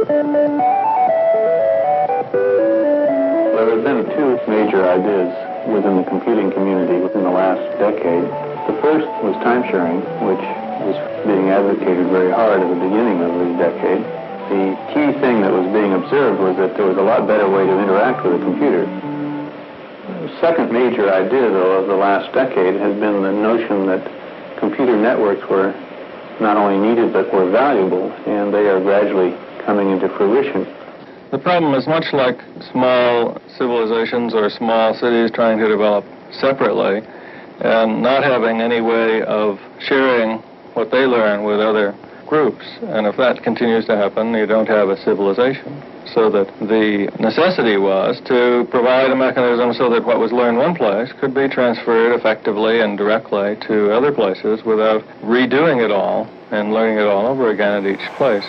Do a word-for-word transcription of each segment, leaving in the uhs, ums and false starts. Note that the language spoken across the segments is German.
There have been two major ideas within the computing community within the last decade. The first was time sharing, which was being advocated very hard at the beginning of the decade. The key thing that was being observed was that there was a lot better way to interact with a computer. The second major idea, though, of the last decade has been the notion that computer networks were not only needed but were valuable, and they are gradually coming into fruition. The problem is much like small civilizations or small cities trying to develop separately and not having any way of sharing what they learn with other groups. And if that continues to happen, you don't have a civilization. So that the necessity was to provide a mechanism so that what was learned one place could be transferred effectively and directly to other places without redoing it all and learning it all over again at each place.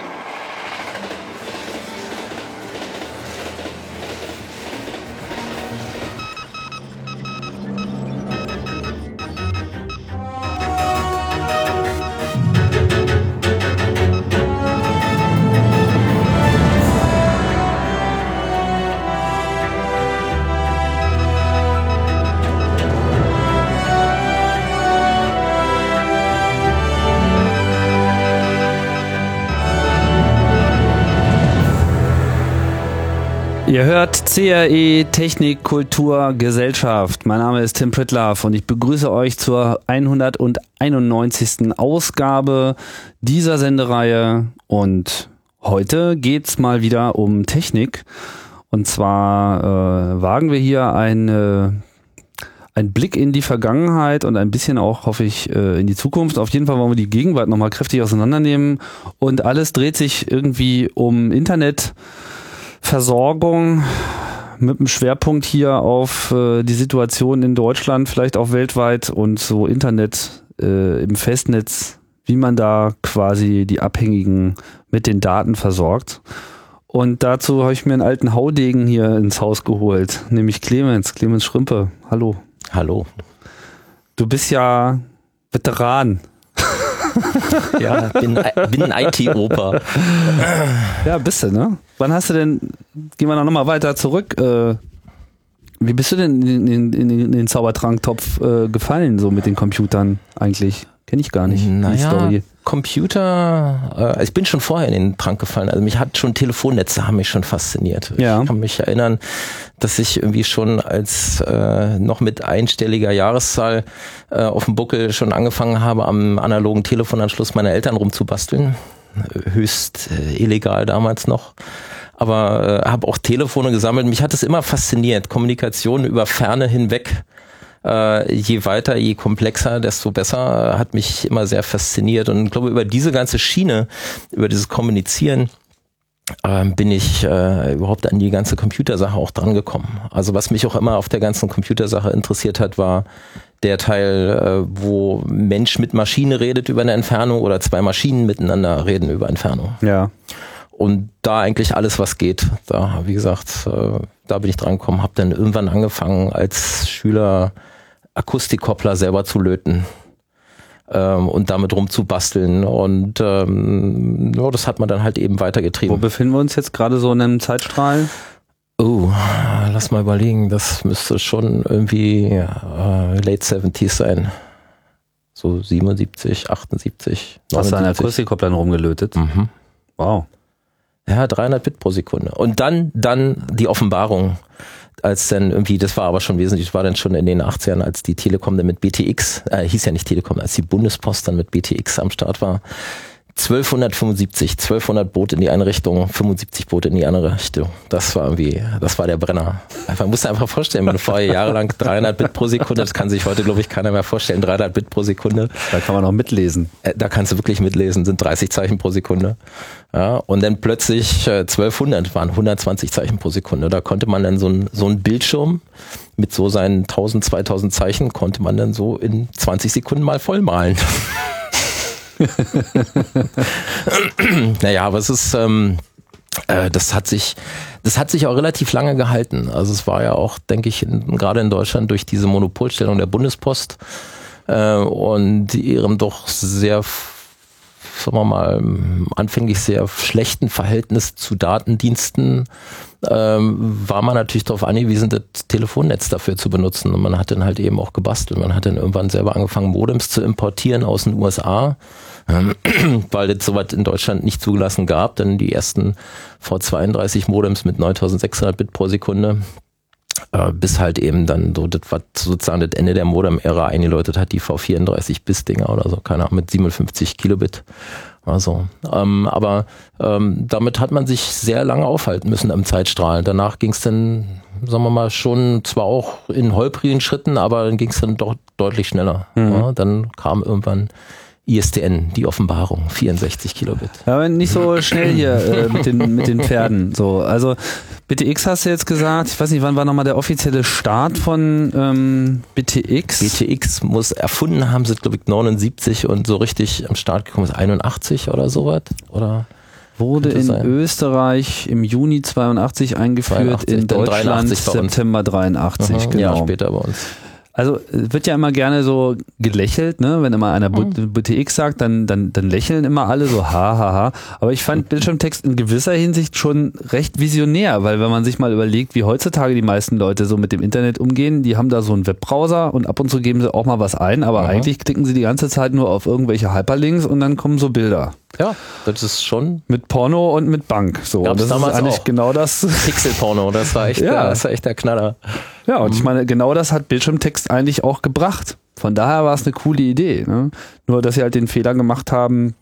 Ihr hört C R E Technik, Kultur, Gesellschaft. Mein Name ist Tim Pritlove und ich begrüße euch zur hunderteinundneunzigsten Ausgabe dieser Sendereihe. Und heute geht's mal wieder um Technik. Und zwar äh, wagen wir hier eine, einen Blick in die Vergangenheit und ein bisschen auch, hoffe ich, äh, in die Zukunft. Auf jeden Fall wollen wir die Gegenwart nochmal kräftig auseinandernehmen. Und alles dreht sich irgendwie um Internet. Versorgung mit einem Schwerpunkt hier auf äh, die Situation in Deutschland, vielleicht auch weltweit und so Internet äh, im Festnetz, wie man da quasi die Abhängigen mit den Daten versorgt. Und dazu habe ich mir einen alten Haudegen hier ins Haus geholt, nämlich Clemens, Clemens Schrümpe. Hallo. Hallo. Du bist ja Veteran. Ja, bin, bin ein I T-Oper. Ja, bist du, ne? Wann hast du denn, gehen wir noch mal weiter zurück, äh, wie bist du denn in, in, in, in den Zaubertranktopf äh, gefallen, so mit den Computern eigentlich? Kenne ich gar nicht, naja, die Story. Computer, äh, ich bin schon vorher in den Trank gefallen, also mich hat schon Telefonnetze, haben mich schon fasziniert. Ja. Ich kann mich erinnern, dass ich irgendwie schon als äh, noch mit einstelliger Jahreszahl äh, auf dem Buckel schon angefangen habe, am analogen Telefonanschluss meiner Eltern rumzubasteln. Höchst äh, illegal damals noch. Aber äh, habe auch Telefone gesammelt. Mich hat es immer fasziniert. Kommunikation über Ferne hinweg. Äh, je weiter, je komplexer, desto besser, äh, hat mich immer sehr fasziniert. Und ich glaube, über diese ganze Schiene, über dieses Kommunizieren, äh, bin ich äh, überhaupt an die ganze Computersache auch dran gekommen. Also was mich auch immer auf der ganzen Computersache interessiert hat, war der Teil, äh, wo Mensch mit Maschine redet über eine Entfernung oder zwei Maschinen miteinander reden über Entfernung. Ja. Und da eigentlich alles, was geht. Da, wie gesagt, äh, da bin ich dran gekommen, habe dann irgendwann angefangen, als Schüler Akustikkoppler selber zu löten ähm, und damit rumzubasteln. Und ähm, ja, das hat man dann halt eben weitergetrieben. Wo befinden wir uns jetzt gerade so in einem Zeitstrahl? Oh, lass mal überlegen, das müsste schon irgendwie äh, Late siebziger sein. So siebenundsiebzig, achtundsiebzig, neunundsiebzig. Hast du an Akustikkopplern rumgelötet? Mhm. Wow. Ja, dreihundert Bit pro Sekunde. Und dann, dann die Offenbarung, als dann irgendwie, das war aber schon wesentlich, das war dann schon in den achtzigern, als die Telekom dann mit B T X, äh, hieß ja nicht Telekom, als die Bundespost dann mit B T X am Start war. zwölfhundertfünfundsiebzig, zwölfhundert Boote in die eine Richtung, fünfundsiebzig Boote in die andere Richtung. Das war irgendwie, das war der Brenner. Man muss sich einfach vorstellen, wenn du vorher jahrelang dreihundert Bit pro Sekunde, das kann sich heute, glaube ich, keiner mehr vorstellen, dreihundert Bit pro Sekunde. Da kann man auch mitlesen. Da kannst du wirklich mitlesen, sind dreißig Zeichen pro Sekunde. Ja, und dann plötzlich äh, zwölfhundert waren hundertzwanzig Zeichen pro Sekunde. Da konnte man dann so ein, so ein Bildschirm mit so seinen tausend, zweitausend Zeichen, konnte man dann so in zwanzig Sekunden mal vollmalen. Naja, aber es ist, ähm, äh, das hat sich, das hat sich auch relativ lange gehalten. Also es war ja auch, denke ich, in, gerade in Deutschland durch diese Monopolstellung der Bundespost äh, und ihrem doch sehr sagen wir mal, anfänglich sehr schlechten Verhältnis zu Datendiensten ähm, war man natürlich darauf angewiesen, das Telefonnetz dafür zu benutzen. Und man hat dann halt eben auch gebastelt. Man hat dann irgendwann selber angefangen, Modems zu importieren aus den U S A, ähm, weil es sowas in Deutschland nicht zugelassen gab. Dann die ersten V zweiunddreißig Modems mit neuntausendsechshundert Bit pro Sekunde. Äh, bis halt eben dann so, das was sozusagen das Ende der Modem-Ära eingeläutet hat, die V vierunddreißig Bis-Dinger oder so, keine Ahnung, mit siebenundfünfzig Kilobit. Also, ähm, aber ähm, damit hat man sich sehr lange aufhalten müssen am Zeitstrahl. Danach ging es dann, sagen wir mal, schon zwar auch in holprigen Schritten, aber dann ging es dann doch deutlich schneller. Mhm. Ja, dann kam irgendwann I S D N, die Offenbarung, vierundsechzig Kilobit. Ja, aber nicht so schnell hier äh, mit, den, mit den Pferden. So, also B T X hast du jetzt gesagt. Ich weiß nicht, wann war nochmal der offizielle Start von ähm, B T X? B T X muss erfunden haben, sind glaube ich neunundsiebzig und so richtig am Start gekommen ist einundachtzig oder sowas, oder? Wurde in sein? Österreich im Juni zweiundachtzig eingeführt, zweiundachtzig, in Deutschland dreiundachtzig bei uns. September dreiundachtzig, Aha, genau. Ja, später bei uns. Also wird ja immer gerne so gelächelt, ne? Wenn immer einer mhm. B T X sagt, dann, dann, dann lächeln immer alle so ha, ha, ha. Aber ich fand Bildschirmtext in gewisser Hinsicht schon recht visionär, weil wenn man sich mal überlegt, wie heutzutage die meisten Leute so mit dem Internet umgehen, die haben da so einen Webbrowser und ab und zu geben sie auch mal was ein, aber mhm. eigentlich klicken sie die ganze Zeit nur auf irgendwelche Hyperlinks und dann kommen so Bilder. Ja, das ist schon... Mit Porno und mit Bank. So. Gab's das damals ist eigentlich auch. genau das... Pixelporno, das war echt, ja. der, das war echt der Knaller. Ja, und ich meine, genau das hat Bildschirmtext eigentlich auch gebracht. Von daher war es eine coole Idee. Ne? Nur, dass sie halt den Fehler gemacht haben,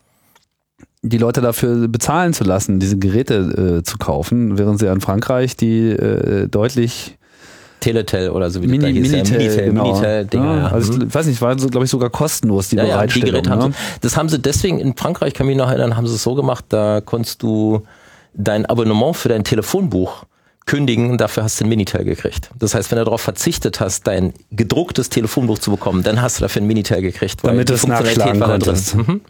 die Leute dafür bezahlen zu lassen, diese Geräte äh, zu kaufen, während sie in Frankreich die äh, deutlich... Teletel oder so wie Mini, das da hieß. Minitel, Minitel, genau. Minitel Dinger, ja, also ich weiß nicht, war so, glaube ich, sogar kostenlos, die ja, Bereitstellung. Ja, die Geräte haben ne? sie, das haben sie deswegen in Frankreich, kann mich noch erinnern, haben sie es so gemacht, da konntest du dein Abonnement für dein Telefonbuch kündigen und dafür hast du ein Minitel gekriegt. Das heißt, wenn du darauf verzichtet hast, dein gedrucktes Telefonbuch zu bekommen, dann hast du dafür ein Minitel gekriegt, weil damit die das Funktionalität nachschlagen war da drin. konntest. Mhm.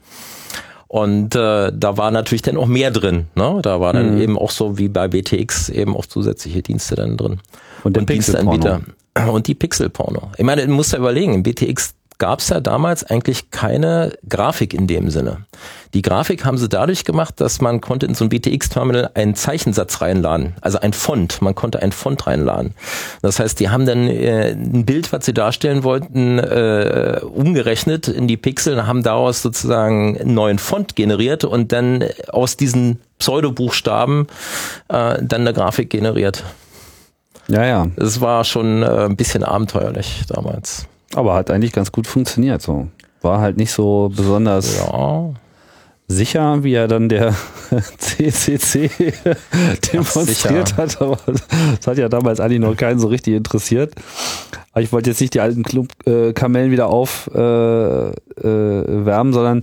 Und äh, da war natürlich dann auch mehr drin. Ne? Da war dann mhm. eben auch so wie bei B T X eben auch zusätzliche Dienste dann drin. Und, und Diensteanbieter. Und die Pixelporno. Ich meine, du musst ja überlegen, im B T X gab es ja damals eigentlich keine Grafik in dem Sinne. Die Grafik haben sie dadurch gemacht, dass man konnte in so ein B T X-Terminal einen Zeichensatz reinladen, also ein Font. Man konnte einen Font reinladen. Das heißt, die haben dann äh, ein Bild, was sie darstellen wollten, äh, umgerechnet in die Pixel und haben daraus sozusagen einen neuen Font generiert und dann aus diesen Pseudobuchstaben äh, dann eine Grafik generiert. Ja, ja. Es war schon äh, ein bisschen abenteuerlich damals. Aber hat eigentlich ganz gut funktioniert. So. War halt nicht so besonders ja. sicher, wie er dann der C C C demonstriert hat. Aber das hat ja damals eigentlich noch keinen so richtig interessiert. Aber ich wollte jetzt nicht die alten Club-Kamellen wieder aufwärmen, äh, äh, sondern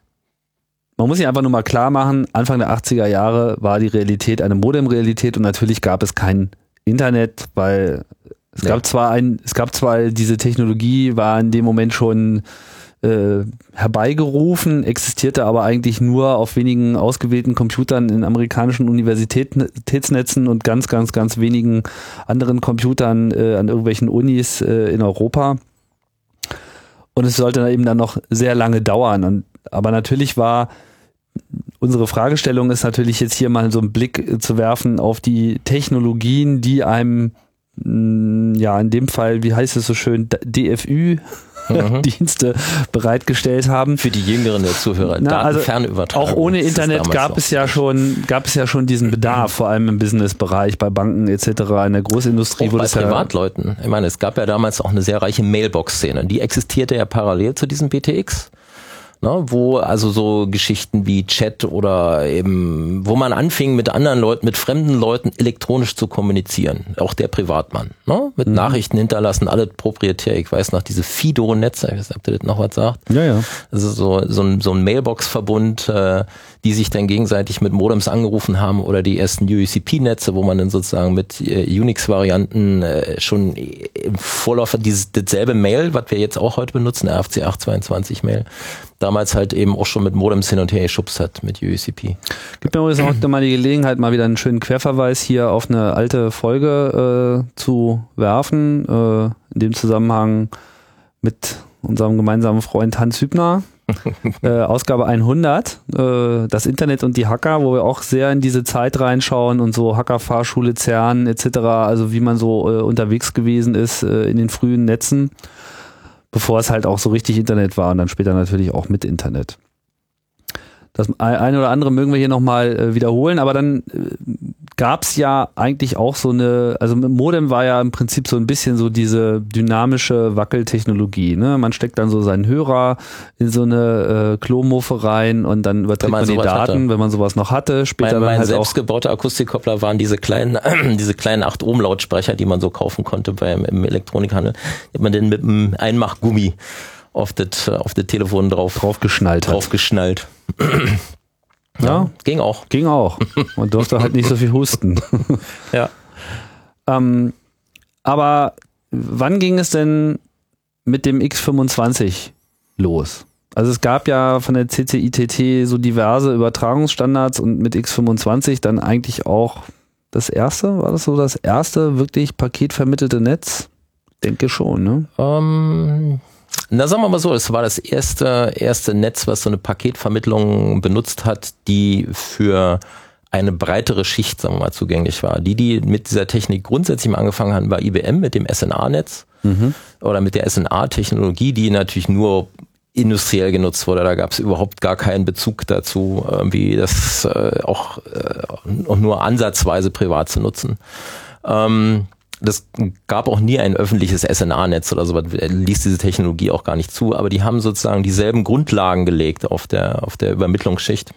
man muss sich einfach nur mal klar machen, Anfang der achtziger Jahre war die Realität eine Modem-Realität und natürlich gab es kein Internet, weil es ja. gab zwar ein, es gab zwar diese Technologie war in dem Moment schon äh, herbeigerufen, existierte aber eigentlich nur auf wenigen ausgewählten Computern in amerikanischen Universitätsnetzen und ganz, ganz, ganz wenigen anderen Computern äh, an irgendwelchen Unis äh, in Europa. Und es sollte dann eben dann noch sehr lange dauern. Und, aber natürlich war unsere Fragestellung ist natürlich jetzt hier mal so einen Blick zu werfen auf die Technologien, die einem, ja, in dem Fall, wie heißt es so schön, D F Ü-Dienste mhm. bereitgestellt haben. Für die Jüngeren der Zuhörer, Na, Datenfernübertragung. Auch ohne Internet gab es ja schon, gab es ja schon diesen Bedarf, vor allem im Businessbereich, bei Banken et cetera, in der Großindustrie. Auch bei Privatleuten. Ja, ich meine, es gab ja damals auch eine sehr reiche Mailbox-Szene. Die existierte ja parallel zu diesem B T X. Ne, wo also so Geschichten wie Chat oder eben, wo man anfing mit anderen Leuten, mit fremden Leuten elektronisch zu kommunizieren. Auch der Privatmann. Ne, mit mhm. Nachrichten hinterlassen, alles proprietär. Ich weiß noch, diese Fido-Netze, ich weiß nicht, ob ihr das noch was sagt. Ja, ja. Also so, so ein, so ein Mailbox-Verbund, äh, die sich dann gegenseitig mit Modems angerufen haben oder die ersten U E C P-Netze, wo man dann sozusagen mit äh, Unix-Varianten äh, schon im Vorlauf dieses, dasselbe Mail, was wir jetzt auch heute benutzen, R F C achthundertzweiundzwanzig Mail, damals halt eben auch schon mit Modems hin und her geschubst hat mit U E C P. Gibt mir übrigens auch mal die Gelegenheit, mal wieder einen schönen Querverweis hier auf eine alte Folge äh, zu werfen, äh, in dem Zusammenhang mit unserem gemeinsamen Freund Hans Hübner, äh, Ausgabe hundert, äh, das Internet und die Hacker, wo wir auch sehr in diese Zeit reinschauen und so Hackerfahrschule, CERN et cetera, also wie man so äh, unterwegs gewesen ist äh, in den frühen Netzen, bevor es halt auch so richtig Internet war und dann später natürlich auch mit Internet. Das eine oder andere mögen wir hier nochmal äh, wiederholen, aber dann äh, gab es ja eigentlich auch so eine, also mit Modem war ja im Prinzip so ein bisschen so diese dynamische Wackeltechnologie. Ne? Man steckt dann so seinen Hörer in so eine äh, Klomuffe rein und dann überträgt man, man die Daten, hatte. wenn man sowas noch hatte. Später mein dann mein halt selbstgebauter Akustikkoppler waren diese kleinen, diese kleinen acht Ohm Lautsprecher, die man so kaufen konnte beim im Elektronikhandel. Die hat man den mit einem Einmachgummi auf das auf das Telefon drauf draufgeschnallt. Draufgeschnallt. Ja, ja, ging auch. Ging auch. Man durfte halt nicht so viel husten. Ja. Ähm, aber wann ging es denn mit dem X fünfundzwanzig los? Also es gab ja von der C C I T T so diverse Übertragungsstandards und mit X fünfundzwanzig dann eigentlich auch das erste, war das so das erste wirklich paketvermittelte Netz? Denke schon, ne? Ähm... Na, sagen wir mal so, es war das erste, erste Netz, was so eine Paketvermittlung benutzt hat, die für eine breitere Schicht, sagen wir mal, zugänglich war. Die, die mit dieser Technik grundsätzlich mal angefangen haben, war I B M mit dem S N A-Netz mhm. oder mit der S N A-Technologie, die natürlich nur industriell genutzt wurde. Da gab es überhaupt gar keinen Bezug dazu, irgendwie das äh, auch, äh, auch nur ansatzweise privat zu nutzen. Ähm, Das gab auch nie ein öffentliches S N A-Netz oder sowas, ließ diese Technologie auch gar nicht zu, aber die haben sozusagen dieselben Grundlagen gelegt auf der, auf der Übermittlungsschicht.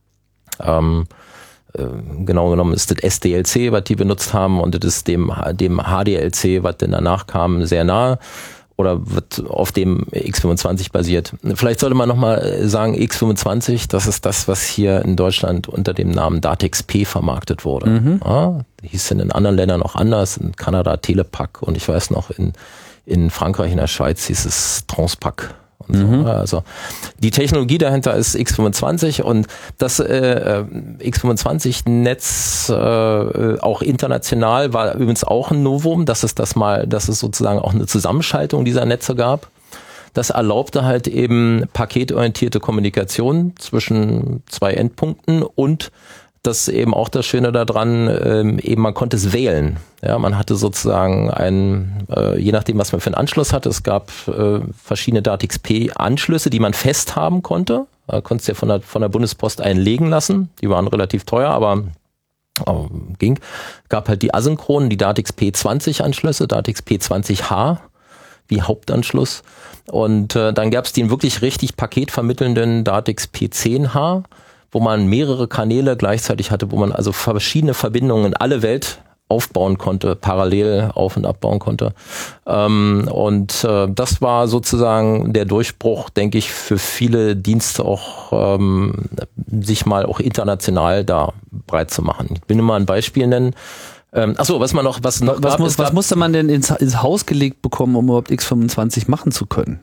Ähm, äh, genau genommen ist das S D L C, was die benutzt haben, und das ist dem, dem H D L C, was denn danach kam, sehr nahe. Oder wird auf dem X fünfundzwanzig basiert. Vielleicht sollte man nochmal sagen, X fünfundzwanzig, das ist das, was hier in Deutschland unter dem Namen Datex-P vermarktet wurde. Mhm. Ja, hieß in anderen Ländern auch anders, in Kanada Telepac und ich weiß noch, in, in Frankreich, in der Schweiz hieß es Transpac. Und so. Mhm. Also die Technologie dahinter ist X fünfundzwanzig und das äh, X fünfundzwanzig-Netz äh, auch international war übrigens auch ein Novum, dass es das mal, dass es sozusagen auch eine Zusammenschaltung dieser Netze gab. Das erlaubte halt eben paketorientierte Kommunikation zwischen zwei Endpunkten und das ist eben auch das Schöne daran, ähm, eben man konnte es wählen. Ja, man hatte sozusagen einen, äh, je nachdem, was man für einen Anschluss hatte, es gab äh, verschiedene Datex-P-Anschlüsse, die man fest haben konnte. Da konntest du ja von der, von der Bundespost einen legen lassen. Die waren relativ teuer, aber äh, ging. Gab halt die asynchronen, die Datex-P zwanzig-Anschlüsse, Datex-P zwanzig H wie Hauptanschluss. Und äh, dann gab es den wirklich richtig paketvermittelnden Datex-P zehn H, wo man mehrere Kanäle gleichzeitig hatte, wo man also verschiedene Verbindungen in alle Welt aufbauen konnte, parallel auf- und abbauen konnte. Ähm, und äh, das war sozusagen der Durchbruch, denke ich, für viele Dienste auch, ähm, sich mal auch international da breit zu machen. Ich will nur mal ein Beispiel nennen. Ähm, achso, was man noch, was noch was, gab, muss, was musste man denn ins, ins Haus gelegt bekommen, um überhaupt X fünfundzwanzig machen zu können?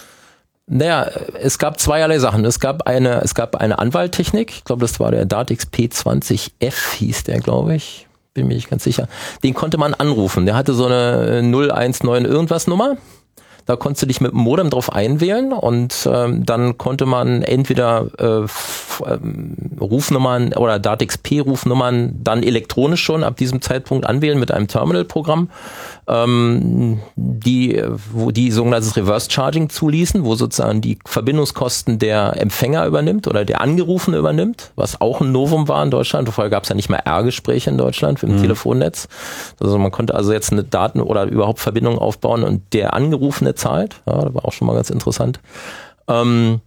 Naja, es gab zweierlei Sachen. Es gab eine, es gab eine Anwalttechnik. Ich glaube, das war der Datex P zwanzig F, hieß der, glaube ich. Bin mir nicht ganz sicher. Den konnte man anrufen. Der hatte so eine null eins neun irgendwas Nummer. Da konntest du dich mit dem Modem drauf einwählen und ähm, dann konnte man entweder äh, f- ähm, Rufnummern oder Datex-P-Rufnummern dann elektronisch schon ab diesem Zeitpunkt anwählen mit einem Terminal-Programm, ähm, die, wo die sogenanntes Reverse-Charging zuließen, wo sozusagen die Verbindungskosten der Empfänger übernimmt oder der Angerufene übernimmt, was auch ein Novum war in Deutschland. Vorher gab es ja nicht mehr R-Gespräche in Deutschland im mhm. Telefonnetz. Also man konnte also jetzt eine Daten- oder überhaupt Verbindungen aufbauen und der Angerufene zahlt. Ja, das war auch schon mal ganz interessant. Ähm,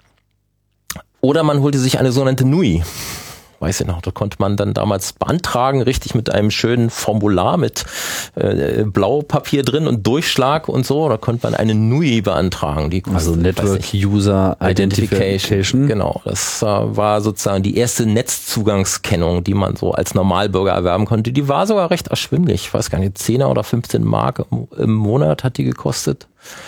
oder man holte sich eine sogenannte N U I. Weiß ich noch, da konnte man dann damals beantragen, richtig mit einem schönen Formular mit äh, Blaupapier drin und Durchschlag und so. Da konnte man eine N U I beantragen. Die kostet, also Network User Identification. Genau, das äh, war sozusagen die erste Netzzugangskennung, die man so als Normalbürger erwerben konnte. Die war sogar recht erschwinglich. Ich weiß gar nicht, zehn oder fünfzehn Mark im, im Monat hat die gekostet.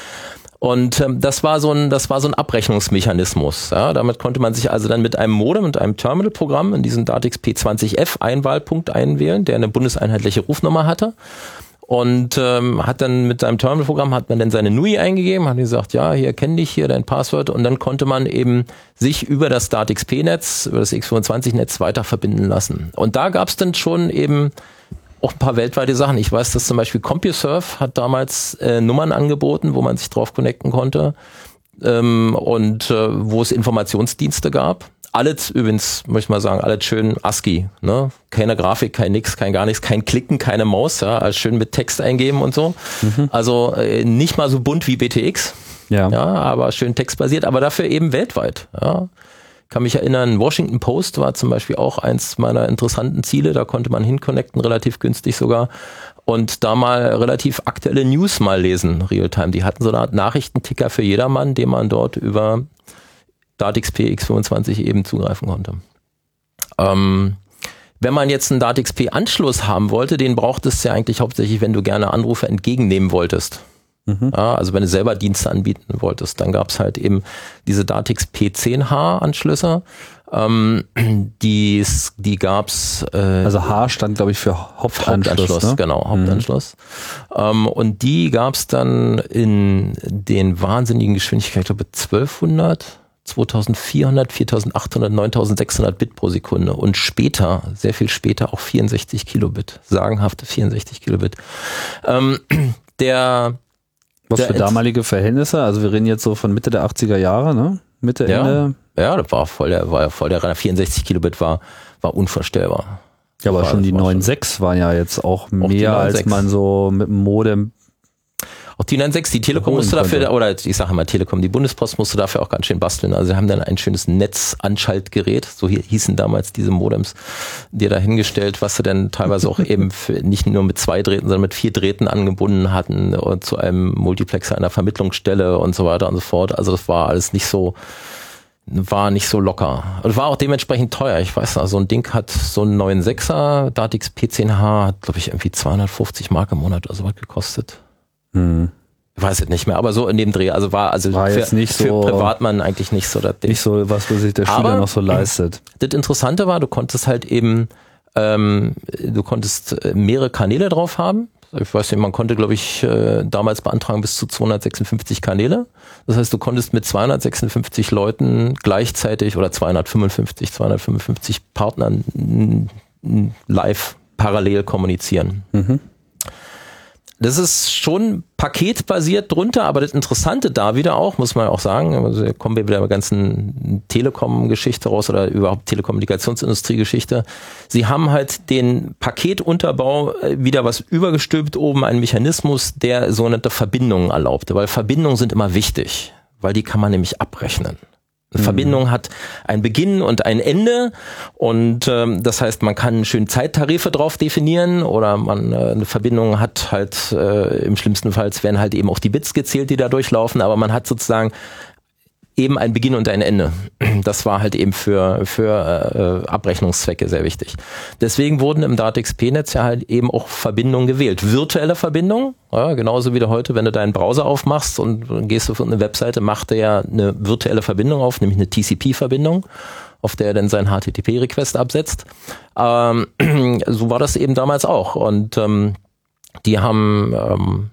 Und ähm, das war so ein, das war so ein Abrechnungsmechanismus. Ja, damit konnte man sich also dann mit einem Modem und einem Terminalprogramm in diesen Datex P zwanzig F Einwahlpunkt einwählen, der eine bundeseinheitliche Rufnummer hatte. und ähm, hat dann mit seinem Terminalprogramm hat man dann seine N U I eingegeben, hat gesagt, ja, hier kenn dich, hier dein Passwort und dann konnte man eben sich über das StartXP-Netz, über das X fünfundzwanzig-Netz weiter verbinden lassen. Und da gab es dann schon eben auch ein paar weltweite Sachen. Ich weiß, dass zum Beispiel CompuServe hat damals äh, Nummern angeboten, wo man sich drauf connecten konnte ähm, und äh, wo es Informationsdienste gab. Alles übrigens, möchte ich mal sagen, alles schön ASCII, ne? Keine Grafik, kein nix, kein gar nichts, kein Klicken, keine Maus, ja, alles schön mit Text eingeben und so. Mhm. Also äh, nicht mal so bunt wie B T X, ja. ja, aber schön textbasiert, aber dafür eben weltweit. Ja. Ich kann mich erinnern, Washington Post war zum Beispiel auch eins meiner interessanten Ziele, da konnte man hinconnecten, relativ günstig sogar. Und da mal relativ aktuelle News mal lesen, Realtime. Die hatten so eine Art Nachrichtenticker für jedermann, den man dort über DartXP X fünfundzwanzig eben zugreifen konnte. Ähm, wenn man jetzt einen DartXP-Anschluss haben wollte, den braucht es ja eigentlich hauptsächlich, wenn du gerne Anrufe entgegennehmen wolltest. Mhm. Ja, also wenn du selber Dienste anbieten wolltest, dann gab es halt eben diese DartXP zehn H-Anschlüsse. Ähm, die die gab's. Äh, also H stand, glaube ich, für Hauptanschluss. Hauptanschluss, ne? Genau, Hauptanschluss. Mhm. Ähm, und die gab's dann in den wahnsinnigen Geschwindigkeiten, ich glaube zwölfhundert, zweitausendvierhundert, viertausendachthundert, neuntausendsechshundert Bit pro Sekunde und später, sehr viel später auch vierundsechzig Kilobit, sagenhafte vierundsechzig Kilobit. Ähm, der Was der für damalige Verhältnisse? Also wir reden jetzt so von Mitte der achtziger Jahre, ne? Mitte, ja, Ende. Ja, das war voll der, war voll der Renner. vierundsechzig Kilobit war, war unvorstellbar. Ja, aber war, schon die war neun Komma schon sechs waren ja jetzt auch, auch mehr, als man so mit dem Modem. Auch die neun Komma sechs, die Telekom musste dafür, könnte. Oder ich sage immer Telekom, die Bundespost musste dafür auch ganz schön basteln. Also sie haben dann ein schönes Netzanschaltgerät, so hießen damals diese Modems, dir da hingestellt, was sie dann teilweise auch eben für, nicht nur mit zwei Drähten, sondern mit vier Drähten angebunden hatten und zu einem Multiplexer einer Vermittlungsstelle und so weiter und so fort. Also das war alles nicht so, war nicht so locker. Und war auch dementsprechend teuer. Ich weiß noch, so ein Ding hat so ein neun Komma sechser, DartXP zehn H hat, glaube ich, irgendwie zweihundertfünfzig Mark im Monat oder so was gekostet. Hm. Ich weiß es nicht mehr, aber so in dem Dreh, also war also war für, jetzt nicht so, für Privatmann eigentlich nicht so das Ding. Nicht so was, wo sich der Schüler aber noch so leistet. Das Interessante war, du konntest halt eben, ähm, du konntest mehrere Kanäle drauf haben. Ich weiß nicht, man konnte, glaube ich, äh, damals beantragen bis zu zweihundertsechsundfünfzig Kanäle. Das heißt, du konntest mit zweihundertsechsundfünfzig Leuten gleichzeitig oder zweihundertfünfundfünfzig, zweihundertfünfundfünfzig Partnern n, n, live parallel kommunizieren. Mhm. Das ist schon paketbasiert drunter, aber das Interessante da wieder auch, muss man auch sagen, also kommen wir wieder mit der ganzen Telekom-Geschichte raus oder überhaupt Telekommunikationsindustrie-Geschichte. Sie haben halt den Paketunterbau wieder was übergestülpt oben, einen Mechanismus, der sogenannte Verbindungen erlaubte, weil Verbindungen sind immer wichtig, weil die kann man nämlich abrechnen. Eine Verbindung hat einen Beginn und ein Ende und ähm, das heißt, man kann schön Zeittarife drauf definieren oder man äh, eine Verbindung hat halt äh, im schlimmsten Fall werden halt eben auch die Bits gezählt, die da durchlaufen, aber man hat sozusagen eben ein Beginn und ein Ende. Das war halt eben für für äh, Abrechnungszwecke sehr wichtig. Deswegen wurden im DartXP-Netz ja halt eben auch Verbindungen gewählt. Virtuelle Verbindungen, ja, genauso wie du heute, wenn du deinen Browser aufmachst und, und gehst auf eine Webseite, macht er ja eine virtuelle Verbindung auf, nämlich eine T C P-Verbindung, auf der er dann seinen H T T P-Request absetzt. Ähm, so war das eben damals auch. Und ähm, die haben ähm,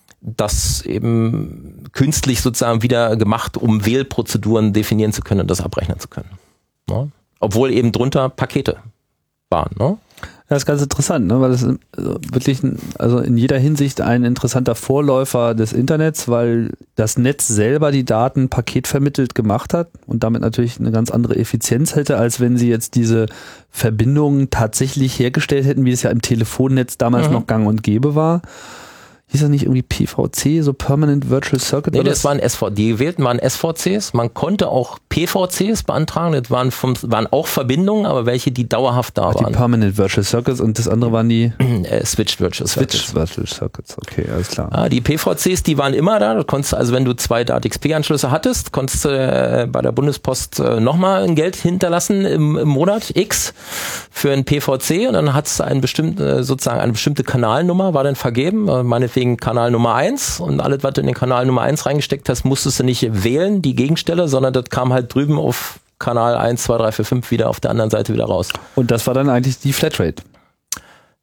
das eben künstlich sozusagen wieder gemacht, um Wählprozeduren definieren zu können und das abrechnen zu können. Ja? Obwohl eben drunter Pakete waren. Ne? Das ist ganz interessant, ne? Weil das wirklich ein, also in jeder Hinsicht ein interessanter Vorläufer des Internets, weil das Netz selber die Daten paketvermittelt gemacht hat und damit natürlich eine ganz andere Effizienz hätte, als wenn sie jetzt diese Verbindungen tatsächlich hergestellt hätten, wie es ja im Telefonnetz damals mhm. noch gang und gäbe war. Hieß das nicht irgendwie P V C, so Permanent Virtual Circuit? Nee, das waren S V C, die gewählten waren S V Cs. Man konnte auch P V Cs beantragen, das waren, vom, waren auch Verbindungen, aber welche, die dauerhaft da Ach, waren. Die Permanent Virtual Circuits und das andere waren die? äh, Switched Virtual Circuits. Switched Virtual Circuits, okay, alles klar. Ja, die P V Cs, die waren immer da. Du konntest also, wenn du zwei DartXP-Anschlüsse hattest, konntest du äh, bei der Bundespost äh, nochmal ein Geld hinterlassen im, im Monat X für ein P V C und dann hat es einen bestimmten, äh, sozusagen eine bestimmte Kanalnummer, war dann vergeben, äh, meinetwegen Kanal Nummer eins und alles, was du in den Kanal Nummer eins reingesteckt hast, musstest du nicht wählen, die Gegenstelle, sondern das kam halt drüben auf Kanal eins, zwei, drei, vier, fünf wieder auf der anderen Seite wieder raus. Und das war dann eigentlich die Flatrate?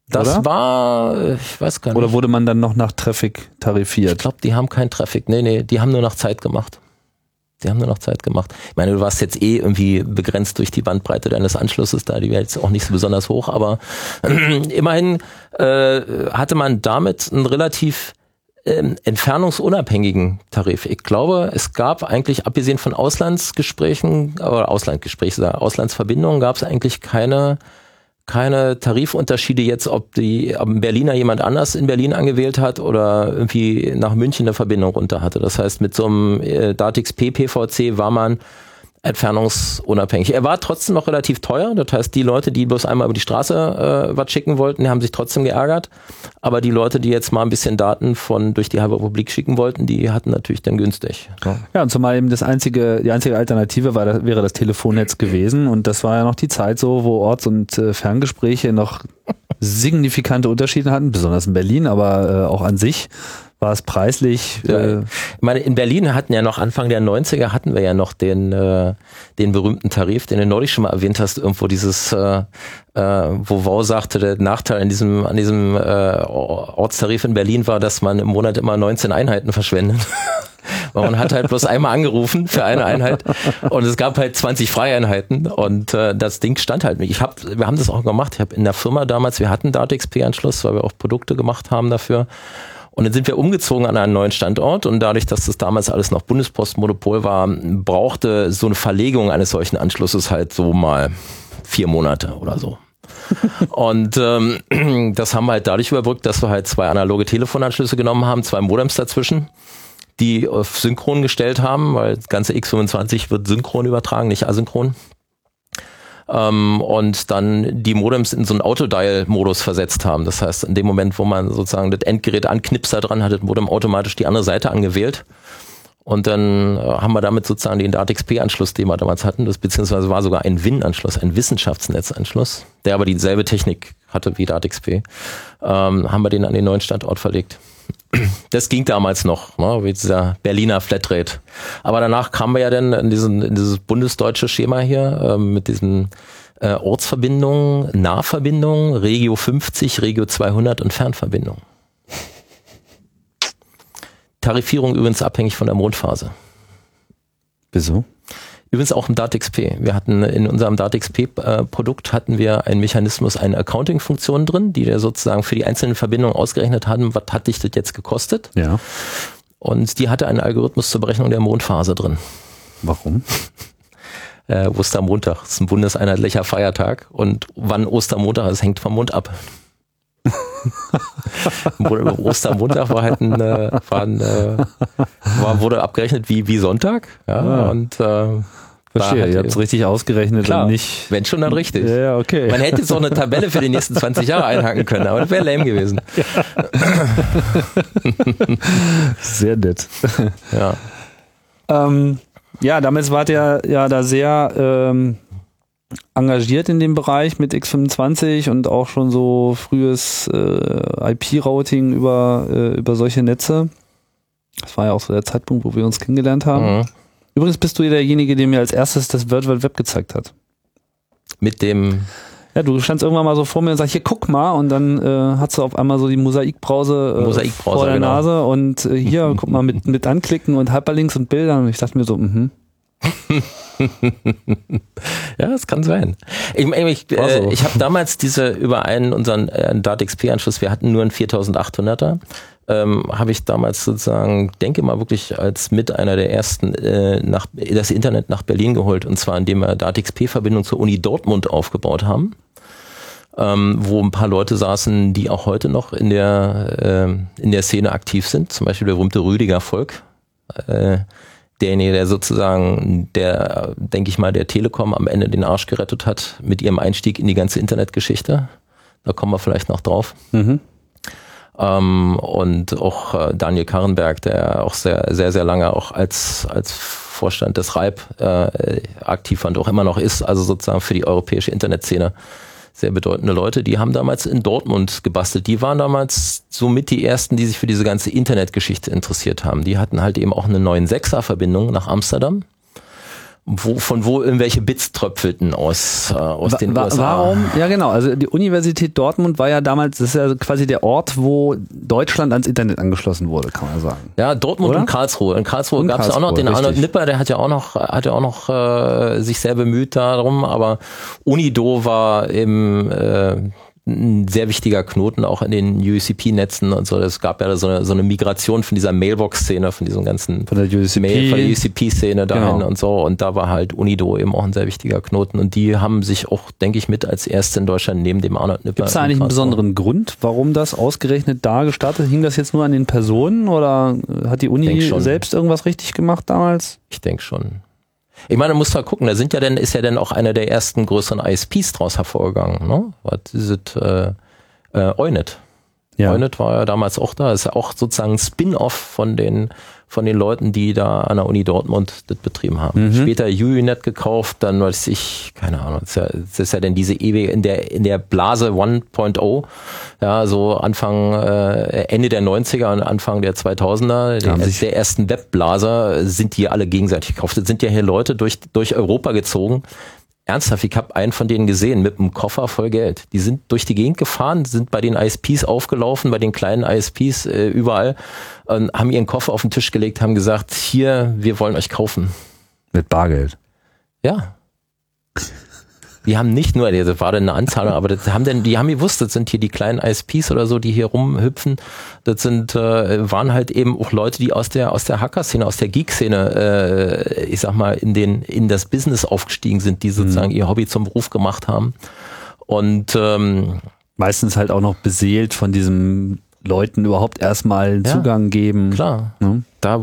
Das oder? war, ich weiß gar nicht. Oder wurde man dann noch nach Traffic tarifiert? Ich glaube, die haben keinen Traffic. Nee, nee, die haben nur nach Zeit gemacht. Die haben nur noch Zeit gemacht. Ich meine, du warst jetzt eh irgendwie begrenzt durch die Bandbreite deines Anschlusses da, die wäre jetzt auch nicht so besonders hoch, aber äh, immerhin äh, hatte man damit einen relativ äh, entfernungsunabhängigen Tarif. Ich glaube, es gab eigentlich, abgesehen von Auslandsgesprächen, oder Auslandgespräche, Auslandsverbindungen, gab es eigentlich keine keine Tarifunterschiede jetzt, ob die ob ein Berliner jemand anders in Berlin angewählt hat oder irgendwie nach München eine Verbindung runter hatte. Das heißt, mit so einem äh, DATX-P P V C war man entfernungsunabhängig. Er war trotzdem noch relativ teuer. Das heißt, die Leute, die bloß einmal über die Straße äh, was schicken wollten, die haben sich trotzdem geärgert. Aber die Leute, die jetzt mal ein bisschen Daten von durch die halbe Republik schicken wollten, die hatten natürlich dann günstig. Ja, ja, und zumal eben das einzige, die einzige Alternative war, das, wäre das Telefonnetz gewesen. Und das war ja noch die Zeit so, wo Orts- und äh, Ferngespräche noch signifikante Unterschiede hatten, besonders in Berlin, aber äh, auch an sich war es preislich. Ja, Äh, ich meine, in Berlin hatten ja noch Anfang der neunziger hatten wir ja noch den äh, den berühmten Tarif, den du neulich schon mal erwähnt hast, irgendwo dieses, äh, äh, wo Wow sagte, der Nachteil an diesem an diesem äh, Ortstarif in Berlin war, dass man im Monat immer neunzehn Einheiten verschwendet. Weil man hat halt bloß einmal angerufen für eine Einheit und es gab halt zwanzig Freieinheiten und äh, das Ding stand halt nicht. Ich hab, wir haben das auch gemacht. Ich habe in der Firma damals, wir hatten DATX-P-Anschluss, weil wir auch Produkte gemacht haben dafür. Und dann sind wir umgezogen an einen neuen Standort und dadurch, dass das damals alles noch Bundespostmonopol war, brauchte so eine Verlegung eines solchen Anschlusses halt so mal vier Monate oder so. Und ähm, das haben wir halt dadurch überbrückt, dass wir halt zwei analoge Telefonanschlüsse genommen haben, zwei Modems dazwischen, die auf synchron gestellt haben, weil das ganze X fünfundzwanzig wird synchron übertragen, nicht asynchron. Ähm, und dann die Modems in so einen Autodial-Modus versetzt haben. Das heißt, in dem Moment, wo man sozusagen das Endgerät anknipst da dran, hat das Modem automatisch die andere Seite angewählt. Und dann äh, haben wir damit sozusagen den DATX-P-Anschluss, den wir damals hatten, das beziehungsweise war sogar ein W I N-Anschluss, ein Wissenschaftsnetzanschluss, der aber dieselbe Technik hatte wie DATX-P, ähm, haben wir den an den neuen Standort verlegt. Das ging damals noch, ne, wie dieser Berliner Flatrate. Aber danach kamen wir ja dann in, diesen, in dieses bundesdeutsche Schema hier ähm, mit diesen äh, Ortsverbindungen, Nahverbindungen, Regio fünfzig, Regio zweihundert und Fernverbindungen. Tarifierung übrigens abhängig von der Mondphase. Wieso? Übrigens auch im DATX-P. Wir hatten in unserem DATX-P-Produkt hatten wir einen Mechanismus, eine Accounting-Funktion drin, die wir sozusagen für die einzelnen Verbindungen ausgerechnet hatten, was hat dich das jetzt gekostet? Ja. Und die hatte einen Algorithmus zur Berechnung der Mondphase drin. Warum? Äh, Ostermontag, das ist ein bundeseinheitlicher Feiertag und wann Ostermontag ist, hängt vom Mond ab. Ostermontag war halt ein, äh, war ein äh, war, wurde abgerechnet wie, wie Sonntag. Ja, ah. und äh, Verstehe, halt, ihr habt es richtig ausgerechnet klar, und nicht... wenn schon, dann richtig. Ja, ja, okay. Man hätte jetzt auch eine Tabelle für die nächsten zwanzig Jahre einhaken können, aber das wäre lame gewesen. Sehr nett. Ja. Ähm, ja, damals wart ihr ja da sehr ähm, engagiert in dem Bereich mit X fünfundzwanzig und auch schon so frühes äh, I P-Routing über, äh, über solche Netze. Das war ja auch so der Zeitpunkt, wo wir uns kennengelernt haben. Mhm. Übrigens bist du derjenige, der mir als erstes das World Wide Web gezeigt hat. Mit dem... Ja, du standst irgendwann mal so vor mir und sagst, hier, guck mal, und dann äh, hast du auf einmal so die Mosaikbrause, äh, Mosaikbrowser, vor der genau. Nase und äh, hier, guck mal, mit, mit Anklicken und Hyperlinks und Bildern. Und ich dachte mir so, mhm. Ja, das kann sein. Ich, ich, War so. äh, ich habe damals diese über einen unseren äh, DATX-P-Anschluss, wir hatten nur einen viertausendachthunderter, ähm, habe ich damals sozusagen, denke mal wirklich als mit einer der ersten äh, nach, das Internet nach Berlin geholt, und zwar indem wir DATX-P-Verbindung zur Uni Dortmund aufgebaut haben, ähm, wo ein paar Leute saßen, die auch heute noch in der äh, in der Szene aktiv sind, zum Beispiel der berühmte Rüdiger Volk, äh, derjenige, der sozusagen, der, denke ich mal, der Telekom am Ende den Arsch gerettet hat mit ihrem Einstieg in die ganze Internetgeschichte. Da kommen wir vielleicht noch drauf. Mhm. Ähm, und auch äh, Daniel Karrenberg, der auch sehr, sehr, sehr lange auch als, als Vorstand des R A I P äh, aktiv war und auch immer noch ist, also sozusagen für die europäische Internetszene sehr bedeutende Leute, die haben damals in Dortmund gebastelt. Die waren damals somit die ersten, die sich für diese ganze Internetgeschichte interessiert haben. Die hatten halt eben auch eine neun Komma sechser Verbindung nach Amsterdam. wo, von wo irgendwelche Bits tröpfelten aus, äh, aus Wa- den wa- U S A. Warum? Ja, genau. Also die Universität Dortmund war ja damals, das ist ja quasi der Ort, wo Deutschland ans Internet angeschlossen wurde, kann man sagen. Ja, Dortmund Oder? und Karlsruhe. In Karlsruhe Und gab es ja auch noch den Karlsruhe, Arnold richtig. Nipper, der hat ja auch noch, hat ja auch noch äh, sich sehr bemüht darum, aber Unido war eben äh, ein sehr wichtiger Knoten auch in den U C P-Netzen und so. Es gab ja so eine, so eine Migration von dieser Mailbox-Szene, von diesem ganzen Von der U C P. Mail, von der U C P-Szene dahin Genau. und so. Und da war halt Unido eben auch ein sehr wichtiger Knoten. Und die haben sich auch, denke ich, mit als erste in Deutschland neben dem Arnold Nipper. Gibt es da in eigentlich einen Karlsruhe. besonderen Grund, warum das ausgerechnet da gestartet? Hing das jetzt nur an den Personen oder hat die Uni Denk schon. selbst irgendwas richtig gemacht damals? Ich denke schon. Ich meine, du musst mal gucken, da sind ja dann, ist ja dann auch einer der ersten größeren I S Ps draus hervorgegangen, ne? Was ist es, äh, äh, Eunet. Ja. Eunet war ja damals auch da, ist ja auch sozusagen ein Spin-off von den, von den Leuten, die da an der Uni Dortmund das betrieben haben. Mhm. Später Unet gekauft, dann weiß ich, keine Ahnung, das ist ja, das ist ja dann diese ewige, in der, in der Blase eins Punkt null, ja, so Anfang, äh, Ende der neunziger und Anfang der zweitausender, Da haben der, sich- der ersten Webblaser, sind die alle gegenseitig gekauft. Das sind ja hier Leute durch, durch Europa gezogen. Ernsthaft, ich habe einen von denen gesehen mit einem Koffer voll Geld. Die sind durch die Gegend gefahren, sind bei den I S Ps aufgelaufen, bei den kleinen I S Ps äh, überall, und haben ihren Koffer auf den Tisch gelegt, haben gesagt, hier, wir wollen euch kaufen. Mit Bargeld. Ja. Die haben nicht nur, das war dann eine Anzahlung, aber das haben denn, die haben gewusst, das sind hier die kleinen I S Ps oder so, die hier rumhüpfen. Das sind, äh, waren halt eben auch Leute, die aus der, aus der Hacker-Szene, aus der Geek-Szene, äh, ich sag mal, in den, in das Business aufgestiegen sind, die sozusagen ihr Hobby zum Beruf gemacht haben. Und, ähm, Meistens halt auch noch beseelt von diesem Leuten überhaupt erstmal einen Ja, Zugang geben. klar, Ne? da,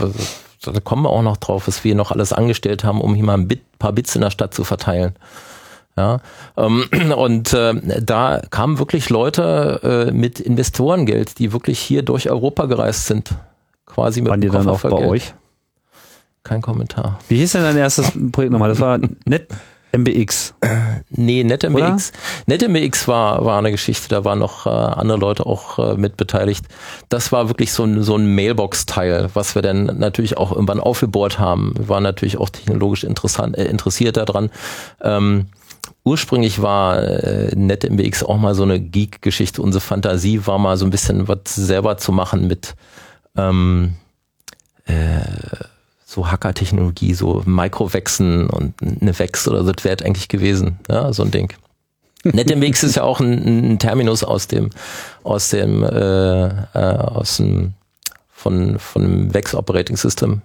da kommen wir auch noch drauf, was wir noch alles angestellt haben, um hier mal ein Bit, paar Bits in der Stadt zu verteilen. Ja, ähm, und äh, da kamen wirklich Leute äh, mit Investorengeld, die wirklich hier durch Europa gereist sind. Quasi mit Waren die dem dann Koffer auch voll bei Geld. euch? Kein Kommentar. Wie hieß denn dein erstes Projekt nochmal? Das war Net M B X. Nee, NetMBX. NetMBX war, war eine Geschichte, da waren noch äh, andere Leute auch äh, mit beteiligt. Das war wirklich so ein, so ein Mailbox-Teil, was wir dann natürlich auch irgendwann aufgebohrt haben. Wir waren natürlich auch technologisch interessant, äh, interessiert daran. Ähm, Ursprünglich war äh, NetMBX auch mal so eine Geek-Geschichte. Unsere Fantasie war mal so ein bisschen was selber zu machen mit ähm, äh, so Hacker-Technologie, so Microvexen und eine Vex oder so, das wäre eigentlich gewesen, ja, so ein Ding. NetMBX ist ja auch ein, ein Terminus aus dem, aus dem, äh, äh, aus dem, von, von dem Vex Operating System.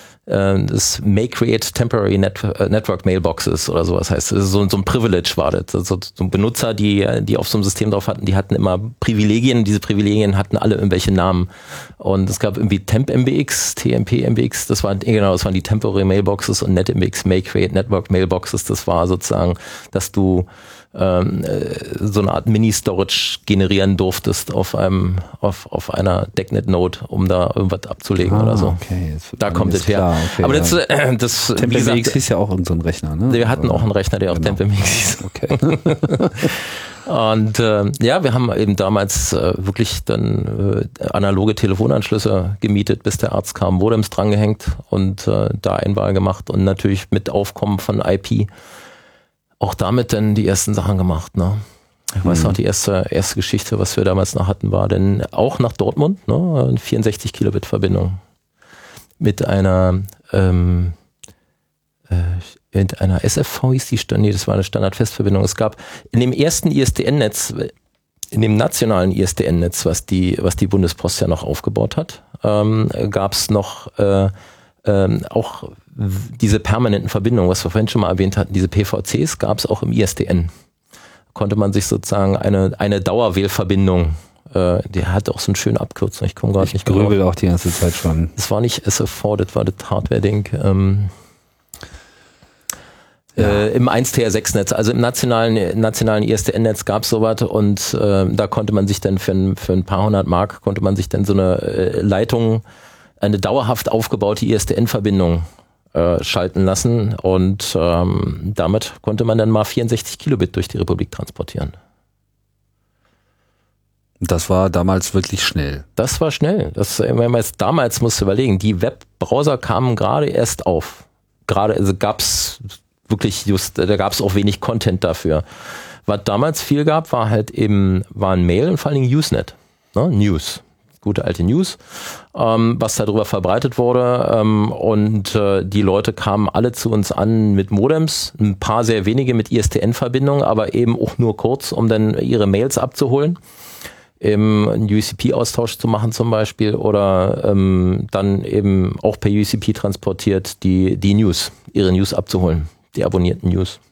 Das May Create Temporary Net Network Mailboxes oder sowas heißt. Das ist so, so ein Privilege war das. Also so Benutzer, die, die auf so einem System drauf hatten, die hatten immer Privilegien. Diese Privilegien hatten alle irgendwelche Namen. Und es gab irgendwie TempMBX, T M P M B X, das waren, genau, das waren die Temporary Mailboxes, und NetMBX May Create Network Mailboxes. Das war sozusagen, dass du ähm, so eine Art Mini-Storage generieren durftest auf einem, auf, auf einer DeckNet-Node, um da irgendwas abzulegen Ah, oder so. okay, jetzt wird Da mir kommt jetzt es her. klar, okay, Aber ja. das, äh, das wie TempMBX gesagt, hieß ja auch irgendein so ein Rechner, ne? wir hatten auch einen Rechner, der auf Genau. TempMBX hieß. Okay. Und äh, ja, wir haben eben damals äh, wirklich dann äh, analoge Telefonanschlüsse gemietet, bis der Arzt kam, Modems drangehängt und äh, da Einwahl gemacht und natürlich mit Aufkommen von I P auch damit dann die ersten Sachen gemacht. Ne? Ich weiß Mhm. noch, die erste erste Geschichte, was wir damals noch hatten, war dann auch nach Dortmund, ne? Eine vierundsechzig Kilobit Verbindung mit einer ähm, äh, mit einer S F V hieß die, Stand- nee, das war eine Standardfestverbindung. Es gab in dem ersten I S D N-Netz, in dem nationalen I S D N-Netz, was die, was die Bundespost ja noch aufgebaut hat, ähm, gab es noch äh, ähm, auch w- diese permanenten Verbindungen, was wir vorhin schon mal erwähnt hatten, diese P V Cs gab es auch im I S D N. Konnte man sich sozusagen eine, eine Dauerwählverbindung, äh, die hatte auch so eine schöne Abkürzung, ich komme gerade Ich nicht mehr drauf. grübel auch die ganze Zeit schon. Das war nicht S F V, das war das Hardware-Ding. Ähm, Ja. äh, Im eins T R sechs Netz, also im nationalen, nationalen I S D N-Netz gab es sowas, und äh, da konnte man sich dann für ein, für ein paar hundert Mark, konnte man sich dann so eine äh, Leitung, eine dauerhaft aufgebaute I S D N-Verbindung äh, schalten lassen, und ähm, damit konnte man dann mal vierundsechzig Kilobit durch die Republik transportieren. Das war damals wirklich schnell. Das war schnell. Das, wenn man jetzt damals musste überlegen, die Webbrowser kamen gerade erst auf. gerade, also gab's wirklich just, da gab's auch wenig Content dafür. Was damals viel gab, war halt eben, waren Mail und vor allen Dingen Usenet, ne? News. Gute alte News, ähm, was darüber verbreitet wurde, ähm, und äh, die Leute kamen alle zu uns an mit Modems, ein paar sehr wenige mit I S D N-Verbindungen, aber eben auch nur kurz, um dann ihre Mails abzuholen, eben einen U E C P-Austausch zu machen zum Beispiel oder ähm, dann eben auch per U E C P transportiert die, die News, ihre News abzuholen, die abonnierten News.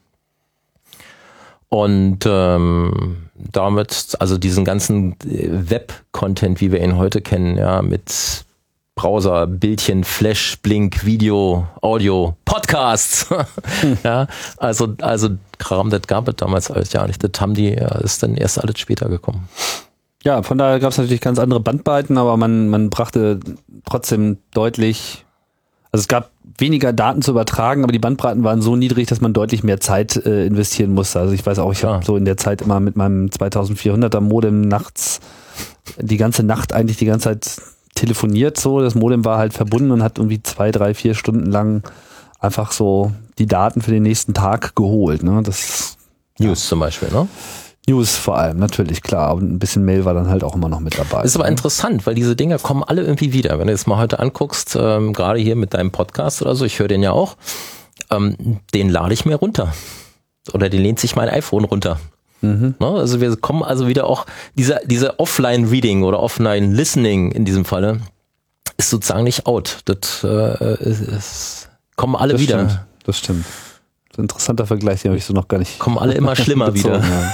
Und ähm, damit, also diesen ganzen Web-Content, wie wir ihn heute kennen, ja, mit Browser, Bildchen, Flash, Blink, Video, Audio, Podcasts, ja, also, also Kram, das gab es damals alles ja nicht. Das haben die, ja, ist dann erst alles später gekommen. Ja, von daher gab es natürlich ganz andere Bandbreiten, aber man, man brachte trotzdem deutlich, also es gab weniger Daten zu übertragen, aber die Bandbreiten waren so niedrig, dass man deutlich mehr Zeit äh, investieren musste. Also ich weiß auch, ich habe so in der Zeit immer mit meinem zweitausendvierhunderter Modem nachts die ganze Nacht eigentlich die ganze Zeit telefoniert so. Das Modem war halt verbunden und hat irgendwie zwei, drei, vier Stunden lang einfach so die Daten für den nächsten Tag geholt. Ne? Das News ja. zum Beispiel, ne? News vor allem, natürlich, klar. Und ein bisschen Mail war dann halt auch immer noch mit dabei. Das ist aber interessant, weil diese Dinger kommen alle irgendwie wieder. Wenn du jetzt mal heute anguckst, ähm, gerade hier mit deinem Podcast oder so, ich höre den ja auch, ähm, den lade ich mir runter. Oder den lehnt sich mein iPhone runter. Mhm. Ne? Also wir kommen also wieder auch, dieser, diese Offline-Reading oder Offline-Listening in diesem Falle ist sozusagen nicht out. Das, äh, ist, ist, kommen alle das wieder. Stimmt. Das stimmt. Das ist ein interessanter Vergleich, den habe ich so noch gar nicht. Kommen alle immer schlimmer wieder. Ja.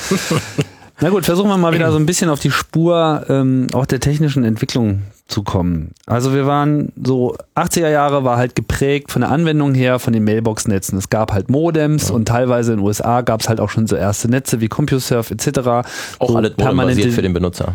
Na gut, versuchen wir mal wieder so ein bisschen auf die Spur ähm, auch der technischen Entwicklung zu kommen. Also wir waren so, achtziger Jahre war halt geprägt von der Anwendung her von den Mailbox-Netzen. Es gab halt Modems ja. und teilweise in den U S A gab es halt auch schon so erste Netze wie CompuServe et cetera. Auch so alles modembasiert für den Benutzer.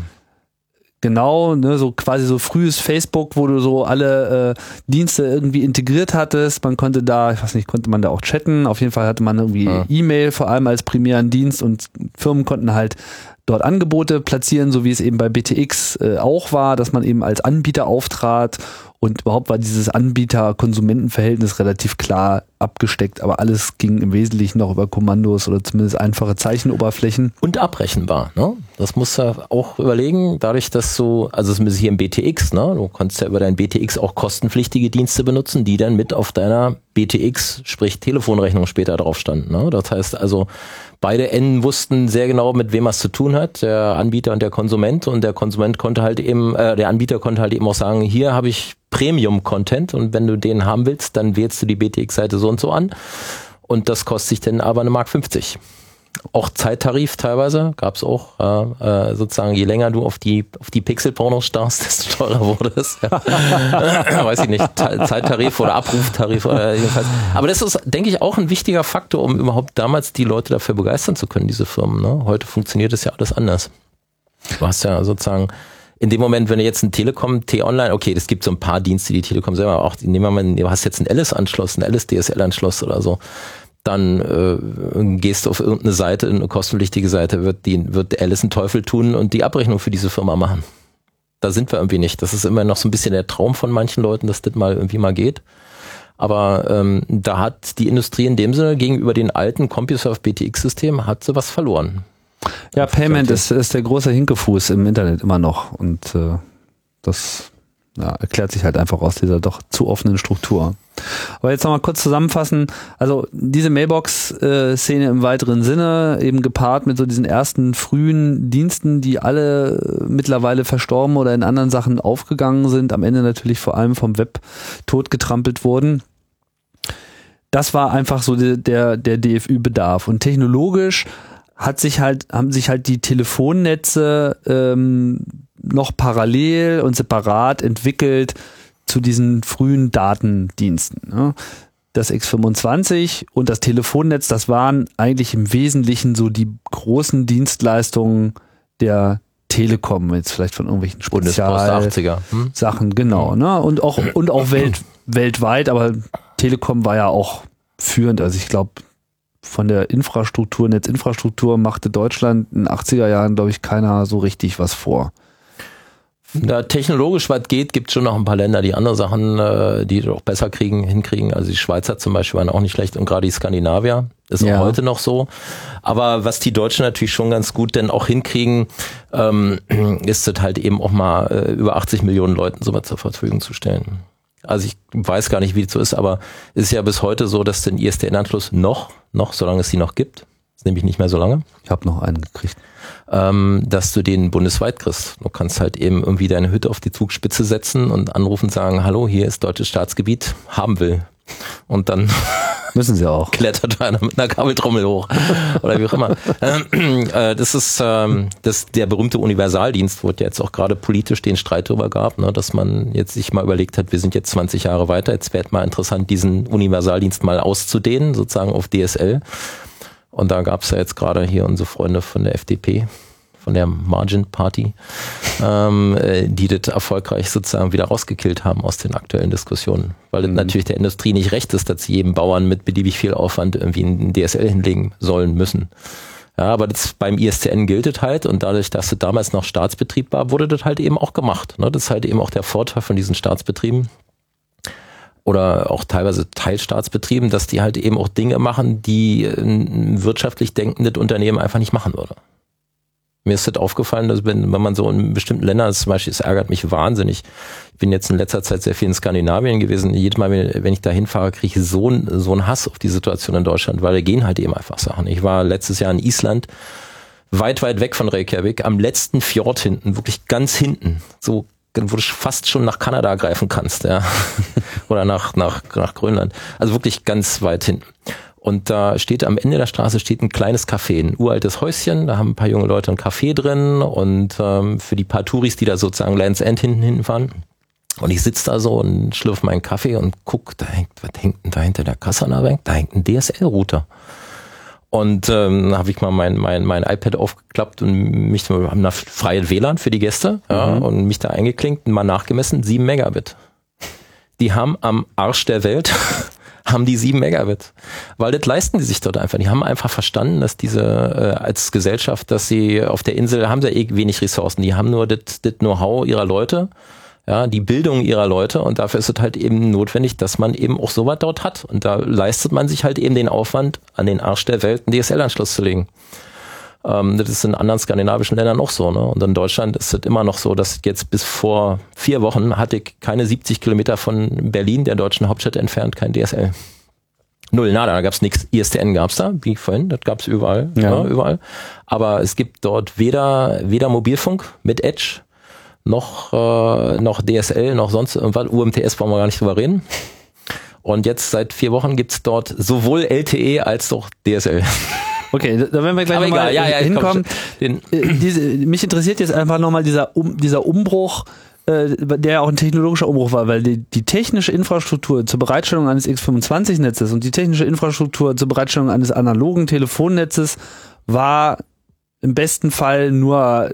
Genau, ne, so quasi so frühes Facebook, wo du so alle äh, Dienste irgendwie integriert hattest. Man konnte da, ich weiß nicht, konnte man da auch chatten. Auf jeden Fall hatte man irgendwie ja. E-Mail vor allem als primären Dienst und Firmen konnten halt dort Angebote platzieren, so wie es eben bei B T X äh, auch war, dass man eben als Anbieter auftrat und überhaupt war dieses Anbieter-Konsumenten-Verhältnis relativ klar abgesteckt, aber alles ging im Wesentlichen noch über Kommandos oder zumindest einfache Zeichenoberflächen. Und abrechenbar, ne? Das musst du auch überlegen, dadurch, dass du, also es ist hier im B T X, ne? Du kannst ja über dein B T X auch kostenpflichtige Dienste benutzen, die dann mit auf deiner B T X, sprich Telefonrechnung später drauf standen, ne? Das heißt also, beide Enden wussten sehr genau, mit wem man es zu tun hat, der Anbieter und der Konsument. Und der Konsument konnte halt eben, äh, der Anbieter konnte halt eben auch sagen, hier habe ich Premium-Content und wenn du den haben willst, dann wählst du die B T X-Seite so und so an. Und das kostet sich dann aber eine Mark fünfzig. Auch Zeittarif teilweise gab es auch, äh, sozusagen, je länger du auf die auf die Pixel-Pornos starrst, desto teurer wurde es. Ja. Weiß ich nicht, Zeittarif oder Abruftarif oder jedenfalls. Aber das ist, denke ich, auch ein wichtiger Faktor, um überhaupt damals die Leute dafür begeistern zu können, diese Firmen. Ne? Heute funktioniert es ja alles anders. Du hast ja sozusagen in dem Moment, wenn du jetzt ein Telekom, T-Online, okay, das gibt so ein paar Dienste, die Telekom selber auch, die nehmen wir mal, du hast jetzt einen Alice-Anschluss, einen Alice-D S L-Anschluss oder so. Dann äh, gehst du auf irgendeine Seite, eine kostenpflichtige Seite, wird die wird Alice einen Teufel tun und die Abrechnung für diese Firma machen. Da sind wir irgendwie nicht. Das ist immer noch so ein bisschen der Traum von manchen Leuten, dass das mal irgendwie mal geht. Aber ähm, da hat die Industrie in dem Sinne gegenüber den alten CompuServe B T X-Systemen hat sie was verloren. Ja, Payment ist, ist der große Hinkefuß im Internet immer noch und äh, das ja, erklärt sich halt einfach aus dieser doch zu offenen Struktur. Aber jetzt nochmal kurz zusammenfassen, also diese Mailbox-Szene im weiteren Sinne, eben gepaart mit so diesen ersten frühen Diensten, die alle mittlerweile verstorben oder in anderen Sachen aufgegangen sind, am Ende natürlich vor allem vom Web totgetrampelt wurden. Das war einfach so der, der D F Ü-Bedarf. Und technologisch hat sich halt, haben sich halt die Telefonnetze ähm, noch parallel und separat entwickelt zu diesen frühen Datendiensten. Ne? Das X fünfundzwanzig und das Telefonnetz, das waren eigentlich im Wesentlichen so die großen Dienstleistungen der Telekom, jetzt vielleicht von irgendwelchen Spezial hm? Sachen, genau, ne? Und auch und auch welt, weltweit, aber Telekom war ja auch führend, also ich glaube von der Infrastruktur, Netzinfrastruktur machte Deutschland in den achtziger Jahren, glaube ich, keiner so richtig was vor. Da technologisch weit geht, gibt es schon noch ein paar Länder, die andere Sachen, äh, die auch besser kriegen, hinkriegen. Also die Schweizer zum Beispiel waren auch nicht schlecht und gerade die Skandinavier ist Ja. auch heute noch so. Aber was die Deutschen natürlich schon ganz gut denn auch hinkriegen, ähm, ist es halt eben auch mal äh, über achtzig Millionen Leuten sowas zur Verfügung zu stellen. Also ich weiß gar nicht, wie es so ist, aber es ist ja bis heute so, dass den I S D N-Anschluss noch, noch, solange es die noch gibt, ist nämlich nicht mehr so lange, Ich habe noch einen gekriegt. ähm, dass du den bundesweit kriegst. Du kannst halt eben irgendwie deine Hütte auf die Zugspitze setzen und anrufen und sagen, hallo, hier ist deutsches Staatsgebiet, haben will. Und dann Müssen sie auch. klettert einer mit einer Kabeltrommel hoch oder wie auch immer. äh, das ist ähm, das, der berühmte Universaldienst, wo es jetzt auch gerade politisch den Streit darüber gab, ne, dass man jetzt sich mal überlegt hat, wir sind jetzt zwanzig Jahre weiter, jetzt wäre mal interessant, diesen Universaldienst mal auszudehnen, sozusagen auf D S L. Und da gab es ja jetzt gerade hier unsere Freunde von der F D P, von der Margin Party, ähm, die das erfolgreich sozusagen wieder rausgekillt haben aus den aktuellen Diskussionen. Weil mhm. natürlich der Industrie nicht recht ist, dass sie jedem Bauern mit beliebig viel Aufwand irgendwie ein D S L hinlegen sollen müssen. Ja, aber das beim I S D N gilt es halt und dadurch, dass es damals noch Staatsbetrieb war, wurde das halt eben auch gemacht. Ne? Das ist halt eben auch der Vorteil von diesen Staatsbetrieben. Oder auch teilweise Teilstaatsbetrieben, dass die halt eben auch Dinge machen, die ein wirtschaftlich denkendes Unternehmen einfach nicht machen würde. Mir ist das aufgefallen, dass wenn, wenn man so in bestimmten Ländern, zum Beispiel, es ärgert mich wahnsinnig. Ich bin jetzt in letzter Zeit sehr viel in Skandinavien gewesen. Jedes Mal, wenn ich da hinfahre, kriege ich so einen so einen Hass auf die Situation in Deutschland, weil da gehen halt eben einfach Sachen. Ich war letztes Jahr in Island, weit, weit weg von Reykjavik, am letzten Fjord hinten, wirklich ganz hinten, so wo du fast schon nach Kanada greifen kannst, ja. Oder nach, nach, nach Grönland. Also wirklich ganz weit hinten. Und da steht am Ende der Straße steht ein kleines Café, ein uraltes Häuschen, da haben ein paar junge Leute ein Café drin und ähm, für die paar Touris, die da sozusagen Land's End hinten hinten fahren. Und ich sitze da so und schlürfe meinen Kaffee und guck, da hängt, was hängt denn da hinter der Kasse an der Bank? Da hängt ein D S L-Router. Und ähm, habe ich mal mein, mein, mein iPad aufgeklappt und mich haben eine freie W L A N für die Gäste, ja, Mhm. und mich da eingeklinkt und mal nachgemessen, sieben Megabit. Die haben am Arsch der Welt haben die sieben Megabit. Weil das leisten die sich dort einfach. Die haben einfach verstanden, dass diese äh, als Gesellschaft, dass sie auf der Insel haben sie eh wenig Ressourcen. Die haben nur das das Know-how ihrer Leute, ja, die Bildung ihrer Leute und dafür ist es halt eben notwendig, dass man eben auch sowas dort hat. Und da leistet man sich halt eben den Aufwand, an den Arsch der Welt einen D S L-Anschluss zu legen. Ähm, das ist in anderen skandinavischen Ländern auch so, ne? Und in Deutschland ist es immer noch so, dass jetzt bis vor vier Wochen hatte ich keine siebzig Kilometer von Berlin, der deutschen Hauptstadt, entfernt, kein D S L. Null, nada, da gab's nichts. I S D N gab's da, wie vorhin, das gab's überall, Ja. ja, überall. Aber es gibt dort weder, weder Mobilfunk mit Edge, noch, äh, noch D S L, noch sonst irgendwas. U M T S wollen wir gar nicht drüber reden. Und jetzt seit vier Wochen gibt's dort sowohl L T E als auch D S L. Okay, da werden wir gleich Aber nochmal egal, ja, ja, hinkommen. komm, den, Äh, diese, mich interessiert jetzt einfach nochmal dieser, um, dieser Umbruch, äh, der auch ein technologischer Umbruch war, weil die, die technische Infrastruktur zur Bereitstellung eines X fünfundzwanzig Netzes und die technische Infrastruktur zur Bereitstellung eines analogen Telefonnetzes war im besten Fall nur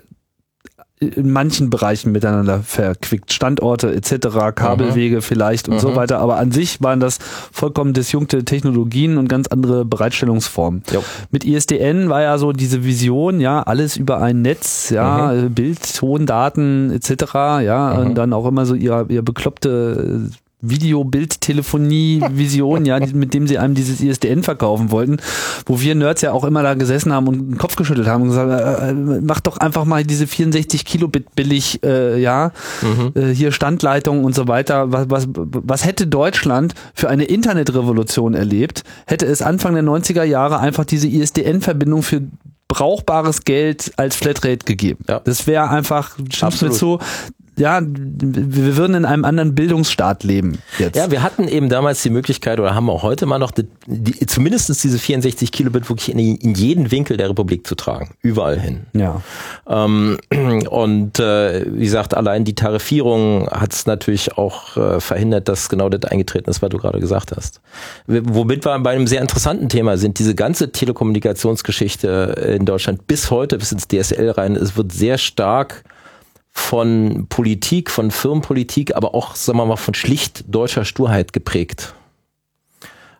in manchen Bereichen miteinander verquickt. Standorte et cetera, Kabelwege vielleicht und Mhm. so weiter. Aber an sich waren das vollkommen disjunkte Technologien und ganz andere Bereitstellungsformen. Jo. Mit I S D N war ja so diese Vision, ja, alles über ein Netz, ja, Mhm. Bild, Ton, Daten et cetera, ja, Mhm. und dann auch immer so ihr, ihr bekloppte Video-Bild-Telefonie-Vision, ja, die- mit dem sie einem dieses I S D N verkaufen wollten, wo wir Nerds ja auch immer da gesessen haben und den Kopf geschüttelt haben und gesagt, äh, äh, mach doch einfach mal diese vierundsechzig Kilobit billig, äh, ja, Mhm. äh, hier Standleitung und so weiter. Was, was, was hätte Deutschland für eine Internetrevolution erlebt, hätte es Anfang der neunziger Jahre einfach diese I S D N-Verbindung für brauchbares Geld als Flatrate gegeben. Ja. Das wäre einfach, stimmst du mir Absolut. zu, ja, wir würden in einem anderen Bildungsstaat leben jetzt. Ja, wir hatten eben damals die Möglichkeit oder haben auch heute mal noch die, die, zumindest diese vierundsechzig Kilobit wirklich in, in jeden Winkel der Republik zu tragen. Überall hin. Ja. Ähm, und äh, wie gesagt, allein die Tarifierung hat es natürlich auch äh, verhindert, dass genau das eingetreten ist, was du gerade gesagt hast. W- Womit wir bei einem sehr interessanten Thema sind, diese ganze Telekommunikationsgeschichte in Deutschland bis heute, bis ins D S L rein, es wird sehr stark von Politik, von Firmenpolitik, aber auch, sagen wir mal, von schlicht deutscher Sturheit geprägt.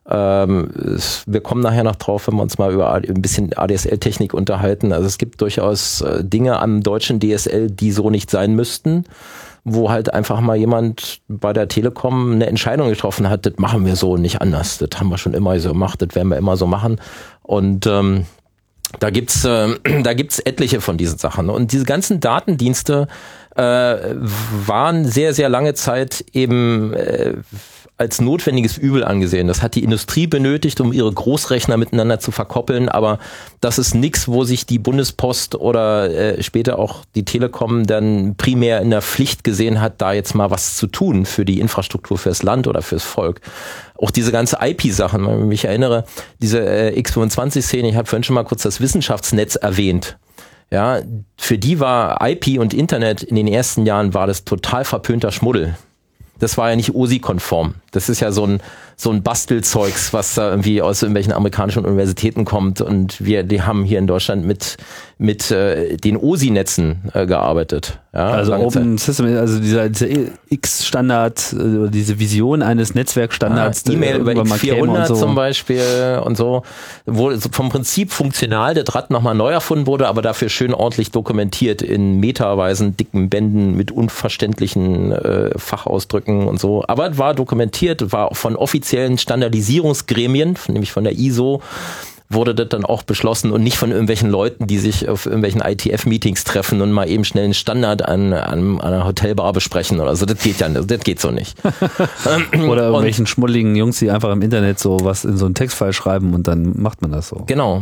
Ähm, es, wir kommen nachher noch drauf, wenn wir uns mal über ein bisschen A D S L-Technik unterhalten. Also es gibt durchaus äh, Dinge am deutschen D S L, die so nicht sein müssten, wo halt einfach mal jemand bei der Telekom eine Entscheidung getroffen hat, das machen wir so, nicht anders. Das haben wir schon immer so gemacht, das werden wir immer so machen. Und ähm, da gibt's äh, da gibt's etliche von diesen Sachen. Und diese ganzen Datendienste äh, waren sehr, sehr lange Zeit eben äh, als notwendiges Übel angesehen. Das hat die Industrie benötigt, um ihre Großrechner miteinander zu verkoppeln, aber das ist nichts, wo sich die Bundespost oder äh, später auch die Telekom dann primär in der Pflicht gesehen hat, da jetzt mal was zu tun für die Infrastruktur, fürs Land oder fürs Volk. Auch diese ganze I P-Sachen, wenn ich mich erinnere, diese äh, X fünfundzwanzig-Szene, ich habe vorhin schon mal kurz das Wissenschaftsnetz erwähnt. Ja, für die war I P und Internet in den ersten Jahren war das total verpönter Schmuddel. Das war ja nicht O S I-konform. Das ist ja so ein so ein Bastelzeugs, was da irgendwie aus irgendwelchen amerikanischen Universitäten kommt. Und wir, die haben hier in Deutschland mit mit äh, den O S I-Netzen äh, gearbeitet. Ja, also Open System, also dieser, dieser X-Standard, äh, diese Vision eines Netzwerkstandards. Ah, E-Mail über X vierhundert so. Zum Beispiel und so, wo vom Prinzip funktional der Draht nochmal neu erfunden wurde, aber dafür schön ordentlich dokumentiert in meterweisen dicken Bänden mit unverständlichen äh, Fachausdrücken und so. Aber es war dokumentiert, war von offiziellen Standardisierungsgremien, nämlich von der I S O, wurde das dann auch beschlossen und nicht von irgendwelchen Leuten, die sich auf irgendwelchen I T F-Meetings treffen und mal eben schnell einen Standard an, an, an einer Hotelbar besprechen oder so. Das geht ja nicht, das geht so nicht. Oder irgendwelchen und, schmuddeligen Jungs, die einfach im Internet so was in so einen Textfile schreiben und dann macht man das so. Genau.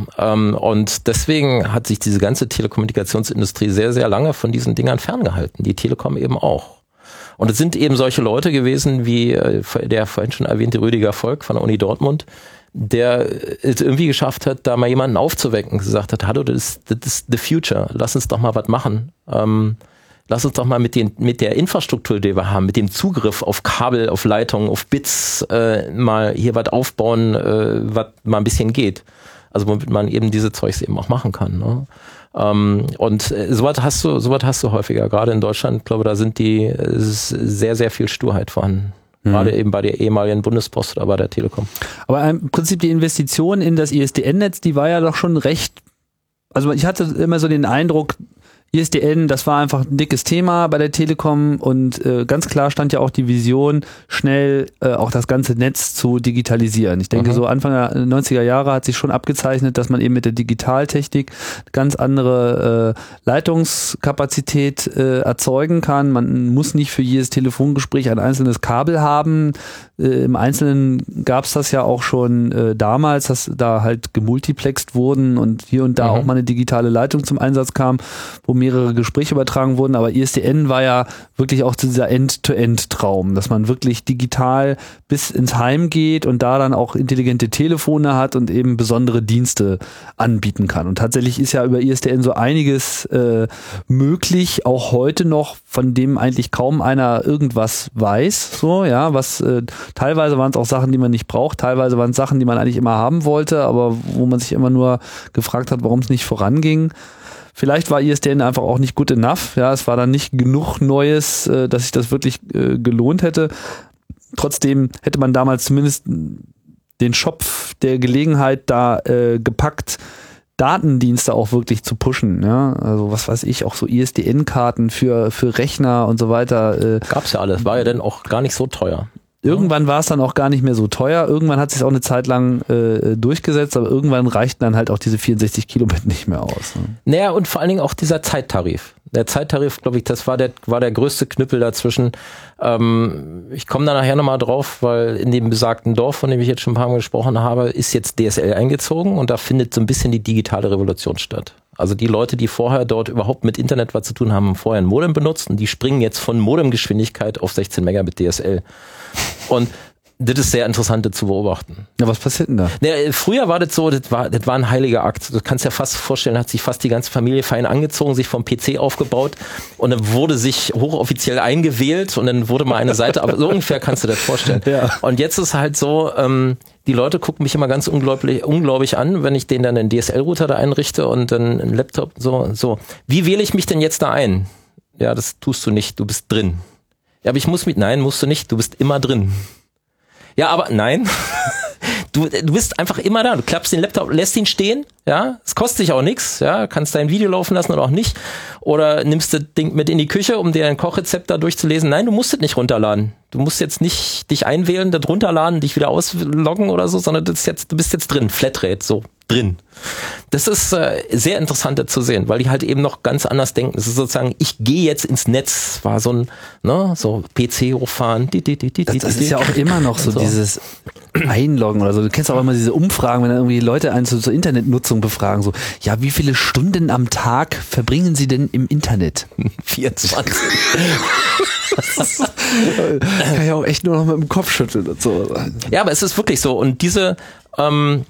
Und deswegen hat sich diese ganze Telekommunikationsindustrie sehr, sehr lange von diesen Dingern ferngehalten. Die Telekom eben auch. Und es sind eben solche Leute gewesen, wie der vorhin schon erwähnte Rüdiger Volk von der Uni Dortmund, der es irgendwie geschafft hat, da mal jemanden aufzuwecken, gesagt hat, hallo, das ist, das ist the future, lass uns doch mal was machen. Ähm, lass uns doch mal mit, den, mit der Infrastruktur, die wir haben, mit dem Zugriff auf Kabel, auf Leitungen, auf Bits, äh, mal hier was aufbauen, äh, was mal ein bisschen geht. Also womit man eben diese Zeugs eben auch machen kann, ne? Um, und sowas hast du, sowas hast du häufiger, gerade in Deutschland. Ich glaube, da sind die sehr, sehr viel Sturheit vorhanden. Mhm. Gerade eben bei der ehemaligen Bundespost oder bei der Telekom. Aber im Prinzip die Investition in das I S D N-Netz, die war ja doch schon recht, also ich hatte immer so den Eindruck, I S D N, das war einfach ein dickes Thema bei der Telekom und äh, ganz klar stand ja auch die Vision, schnell äh, auch das ganze Netz zu digitalisieren. Ich denke, mhm. so Anfang der neunziger Jahre hat sich schon abgezeichnet, dass man eben mit der Digitaltechnik ganz andere äh, Leitungskapazität äh, erzeugen kann. Man muss nicht für jedes Telefongespräch ein einzelnes Kabel haben. Äh, im Einzelnen gab es das ja auch schon äh, damals, dass da halt gemultiplext wurden und hier und da mhm. auch mal eine digitale Leitung zum Einsatz kam, wo mehrere Gespräche übertragen wurden, aber I S D N war ja wirklich auch dieser End-to-End-Traum, dass man wirklich digital bis ins Heim geht und da dann auch intelligente Telefone hat und eben besondere Dienste anbieten kann. Und tatsächlich ist ja über I S D N so einiges äh, möglich, auch heute noch, von dem eigentlich kaum einer irgendwas weiß, so, ja, was äh, teilweise waren es auch Sachen, die man nicht braucht, teilweise waren es Sachen, die man eigentlich immer haben wollte, aber wo man sich immer nur gefragt hat, warum es nicht voranging. Vielleicht war I S D N einfach auch nicht good enough. Ja, es war dann nicht genug Neues, äh, dass sich das wirklich äh, gelohnt hätte. Trotzdem hätte man damals zumindest den Schopf der Gelegenheit da äh, gepackt, Datendienste auch wirklich zu pushen. Ja, also was weiß ich, auch so I S D N-Karten für für Rechner und so weiter. Äh, Gab's ja alles. War ja dann auch gar nicht so teuer. Irgendwann war es dann auch gar nicht mehr so teuer. Irgendwann hat es sich auch eine Zeit lang äh, durchgesetzt, aber irgendwann reichten dann halt auch diese vierundsechzig Kilobit nicht mehr aus. Ne? Naja, und vor allen Dingen auch dieser Zeittarif. Der Zeittarif, glaube ich, das war der war der größte Knüppel dazwischen. Ähm, ich komme da nachher nochmal drauf, weil in dem besagten Dorf, von dem ich jetzt schon ein paar Mal gesprochen habe, ist jetzt D S L eingezogen und da findet so ein bisschen die digitale Revolution statt. Also die Leute, die vorher dort überhaupt mit Internet was zu tun haben, haben vorher ein Modem benutzt und die springen jetzt von Modemgeschwindigkeit auf sechzehn Megabit D S L. Und das ist sehr interessant zu beobachten. Ja, was passiert denn da? Ja, früher war das so, das war, das war ein heiliger Akt. Du kannst dir fast vorstellen, hat sich fast die ganze Familie fein angezogen, sich vom P C aufgebaut und dann wurde sich hochoffiziell eingewählt und dann wurde mal eine Seite, aber so ungefähr kannst du das vorstellen. Ja. Und jetzt ist halt so, ähm, die Leute gucken mich immer ganz unglaublich, unglaublich an, wenn ich denen dann einen D S L-Router da einrichte und dann einen Laptop, so, so. Wie wähle ich mich denn jetzt da ein? Ja, das tust du nicht, du bist drin. Ja, aber ich muss mit, nein, musst du nicht, du bist immer drin. Ja, aber nein, du, du bist einfach immer da. Du klappst den Laptop, lässt ihn stehen, ja, es kostet dich auch nichts, ja, kannst dein Video laufen lassen oder auch nicht. Oder nimmst das Ding mit in die Küche, um dir ein Kochrezept da durchzulesen. Nein, du musst es nicht runterladen. Du musst jetzt nicht dich einwählen, das runterladen, dich wieder ausloggen oder so, sondern das ist jetzt, du bist jetzt drin, Flatrate, so drin. Das ist äh, sehr interessant zu sehen, weil die halt eben noch ganz anders denken. Das ist sozusagen, ich gehe jetzt ins Netz, war so ein, ne, so P C hochfahren. Die, die, die, die, Das, das ist ja auch immer noch so, so dieses Einloggen oder so. Du kennst auch immer diese Umfragen, wenn dann irgendwie Leute einen zur, zur Internetnutzung befragen, so, ja, wie viele Stunden am Tag verbringen sie denn im Internet? vierundzwanzig. Kann ich auch echt nur noch mit dem Kopf schütteln und so. Ja, aber es ist wirklich so. Und diese, ähm,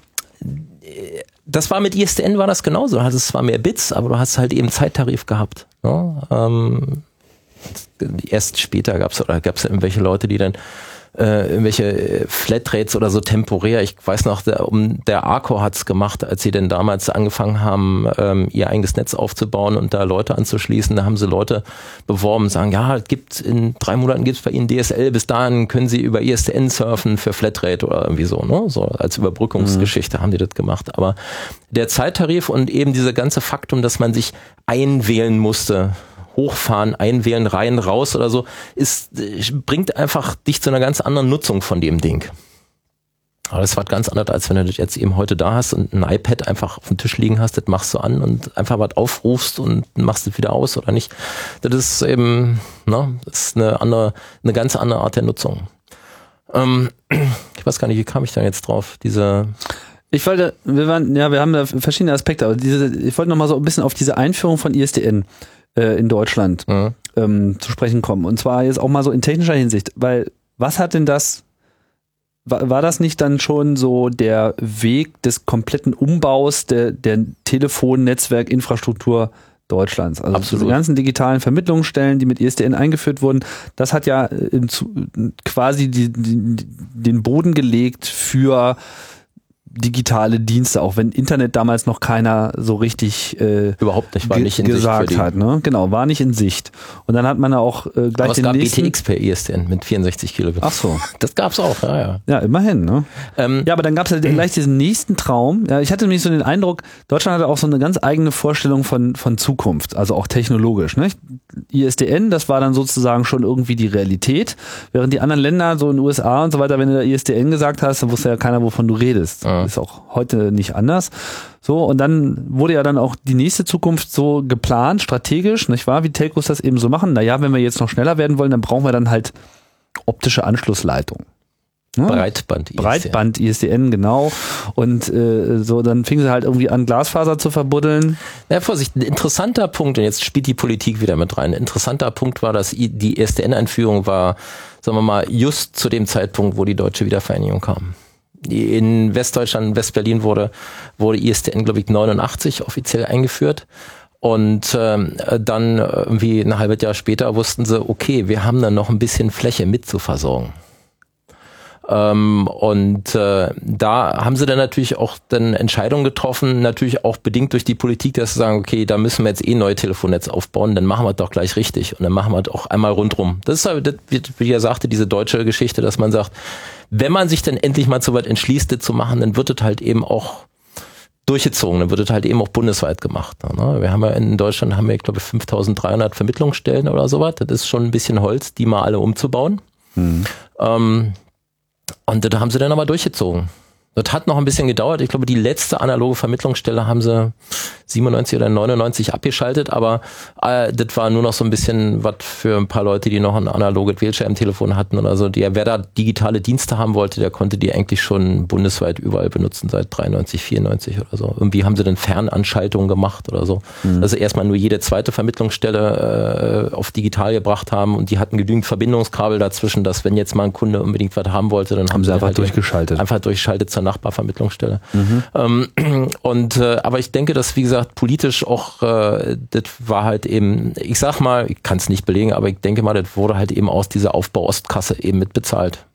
das war mit I S D N war das genauso. Du hattest zwar mehr Bits, aber du hast halt eben Zeittarif gehabt. Ne? Ähm, erst später gab es oder gab es ja irgendwelche Leute, die dann äh, irgendwelche Flatrates oder so temporär, ich weiß noch, der, um, der Arco hat's gemacht, als sie denn damals angefangen haben, ähm, ihr eigenes Netz aufzubauen und da Leute anzuschließen, da haben sie Leute beworben, sagen, ja, gibt in drei Monaten gibt's bei ihnen D S L, bis dahin können sie über I S D N surfen für Flatrate oder irgendwie so, ne? So als Überbrückungsgeschichte mhm. haben die das gemacht. Aber der Zeittarif und eben diese ganze Faktum, dass man sich einwählen musste, hochfahren, einwählen, rein, raus oder so, ist, bringt einfach dich zu einer ganz anderen Nutzung von dem Ding. Aber das war ganz anders, als wenn du das jetzt eben heute da hast und ein iPad einfach auf dem Tisch liegen hast, das machst du an und einfach was aufrufst und machst es wieder aus oder nicht. Das ist eben, ne, das ist eine andere, eine ganz andere Art der Nutzung. Ähm, ich weiß gar nicht, wie kam ich da jetzt drauf? Diese Ich wollte, wir waren, ja, wir haben da verschiedene Aspekte, aber diese, ich wollte noch mal so ein bisschen auf diese Einführung von I S D N in Deutschland mhm. ähm, zu sprechen kommen. Und zwar jetzt auch mal so in technischer Hinsicht, weil was hat denn das, war, war das nicht dann schon so der Weg des kompletten Umbaus der, der Telefon-Netzwerk-Infrastruktur Deutschlands? Also Absolut. diese ganzen digitalen Vermittlungsstellen, die mit I S D N eingeführt wurden, das hat ja im, quasi die, die, den Boden gelegt für digitale Dienste, auch wenn Internet damals noch keiner so richtig äh, überhaupt nicht, war ge- nicht in gesagt Sicht hat, ne? Genau, war nicht in Sicht. Und dann hat man auch äh, gleich aber es den gab nächsten. B T X per I S D N mit vierundsechzig Kilobit. Ach so, das gab's auch, ja, ja. Ja, immerhin, ne? Ähm, ja, aber dann gab's ja gleich diesen nächsten Traum. Ja, ich hatte nämlich so den Eindruck, Deutschland hatte auch so eine ganz eigene Vorstellung von von Zukunft, also auch technologisch, ne? I S D N, das war dann sozusagen schon irgendwie die Realität, während die anderen Länder, so in den U S A und so weiter, wenn du da I S D N gesagt hast, dann wusste ja keiner, wovon du redest. Ja. Ist auch heute nicht anders. So, und dann wurde ja dann auch die nächste Zukunft so geplant, strategisch, nicht wahr, wie Telcos das eben so machen. Naja, wenn wir jetzt noch schneller werden wollen, dann brauchen wir dann halt optische Anschlussleitungen. Ne? Breitband I S D N. Breitband I S D N, genau. Und äh, so, dann fing sie halt irgendwie an, Glasfaser zu verbuddeln. Ja, Vorsicht, ein interessanter Punkt, und jetzt spielt die Politik wieder mit rein. Ein interessanter Punkt war, dass die I S D N-Einführung war, sagen wir mal, just zu dem Zeitpunkt, wo die deutsche Wiedervereinigung kam. In Westdeutschland, Westberlin wurde, wurde I S D N, glaube ich, neunundachtzig offiziell eingeführt. Und ähm, dann irgendwie ein halbes Jahr später wussten sie, okay, wir haben dann noch ein bisschen Fläche mit zu versorgen. Ähm, und äh, da haben sie dann natürlich auch dann Entscheidungen getroffen, natürlich auch bedingt durch die Politik, dass sie sagen, okay, da müssen wir jetzt eh neue Telefonnetze aufbauen, dann machen wir es doch gleich richtig und dann machen wir es auch einmal rundrum. Das ist halt, wie er sagte, diese deutsche Geschichte, dass man sagt, wenn man sich dann endlich mal so weit entschließt, das zu machen, dann wird es halt eben auch durchgezogen, dann wird es halt eben auch bundesweit gemacht. Ne? Wir haben ja in Deutschland, haben wir, ich glaube, fünftausenddreihundert Vermittlungsstellen oder sowas. Das ist schon ein bisschen Holz, die mal alle umzubauen. Mhm. Ähm, Und das haben sie dann aber durchgezogen. Das hat noch ein bisschen gedauert. Ich glaube, die letzte analoge Vermittlungsstelle haben sie siebenundneunzig oder neunundneunzig abgeschaltet, aber äh, das war nur noch so ein bisschen was für ein paar Leute, die noch ein analoges Wählscheibentelefon hatten oder so. Die, wer da digitale Dienste haben wollte, der konnte die eigentlich schon bundesweit überall benutzen, seit dreiundneunzig, vierundneunzig oder so. Irgendwie haben sie dann Fernanschaltungen gemacht oder so. Mhm. Also erstmal nur jede zweite Vermittlungsstelle äh, auf digital gebracht haben und die hatten genügend Verbindungskabel dazwischen, dass wenn jetzt mal ein Kunde unbedingt was haben wollte, dann haben, haben sie einfach halt durchgeschaltet. Einfach durchgeschaltet zur Nachbarvermittlungsstelle. Mhm. Ähm, und äh, aber ich denke, dass, wie gesagt, politisch auch, äh, das war halt eben, ich sag mal, ich kann es nicht belegen, aber ich denke mal, das wurde halt eben aus dieser Aufbau-Ostkasse eben mitbezahlt.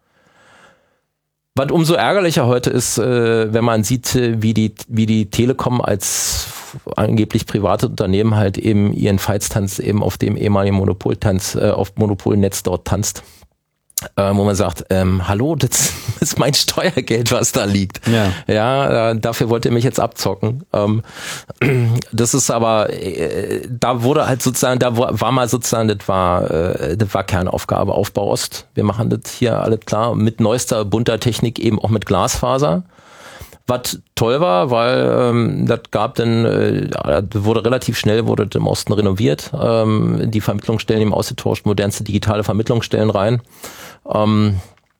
Was umso ärgerlicher heute ist, äh, wenn man sieht, wie die, wie die Telekom als angeblich private Unternehmen halt eben ihren Veitstanz eben auf dem ehemaligen Monopoltanz, äh, auf Monopolnetz dort tanzt. äh, wo man sagt, ähm, hallo, das ist mein Steuergeld, was da liegt. Ja, ja äh, dafür wollt ihr mich jetzt abzocken. Ähm, das ist aber, äh, da wurde halt sozusagen, da war mal sozusagen, das war, äh, das war Kernaufgabe Aufbau Ost. Wir machen das hier alles klar mit neuester, bunter Technik, eben auch mit Glasfaser. Was toll war, weil ähm, das gab dann, äh, wurde relativ schnell, wurde im Osten renoviert, ähm, die Vermittlungsstellen eben ausgetauscht, modernste digitale Vermittlungsstellen rein. Ähm,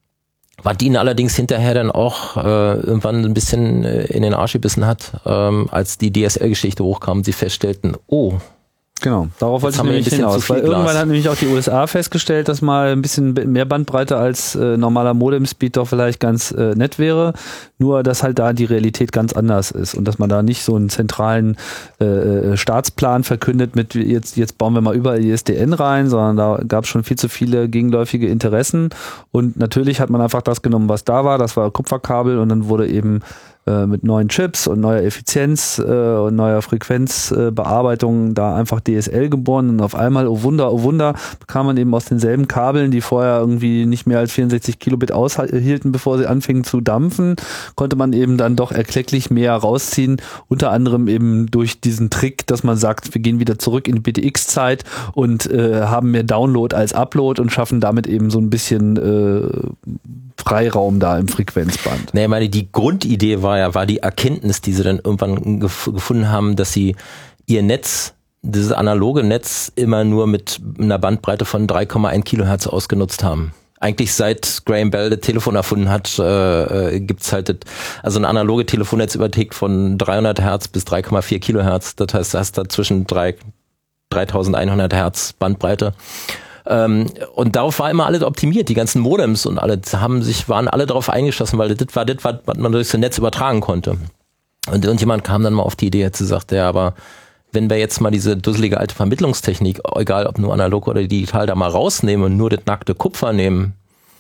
was ihnen allerdings hinterher dann auch äh, irgendwann ein bisschen äh, in den Arsch gebissen hat, ähm, als die D S L-Geschichte hochkam, sie feststellten, oh, genau, darauf wollte ich nämlich hinaus, weil irgendwann hat nämlich auch die U S A festgestellt, dass mal ein bisschen mehr Bandbreite als äh, normaler Modem-Speed doch vielleicht ganz äh, nett wäre, nur dass halt da die Realität ganz anders ist und dass man da nicht so einen zentralen äh, Staatsplan verkündet mit jetzt, jetzt bauen wir mal überall I S D N rein, sondern da gab es schon viel zu viele gegenläufige Interessen und natürlich hat man einfach das genommen, was da war, das war Kupferkabel und dann wurde eben mit neuen Chips und neuer Effizienz äh, und neuer Frequenzbearbeitung äh, da einfach D S L geboren und auf einmal, oh Wunder, oh Wunder, bekam man eben aus denselben Kabeln, die vorher irgendwie nicht mehr als vierundsechzig Kilobit aushielten, bevor sie anfingen zu dampfen, konnte man eben dann doch erklecklich mehr rausziehen, unter anderem eben durch diesen Trick, dass man sagt, wir gehen wieder zurück in die B T X-Zeit und äh, haben mehr Download als Upload und schaffen damit eben so ein bisschen äh, Freiraum da im Frequenzband. Nee, ich meine, die Grundidee war ja, war die Erkenntnis, die sie dann irgendwann gef- gefunden haben, dass sie ihr Netz, dieses analoge Netz, immer nur mit einer Bandbreite von drei Komma eins Kilohertz ausgenutzt haben. Eigentlich seit Graham Bell das Telefon erfunden hat, äh, gibt's halt das, also ein analoge Telefonnetz überträgt von dreihundert Hertz bis drei Komma vier Kilohertz. Das heißt, du hast da zwischen dreitausendeinhundert Hertz Bandbreite. Ähm, und darauf war immer alles optimiert, die ganzen Modems und alle haben sich, waren alle darauf eingeschossen, weil das war das, was man durch das Netz übertragen konnte. Und irgendjemand kam dann mal auf die Idee, jetzt sagte er, aber wenn wir jetzt mal diese dusselige alte Vermittlungstechnik, egal ob nur analog oder digital, da mal rausnehmen und nur das nackte Kupfer nehmen,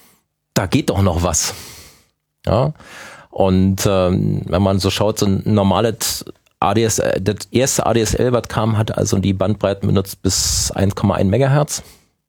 da geht doch noch was. Ja. Und ähm, wenn man so schaut, so ein normales A D S L, das erste A D S L, was kam, hat also die Bandbreiten benutzt bis eins Komma eins Megahertz.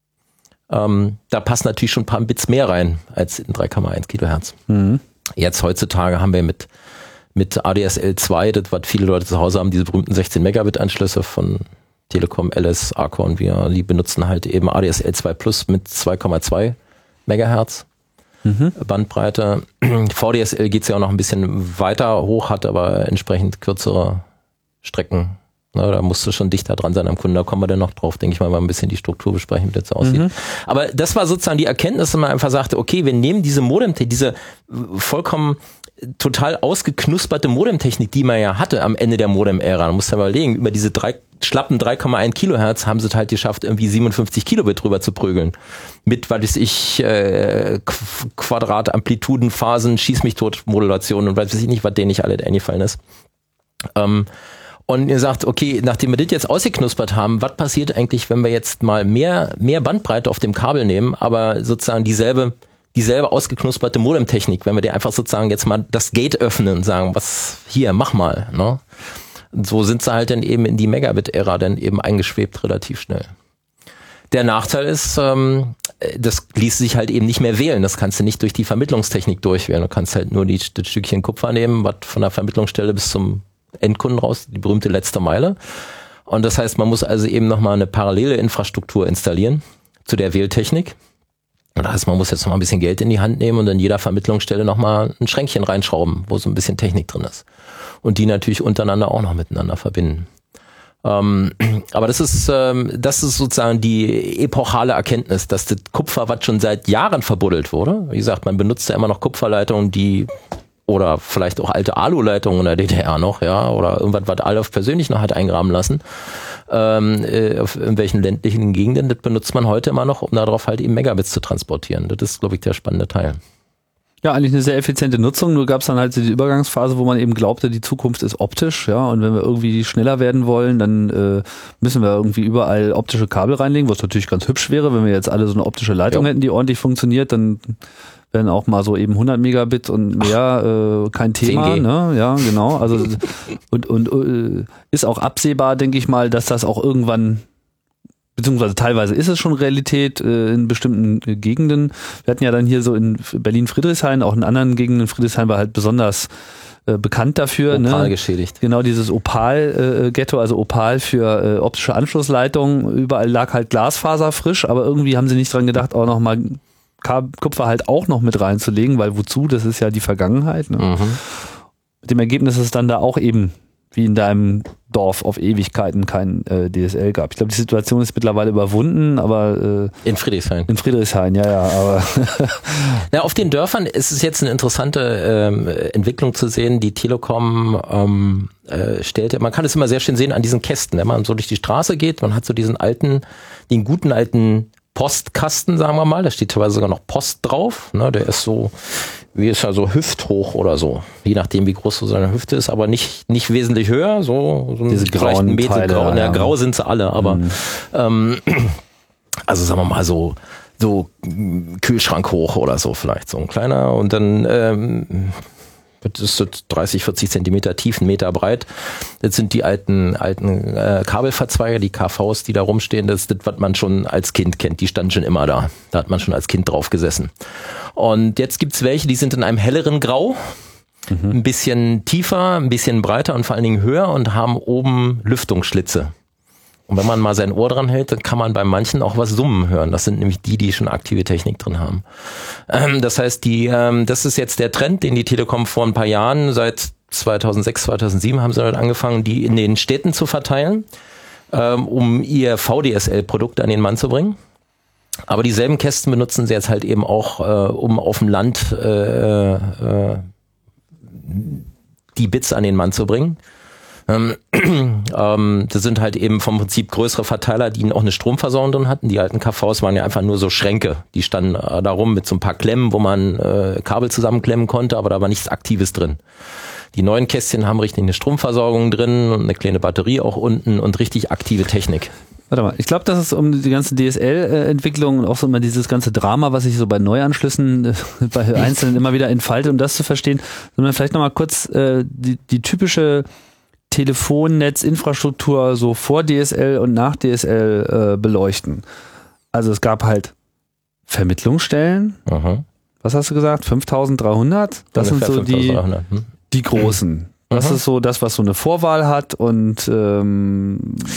Ähm, da passen natürlich schon ein paar Bits mehr rein als in drei Komma eins Kilohertz. Mhm. Jetzt heutzutage haben wir mit, mit A D S L zwei, das was viele Leute zu Hause haben, diese berühmten sechzehn Megabit Anschlüsse von Telekom, L S, Arcon, wir, die benutzen halt eben A D S L zwei Plus mit zwei Komma zwei Megahertz mhm. Bandbreite. V D S L geht es ja auch noch ein bisschen weiter hoch, hat aber entsprechend kürzere Strecken. Na, da musst du schon dichter dran sein am Kunden. Da kommen wir dann noch drauf, denke ich mal, mal ein bisschen die Struktur besprechen, wie das so aussieht. Mhm. Aber das war sozusagen die Erkenntnis, dass man einfach sagte, okay, wir nehmen diese Modem, diese vollkommen total ausgeknusperte Modemtechnik, die man ja hatte am Ende der Modem-Ära. Da musst du mal überlegen, über diese drei, schlappen drei Komma eins Kilohertz haben sie es halt geschafft, irgendwie siebenundfünfzig Kilobit drüber zu prügeln. Mit, was weiß ich, äh, Quadratamplituden, Phasen, Schieß-mich-tot-Modulation und weiß ich nicht, was denen nicht alle eingefallen ist. Ähm, Und ihr sagt, okay, nachdem wir das jetzt ausgeknuspert haben, was passiert eigentlich, wenn wir jetzt mal mehr, mehr Bandbreite auf dem Kabel nehmen, aber sozusagen dieselbe, dieselbe ausgeknusperte Modemtechnik, wenn wir dir einfach sozusagen jetzt mal das Gate öffnen und sagen, was, hier, mach mal, ne? Und so sind sie halt dann eben in die Megabit-Ära dann eben eingeschwebt relativ schnell. Der Nachteil ist, ähm, das ließ sich halt eben nicht mehr wählen. Das kannst du nicht durch die Vermittlungstechnik durchwählen. Du kannst halt nur die, das Stückchen Kupfer nehmen, was von der Vermittlungsstelle bis zum Endkunden raus, die berühmte letzte Meile. Und das heißt, man muss also eben nochmal eine parallele Infrastruktur installieren zu der Wähltechnik. Und das heißt, man muss jetzt nochmal ein bisschen Geld in die Hand nehmen und an jeder Vermittlungsstelle nochmal ein Schränkchen reinschrauben, wo so ein bisschen Technik drin ist. Und die natürlich untereinander auch noch miteinander verbinden. Ähm, aber das ist, ähm, das ist sozusagen die epochale Erkenntnis, dass das Kupfer, was schon seit Jahren verbuddelt wurde, wie gesagt, man benutzt ja immer noch Kupferleitungen, die oder vielleicht auch alte Aluleitungen in der D D R noch, ja, oder irgendwas, was Adolf persönlich noch hat eingraben lassen, ähm, äh, auf irgendwelchen ländlichen Gegenden, das benutzt man heute immer noch, um darauf halt eben Megabits zu transportieren. Das ist, glaube ich, der spannende Teil. Ja, eigentlich eine sehr effiziente Nutzung, nur gab es dann halt so die Übergangsphase, wo man eben glaubte, die Zukunft ist optisch, ja, und wenn wir irgendwie schneller werden wollen, dann äh, müssen wir irgendwie überall optische Kabel reinlegen, was natürlich ganz hübsch wäre, wenn wir jetzt alle so eine optische Leitung ja. hätten, die ordentlich funktioniert, dann wären auch mal so eben hundert Megabit und mehr äh, kein Thema, zehn G. ne? Ja, genau. Also und und äh, ist auch absehbar, denke ich mal, dass das auch irgendwann beziehungsweise teilweise ist es schon Realität äh, in bestimmten äh, Gegenden. Wir hatten ja dann hier so in Berlin-Friedrichshain, auch in anderen Gegenden, Friedrichshain war halt besonders äh, bekannt dafür. Opal ne? geschädigt. Genau, dieses Opal-Ghetto, also Opal für äh, optische Anschlussleitungen. Überall lag halt Glasfaser frisch, aber irgendwie haben sie nicht dran gedacht, auch nochmal Kupfer halt auch noch mit reinzulegen, weil wozu? Das ist ja die Vergangenheit. Ne? Mhm. Mit dem Ergebnis, dass es dann da auch eben wie in deinem Dorf auf Ewigkeiten kein äh, D S L gab. Ich glaube, die Situation ist mittlerweile überwunden, aber äh, in Friedrichshain. In Friedrichshain, ja, ja, aber ja, auf den Dörfern ist es jetzt eine interessante ähm, Entwicklung zu sehen. Die Telekom ähm, äh, stellte, man kann es immer sehr schön sehen an diesen Kästen, wenn man so durch die Straße geht, man hat so diesen alten, den guten alten Postkasten, sagen wir mal, da steht teilweise sogar noch Post drauf, ne, der ist so, wie ist ja so hüfthoch oder so, je nachdem wie groß so seine Hüfte ist, aber nicht nicht wesentlich höher, so, so diese grauen Meter Teile, grau, ja, ja, ja. grau sind sie alle, aber mhm. ähm, also sagen wir mal so so Kühlschrank hoch oder so vielleicht, so ein kleiner und dann ähm, das ist dreißig, vierzig Zentimeter tief, einen Meter breit. Das sind die alten alten äh, Kabelverzweiger, die K Vs, die da rumstehen. Das ist das, was man schon als Kind kennt. Die standen schon immer da. Da hat man schon als Kind drauf gesessen. Und jetzt gibt's welche, die sind in einem helleren Grau, mhm. ein bisschen tiefer, ein bisschen breiter und vor allen Dingen höher und haben oben Lüftungsschlitze. Und wenn man mal sein Ohr dran hält, dann kann man bei manchen auch was summen hören. Das sind nämlich die, die schon aktive Technik drin haben. Ähm, das heißt, die, ähm, das ist jetzt der Trend, den die Telekom vor ein paar Jahren, seit zweitausendsechs, zweitausendsieben haben sie damit angefangen, die in den Städten zu verteilen, ähm, um ihr V D S L-Produkt an den Mann zu bringen. Aber dieselben Kästen benutzen sie jetzt halt eben auch, äh, um auf dem Land äh, äh, die Bits an den Mann zu bringen. Ähm, ähm, das sind halt eben vom Prinzip größere Verteiler, die auch eine Stromversorgung drin hatten. Die alten K Vs waren ja einfach nur so Schränke. Die standen äh, da rum mit so ein paar Klemmen, wo man äh, Kabel zusammenklemmen konnte, aber da war nichts Aktives drin. Die neuen Kästchen haben richtig eine Stromversorgung drin und eine kleine Batterie auch unten und richtig aktive Technik. Warte mal, ich glaube, dass es um die ganze D S L-Entwicklung und auch so immer dieses ganze Drama, was sich so bei Neuanschlüssen äh, bei Einzelnen immer wieder entfaltet, um das zu verstehen, sollen wir vielleicht nochmal kurz äh, die, die typische Telefonnetzinfrastruktur so vor D S L und nach D S L äh, beleuchten. Also es gab halt Vermittlungsstellen. Aha. Was hast du gesagt? fünftausenddreihundert? Das Ungefähr sind so die, fünftausenddreihundert, hm? die großen. Das Mhm. ist so das, was so eine Vorwahl hat und ähm,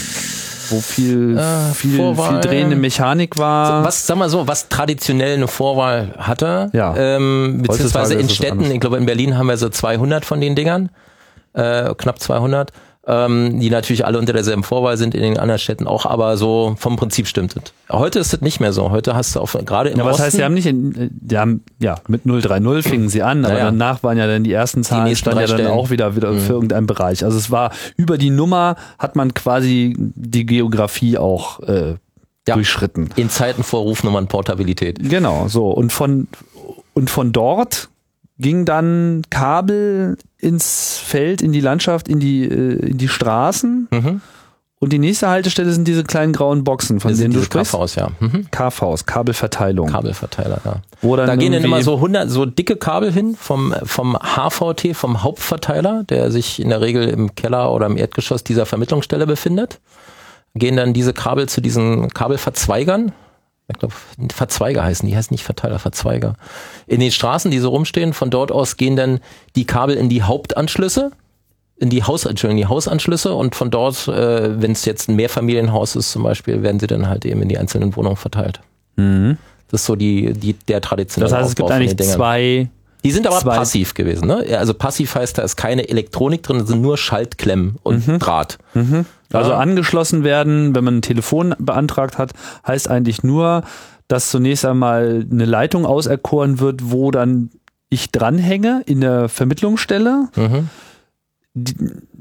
wo viel, Äh, viel, Vorwahl. viel drehende Mechanik war. Was, sag mal so, was traditionell eine Vorwahl hatte, Ja. ähm, beziehungsweise Heutzutage in ist es Städten, anders. ich glaube in Berlin haben wir so zweihundert von den Dingern, äh, knapp zweihundert, ähm, die natürlich alle unter derselben Vorwahl sind, in den anderen Städten auch, aber so vom Prinzip stimmt es. Heute ist es nicht mehr so. Heute hast du auf, gerade im Ja, was Osten, heißt, sie haben nicht, in, die haben, ja, mit null drei null fingen sie an, aber Naja. danach waren ja dann die ersten Zahlen, nächsten stand ja drei dann Stellen. auch wieder, wieder Mhm. für irgendeinen Bereich. Also es war, über die Nummer hat man quasi die Geografie auch äh, Ja. durchschritten. in Zeiten vor Rufnummernportabilität. Genau, so. Und von, und von dort ging dann Kabel ins Feld, in die Landschaft, in die, äh, in die Straßen. Mhm. Und die nächste Haltestelle sind diese kleinen grauen Boxen, von Das denen sind du diese sprichst. K Vs, ja. Mhm. K Vs, Kabelverteilung. Kabelverteiler, ja. Wo dann Da gehen dann irgendwie- immer so hundert, so dicke Kabel hin vom, vom H V T, vom Hauptverteiler, der sich in der Regel im Keller oder im Erdgeschoss dieser Vermittlungsstelle befindet. Gehen dann diese Kabel zu diesen Kabelverzweigern. Ich glaube, Verzweiger heißen die, heißen nicht Verteiler, Verzweiger. In den Straßen, die so rumstehen, von dort aus gehen dann die Kabel in die Hauptanschlüsse, in die Haus, Entschuldigung, die Hausanschlüsse und von dort, äh, wenn es jetzt ein Mehrfamilienhaus ist zum Beispiel, werden sie dann halt eben in die einzelnen Wohnungen verteilt. Mhm. Das ist so die, die, der traditionelle Das heißt, es gibt Aufbau von eigentlich den Dingern. zwei. Die sind aber zwei- passiv gewesen, ne? Ja, also passiv heißt, da ist keine Elektronik drin, es sind nur Schaltklemmen und Mhm. Draht. Also Ja. angeschlossen werden, wenn man ein Telefon beantragt hat, heißt eigentlich nur, dass zunächst einmal eine Leitung auserkoren wird, wo dann ich dranhänge in der Vermittlungsstelle, Mhm. die,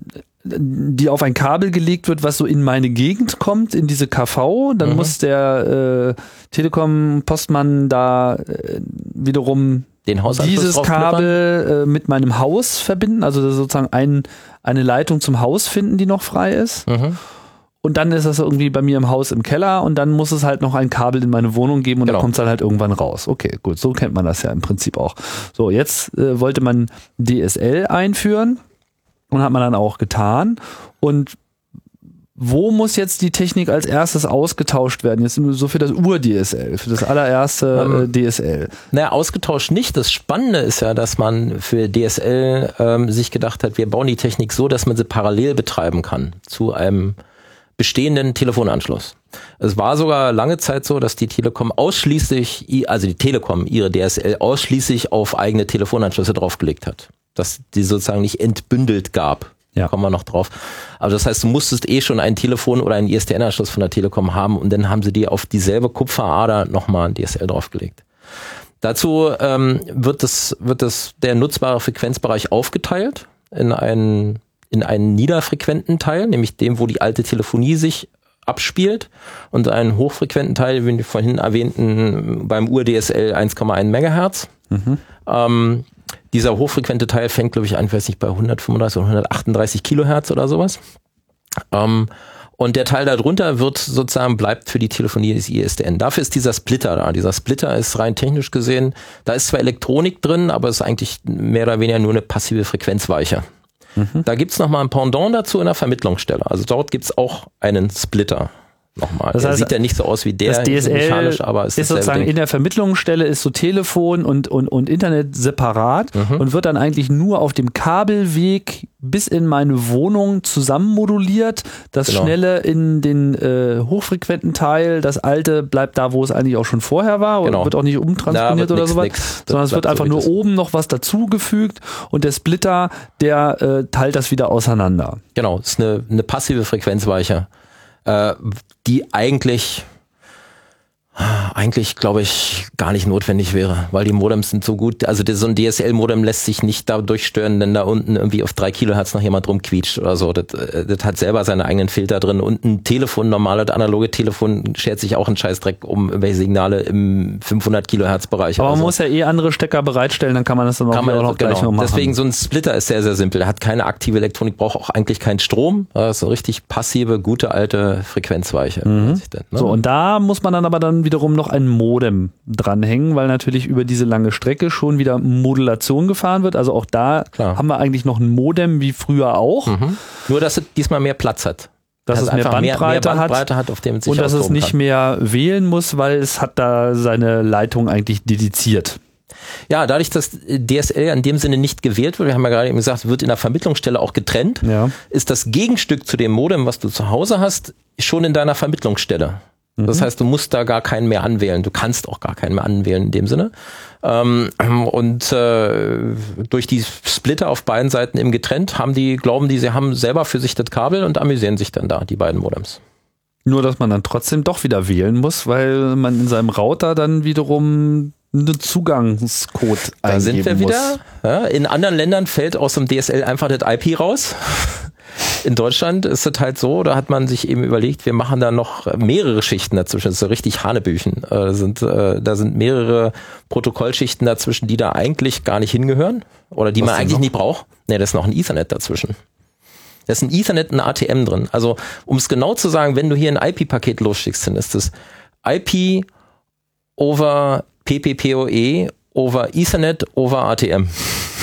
die auf ein Kabel gelegt wird, was so in meine Gegend kommt, in diese K V. Dann Mhm. muss der äh, Telekom-Postmann da äh, wiederum Den Hausanschluss dieses draufklippern. Kabel äh, mit meinem Haus verbinden, also sozusagen ein, eine Leitung zum Haus finden, die noch frei ist. Mhm. Und dann ist das irgendwie bei mir im Haus im Keller und dann muss es halt noch ein Kabel in meine Wohnung geben und Genau. dann kommt es dann halt irgendwann raus. Okay, gut, so kennt man das ja im Prinzip auch. So, jetzt äh, wollte man D S L einführen und hat man dann auch getan. Und Wo muss jetzt die Technik als erstes ausgetauscht werden? Jetzt so für das Ur-D S L, für das allererste ähm, äh, D S L. Naja, ausgetauscht nicht. Das Spannende ist ja, dass man für D S L ähm, sich gedacht hat, wir bauen die Technik so, dass man sie parallel betreiben kann zu einem bestehenden Telefonanschluss. Es war sogar lange Zeit so, dass die Telekom ausschließlich, also die Telekom ihre D S L ausschließlich auf eigene Telefonanschlüsse draufgelegt hat. Dass die sozusagen nicht entbündelt gab. Ja. Kommen wir noch drauf. Aber das heißt, du musstest eh schon ein Telefon oder einen I S D N-Anschluss von der Telekom haben und dann haben sie dir auf dieselbe Kupferader nochmal ein D S L draufgelegt. Dazu ähm, wird das, wird das der nutzbare Frequenzbereich aufgeteilt in einen, in einen niederfrequenten Teil, nämlich dem, wo die alte Telefonie sich abspielt, und einen hochfrequenten Teil, wie wir vorhin erwähnten, beim Ur-D S L eins Komma eins Megahertz. Mhm. Ähm, Dieser hochfrequente Teil fängt, glaube ich, an, ich weiß nicht, bei hundertfünfunddreißig oder hundertachtunddreißig Kilohertz oder sowas. Ähm, und der Teil darunter wird sozusagen, bleibt für die Telefonie des I S D N. Dafür ist dieser Splitter da. Dieser Splitter ist rein technisch gesehen, da ist zwar Elektronik drin, aber es ist eigentlich mehr oder weniger nur eine passive Frequenzweiche. Mhm. Da gibt's noch mal ein Pendant dazu in der Vermittlungsstelle. Also dort gibt's auch einen Splitter. Nochmal. Das heißt, der sieht ja nicht so aus wie der, das D S L mechanisch, aber es ist, ist sozusagen Ding. In der Vermittlungsstelle ist so Telefon und, und, und Internet separat mhm. und wird dann eigentlich nur auf dem Kabelweg bis in meine Wohnung zusammenmoduliert. Das genau. Schnelle in den äh, hochfrequenten Teil, das alte bleibt da, wo es eigentlich auch schon vorher war, und genau. wird auch nicht umtransponiert oder sowas, sondern es wird einfach nur oben noch was dazugefügt, und der Splitter, der äh, teilt das wieder auseinander. Genau, das ist eine, eine passive Frequenzweiche. Die eigentlich, eigentlich glaube ich, gar nicht notwendig wäre, weil die Modems sind so gut, also so ein D S L-Modem lässt sich nicht dadurch stören, wenn da unten irgendwie auf drei Kilohertz noch jemand rumquietscht oder so. Das, das hat selber seine eigenen Filter drin, und ein Telefon, normales analoge Telefon, schert sich auch einen Scheißdreck um welche Signale im fünfhundert Kilohertz Bereich. Aber man so. muss ja eh andere Stecker bereitstellen, dann kann man das dann auch, kann man, auch noch genau. gleich noch machen. Deswegen so ein Splitter ist sehr, sehr simpel. Der hat keine aktive Elektronik, braucht auch eigentlich keinen Strom. Das ist eine richtig passive, gute alte Frequenzweiche. Mhm. Denn, ne? So, und da muss man dann aber dann wiederum noch ein Modem dranhängen, weil natürlich über diese lange Strecke schon wieder Modulation gefahren wird. Also auch da Klar. haben wir eigentlich noch ein Modem wie früher auch. Mhm. Nur, dass es diesmal mehr Platz hat. Dass es mehr Bandbreite, mehr, mehr Bandbreite hat, hat, auf dem es sich und dass es nicht kann. mehr wählen muss, weil es hat da seine Leitung eigentlich dediziert. Ja, dadurch, dass D S L in dem Sinne nicht gewählt wird, wir haben ja gerade eben gesagt, wird in der Vermittlungsstelle auch getrennt, ja. ist das Gegenstück zu dem Modem, was du zu Hause hast, schon in deiner Vermittlungsstelle. Mhm. Das heißt, du musst da gar keinen mehr anwählen. Du kannst auch gar keinen mehr anwählen in dem Sinne. Ähm, und äh, durch die Splitter auf beiden Seiten eben getrennt, haben die, glauben die, sie haben selber für sich das Kabel und amüsieren sich dann da, die beiden Modems. Nur, dass man dann trotzdem doch wieder wählen muss, weil man in seinem Router dann wiederum einen Zugangscode eingeben muss. Da sind wir wieder. Ja, in anderen Ländern fällt aus dem D S L einfach das I P raus. In Deutschland ist es halt so, da hat man sich eben überlegt, wir machen da noch mehrere Schichten dazwischen. Das ist so richtig Hanebüchen. Äh, sind, äh, da sind mehrere Protokollschichten dazwischen, die da eigentlich gar nicht hingehören oder die Was man eigentlich noch? nicht braucht. Nee, da ist noch ein Ethernet dazwischen. Da ist ein Ethernet, ein A T M drin. Also, um es genau zu sagen, wenn du hier ein I P-Paket losschickst, dann ist das I P over P P P O E over Ethernet over A T M.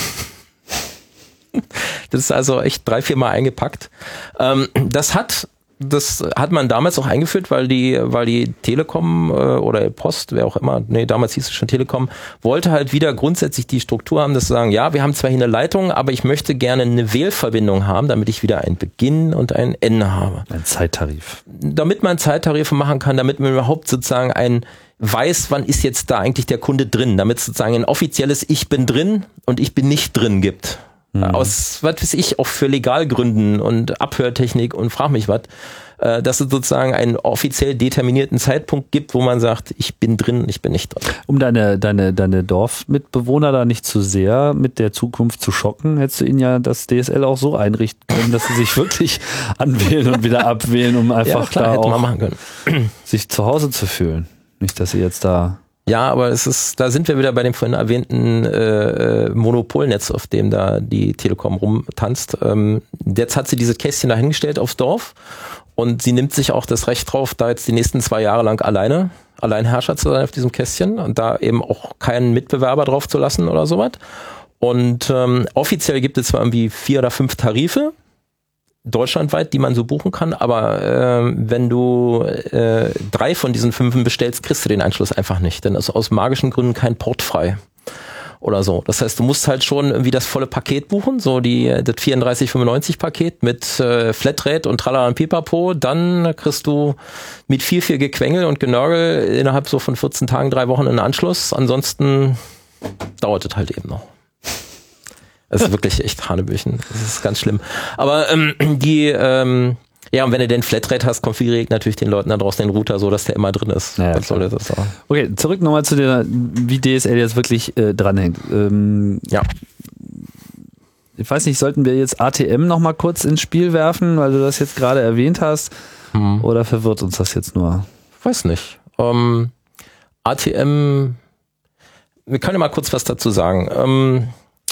Das ist also echt drei, vier Mal eingepackt. Ähm, das hat, das hat man damals auch eingeführt, weil die, weil die Telekom äh, oder Post, wer auch immer, nee, damals hieß es schon Telekom, wollte halt wieder grundsätzlich die Struktur haben, dass sie sagen, ja, wir haben zwar hier eine Leitung, aber ich möchte gerne eine Wählverbindung haben, damit ich wieder einen Beginn und ein Ende habe. Ein Zeittarif. Damit man Zeittarife machen kann, damit man überhaupt sozusagen ein weiß, wann ist jetzt da eigentlich der Kunde drin, damit es sozusagen ein offizielles Ich bin drin und ich bin nicht drin gibt. Mhm. Aus, was weiß ich, auch für Legalgründen und Abhörtechnik und frag mich was, äh, dass es sozusagen einen offiziell determinierten Zeitpunkt gibt, wo man sagt, ich bin drin, ich bin nicht drin. Um deine, deine, deine Dorfmitbewohner da nicht zu sehr mit der Zukunft zu schocken, hättest du ihnen ja das D S L auch so einrichten können, dass sie sich wirklich anwählen und wieder abwählen, um einfach ja, klar, da auch machen können. sich zu Hause zu fühlen. Nicht, dass sie jetzt da... Ja, aber es ist, da sind wir wieder bei dem vorhin erwähnten äh, Monopolnetz, auf dem da die Telekom rumtanzt. Ähm, jetzt hat sie diese Kästchen dahingestellt aufs Dorf und sie nimmt sich auch das Recht drauf, da jetzt die nächsten zwei Jahre lang alleine, Alleinherrscher zu sein auf diesem Kästchen und da eben auch keinen Mitbewerber drauf zu lassen oder sowas. Und ähm, offiziell gibt es zwar irgendwie vier oder fünf Tarife. deutschlandweit, die man so buchen kann, aber äh, wenn du äh, drei von diesen fünfen bestellst, kriegst du den Anschluss einfach nicht, denn es ist aus magischen Gründen kein Port frei oder so. Das heißt, du musst halt schon irgendwie das volle Paket buchen, so die das vierunddreißig fünfundneunzig Paket mit äh, Flatrate und Tralala und Pipapo, dann kriegst du mit viel, viel Gequengel und Genörgel innerhalb so von vierzehn Tagen, drei Wochen einen Anschluss, ansonsten dauert es halt eben noch. Das ist wirklich echt Hanebüchen. Das ist ganz schlimm. Aber ähm, die, ähm, ja, und wenn du den Flatrate hast, konfiguriert natürlich den Leuten da draußen den Router so, dass der immer drin ist. Ja, Was soll das auch? Okay, zurück nochmal zu der, wie D S L jetzt wirklich äh, dranhängt. Ähm, ja. Ich weiß nicht, sollten wir jetzt A T M nochmal kurz ins Spiel werfen, weil du das jetzt gerade erwähnt hast? Hm. Oder verwirrt uns das jetzt nur? Weiß nicht. Ähm, A T M, wir können ja mal kurz was dazu sagen. Ähm,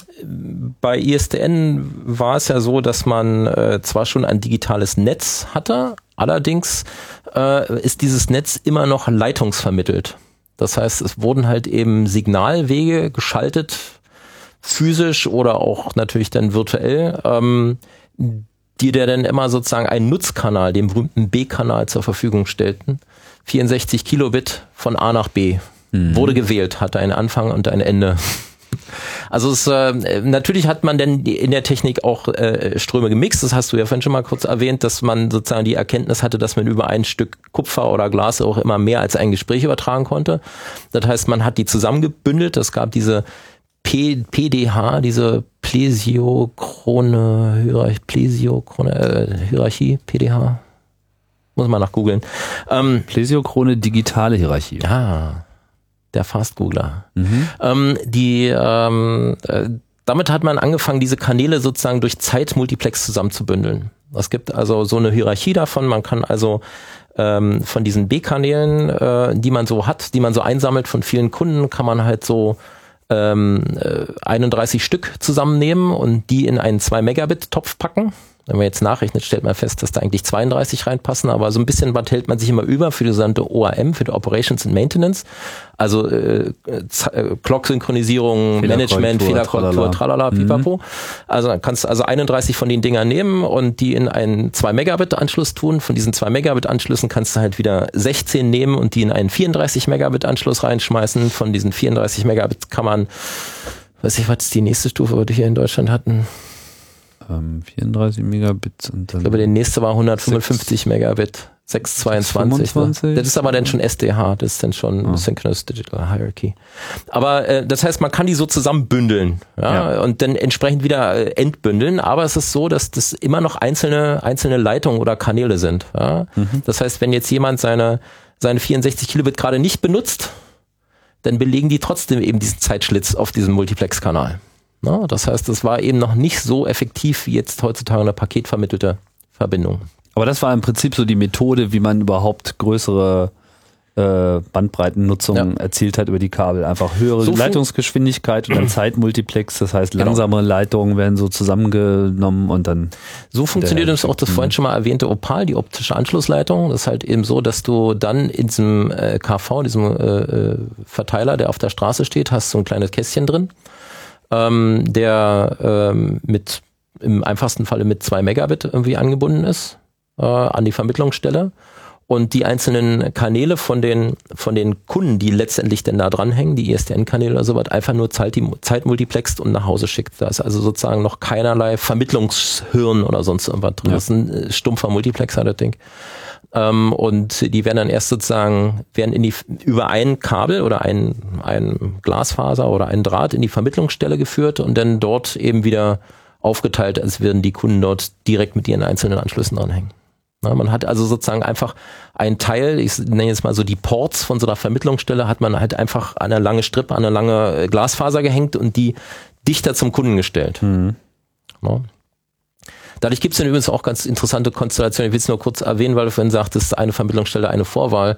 Bei I S D N war es ja so, dass man äh, zwar schon ein digitales Netz hatte, allerdings äh, ist dieses Netz immer noch leitungsvermittelt. Das heißt, es wurden halt eben Signalwege geschaltet, physisch oder auch natürlich dann virtuell, ähm, die der dann immer sozusagen einen Nutzkanal, den berühmten B-Kanal zur Verfügung stellten. vierundsechzig Kilobit von A nach B. Mhm. Wurde gewählt, hatte einen Anfang und ein Ende. Also es, äh, natürlich hat man denn in der Technik auch äh, Ströme gemixt, das hast du ja vorhin schon mal kurz erwähnt, dass man sozusagen die Erkenntnis hatte, dass man über ein Stück Kupfer oder Glas auch immer mehr als ein Gespräch übertragen konnte. Das heißt, man hat die zusammengebündelt, es gab diese P- PDH, diese Plesiochrone Hierarchie, Plesiochrone äh, Hierarchie, P D H, muss man nach googeln. Ähm, Plesiochrone digitale Hierarchie. Ja. Der Fast-Googler. Mhm. Ähm, die, ähm, äh, damit hat man angefangen, diese Kanäle sozusagen durch Zeitmultiplex zusammenzubündeln. Es gibt also so eine Hierarchie davon. Man kann also ähm, von diesen B-Kanälen, äh, die man so hat, die man so einsammelt von vielen Kunden, kann man halt so ähm, äh, einunddreißig Stück zusammennehmen und die in einen zwei Megabit Topf packen. Wenn man jetzt nachrechnet, stellt man fest, dass da eigentlich zweiunddreißig reinpassen, aber so ein bisschen was hält man sich immer über für die gesamte O R M, für die Operations and Maintenance. Also äh, äh, Clock-Synchronisierung, Management, Fehlerkorrektur, tralala, pipapo. Mhm. Also kannst also einunddreißig von den Dingern nehmen und die in einen zwei Megabit Anschluss tun. Von diesen zwei Megabit Anschlüssen kannst du halt wieder sechzehn nehmen und die in einen vierunddreißig Megabit Anschluss reinschmeißen. Von diesen vierunddreißig Megabit kann man, weiß ich, was ist die nächste Stufe, die wir hier in Deutschland hatten? vierunddreißig Megabit und dann. Ich glaube, der nächste war hundertfünfundfünfzig Megabit, sechshundertzweiundzwanzig. Ne? Das ist aber dann schon S D H, das ist dann schon oh. Synchronous Digital Hierarchy. Aber äh, das heißt, man kann die so zusammenbündeln, ja, ja. und dann entsprechend wieder äh, entbündeln, aber es ist so, dass das immer noch einzelne einzelne Leitungen oder Kanäle sind. Ja? Mhm. Das heißt, wenn jetzt jemand seine seine vierundsechzig Kilobit gerade nicht benutzt, dann belegen die trotzdem eben diesen Zeitschlitz auf diesem Multiplex-Kanal. No, das heißt, es war eben noch nicht so effektiv wie jetzt heutzutage eine paketvermittelte Verbindung. Aber das war im Prinzip so die Methode, wie man überhaupt größere äh, Bandbreitennutzung ja. erzielt hat über die Kabel. Einfach höhere so Leitungsgeschwindigkeit und dann Zeitmultiplex, das heißt langsamere genau. Leitungen werden so zusammengenommen und dann... So funktioniert uns auch das vorhin schon mal erwähnte Opal, die optische Anschlussleitung. Das ist halt eben so, dass du dann in diesem äh, K V, diesem äh, Verteiler, der auf der Straße steht, hast so ein kleines Kästchen drin. Ähm, der ähm, mit im einfachsten Falle mit zwei Megabit irgendwie angebunden ist äh, an die Vermittlungsstelle und die einzelnen Kanäle von den von den Kunden, die letztendlich denn da dranhängen, die I S D N-Kanäle oder so was, einfach nur Zeit, die Zeit multiplext und nach Hause schickt. Da ist also sozusagen noch keinerlei Vermittlungshirn oder sonst irgendwas drin. Ja. Das ist ein stumpfer Multiplexer, das Ding. Ähm, und die werden dann erst sozusagen, werden in die, über ein Kabel oder ein, ein Glasfaser oder ein Draht in die Vermittlungsstelle geführt und dann dort eben wieder aufgeteilt, als würden die Kunden dort direkt mit ihren einzelnen Anschlüssen dranhängen. Na, man hat also sozusagen einfach einen Teil, ich nenne jetzt mal so die Ports von so einer Vermittlungsstelle, hat man halt einfach an eine lange Strippe, an eine lange Glasfaser gehängt und die dichter zum Kunden gestellt. Mhm. Na. Dadurch gibt es dann übrigens auch ganz interessante Konstellationen. Ich will es nur kurz erwähnen, weil du vorhin sagtest, eine Vermittlungsstelle, eine Vorwahl.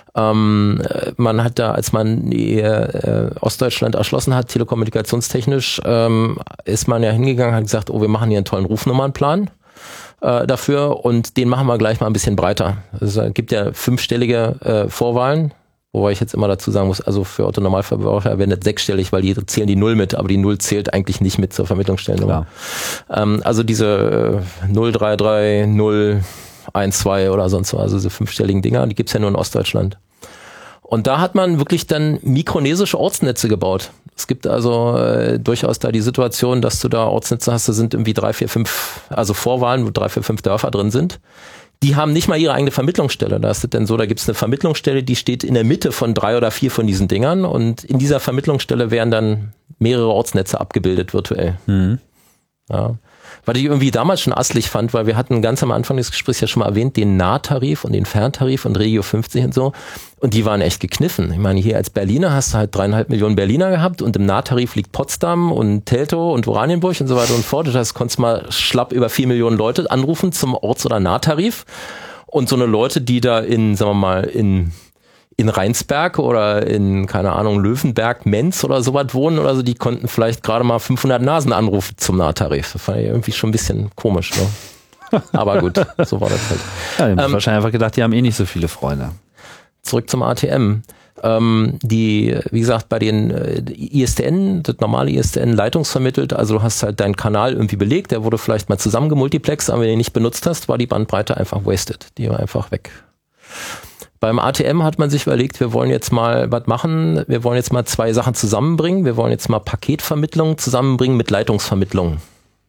Ähm, man hat da, als man die äh, Ostdeutschland erschlossen hat, telekommunikationstechnisch, ähm, ist man ja hingegangen, hat gesagt, oh, wir machen hier einen tollen Rufnummernplan äh, dafür und den machen wir gleich mal ein bisschen breiter. Also, es gibt ja fünfstellige äh, Vorwahlen, Wobei ich jetzt immer dazu sagen muss, also für Otto-Normalverbraucher wäre das sechsstellig, weil die zählen die Null mit, aber die Null zählt eigentlich nicht mit zur Vermittlungsstellennummer. Ähm, also diese äh, null drei drei null eins zwei oder sonst was, also diese fünfstelligen Dinger, die gibt's ja nur in Ostdeutschland. Und da hat man wirklich dann mikronesische Ortsnetze gebaut. Es gibt also äh, durchaus da die Situation, dass du da Ortsnetze hast, da sind irgendwie drei, vier, fünf, also Vorwahlen, wo drei, vier, fünf Dörfer drin sind. Die haben nicht mal ihre eigene Vermittlungsstelle. Da ist es denn so, da gibt es eine Vermittlungsstelle, die steht in der Mitte von drei oder vier von diesen Dingern und in dieser Vermittlungsstelle werden dann mehrere Ortsnetze abgebildet virtuell. Mhm. Ja. Was ich irgendwie damals schon asslig fand, weil wir hatten ganz am Anfang des Gesprächs ja schon mal erwähnt, den Nahtarif und den Ferntarif und Regio fünfzig und so. Und die waren echt gekniffen. Ich meine, hier als Berliner hast du halt dreieinhalb Millionen Berliner gehabt und im Nahtarif liegt Potsdam und Teltow und Oranienburg und so weiter und fort. Das heißt, konntest mal schlapp über vier Millionen Leute anrufen zum Orts- oder Nahtarif. Und so eine Leute, die da in, sagen wir mal, in in Rheinsberg oder in, keine Ahnung, Löwenberg, Menz oder sowas wohnen oder so, die konnten vielleicht gerade mal fünfhundert Nasen anrufen zum Nahtarif. Das fand ich irgendwie schon ein bisschen komisch, ne? Aber gut, so war das halt. Ja, die haben ähm, wahrscheinlich einfach gedacht, die haben eh nicht so viele Freunde. Zurück zum A T M. Ähm, die, wie gesagt, bei den äh, I S D N, das normale I S D N leitungsvermittelt, also du hast halt deinen Kanal irgendwie belegt, der wurde vielleicht mal zusammengemultiplext, aber wenn du ihn nicht benutzt hast, war die Bandbreite einfach wasted. Die war einfach weg. Beim A T M hat man sich überlegt, wir wollen jetzt mal was machen, wir wollen jetzt mal zwei Sachen zusammenbringen, wir wollen jetzt mal Paketvermittlung zusammenbringen mit Leitungsvermittlung.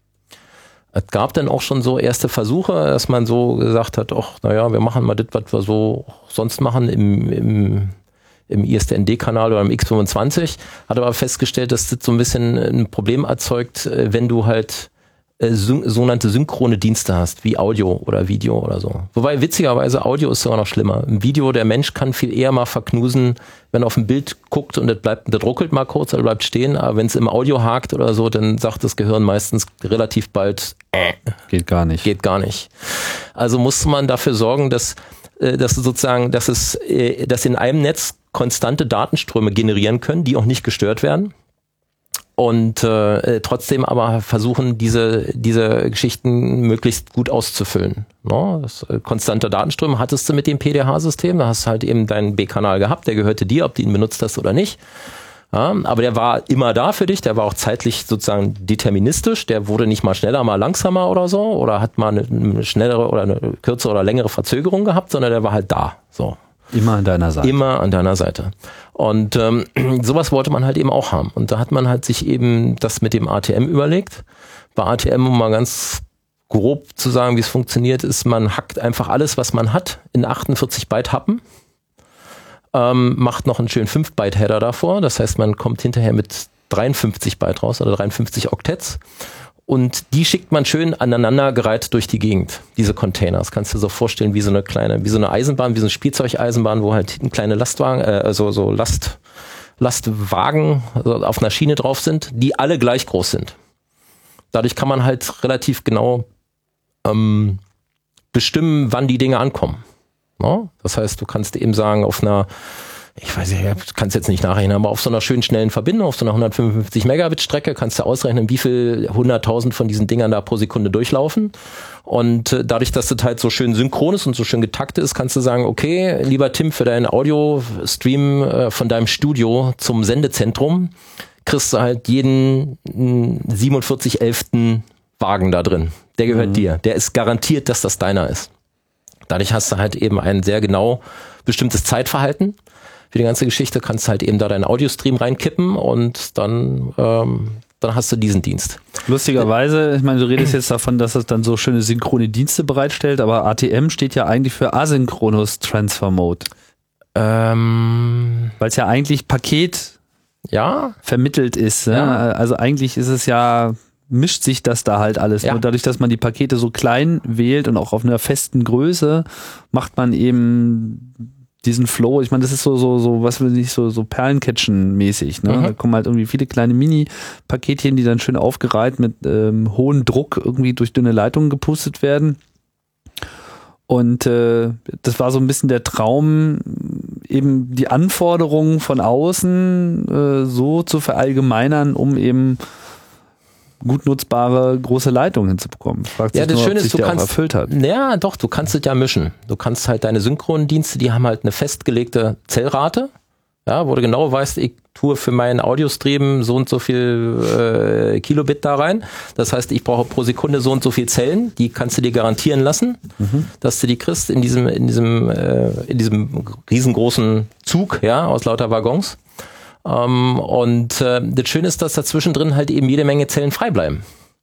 Es gab dann auch schon so erste Versuche, dass man so gesagt hat, ach, naja, wir machen mal das, was wir so sonst machen im, im, im I S D N D-Kanal oder im X fünfundzwanzig, hat aber festgestellt, dass das so ein bisschen ein Problem erzeugt, wenn du halt sogenannte synchrone Dienste hast, wie Audio oder Video oder so. Wobei witzigerweise Audio ist sogar noch schlimmer. Im Video, der Mensch kann viel eher mal verknusen, wenn er auf ein Bild guckt und das bleibt, das ruckelt mal kurz oder bleibt stehen, aber wenn es im Audio hakt oder so, dann sagt das Gehirn meistens relativ bald, äh, geht gar nicht. Geht gar nicht. Also muss man dafür sorgen, dass, dass sozusagen, dass es, dass in einem Netz konstante Datenströme generieren können, die auch nicht gestört werden. Und äh, trotzdem aber versuchen, diese diese Geschichten möglichst gut auszufüllen. No? Das, äh, konstante Datenströme hattest du mit dem P D H-System, da hast du halt eben deinen B-Kanal gehabt, der gehörte dir, ob du ihn benutzt hast oder nicht. Ja, aber der war immer da für dich, der war auch zeitlich sozusagen deterministisch, der wurde nicht mal schneller, mal langsamer oder so, oder hat mal eine, eine schnellere oder eine kürzere oder längere Verzögerung gehabt, sondern der war halt da. So. Immer an deiner Seite. Immer an deiner Seite. Und ähm, sowas wollte man halt eben auch haben. Und da hat man halt sich eben das mit dem A T M überlegt. Bei A T M, um mal ganz grob zu sagen, wie es funktioniert, ist, man hackt einfach alles, was man hat, in achtundvierzig Byte Happen, ähm, macht noch einen schönen fünf Byte Header davor. Das heißt, man kommt hinterher mit dreiundfünfzig Byte raus oder dreiundfünfzig Oktets. Und die schickt man schön aneinandergereiht durch die Gegend, diese Container. Das kannst du dir so vorstellen wie so eine kleine, wie so eine Eisenbahn, wie so eine Spielzeugeisenbahn, wo halt hinten kleine Lastwagen, äh, also so Last, Lastwagen also auf einer Schiene drauf sind, die alle gleich groß sind. Dadurch kann man halt relativ genau ähm, bestimmen, wann die Dinge ankommen. No? Das heißt, du kannst eben sagen, auf einer Ich weiß nicht, ich kann es jetzt nicht nachrechnen, aber auf so einer schönen schnellen Verbindung, auf so einer hundertfünfundfünfzig Megabit Strecke kannst du ausrechnen, wie viel hunderttausend von diesen Dingern da pro Sekunde durchlaufen. Und äh, dadurch, dass das halt so schön synchron ist und so schön getaktet ist, kannst du sagen, okay, lieber Tim, für deinen Audio-Stream äh, von deinem Studio zum Sendezentrum kriegst du halt jeden siebenundvierzig elften Wagen da drin. Der gehört mhm. dir. Der ist garantiert, dass das deiner ist. Dadurch hast du halt eben ein sehr genau bestimmtes Zeitverhalten. Für die ganze Geschichte kannst du halt eben da deinen Audiostream reinkippen und dann, ähm, dann hast du diesen Dienst. Lustigerweise, ich meine, du redest jetzt davon, dass es dann so schöne synchrone Dienste bereitstellt, aber A T M steht ja eigentlich für Asynchronous Transfer Mode. Ähm, Weil es ja eigentlich Paket ja? vermittelt ist. Ja. Ne? Also eigentlich ist es ja, mischt sich das da halt alles. Ja. Nur dadurch, dass man die Pakete so klein wählt und auch auf einer festen Größe, macht man eben diesen Flow, ich meine, das ist so, so, so, was will ich, so, so Perlencatchen-mäßig, ne? Mhm. Da kommen halt irgendwie viele kleine Mini-Paketchen, die dann schön aufgereiht mit ähm, hohem Druck irgendwie durch dünne Leitungen gepustet werden. Und äh, das war so ein bisschen der Traum, eben die Anforderungen von außen äh, so zu verallgemeinern, um eben gut nutzbare große Leitung hinzubekommen. Fragt Ja, sich das nur, Schöne ob sich ist, du der auch kannst, erfüllt hat. ja doch, du kannst es ja mischen. Du kannst halt deine Synchrondienste, die haben halt eine festgelegte Zellrate, ja, wo du genau weißt, ich tue für meinen Audiostream so und so viel äh, Kilobit da rein. Das heißt, ich brauche pro Sekunde so und so viel Zellen. Die kannst du dir garantieren lassen, mhm. dass du die kriegst in diesem in diesem äh, in diesem riesengroßen Zug, ja, aus lauter Waggons. Ähm, und äh, das Schöne ist, dass dazwischen drin halt eben jede Menge Zellen frei bleiben.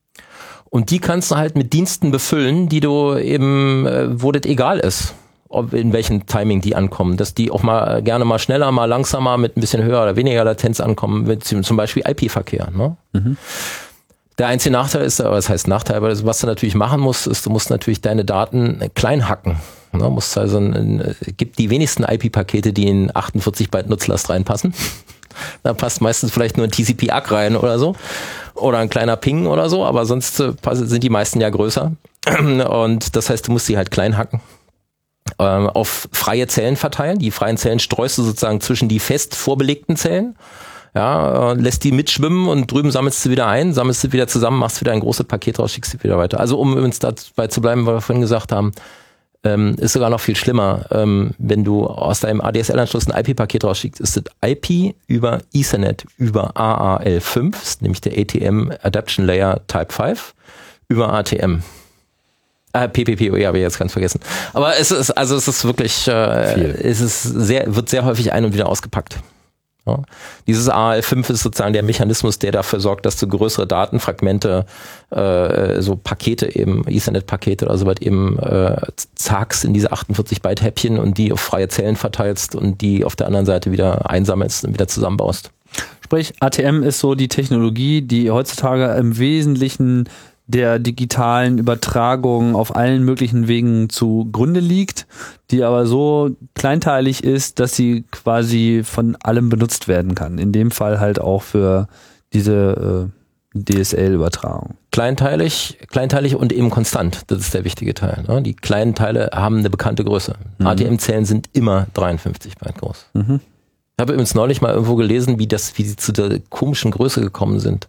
Und die kannst du halt mit Diensten befüllen, die du eben, äh, wo das egal ist, ob in welchem Timing die ankommen, dass die auch mal gerne mal schneller, mal langsamer mit ein bisschen höher oder weniger Latenz ankommen, mit zum Beispiel I P-Verkehr. Ne? Mhm. Der einzige Nachteil ist, aber das heißt Nachteil, aber was du natürlich machen musst, ist, du musst natürlich deine Daten klein hacken. Ne? Musst also ein, gibt die wenigsten I P-Pakete, die in achtundvierzig Byte Nutzlast reinpassen. Da passt meistens vielleicht nur ein T C P A C rein oder so. Oder ein kleiner Ping oder so, aber sonst äh, sind die meisten ja größer. Und das heißt, du musst sie halt klein hacken. Ähm, auf freie Zellen verteilen. Die freien Zellen streust du sozusagen zwischen die fest vorbelegten Zellen. Ja, äh, lässt die mitschwimmen und drüben sammelst du wieder ein, sammelst du wieder zusammen, machst wieder ein großes Paket raus, schickst du wieder weiter. Also um übrigens dabei zu bleiben, was wir vorhin gesagt haben, ähm, ist sogar noch viel schlimmer. Ähm, wenn du aus deinem A D S L-Anschluss ein I P-Paket rausschickst, ist das I P über Ethernet über A A L fünf, ist nämlich der A T M Adaption Layer Type fünf, über A T M. Ah, P P P, ja, habe ich jetzt ganz vergessen. Aber es ist, also es ist wirklich, äh, es ist sehr, wird sehr häufig ein- und wieder ausgepackt. Ja. Dieses A A L fünf ist sozusagen der Mechanismus, der dafür sorgt, dass du größere Datenfragmente, äh, so Pakete eben, Ethernet-Pakete oder so was eben äh, zagst in diese achtundvierzig Byte Häppchen und die auf freie Zellen verteilst und die auf der anderen Seite wieder einsammelst und wieder zusammenbaust. Sprich, A T M ist so die Technologie, die heutzutage im Wesentlichen der digitalen Übertragung auf allen möglichen Wegen zugrunde liegt, die aber so kleinteilig ist, dass sie quasi von allem benutzt werden kann. In dem Fall halt auch für diese äh, D S L-Übertragung. Kleinteilig, kleinteilig und eben konstant. Das ist der wichtige Teil. Ne? Die kleinen Teile haben eine bekannte Größe. Mhm. A T M-Zellen sind immer dreiundfünfzig Byte groß. Mhm. Ich habe übrigens neulich mal irgendwo gelesen, wie das, wie sie zu der komischen Größe gekommen sind.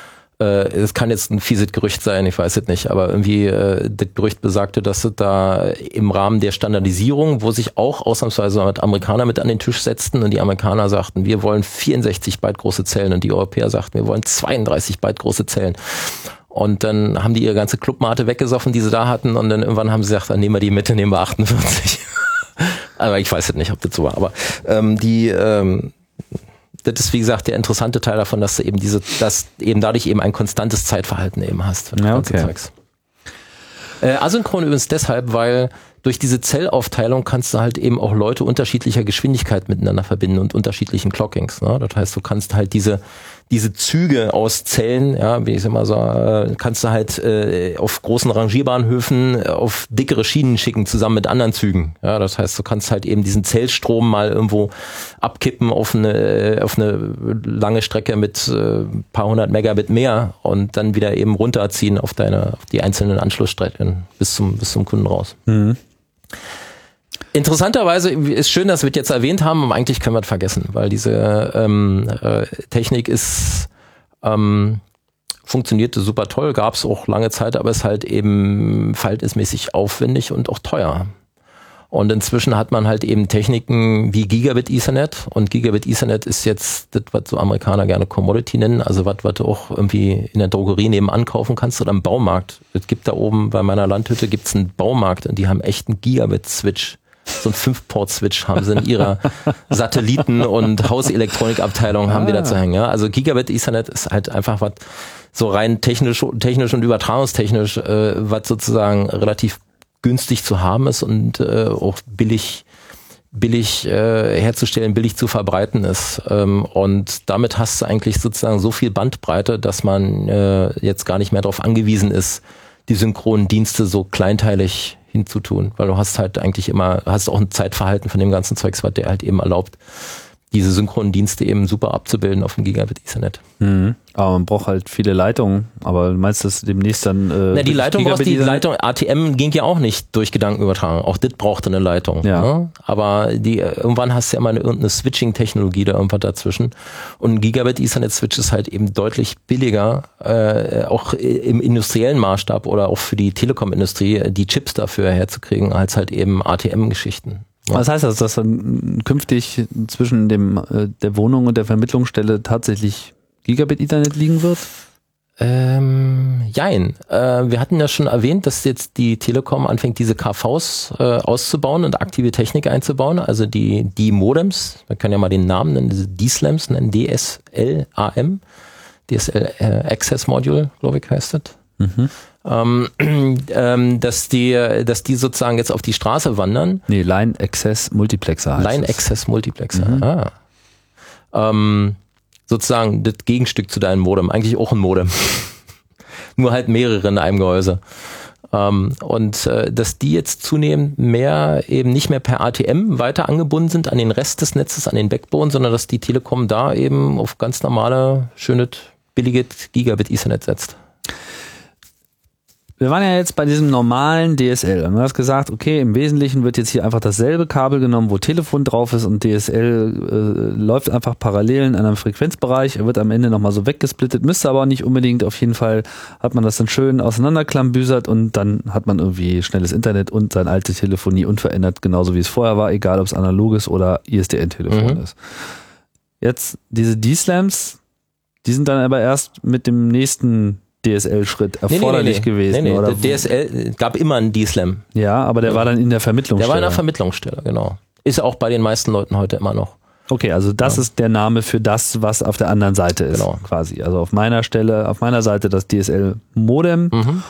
Es kann jetzt ein fieses Gerücht sein, ich weiß es nicht, aber irgendwie äh, das Gerücht besagte, dass es da im Rahmen der Standardisierung, wo sich auch ausnahmsweise mit Amerikaner mit an den Tisch setzten und die Amerikaner sagten, wir wollen vierundsechzig Byte große Zellen und die Europäer sagten, wir wollen zweiunddreißig Byte große Zellen. Und dann haben die ihre ganze Clubmate weggesoffen, die sie da hatten und dann irgendwann haben sie gesagt, dann nehmen wir die Mitte, nehmen wir achtundvierzig. Aber ich weiß es nicht, ob das so war, aber ähm, die... Ähm, das ist, wie gesagt, der interessante Teil davon, dass du eben diese, dass eben dadurch eben ein konstantes Zeitverhalten eben hast. Ja, okay. Äh, asynchron übrigens deshalb, weil durch diese Zellaufteilung kannst du halt eben auch Leute unterschiedlicher Geschwindigkeit miteinander verbinden und unterschiedlichen Clockings. Ne? Das heißt, du kannst halt diese diese Züge aus Zellen, ja, wie ich es immer so, äh, kannst du halt äh, auf großen Rangierbahnhöfen auf dickere Schienen schicken, zusammen mit anderen Zügen. Ja, das heißt, du kannst halt eben diesen Zellstrom mal irgendwo abkippen auf eine auf eine lange Strecke mit äh, paar hundert Megabit mehr und dann wieder eben runterziehen auf deine auf die einzelnen Anschlussstrecken bis zum bis zum Kunden raus. Mhm. Interessanterweise ist schön, dass wir es jetzt erwähnt haben, aber eigentlich können wir es vergessen, weil diese ähm, äh, Technik ist ähm, funktionierte super toll, gab es auch lange Zeit, aber ist halt eben verhältnismäßig aufwendig und auch teuer. Und inzwischen hat man halt eben Techniken wie Gigabit Ethernet und Gigabit Ethernet ist jetzt das, was so Amerikaner gerne Commodity nennen, also was, was du auch irgendwie in der Drogerie nebenan kaufen kannst oder im Baumarkt. Es gibt da oben bei meiner Landhütte gibt's einen Baumarkt und die haben echt einen Gigabit-Switch. So ein fünf-Port-Switch haben sie in ihrer Satelliten- und Hauselektronikabteilung haben ah. die da zu hängen. Ja? Also Gigabit Ethernet ist halt einfach was so rein technisch, technisch und übertragungstechnisch, äh, was sozusagen relativ günstig zu haben ist und äh, auch billig billig äh, herzustellen, billig zu verbreiten ist. Ähm, und damit hast du eigentlich sozusagen so viel Bandbreite, dass man äh, jetzt gar nicht mehr darauf angewiesen ist, die synchronen Dienste so kleinteilig hinzutun, weil du hast halt eigentlich immer, hast auch ein Zeitverhalten von dem ganzen Zeugs, was dir halt eben erlaubt, diese synchronen Dienste eben super abzubilden auf dem Gigabit Ethernet. Mhm. Aber man braucht halt viele Leitungen. Aber du meinst das demnächst dann? Äh, Na, die Leitung brauchst die Leitung. A T M ging ja auch nicht durch Gedankenübertragung. Auch das brauchte eine Leitung. Ja. Ne? Aber die irgendwann hast du ja immer eine, irgendeine Switching-Technologie da irgendwas dazwischen. Und ein Gigabit Ethernet-Switch ist halt eben deutlich billiger, äh, auch im industriellen Maßstab oder auch für die Telekom-Industrie, die Chips dafür herzukriegen, als halt eben A T M-Geschichten. Ja. Was heißt das, dass dann künftig zwischen dem äh, der Wohnung und der Vermittlungsstelle tatsächlich Gigabit Ethernet liegen wird? Ähm, jein. Äh, wir hatten ja schon erwähnt, dass jetzt die Telekom anfängt, diese K Vs äh, auszubauen und aktive Technik einzubauen, also die, die Modems, man kann ja mal den Namen nennen, diese D-Slams nennen, D S L A M, D S L äh, Access Module, glaube ich, heißt das. Mhm. Ähm, ähm, dass die, dass die sozusagen jetzt auf die Straße wandern. Nee, Line Access Multiplexer heißt Line es. Access Multiplexer, Mhm. ah. Ähm, sozusagen das Gegenstück zu deinem Modem, eigentlich auch ein Modem. Nur halt mehrere in einem Gehäuse. Ähm, und äh, dass die jetzt zunehmend mehr eben nicht mehr per A T M weiter angebunden sind an den Rest des Netzes, an den Backbone, sondern dass die Telekom da eben auf ganz normale, schöne, billige Gigabit Ethernet setzt. Wir waren ja jetzt bei diesem normalen D S L und du hast gesagt, okay, im Wesentlichen wird jetzt hier einfach dasselbe Kabel genommen, wo Telefon drauf ist und D S L äh, läuft einfach parallel in einem Frequenzbereich, er wird am Ende nochmal so weggesplittet, müsste aber auch nicht unbedingt, auf jeden Fall hat man das dann schön auseinanderklambüsert und dann hat man irgendwie schnelles Internet und seine alte Telefonie unverändert, genauso wie es vorher war, egal ob es analoges oder I S D N-Telefon Mhm. ist. Jetzt diese D-Slams, die sind dann aber erst mit dem nächsten D S L-Schritt erforderlich nee, nee, nee. gewesen. Nee, nee. Oder Der D S L gab immer einen D-Slam. ja, aber der Ja. war dann in der Der Vermittlungsstelle. war in der Vermittlungsstelle, genau. Ist auch bei den meisten Leuten heute immer noch. Okay, also das Ja. ist der Name für das, was auf der anderen Seite ist, Genau. quasi. Also auf meiner Stelle, auf meiner Seite das D S L-Modem Mhm.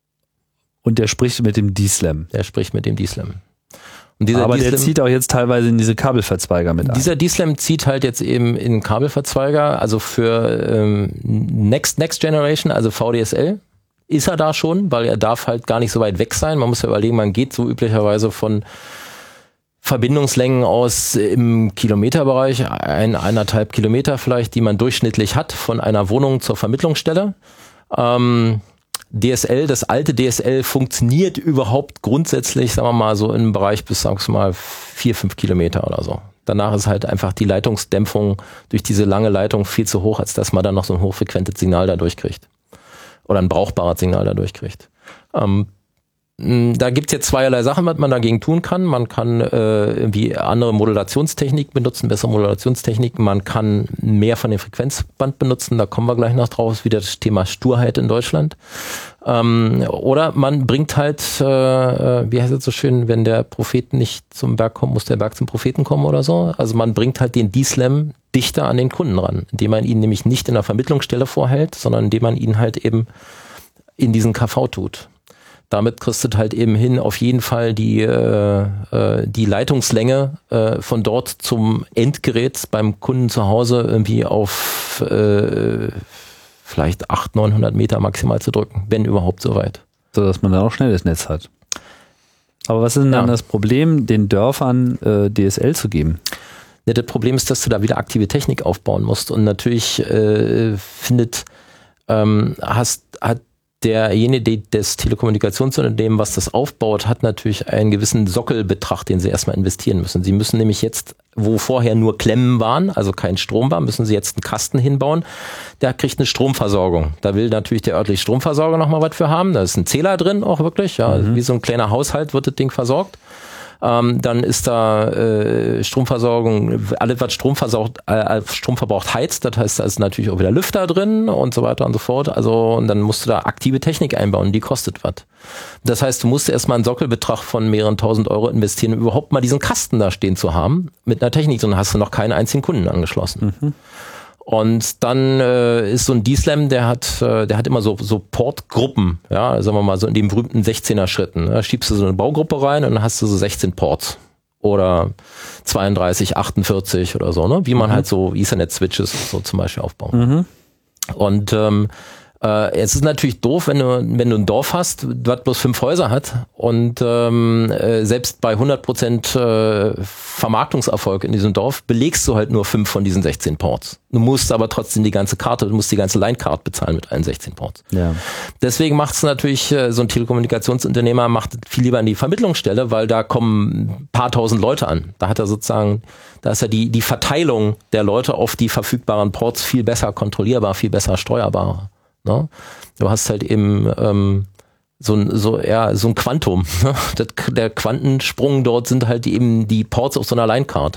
und der spricht mit dem D-Slam. Der spricht mit dem D-Slam. Und dieser Aber der D-Slam, zieht auch jetzt teilweise in diese Kabelverzweiger mit ein. dieser D-Slam zieht halt jetzt eben in Kabelverzweiger, also für ähm, Next, Next Generation, also V D S L, ist er da schon, weil er darf halt gar nicht so weit weg sein. Man muss ja überlegen, man geht so üblicherweise von Verbindungslängen aus im Kilometerbereich, ein, eineinhalb Kilometer vielleicht, die man durchschnittlich hat, von einer Wohnung zur Vermittlungsstelle. Ähm, D S L, das alte D S L funktioniert überhaupt grundsätzlich, sagen wir mal, so im Bereich bis, sagen wir mal, vier, fünf Kilometer oder so. Danach ist halt einfach die Leitungsdämpfung durch diese lange Leitung viel zu hoch, als dass man dann noch so ein hochfrequentes Signal da durchkriegt. Oder ein brauchbares Signal da durchkriegt. Ähm, Da gibt's jetzt zweierlei Sachen, was man dagegen tun kann. Man kann äh, irgendwie andere Modulationstechniken benutzen, bessere Modulationstechniken. Man kann mehr von dem Frequenzband benutzen. Da kommen wir gleich noch drauf. Wieder das Thema Sturheit in Deutschland. Ähm, oder man bringt halt, äh, wie heißt es so schön, wenn der Prophet nicht zum Berg kommt, muss der Berg zum Propheten kommen oder so. Also man bringt halt den D-Slam dichter an den Kunden ran, indem man ihn nämlich nicht in der Vermittlungsstelle vorhält, sondern indem man ihn halt eben in diesen K V tut. Damit kriegst du halt eben hin, auf jeden Fall die, äh, die Leitungslänge äh, von dort zum Endgerät beim Kunden zu Hause irgendwie auf äh, vielleicht achthundert, neunhundert Meter maximal zu drücken, wenn überhaupt so weit. So dass man dann auch schnelles Netz hat. Aber was ist denn dann Ja. das Problem, den Dörfern äh, D S L zu geben? Ja, das Problem ist, dass du da wieder aktive Technik aufbauen musst und natürlich äh, findet, ähm, hast, hat derjenige des Telekommunikationsunternehmens, was das aufbaut, hat natürlich einen gewissen Sockelbetrag, den sie erstmal investieren müssen. Sie müssen nämlich jetzt, wo vorher nur Klemmen waren, also kein Strom war, müssen sie jetzt einen Kasten hinbauen. Der kriegt eine Stromversorgung. Da will natürlich der örtliche Stromversorger nochmal was für haben. Da ist ein Zähler drin auch wirklich. Ja, mhm. Wie so ein kleiner Haushalt wird das Ding versorgt. Ähm, dann ist da äh, Stromversorgung, alles was Strom versorgt, äh, Strom verbraucht heizt, das heißt, da ist natürlich auch wieder Lüfter drin und so weiter und so fort. Also und dann musst du da aktive Technik einbauen, die kostet was. Das heißt, du musst erstmal einen Sockelbetrag von mehreren tausend Euro investieren, um überhaupt mal diesen Kasten da stehen zu haben mit einer Technik, sondern hast du noch keinen einzigen Kunden angeschlossen. Mhm. Und dann äh, ist so ein D-Slam, der hat, äh, der hat immer so, so Portgruppen, ja, sagen wir mal so in den berühmten sechzehner Schritten. Da schiebst du so eine Baugruppe rein und dann hast du so sechzehn Ports oder zweiunddreißig, achtundvierzig oder so, ne, wie man mhm. halt so Ethernet-Switches so zum Beispiel aufbauen. Mhm. Und ähm, Äh, es ist natürlich doof, wenn du, wenn du ein Dorf hast, das bloß fünf Häuser hat und ähm, äh, selbst bei hundert Prozent äh, Vermarktungserfolg in diesem Dorf belegst du halt nur fünf von diesen sechzehn Ports. Du musst aber trotzdem die ganze Karte, du musst die ganze Line-Card bezahlen mit allen sechzehn Ports. Ja. Deswegen macht es natürlich, äh, so ein Telekommunikationsunternehmer macht viel lieber an die Vermittlungsstelle, weil da kommen ein paar tausend Leute an. Da hat er sozusagen, da ist ja die, die Verteilung der Leute auf die verfügbaren Ports viel besser kontrollierbar, viel besser steuerbar. Ne? Du hast halt eben ähm, so ein so ja so ein Quantum. Ne? Das, der Quantensprung dort sind halt eben die Ports auf so einer Line-Card.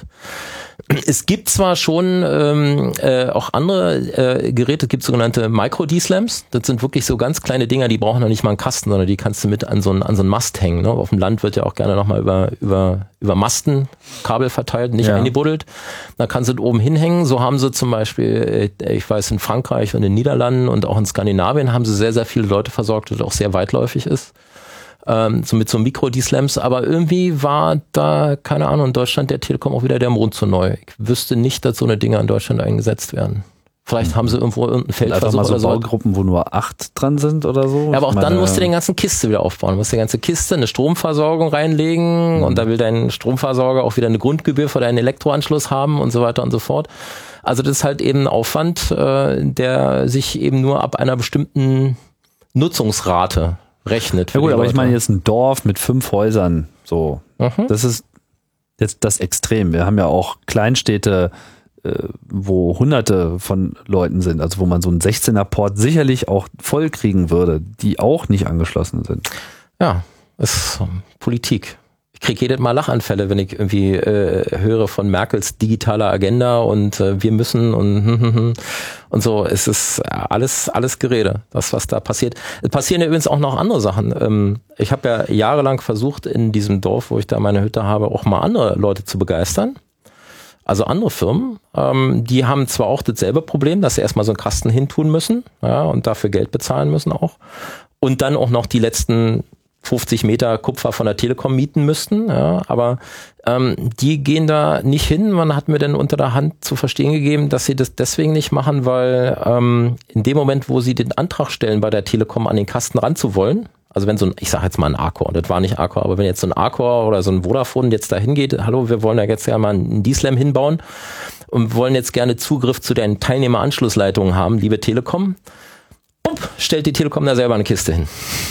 Es gibt zwar schon ähm, äh, auch andere äh, Geräte, es gibt sogenannte Micro-D-Slams. Das sind wirklich so ganz kleine Dinger, die brauchen noch nicht mal einen Kasten, sondern die kannst du mit an so einen, an so einen Mast hängen. Ne? Auf dem Land wird ja auch gerne nochmal über, über, über Masten Kabel verteilt, nicht ja. eingebuddelt. Da kannst du das oben hinhängen. So haben sie zum Beispiel, ich weiß, in Frankreich und in den Niederlanden und auch in Skandinavien haben sie sehr, sehr viele Leute versorgt, das auch sehr weitläufig ist. Ähm, so mit so Mikro-D-Slams, aber irgendwie war da, keine Ahnung, in Deutschland der Telekom auch wieder der Mond zu neu. Ich wüsste nicht, dass so eine Dinger in Deutschland eingesetzt werden. Vielleicht mhm. haben sie irgendwo irgendein Feldversuch mal so oder so. Baugruppen, wo nur acht dran sind oder so. Ja, aber auch meine, dann musst du den ganzen Kiste wieder aufbauen. Du musst die ganze Kiste, eine Stromversorgung reinlegen mhm. und da will dein Stromversorger auch wieder eine Grundgebühr für deinen Elektroanschluss haben und so weiter und so fort. Also das ist halt eben ein Aufwand, äh, der sich eben nur ab einer bestimmten Nutzungsrate rechnet. Ja gut, aber ich meine jetzt ein Dorf mit fünf Häusern, so. Mhm. Das ist jetzt das Extrem. Wir haben ja auch Kleinstädte, äh, wo hunderte von Leuten sind, also wo man so einen sechzehner Port sicherlich auch voll kriegen würde, die auch nicht angeschlossen sind. Ja, das ist um, Politik. Ich kriege jedes Mal Lachanfälle, wenn ich irgendwie äh, höre von Merkels digitaler Agenda und äh, wir müssen und und so. Es ist alles alles Gerede, das was da passiert. Es passieren ja übrigens auch noch andere Sachen. Ähm, ich habe ja jahrelang versucht, in diesem Dorf, wo ich da meine Hütte habe, auch mal andere Leute zu begeistern. Also andere Firmen, ähm, die haben zwar auch dasselbe Problem, dass sie erstmal so einen Kasten hintun müssen, ja, und dafür Geld bezahlen müssen auch. Und dann auch noch die letzten fünfzig Meter Kupfer von der Telekom mieten müssten, ja, aber ähm, die gehen da nicht hin. Man hat mir dann unter der Hand zu verstehen gegeben, dass sie das deswegen nicht machen, weil ähm, in dem Moment, wo sie den Antrag stellen, bei der Telekom an den Kasten ranzuwollen, also wenn so ein, ich sage jetzt mal ein Arcor, das war nicht Arcor, aber wenn jetzt so ein Arcor oder so ein Vodafone jetzt da hingeht, hallo, wir wollen da jetzt ja mal einen D-Slam hinbauen und wollen jetzt gerne Zugriff zu den Teilnehmeranschlussleitungen haben, liebe Telekom, Upp, stellt die Telekom da selber eine Kiste hin.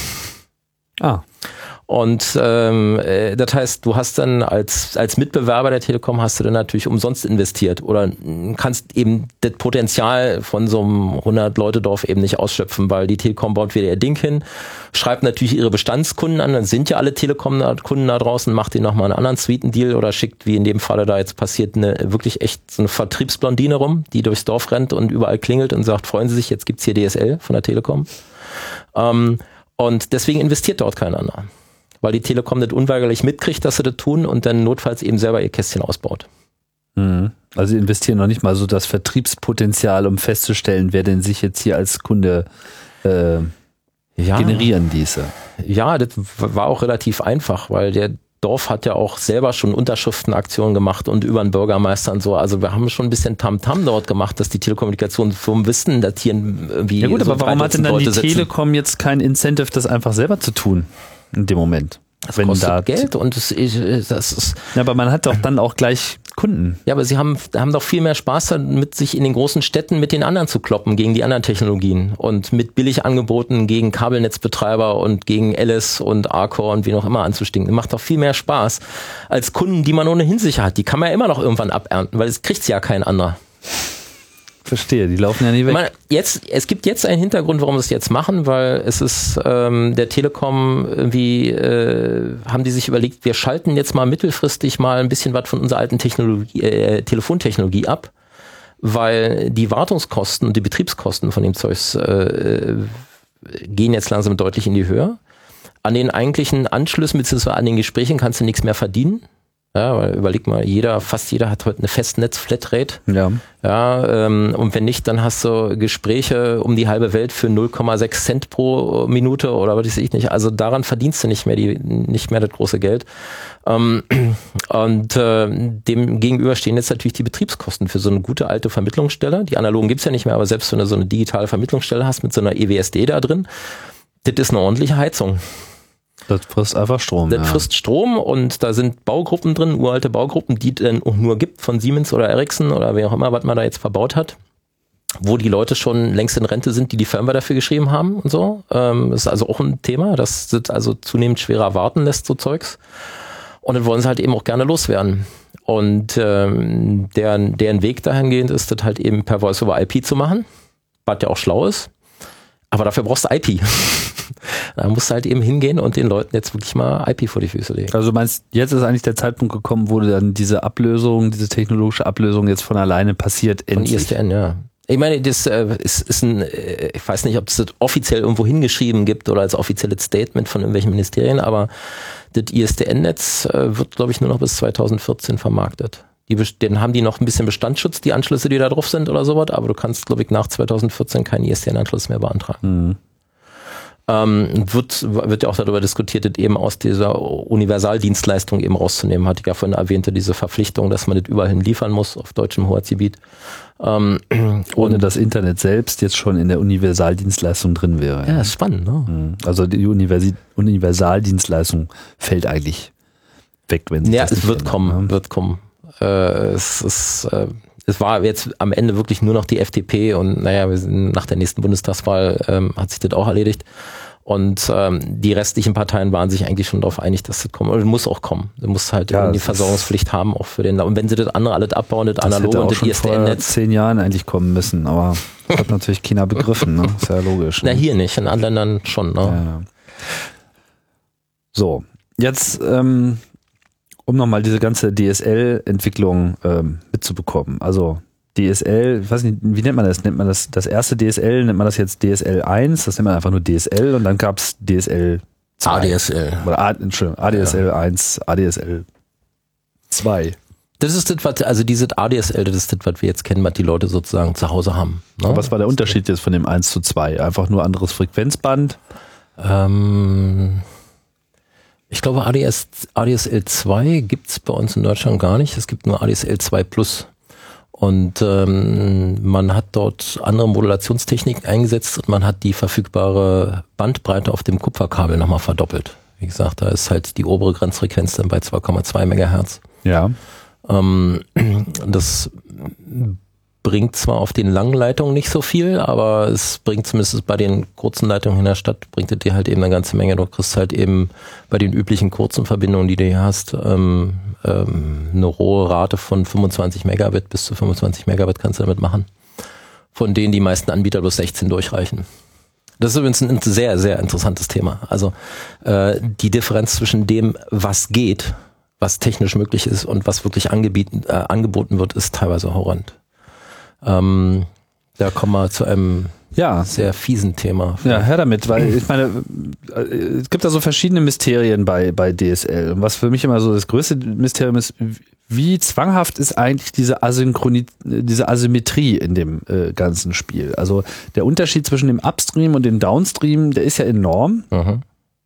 Ah. Und ähm, äh, das heißt, du hast dann als als Mitbewerber der Telekom hast du dann natürlich umsonst investiert oder kannst eben das Potenzial von so einem hundert-Leute-Dorf eben nicht ausschöpfen, weil die Telekom baut wieder ihr Ding hin, schreibt natürlich ihre Bestandskunden an, dann sind ja alle Telekom-Kunden da draußen, macht ihnen nochmal einen anderen Suitendeal oder schickt, wie in dem Falle da jetzt passiert, eine wirklich echt so eine Vertriebsblondine rum, die durchs Dorf rennt und überall klingelt und sagt, freuen Sie sich, jetzt gibt's hier D S L von der Telekom. Ähm, Und deswegen investiert dort keiner mehr. Weil die Telekom nicht unweigerlich mitkriegt, dass sie das tun und dann notfalls eben selber ihr Kästchen ausbaut. Mhm. Also sie investieren noch nicht mal so das Vertriebspotenzial, um festzustellen, wer denn sich jetzt hier als Kunde äh, ja. generieren ließe. Ja, das war auch relativ einfach, weil der Dorf hat ja auch selber schon Unterschriftenaktionen gemacht und über den Bürgermeister und so. Also wir haben schon ein bisschen Tamtam dort gemacht, dass die Telekommunikationsfirmen wissen, dass hier irgendwie ja gut, so aber warum hat denn dann Leute die sitzen. Telekom jetzt kein Incentive, das einfach selber zu tun in dem Moment? Das wenn kostet da Geld und das ist, das ist... Ja, aber man hat doch dann auch gleich Kunden. Ja, aber sie haben, haben doch viel mehr Spaß damit, sich in den großen Städten mit den anderen zu kloppen, gegen die anderen Technologien und mit Billigangeboten gegen Kabelnetzbetreiber und gegen Alice und Arcor und wie noch immer anzustinken. Das macht doch viel mehr Spaß als Kunden, die man ohnehin sicher hat. Die kann man ja immer noch irgendwann abernten, weil es kriegt ja kein anderer. Verstehe, die laufen ja nie weg. Man, jetzt, es gibt jetzt einen Hintergrund, warum wir es jetzt machen, weil es ist ähm, der Telekom irgendwie, äh, haben die sich überlegt, wir schalten jetzt mal mittelfristig mal ein bisschen was von unserer alten Technologie, äh, Telefontechnologie ab, weil die Wartungskosten und die Betriebskosten von dem Zeugs äh, gehen jetzt langsam deutlich in die Höhe. An den eigentlichen Anschlüssen bzw. an den Gesprächen kannst du nichts mehr verdienen. Ja, weil überleg mal, jeder, fast jeder hat heute eine Festnetz-Flatrate. Ja. Ja, ähm, und wenn nicht, dann hast du Gespräche um die halbe Welt für null Komma sechs Cent pro Minute oder was weiß ich nicht. Also daran verdienst du nicht mehr die, nicht mehr das große Geld. Ähm, und äh, dem gegenüber stehen jetzt natürlich die Betriebskosten für so eine gute alte Vermittlungsstelle. Die analogen gibt's ja nicht mehr, aber selbst wenn du so eine digitale Vermittlungsstelle hast mit so einer E W S D da drin, das ist eine ordentliche Heizung. Das frisst einfach Strom. Das ja. frisst Strom und da sind Baugruppen drin, uralte Baugruppen, die es dann auch nur gibt von Siemens oder Ericsson oder wer auch immer, was man da jetzt verbaut hat, wo die Leute schon längst in Rente sind, die die Firmware dafür geschrieben haben und so. Ähm, das ist also auch ein Thema, das sind also zunehmend schwerer warten lässt, so Zeugs. Und dann wollen sie halt eben auch gerne loswerden. Und ähm, deren, deren Weg dahingehend ist, das halt eben per Voice-over-I P zu machen, was ja auch schlau ist. Aber dafür brauchst du I P. Da musst du halt eben hingehen und den Leuten jetzt wirklich mal I P vor die Füße legen. Also du meinst, jetzt ist eigentlich der Zeitpunkt gekommen, wo dann diese Ablösung, diese technologische Ablösung jetzt von alleine passiert, Von endlich. I S D N, ja. Ich meine, das äh, ist, ist ein, äh, ich weiß nicht, ob es das offiziell irgendwo hingeschrieben gibt oder als offizielles Statement von irgendwelchen Ministerien, aber das I S D N-Netz äh, wird, glaube ich, nur noch bis zweitausendvierzehn vermarktet. Die, den haben die noch ein bisschen Bestandsschutz, die Anschlüsse, die da drauf sind oder sowas, aber du kannst, glaube ich, nach zweitausendvierzehn keinen I S D N-Anschluss mehr beantragen. Mhm. Ähm, wird, wird ja auch darüber diskutiert, das eben aus dieser Universaldienstleistung eben rauszunehmen. Hatte ich ja vorhin erwähnte, diese Verpflichtung, dass man das überall hin liefern muss auf deutschem Hoheitsgebiet. Ähm, Ohne das Internet selbst jetzt schon in der Universaldienstleistung drin wäre. Ja, ist spannend, ne? Also die Universi- Universaldienstleistung fällt eigentlich weg, wenn sie Ja, das es nicht wird ändert, kommen, ne? wird kommen. Äh, es ist, äh, es war jetzt am Ende wirklich nur noch die F D P und naja, wir sind nach der nächsten Bundestagswahl ähm, hat sich das auch erledigt. Und ähm, die restlichen Parteien waren sich eigentlich schon darauf einig, dass das kommt. Und das muss auch kommen. Du musst halt Ja, die das Versorgungspflicht haben, auch für den. Und wenn sie das andere alles abbauen, das, Das analoge hätte auch und das schon vor I S D N-Netz. zehn Jahren eigentlich kommen müssen, aber hat natürlich keiner begriffen, ne? Ist ja logisch. Na, Ne? hier nicht, in anderen Ländern schon, ne? Ja, ja. So, jetzt ähm, um nochmal diese ganze D S L-Entwicklung ähm, mitzubekommen. Also D S L, ich weiß nicht, wie nennt man das? Nennt man das, das erste D S L, nennt man das jetzt D S L eins, das nennt man einfach nur D S L und dann gab es D S L zwei. A D S L. Oder A, Entschuldigung, A D S L eins, A D S L zwei. Das ist das, was, also dieses A D S L, das ist das, was wir jetzt kennen, was die Leute sozusagen zu Hause haben. Ne? Was war der Unterschied jetzt von dem eins zu zwei? Einfach nur anderes Frequenzband? Ähm, ich glaube, A D S, A D S L zwei gibt's bei uns in Deutschland gar nicht. Es gibt nur A D S L zwei Plus. Und ähm, man hat dort andere Modulationstechniken eingesetzt und man hat die verfügbare Bandbreite auf dem Kupferkabel nochmal verdoppelt. Wie gesagt, da ist halt die obere Grenzfrequenz dann bei zwei Komma zwei Megahertz. Ja. Ähm, das bringt zwar auf den langen Leitungen nicht so viel, aber es bringt zumindest bei den kurzen Leitungen in der Stadt, bringt es dir halt eben eine ganze Menge. Du kriegst halt eben bei den üblichen kurzen Verbindungen, die du hier hast, ähm, ähm, eine rohe Rate von fünfundzwanzig Megabit, bis zu fünfundzwanzig Megabit kannst du damit machen. Von denen die meisten Anbieter bloß sechzehn durchreichen. Das ist übrigens ein sehr, sehr interessantes Thema. Also äh, die Differenz zwischen dem, was geht, was technisch möglich ist und was wirklich angebieten, äh, angeboten wird, ist teilweise horrend. Ähm, da kommen wir zu einem Ja. sehr fiesen Thema. Ja, her damit, weil ich meine, es gibt da so verschiedene Mysterien bei, bei D S L. Und was für mich immer so das größte Mysterium ist, wie zwanghaft ist eigentlich diese Asynchronie, diese Asymmetrie in dem äh, ganzen Spiel? Also der Unterschied zwischen dem Upstream und dem Downstream, der ist ja enorm. Mhm.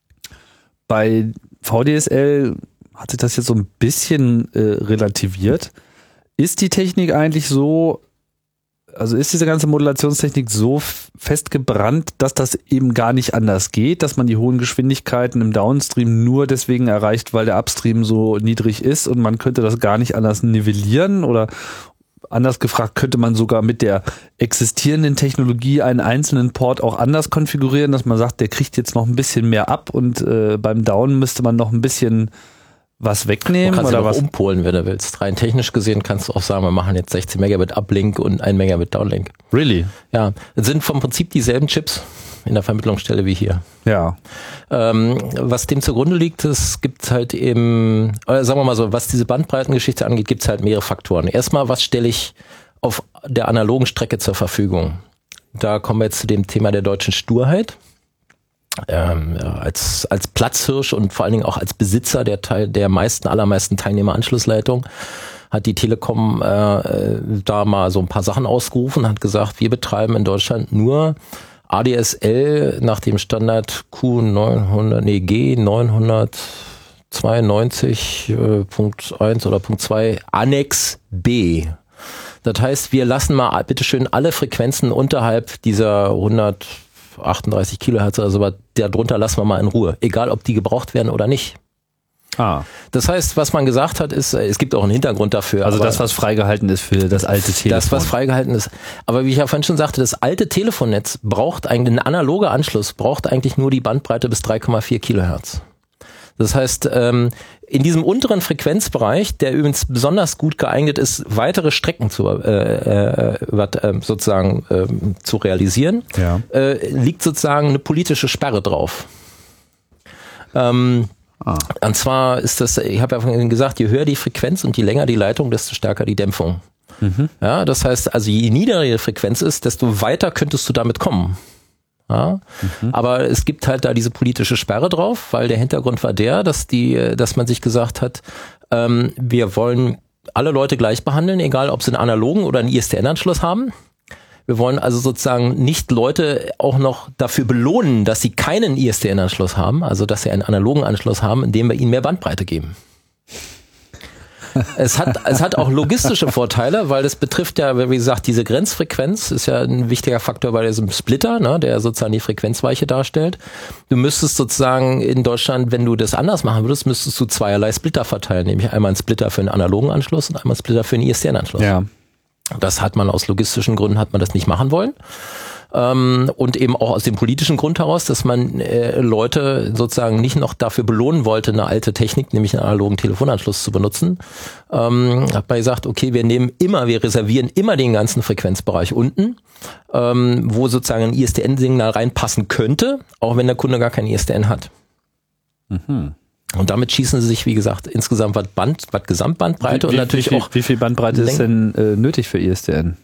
Bei V D S L hat sich das jetzt so ein bisschen äh, relativiert. Ist die Technik eigentlich so, also ist diese ganze Modulationstechnik so f- festgebrannt, dass das eben gar nicht anders geht, dass man die hohen Geschwindigkeiten im Downstream nur deswegen erreicht, weil der Upstream so niedrig ist und man könnte das gar nicht anders nivellieren? Oder anders gefragt, könnte man sogar mit der existierenden Technologie einen einzelnen Port auch anders konfigurieren, dass man sagt, der kriegt jetzt noch ein bisschen mehr ab und äh, beim Down müsste man noch ein bisschen was wegnehmen? Du kannst oder ja was umpolen, wenn du willst. Rein technisch gesehen kannst du auch sagen, wir machen jetzt sechzehn Megabit Uplink und ein Megabit Downlink. Really? Ja, es sind vom Prinzip dieselben Chips in der Vermittlungsstelle wie hier. Ja. Ähm, was dem zugrunde liegt, es gibt halt eben, oder sagen wir mal so, was diese Bandbreitengeschichte angeht, gibt es halt mehrere Faktoren. Erstmal, was stelle ich auf der analogen Strecke zur Verfügung? Da kommen wir jetzt zu dem Thema der deutschen Sturheit. ähm, ja, als, als Platzhirsch und vor allen Dingen auch als Besitzer der Teil, der meisten, allermeisten Teilnehmeranschlussleitung, hat die Telekom äh, da mal so ein paar Sachen ausgerufen, hat gesagt, wir betreiben in Deutschland nur A D S L nach dem Standard Q neunhundert, nee, G neunhundertzweiundneunzig Punkt eins oder Punkt zwei Annex B. Das heißt, wir lassen mal bitteschön alle Frequenzen unterhalb dieser hundertachtunddreißig Kilohertz oder so was, darunter lassen wir mal in Ruhe, egal ob die gebraucht werden oder nicht. Ah. Das heißt, was man gesagt hat, ist, es gibt auch einen Hintergrund dafür. Also das, was freigehalten ist für das alte Telefon. Das, was freigehalten ist. Aber wie ich ja vorhin schon sagte, das alte Telefonnetz braucht eigentlich, ein analoger Anschluss braucht eigentlich nur die Bandbreite bis drei Komma vier Kilohertz. Das heißt, in diesem unteren Frequenzbereich, der übrigens besonders gut geeignet ist, weitere Strecken zu, äh, äh, sozusagen äh, zu realisieren, ja. äh, liegt sozusagen eine politische Sperre drauf. Ähm, Ah. Und zwar ist das, ich habe ja vorhin gesagt, je höher die Frequenz und je länger die Leitung, desto stärker die Dämpfung. Mhm. Ja, das heißt, also je niedriger die Frequenz ist, desto weiter könntest du damit kommen. Ja, mhm. Aber es gibt halt da diese politische Sperre drauf, weil der Hintergrund war der, dass die, dass man sich gesagt hat, ähm, wir wollen alle Leute gleich behandeln, egal ob sie einen analogen oder einen I S D N-Anschluss haben. Wir wollen also sozusagen nicht Leute auch noch dafür belohnen, dass sie keinen I S D N-Anschluss haben, also dass sie einen analogen Anschluss haben, indem wir ihnen mehr Bandbreite geben. Es hat, es hat auch logistische Vorteile, weil das betrifft ja, wie gesagt, diese Grenzfrequenz ist ja ein wichtiger Faktor bei diesem Splitter, ne, der sozusagen die Frequenzweiche darstellt. Du müsstest sozusagen in Deutschland, wenn du das anders machen würdest, müsstest du zweierlei Splitter verteilen, nämlich einmal einen Splitter für einen analogen Anschluss und einmal einen Splitter für einen I S D N-Anschluss. Ja. Das hat man aus logistischen Gründen, hat man das nicht machen wollen. Ähm, und eben auch aus dem politischen Grund heraus, dass man äh, Leute sozusagen nicht noch dafür belohnen wollte, eine alte Technik, nämlich einen analogen Telefonanschluss zu benutzen, ähm, hat man gesagt, okay, wir nehmen immer, wir reservieren immer den ganzen Frequenzbereich unten, ähm, wo sozusagen ein I S D N-Signal reinpassen könnte, auch wenn der Kunde gar kein I S D N hat. Mhm. Und damit schießen sie sich, wie gesagt, insgesamt was Band, was Gesamtbandbreite wie, und natürlich wie viel, auch. Wie viel Bandbreite ist denn äh, nötig für I S D N?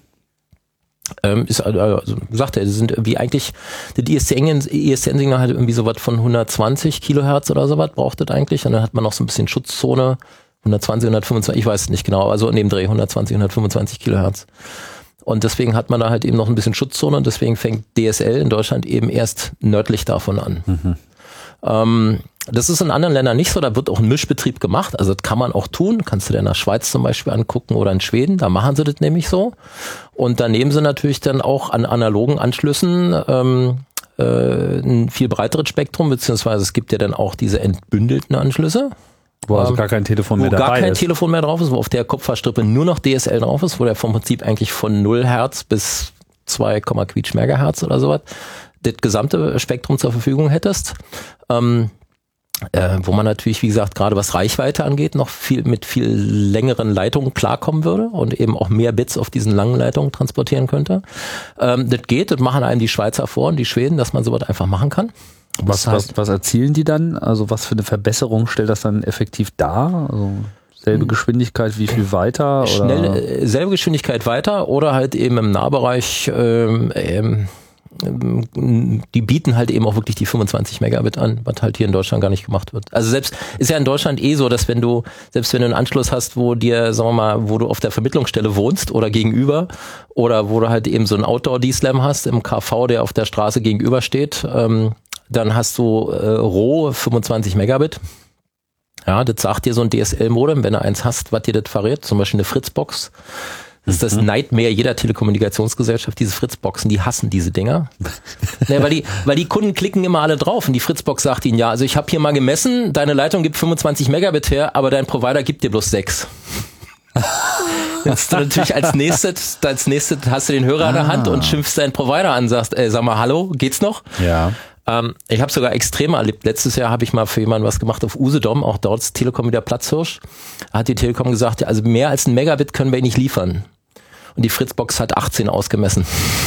Ähm, ist, also, sagt er, das sind irgendwie eigentlich, das I S D N-Signal hat irgendwie sowas von hundertzwanzig Kilohertz oder sowas, braucht das eigentlich. Und dann hat man noch so ein bisschen Schutzzone, hundertzwanzig, hundertfünfundzwanzig, ich weiß es nicht genau, also in dem Dreh hundertzwanzig, hundertfünfundzwanzig Kilohertz. Und deswegen hat man da halt eben noch ein bisschen Schutzzone und deswegen fängt D S L in Deutschland eben erst nördlich davon an. Mhm. Ähm, das ist in anderen Ländern nicht so, da wird auch ein Mischbetrieb gemacht, also das kann man auch tun, kannst du dir in der Schweiz zum Beispiel angucken oder in Schweden, da machen sie das nämlich so und da nehmen sie natürlich dann auch an analogen Anschlüssen ähm, äh, ein viel breiteres Spektrum, beziehungsweise es gibt ja dann auch diese entbündelten Anschlüsse. Wo also gar kein Telefon mehr dabei ist. Wo gar kein Telefon mehr drauf ist, wo auf der Kupferstrippe nur noch D S L drauf ist, wo der vom Prinzip eigentlich von null Hertz bis zwei, Quietsch Megahertz oder sowas das gesamte Spektrum zur Verfügung hättest. Ähm, äh, wo man natürlich, wie gesagt, gerade was Reichweite angeht, noch viel mit viel längeren Leitungen klarkommen würde und eben auch mehr Bits auf diesen langen Leitungen transportieren könnte. Ähm, das geht, das machen einem die Schweizer vor und die Schweden, dass man sowas einfach machen kann. Was, was, was erzielen die dann? Also was für eine Verbesserung stellt das dann effektiv dar? Also selbe Geschwindigkeit, wie viel weiter? Oder? Schnell, selbe Geschwindigkeit weiter oder halt eben im Nahbereich ähm, ähm, die bieten halt eben auch wirklich die fünfundzwanzig Megabit an, was halt hier in Deutschland gar nicht gemacht wird. Also selbst, ist ja in Deutschland eh so, dass wenn du, selbst wenn du einen Anschluss hast, wo dir, sagen wir mal, wo du auf der Vermittlungsstelle wohnst oder gegenüber oder wo du halt eben so einen Outdoor-D-Slam hast im K V, der auf der Straße gegenüber steht, ähm, dann hast du äh, roh fünfundzwanzig Megabit. Ja, das sagt dir so ein D S L-Modem, wenn du eins hast, was dir das verrät, zum Beispiel eine Fritzbox. Das ist das Nightmare jeder Telekommunikationsgesellschaft, diese Fritzboxen, die hassen diese Dinger. Ja, weil die, weil die Kunden klicken immer alle drauf und die Fritzbox sagt ihnen, ja, also ich habe hier mal gemessen, deine Leitung gibt fünfundzwanzig Megabit her, aber dein Provider gibt dir bloß sechs. Jetzt natürlich als nächstes, als nächstes hast du den Hörer ah. in der Hand und schimpfst deinen Provider an, sagst, ey, sag mal, hallo, geht's noch? Ja. Ähm, ich habe sogar extrem erlebt. Letztes Jahr habe ich mal für jemanden was gemacht auf Usedom, auch dort ist Telekom wieder Platzhirsch. Da hat die Telekom gesagt, ja, also mehr als ein Megabit können wir nicht liefern. Und die Fritzbox hat achtzehn ausgemessen.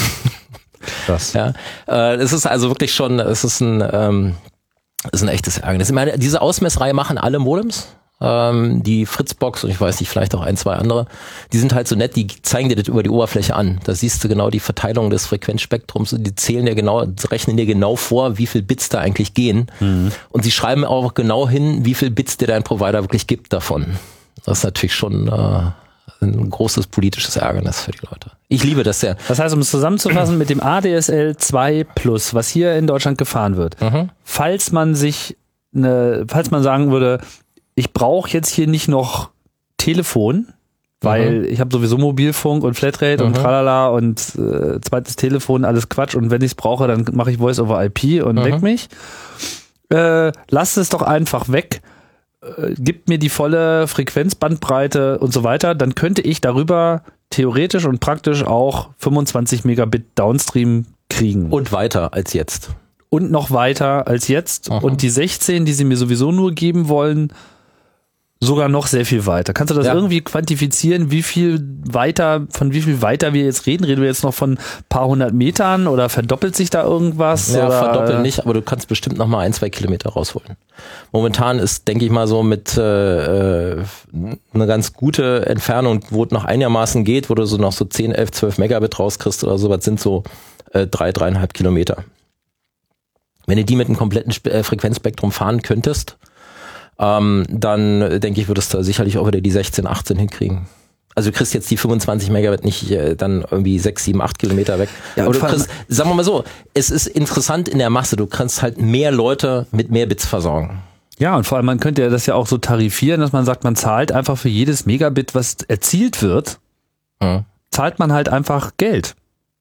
Krass. Ja, äh, es ist also wirklich schon, es ist ein, ähm, es ist ein echtes Ärgernis. Ich meine, diese Ausmessreihe machen alle Modems. Ähm, die Fritzbox und ich weiß nicht, vielleicht auch ein, zwei andere, die sind halt so nett, die zeigen dir das über die Oberfläche an. Da siehst du genau die Verteilung des Frequenzspektrums und die zählen dir genau, rechnen dir genau vor, wie viel Bits da eigentlich gehen. Mhm. Und sie schreiben auch genau hin, wie viel Bits dir dein Provider wirklich gibt davon. Das ist natürlich schon äh, ein großes politisches Ärgernis für die Leute. Ich liebe das sehr. Das heißt, um es zusammenzufassen, mit dem A D S L zwei Plus, was hier in Deutschland gefahren wird, mhm. falls man sich, eine, falls man sagen würde, ich brauche jetzt hier nicht noch Telefon, weil mhm. ich habe sowieso Mobilfunk und Flatrate mhm. und tralala und äh, zweites Telefon, alles Quatsch. Und wenn ich es brauche, dann mache ich Voice over I P und mhm. weg mich. Äh, lasst es doch einfach weg. Äh, gibt mir die volle Frequenzbandbreite und so weiter. Dann könnte ich darüber theoretisch und praktisch auch fünfundzwanzig Megabit Downstream kriegen. Und weiter als jetzt. Und noch weiter als jetzt. Mhm. Und die sechzehn, die sie mir sowieso nur geben wollen, sogar noch sehr viel weiter. Kannst du das ja. irgendwie quantifizieren, wie viel weiter, von wie viel weiter wir jetzt reden? Reden wir jetzt noch von ein paar hundert Metern oder verdoppelt sich da irgendwas? Ja, oder? Verdoppelt nicht, aber du kannst bestimmt noch mal ein, zwei Kilometer rausholen. Momentan ist, denke ich mal, so mit äh, eine ganz gute Entfernung, wo es noch einigermaßen geht, wo du so noch so zehn, elf, zwölf Megabit rauskriegst oder sowas, sind so äh, drei, dreieinhalb Kilometer. Wenn du die mit einem kompletten Spe- äh, Frequenzspektrum fahren könntest, Ähm, dann denke ich, würdest du sicherlich auch wieder die sechzehn, achtzehn hinkriegen. Also du kriegst jetzt die fünfundzwanzig Megabit nicht äh, dann irgendwie sechs, sieben, acht Kilometer weg. Ja, aber du kriegst, sagen wir mal so, es ist interessant in der Masse, du kannst halt mehr Leute mit mehr Bits versorgen. Ja, und vor allem, man könnte ja das ja auch so tarifieren, dass man sagt, man zahlt einfach für jedes Megabit, was erzielt wird, hm. zahlt man halt einfach Geld.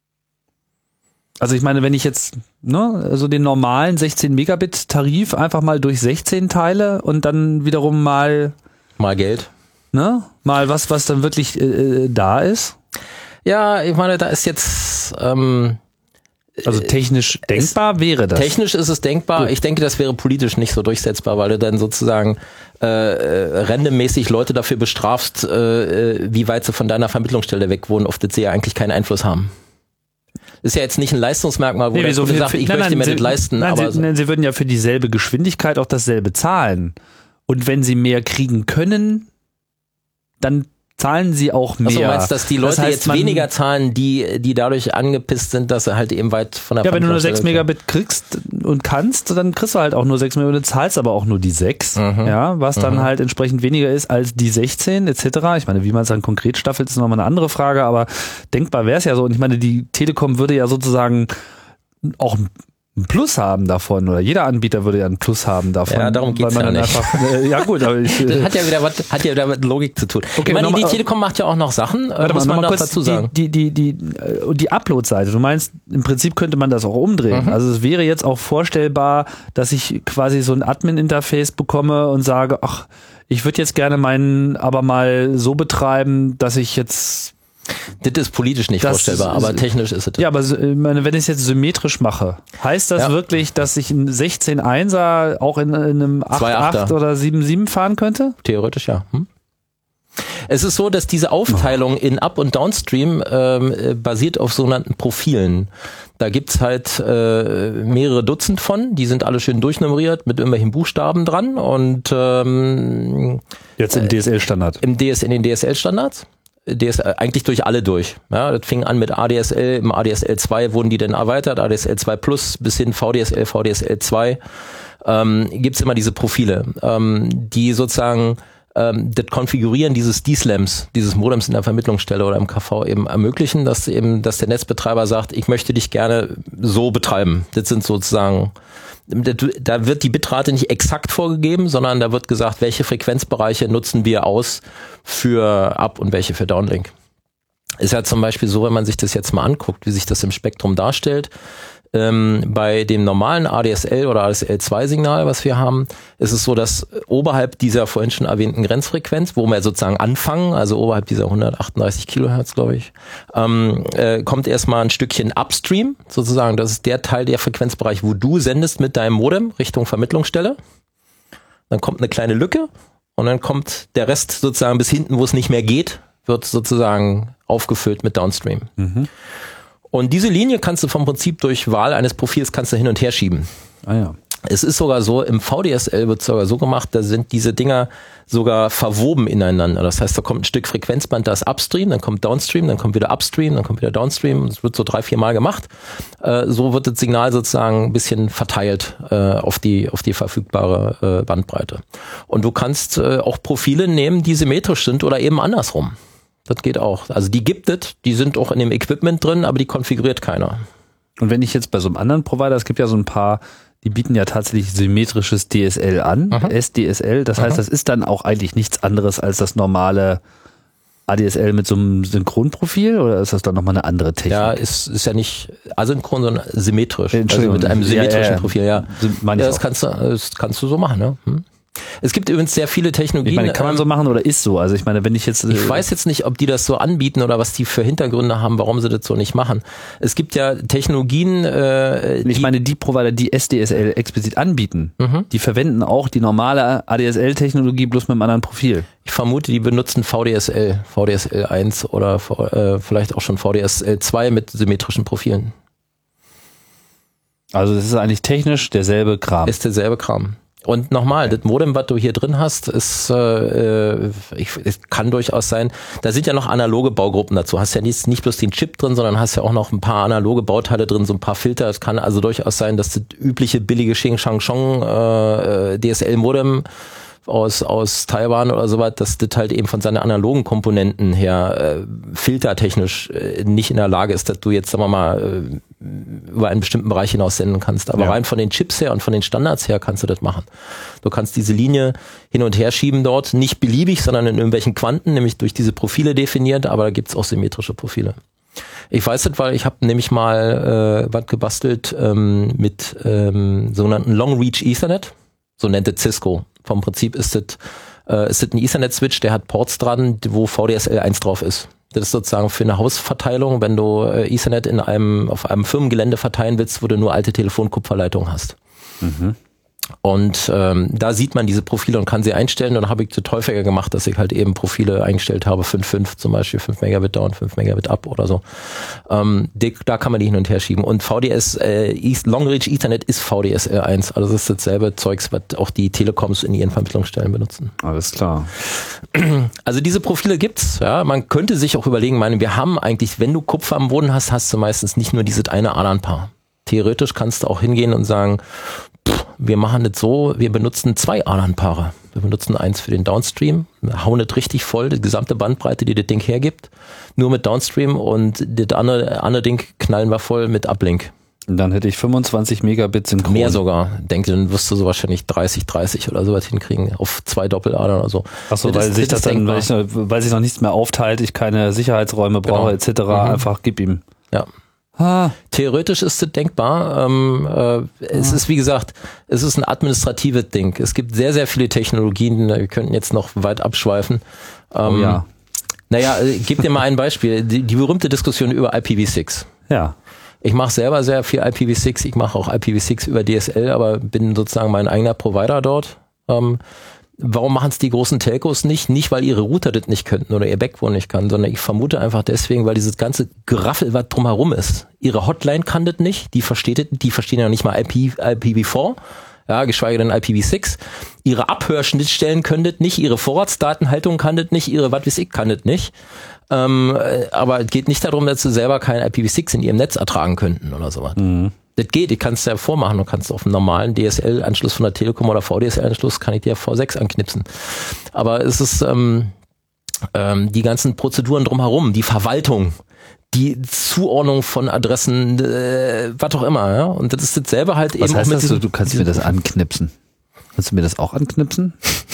Also ich meine, wenn ich jetzt ne, also den normalen sechzehn Megabit Tarif einfach mal durch sechzehn teile und dann wiederum mal mal Geld, ne, mal was, was dann wirklich äh, da ist. Ja, ich meine, da ist jetzt ähm, also technisch denkbar ist, wäre das. Technisch ist es denkbar. Gut. Ich denke, das wäre politisch nicht so durchsetzbar, weil du dann sozusagen äh, randommäßig Leute dafür bestrafst, äh, wie weit sie von deiner Vermittlungsstelle weg wohnen, auf das sie ja eigentlich keinen Einfluss haben. Ist ja jetzt nicht ein Leistungsmerkmal, wo nee, der Kunde sagt, ich nein, möchte nein, mir sie, das leisten. Nein, aber sie, so. nein, sie würden ja für dieselbe Geschwindigkeit auch dasselbe zahlen. Und wenn sie mehr kriegen können, dann zahlen sie auch mehr. Also du meinst, dass die Leute das heißt, jetzt man, weniger zahlen, die die dadurch angepisst sind, dass sie halt eben weit von der Ja, wenn du nur sechs Megabit kriegst und kannst, dann kriegst du halt auch nur sechs Megabit, zahlst aber auch nur die sechs, mhm. ja, was dann mhm. halt entsprechend weniger ist als die sechzehn et cetera. Ich meine, wie man es dann konkret staffelt, ist nochmal eine andere Frage, aber denkbar wäre es ja so. Und ich meine, die Telekom würde ja sozusagen auch ein Plus haben davon, oder jeder Anbieter würde ja ein Plus haben davon. Ja, darum geht's weil man ja dann nicht. Einfach, äh, ja gut, aber ich, das hat ja wieder was, hat ja wieder mit Logik zu tun. Okay, ich meine, die Telekom macht ja auch noch Sachen, warte muss mal, man noch kurz dazu sagen. Die, die, die, die, die Upload-Seite, du meinst, im Prinzip könnte man das auch umdrehen. Mhm. Also es wäre jetzt auch vorstellbar, dass ich quasi so ein Admin-Interface bekomme und sage, ach, ich würde jetzt gerne meinen aber mal so betreiben, dass ich jetzt Das ist politisch nicht das vorstellbar, ist, aber technisch ist es. Ja, aber wenn ich es jetzt symmetrisch mache, heißt das ja. wirklich, dass ich einen sechzehn Einser auch in, in einem acht acht oder sieben sieben fahren könnte? Theoretisch ja. Hm? Es ist so, dass diese Aufteilung in Up- und Downstream ähm, basiert auf sogenannten Profilen. Da gibt's halt äh, mehrere Dutzend von, die sind alle schön durchnummeriert mit irgendwelchen Buchstaben dran und ähm, jetzt im D S L-Standard. Im D S, in den D S L-Standards. D S L, eigentlich durch alle durch. Ja, das fing an mit A D S L, im A D S L zwei wurden die dann erweitert, A D S L zwei Plus bis hin V D S L, V D S L zwei. Ähm, gibt's immer diese Profile, ähm, die sozusagen ähm, das Konfigurieren dieses D-Slams, dieses Modems in der Vermittlungsstelle oder im K V eben ermöglichen, dass eben, dass der Netzbetreiber sagt, ich möchte dich gerne so betreiben. Das sind sozusagen, da wird die Bitrate nicht exakt vorgegeben, sondern da wird gesagt, welche Frequenzbereiche nutzen wir aus für Up- und welche für Downlink. Ist ja zum Beispiel so, wenn man sich das jetzt mal anguckt, wie sich das im Spektrum darstellt, ähm, bei dem normalen A D S L oder A D S L zwei Signal, was wir haben, ist es so, dass oberhalb dieser vorhin schon erwähnten Grenzfrequenz, wo wir sozusagen anfangen, also oberhalb dieser hundertachtunddreißig Kilohertz, glaube ich, ähm, äh, kommt erstmal ein Stückchen Upstream, sozusagen, das ist der Teil der Frequenzbereich, wo du sendest mit deinem Modem Richtung Vermittlungsstelle. Dann kommt eine kleine Lücke und dann kommt der Rest sozusagen bis hinten, wo es nicht mehr geht, wird sozusagen aufgefüllt mit Downstream. Mhm. Und diese Linie kannst du vom Prinzip durch Wahl eines Profils kannst du hin und her schieben. Ah ja. Es ist sogar so, im V D S L wird es sogar so gemacht, da sind diese Dinger sogar verwoben ineinander. Das heißt, da kommt ein Stück Frequenzband, da ist Upstream, dann kommt Downstream, dann kommt wieder Upstream, dann kommt wieder Downstream. Das wird so drei, vier Mal gemacht. Äh, so wird das Signal sozusagen ein bisschen verteilt äh, auf die auf die verfügbare äh, Bandbreite. Und du kannst äh, auch Profile nehmen, die symmetrisch sind oder eben andersrum. Das geht auch. Also die gibt es, die sind auch in dem Equipment drin, aber die konfiguriert keiner. Und wenn ich jetzt bei so einem anderen Provider, es gibt ja so ein paar, die bieten ja tatsächlich symmetrisches D S L an, Aha. S D S L. Das Aha. heißt, das ist dann auch eigentlich nichts anderes als das normale A D S L mit so einem Synchronprofil, oder ist das dann nochmal eine andere Technik? Ja, ist, ist ja nicht asynchron, sondern symmetrisch. Also mit einem symmetrischen ja, ja, ja. Profil, ja. ja das, kannst du, das kannst du so machen, ne? Hm? Es gibt übrigens sehr viele Technologien. Ich meine, kann man so machen oder ist so? Also ich meine, wenn ich jetzt... Ich weiß jetzt nicht, ob die das so anbieten oder was die für Hintergründe haben, warum sie das so nicht machen. Es gibt ja Technologien... Äh, ich meine, die Provider, die S D S L explizit anbieten, mhm. die verwenden auch die normale A D S L-Technologie bloß mit einem anderen Profil. Ich vermute, die benutzen V D S L, V D S L eins oder äh, vielleicht auch schon V D S L zwei mit symmetrischen Profilen. Also das ist eigentlich technisch derselbe Kram. Ist derselbe Kram. Und nochmal, das Modem, was du hier drin hast, ist, äh, ich, es kann durchaus sein, da sind ja noch analoge Baugruppen dazu. Hast ja nicht, nicht bloß den Chip drin, sondern hast ja auch noch ein paar analoge Bauteile drin, so ein paar Filter. Es kann also durchaus sein, dass das übliche billige Xing Shang Chong äh, D S L-Modem aus aus Taiwan oder sowas, dass das halt eben von seinen analogen Komponenten her äh, filtertechnisch äh, nicht in der Lage ist, dass du jetzt, sagen wir mal, äh, über einen bestimmten Bereich hinaus senden kannst. Aber ja. rein von den Chips her und von den Standards her kannst du das machen. Du kannst diese Linie hin und her schieben dort, nicht beliebig, sondern in irgendwelchen Quanten, nämlich durch diese Profile definiert, aber da gibt's auch symmetrische Profile. Ich weiß das, weil ich habe nämlich mal äh, was gebastelt ähm, mit ähm, sogenannten Long Reach Ethernet, so nennt es Cisco. Vom Prinzip ist das, äh, ist das ein Ethernet-Switch, der hat Ports dran, wo V D S L eins drauf ist. Das ist sozusagen für eine Hausverteilung, wenn du äh, Ethernet in einem auf einem Firmengelände verteilen willst, wo du nur alte Telefonkupferleitungen hast. Mhm. Und ähm, da sieht man diese Profile und kann sie einstellen. Und dann habe ich das häufiger gemacht, dass ich halt eben Profile eingestellt habe, fünf Komma fünf zum Beispiel, fünf Megabit down, fünf Megabit up oder so. Ähm, die, da kann man die hin und her schieben. Und V D S, äh, Long Reach Ethernet ist V D S L eins. Also das ist dasselbe Zeugs, was auch die Telekoms in ihren Vermittlungsstellen benutzen. Alles klar. Also diese Profile gibt's. Ja, man könnte sich auch überlegen, meine, wir haben eigentlich, wenn du Kupfer am Boden hast, hast du meistens nicht nur dieses eine A LAN-Paar. Theoretisch kannst du auch hingehen und sagen, wir machen das so, wir benutzen zwei A LAN-Paare. Wir benutzen eins für den Downstream, hauen das richtig voll, die gesamte Bandbreite, die das Ding hergibt, nur mit Downstream, und das andere, andere Ding knallen wir voll mit Uplink. Und dann hätte ich fünfundzwanzig Megabit synchron. Mehr sogar. Denke, dann wirst du so wahrscheinlich dreißig, dreißig oder sowas hinkriegen, auf zwei Doppeladern oder so. Ach so, weil sich das dann, weil, ich, weil sich noch nichts mehr aufteilt, ich keine Sicherheitsräume brauche, genau. et cetera. Mhm. Einfach gib ihm. Ja. Ah. Theoretisch ist es denkbar. Ähm, äh, es ah. ist, wie gesagt, es ist ein administratives Ding. Es gibt sehr, sehr viele Technologien. Wir könnten jetzt noch weit abschweifen. Ähm, oh ja. Naja, gib dir mal ein Beispiel. Die, die berühmte Diskussion über I P v six. Ja. Ich mache selber sehr viel I P v six. Ich mache auch I P v six über D S L, aber bin sozusagen mein eigener Provider dort. Ähm, Warum machen es die großen Telcos nicht? Nicht, weil ihre Router das nicht könnten oder ihr Backbone nicht kann, sondern ich vermute einfach deswegen, weil dieses ganze Geraffel, was drumherum ist. Ihre Hotline kann das nicht, die versteht das, die verstehen ja nicht mal I P v vier, ja, geschweige denn I P v six. Ihre Abhörschnittstellen können das nicht, ihre Vorratsdatenhaltung kann das nicht, ihre was weiß ich kann das nicht. Ähm, aber es geht nicht darum, dass sie selber kein I P v six in ihrem Netz ertragen könnten oder sowas. Mhm. Das geht, ich kann es ja vormachen, du kannst auf einem normalen D S L-Anschluss von der Telekom oder V D S L-Anschluss kann ich dir V sechs anknipsen. Aber es ist ähm, ähm, die ganzen Prozeduren drumherum, die Verwaltung, die Zuordnung von Adressen, äh, was auch immer, ja. Und das ist das selber halt was eben heißt auch mit das, diesem, du kannst mir das anknipsen. Kannst du mir das auch anknipsen?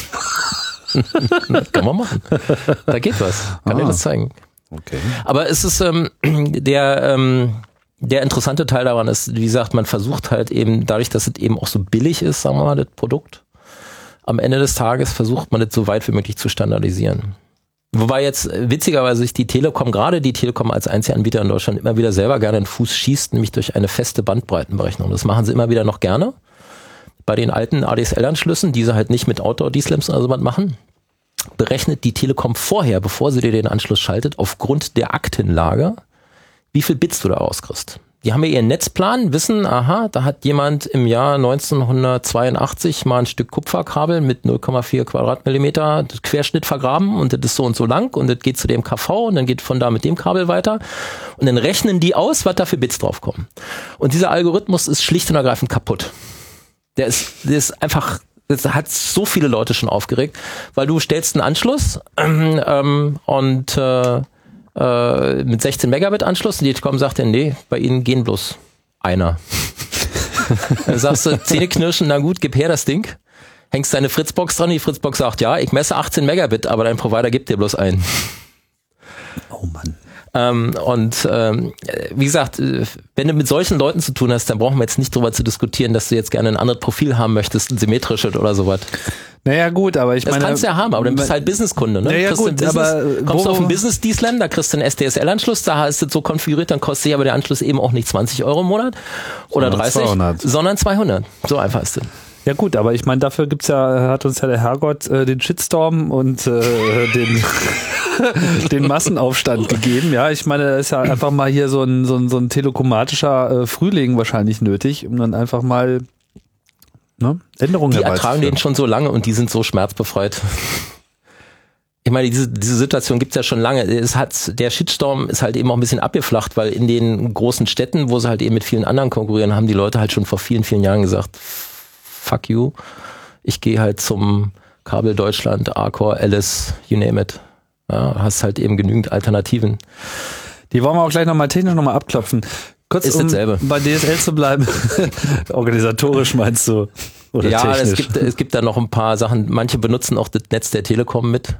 Das kann man machen. Da geht was. Kann ah. dir das zeigen. Okay. Aber es ist ähm, der ähm, Der interessante Teil daran ist, wie gesagt, man versucht halt eben, dadurch, dass es eben auch so billig ist, sagen wir mal, das Produkt, am Ende des Tages versucht man das so weit wie möglich zu standardisieren. Wobei jetzt witzigerweise sich die Telekom, gerade die Telekom als einziger Anbieter in Deutschland, immer wieder selber gerne einen Fuß schießt, nämlich durch eine feste Bandbreitenberechnung. Das machen sie immer wieder noch gerne. Bei den alten A D S L-Anschlüssen, die sie halt nicht mit Outdoor-D-Slams oder so was machen, berechnet die Telekom vorher, bevor sie dir den Anschluss schaltet, aufgrund der Aktenlage, wie viel Bits du da rauskriegst. Die haben ja ihren Netzplan, wissen, aha, da hat jemand im Jahr neunzehnhundertzweiundachtzig mal ein Stück Kupferkabel mit null Komma vier Quadratmillimeter Querschnitt vergraben und das ist so und so lang und das geht zu dem K V und dann geht von da mit dem Kabel weiter und dann rechnen die aus, was da für Bits draufkommen. Und dieser Algorithmus ist schlicht und ergreifend kaputt. Der ist, der ist einfach, das hat so viele Leute schon aufgeregt, weil du stellst einen Anschluss ähm, und äh, mit sechzehn Megabit Anschluss und die Telekom sagt dann, nee, bei Ihnen gehen bloß einer. Dann sagst du, Zähne knirschen, na gut, gib her das Ding. Hängst deine Fritzbox dran, die Fritzbox sagt, ja, ich messe achtzehn Megabit, aber dein Provider gibt dir bloß einen. Oh Mann. Ähm, und ähm, wie gesagt, wenn du mit solchen Leuten zu tun hast, dann brauchen wir jetzt nicht drüber zu diskutieren, dass du jetzt gerne ein anderes Profil haben möchtest, ein symmetrisches oder sowas. Naja gut, aber ich das meine... Das kannst du ja haben, aber dann bist du halt Businesskunde. Ne? Naja gut, Business, aber... Kommst du auf einen Business-D-Slam, da kriegst du einen S D S L-Anschluss, da ist das so konfiguriert, dann kostet sich aber der Anschluss eben auch nicht zwanzig Euro im Monat oder sondern dreißig, zweihundert. Sondern zweihundert. So einfach ist es. Ja gut, aber ich meine, dafür gibt's ja, hat uns ja der Herrgott äh, den Shitstorm und äh, den, den Massenaufstand gegeben. Ja, ich meine, da ist ja einfach mal hier so ein, so ein, so ein telekomatischer äh, Frühling wahrscheinlich nötig, um dann einfach mal ne, Änderungen Die herbeizuführen. ertragen den schon so lange und die sind so schmerzbefreit. Ich meine, diese, diese Situation gibt's ja schon lange. Es hat, der Shitstorm ist halt eben auch ein bisschen abgeflacht, weil in den großen Städten, wo sie halt eben mit vielen anderen konkurrieren, haben die Leute halt schon vor vielen, vielen Jahren gesagt, fuck you, ich gehe halt zum Kabel Deutschland, Arcor, Alice, you name it. Ja, hast halt eben genügend Alternativen. Die wollen wir auch gleich nochmal technisch nochmal abklopfen. Kurz, ist um dasselbe. bei D S L zu bleiben. Organisatorisch meinst du? Oder ja, technisch? es gibt, es gibt da noch ein paar Sachen. Manche benutzen auch das Netz der Telekom mit.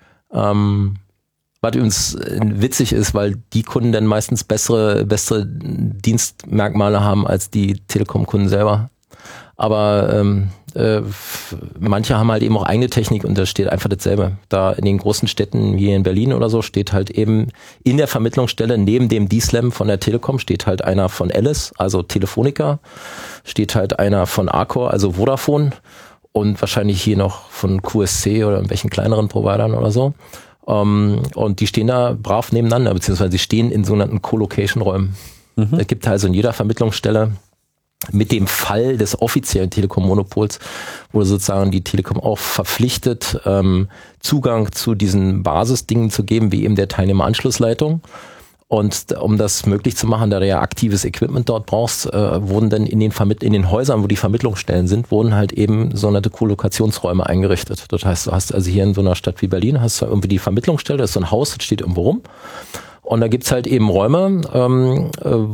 Ähm, was übrigens witzig ist, weil die Kunden dann meistens bessere, bessere Dienstmerkmale haben als die Telekom-Kunden selber. Aber ähm, äh, manche haben halt eben auch eigene Technik und da steht einfach dasselbe. Da in den großen Städten wie in Berlin oder so steht halt eben in der Vermittlungsstelle neben dem D-Slam von der Telekom steht halt einer von Alice, also Telefonica, steht halt einer von Arcor, also Vodafone und wahrscheinlich hier noch von Q S C oder irgendwelchen kleineren Providern oder so. Um, und die stehen da brav nebeneinander, beziehungsweise sie stehen in sogenannten Co-Location-Räumen. Mhm. Es gibt also in jeder Vermittlungsstelle mit dem Fall des offiziellen Telekom-Monopols wurde sozusagen die Telekom auch verpflichtet, ähm, Zugang zu diesen Basisdingen zu geben, wie eben der Teilnehmeranschlussleitung. Und um das möglich zu machen, da du ja aktives Equipment dort brauchst, äh, wurden dann in den Vermitt- in den Häusern, wo die Vermittlungsstellen sind, wurden halt eben sogenannte Kollokationsräume eingerichtet. Das heißt, du hast also hier in so einer Stadt wie Berlin, hast du irgendwie die Vermittlungsstelle, das ist so ein Haus, das steht irgendwo rum. Und da gibt's halt eben Räume, ähm,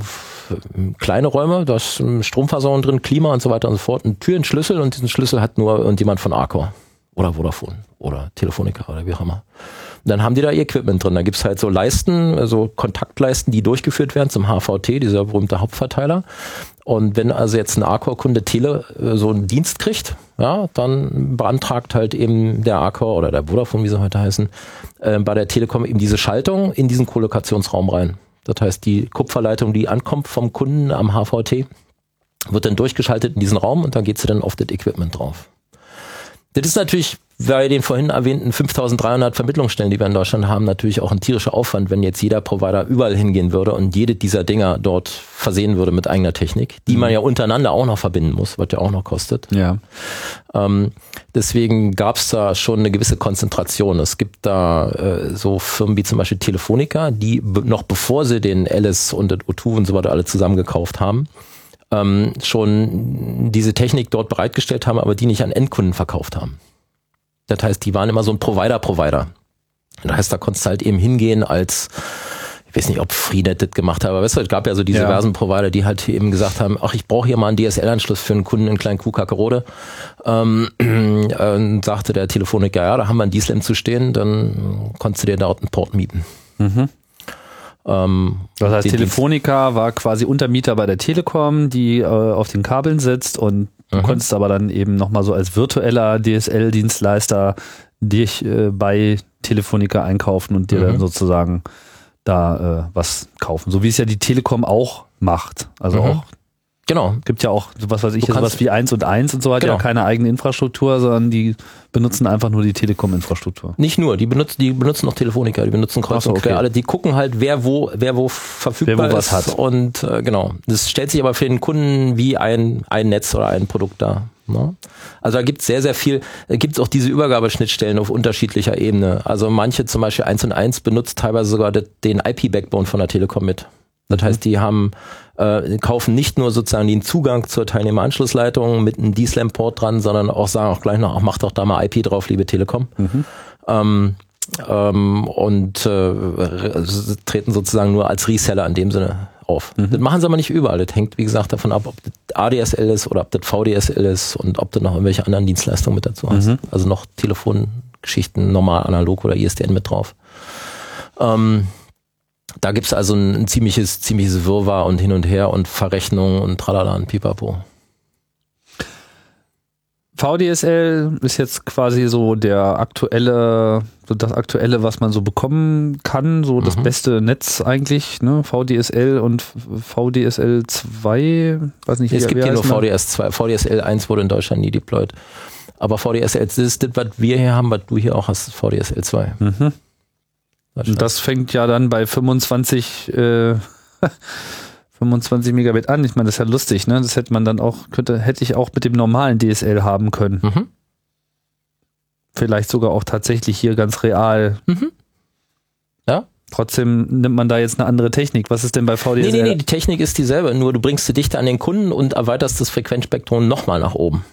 äh, kleine Räume, da ist Stromversorgung drin, Klima und so weiter und so fort, ein Tür, ein Schlüssel und diesen Schlüssel hat nur irgendjemand von Arcor oder Vodafone oder Telefonica oder wie auch immer. Und dann haben die da ihr Equipment drin. Da gibt's halt so Leisten, also Kontaktleisten, die durchgeführt werden zum H V T, dieser berühmte Hauptverteiler. Und wenn also jetzt ein Arcor-Kunde Tele so einen Dienst kriegt, ja, dann beantragt halt eben der Arcor oder der Vodafone, wie sie heute heißen, äh, bei der Telekom eben diese Schaltung in diesen Kollokationsraum rein. Das heißt, die Kupferleitung, die ankommt vom Kunden am H V T, wird dann durchgeschaltet in diesen Raum und dann geht sie dann auf das Equipment drauf. Das ist natürlich bei den vorhin erwähnten fünftausenddreihundert Vermittlungsstellen, die wir in Deutschland haben, natürlich auch ein tierischer Aufwand, wenn jetzt jeder Provider überall hingehen würde und jede dieser Dinger dort versehen würde mit eigener Technik, die man ja untereinander auch noch verbinden muss, was ja auch noch kostet. Ja. Ähm, deswegen gab es da schon eine gewisse Konzentration. Es gibt da äh, so Firmen wie zum Beispiel Telefonica, die b- noch bevor sie den Alice und den O zwei und so weiter alle zusammengekauft haben, ähm, schon diese Technik dort bereitgestellt haben, aber die nicht an Endkunden verkauft haben. Das heißt, die waren immer so ein Provider-Provider. Das heißt, da konntest du halt eben hingehen als, ich weiß nicht, ob Freenet das gemacht hat, aber weißt du, es gab ja so diese ja. diversen Provider, die halt eben gesagt haben, ach, ich brauche hier mal einen D S L-Anschluss für einen Kunden in Klein-Kuh-Kackerode. Ähm, äh, sagte der Telefoniker, ja, da haben wir einen D-Slam zu stehen, dann konntest du dir dort einen Port mieten. Mhm. Ähm, das heißt, Telefonica war quasi Untermieter bei der Telekom, die äh, auf den Kabeln sitzt und du mhm. konntest aber dann eben nochmal so als virtueller D S L-Dienstleister dich äh, bei Telefonica einkaufen und dir mhm. dann sozusagen da äh, was kaufen. So wie es ja die Telekom auch macht. Also mhm. auch Genau. Gibt ja auch, was weiß ich, Du sowas wie eins und eins und so, hat Genau. ja keine eigene Infrastruktur, sondern die benutzen einfach nur die Telekom-Infrastruktur. Nicht nur, die benutzen, die benutzen noch Telefonica, die benutzen kreuz Ach so, und quer okay. alle, die gucken halt, wer wo, wer wo verfügbar Wer wo ist. was hat. Und äh, genau. Das stellt sich aber für den Kunden wie ein, ein Netz oder ein Produkt dar. Ne? Also da gibt es sehr, sehr viel, da gibt es auch diese Übergabeschnittstellen auf unterschiedlicher Ebene. Also manche, zum Beispiel eins und eins, benutzt teilweise sogar de, den I P-Backbone von der Telekom mit. Das Mhm. heißt, die haben äh, kaufen nicht nur sozusagen den Zugang zur Teilnehmeranschlussleitung mit einem D SLAM-Port dran, sondern auch sagen auch gleich noch, ach, mach doch da mal I P drauf, liebe Telekom. Mhm. Ähm, ähm, und äh, treten sozusagen nur als Reseller in dem Sinne auf. Mhm. Das machen sie aber nicht überall. Das hängt, wie gesagt, davon ab, ob das A D S L ist oder ob das V D S L ist und ob du noch irgendwelche anderen Dienstleistungen mit dazu hast. Mhm. Also noch Telefongeschichten, normal, analog oder I S D N mit drauf. Ähm, da gibt's also ein, ein ziemliches, ziemliches Wirrwarr und hin und her und Verrechnungen und tralala und pipapo. V D S L ist jetzt quasi so der aktuelle, so das aktuelle, was man so bekommen kann, so das Mhm. beste Netz eigentlich, ne? V D S L und V D S L zwei, weiß nicht, Es wie- gibt wie hier nur heißt man? V D S zwei. V D S L eins wurde in Deutschland nie deployed. Aber V D S L, das ist das, was wir hier haben, was du hier auch hast, V D S L zwei. Mhm. Und das fängt ja dann bei fünfundzwanzig, äh, fünfundzwanzig Megabit an. Ich meine, das ist ja lustig, ne? Das hätte man dann auch, könnte, hätte ich auch mit dem normalen D S L haben können. Mhm. Vielleicht sogar auch tatsächlich hier ganz real. Mhm. Ja. Trotzdem nimmt man da jetzt eine andere Technik. Was ist denn bei V D S Nee, L? nee, nee, die Technik ist dieselbe, nur du bringst sie dichter an den Kunden und erweiterst das Frequenzspektrum nochmal nach oben.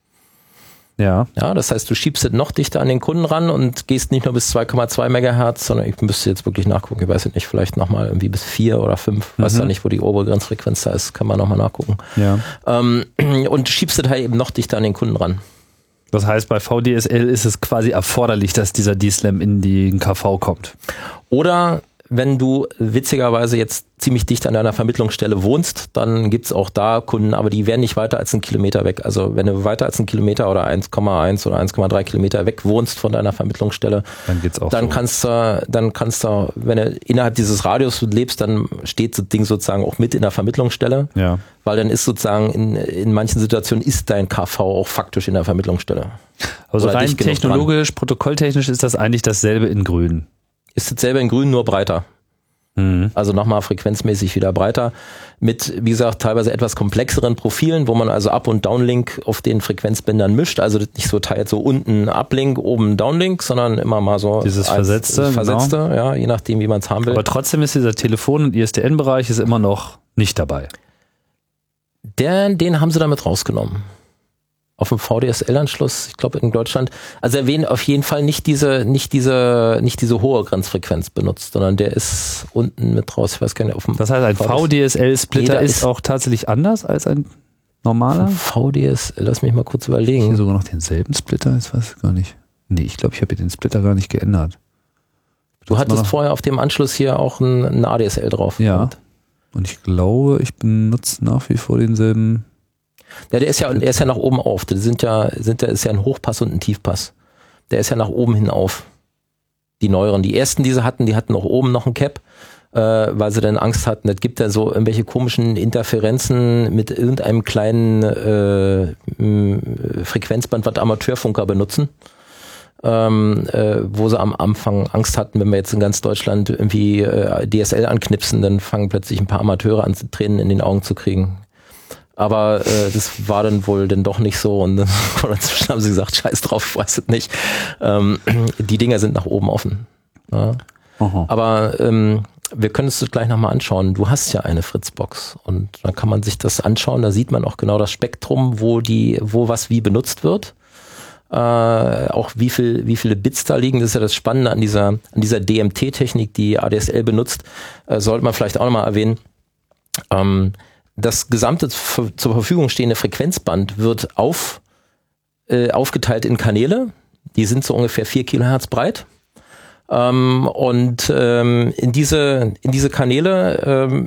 Ja. Ja, das heißt, du schiebst es noch dichter an den Kunden ran und gehst nicht nur bis zwei Komma zwei Megahertz, sondern ich müsste jetzt wirklich nachgucken, ich weiß nicht, vielleicht nochmal irgendwie bis vier oder fünf, weiß Mhm. da nicht, wo die obere Grenzfrequenz da ist, kann man nochmal nachgucken. Ja. Ähm, und schiebst es halt eben noch dichter an den Kunden ran. Das heißt, bei V D S L ist es quasi erforderlich, dass dieser D SLAM in den K V kommt. Oder wenn du witzigerweise jetzt ziemlich dicht an deiner Vermittlungsstelle wohnst, dann gibt's auch da Kunden, aber die wären nicht weiter als einen Kilometer weg. Also wenn du weiter als einen Kilometer oder eins Komma eins oder eins Komma drei Kilometer weg wohnst von deiner Vermittlungsstelle, Dann geht's auch dann so. kannst du, dann kannst du, wenn du innerhalb dieses Radius lebst, dann steht das Ding sozusagen auch mit in der Vermittlungsstelle, Ja. weil dann ist sozusagen in, in manchen Situationen ist dein K V auch faktisch in der Vermittlungsstelle. Also Oder rein dicht genug technologisch, protokolltechnisch ist das eigentlich dasselbe in grün. Ist dasselbe in grün, nur breiter. Mhm. Also nochmal frequenzmäßig wieder breiter. Mit, wie gesagt, teilweise etwas komplexeren Profilen, wo man also Up- und Downlink auf den Frequenzbändern mischt. Also nicht so teilt so unten Uplink, oben Downlink, sondern immer mal so Dieses als- Versetzte, Versetzte, ja, je nachdem, wie man es haben will. Aber trotzdem ist dieser Telefon- und I S D N-Bereich ist immer noch nicht dabei. Der, den haben sie damit rausgenommen. Auf dem V D S L-Anschluss, ich glaube in Deutschland, also er werden auf jeden Fall nicht diese, nicht diese, nicht diese hohe Grenzfrequenz benutzt, sondern der ist unten mit raus. Ich weiß gar nicht, auf dem Das heißt, ein V D S L-Splitter Nee, da ist, ist- auch tatsächlich anders als ein normaler? V D S L, lass mich mal kurz Hier überlegen. sogar noch denselben Splitter, das weiß ich gar nicht. Nee, ich glaube, ich habe hier den Splitter gar nicht geändert. Du Das hattest war- vorher auf dem Anschluss hier auch ein, ein A D S L drauf. Ja. Und ich glaube, ich benutze nach wie vor denselben. Ja, der ist ja, der ist ja nach oben auf. Das sind ja, sind ja, ist ja ein Hochpass und ein Tiefpass. Der ist ja nach oben hin auf. Die neueren. Die ersten, die sie hatten, die hatten auch oben noch ein Cap, äh, weil sie dann Angst hatten. Es gibt ja so irgendwelche komischen Interferenzen mit irgendeinem kleinen äh, m, Frequenzband, was Amateurfunker benutzen. Ähm, äh, wo sie am Anfang Angst hatten, wenn wir jetzt in ganz Deutschland irgendwie äh, D S L anknipsen, dann fangen plötzlich ein paar Amateure an, Tränen in den Augen zu kriegen. Aber äh, das war dann wohl dann doch nicht so und dann inzwischen haben sie gesagt, scheiß drauf, ich weiß es nicht. Ähm, die Dinger sind nach oben offen. Ja. Aha. Aber ähm, wir können es gleich nochmal anschauen. Du hast ja eine Fritzbox und dann kann man sich das anschauen. Da sieht man auch genau das Spektrum, wo die, wo was wie benutzt wird. Äh, auch wie viel, wie viele Bits da liegen. Das ist ja das Spannende an dieser, an dieser D M T-Technik, die A D S L benutzt. Äh, sollte man vielleicht auch nochmal erwähnen. Ähm, das gesamte zur Verfügung stehende Frequenzband wird auf, äh, aufgeteilt in Kanäle. Die sind so ungefähr vier Kilohertz breit. Ähm, und ähm, in diese, in diese Kanäle, ähm,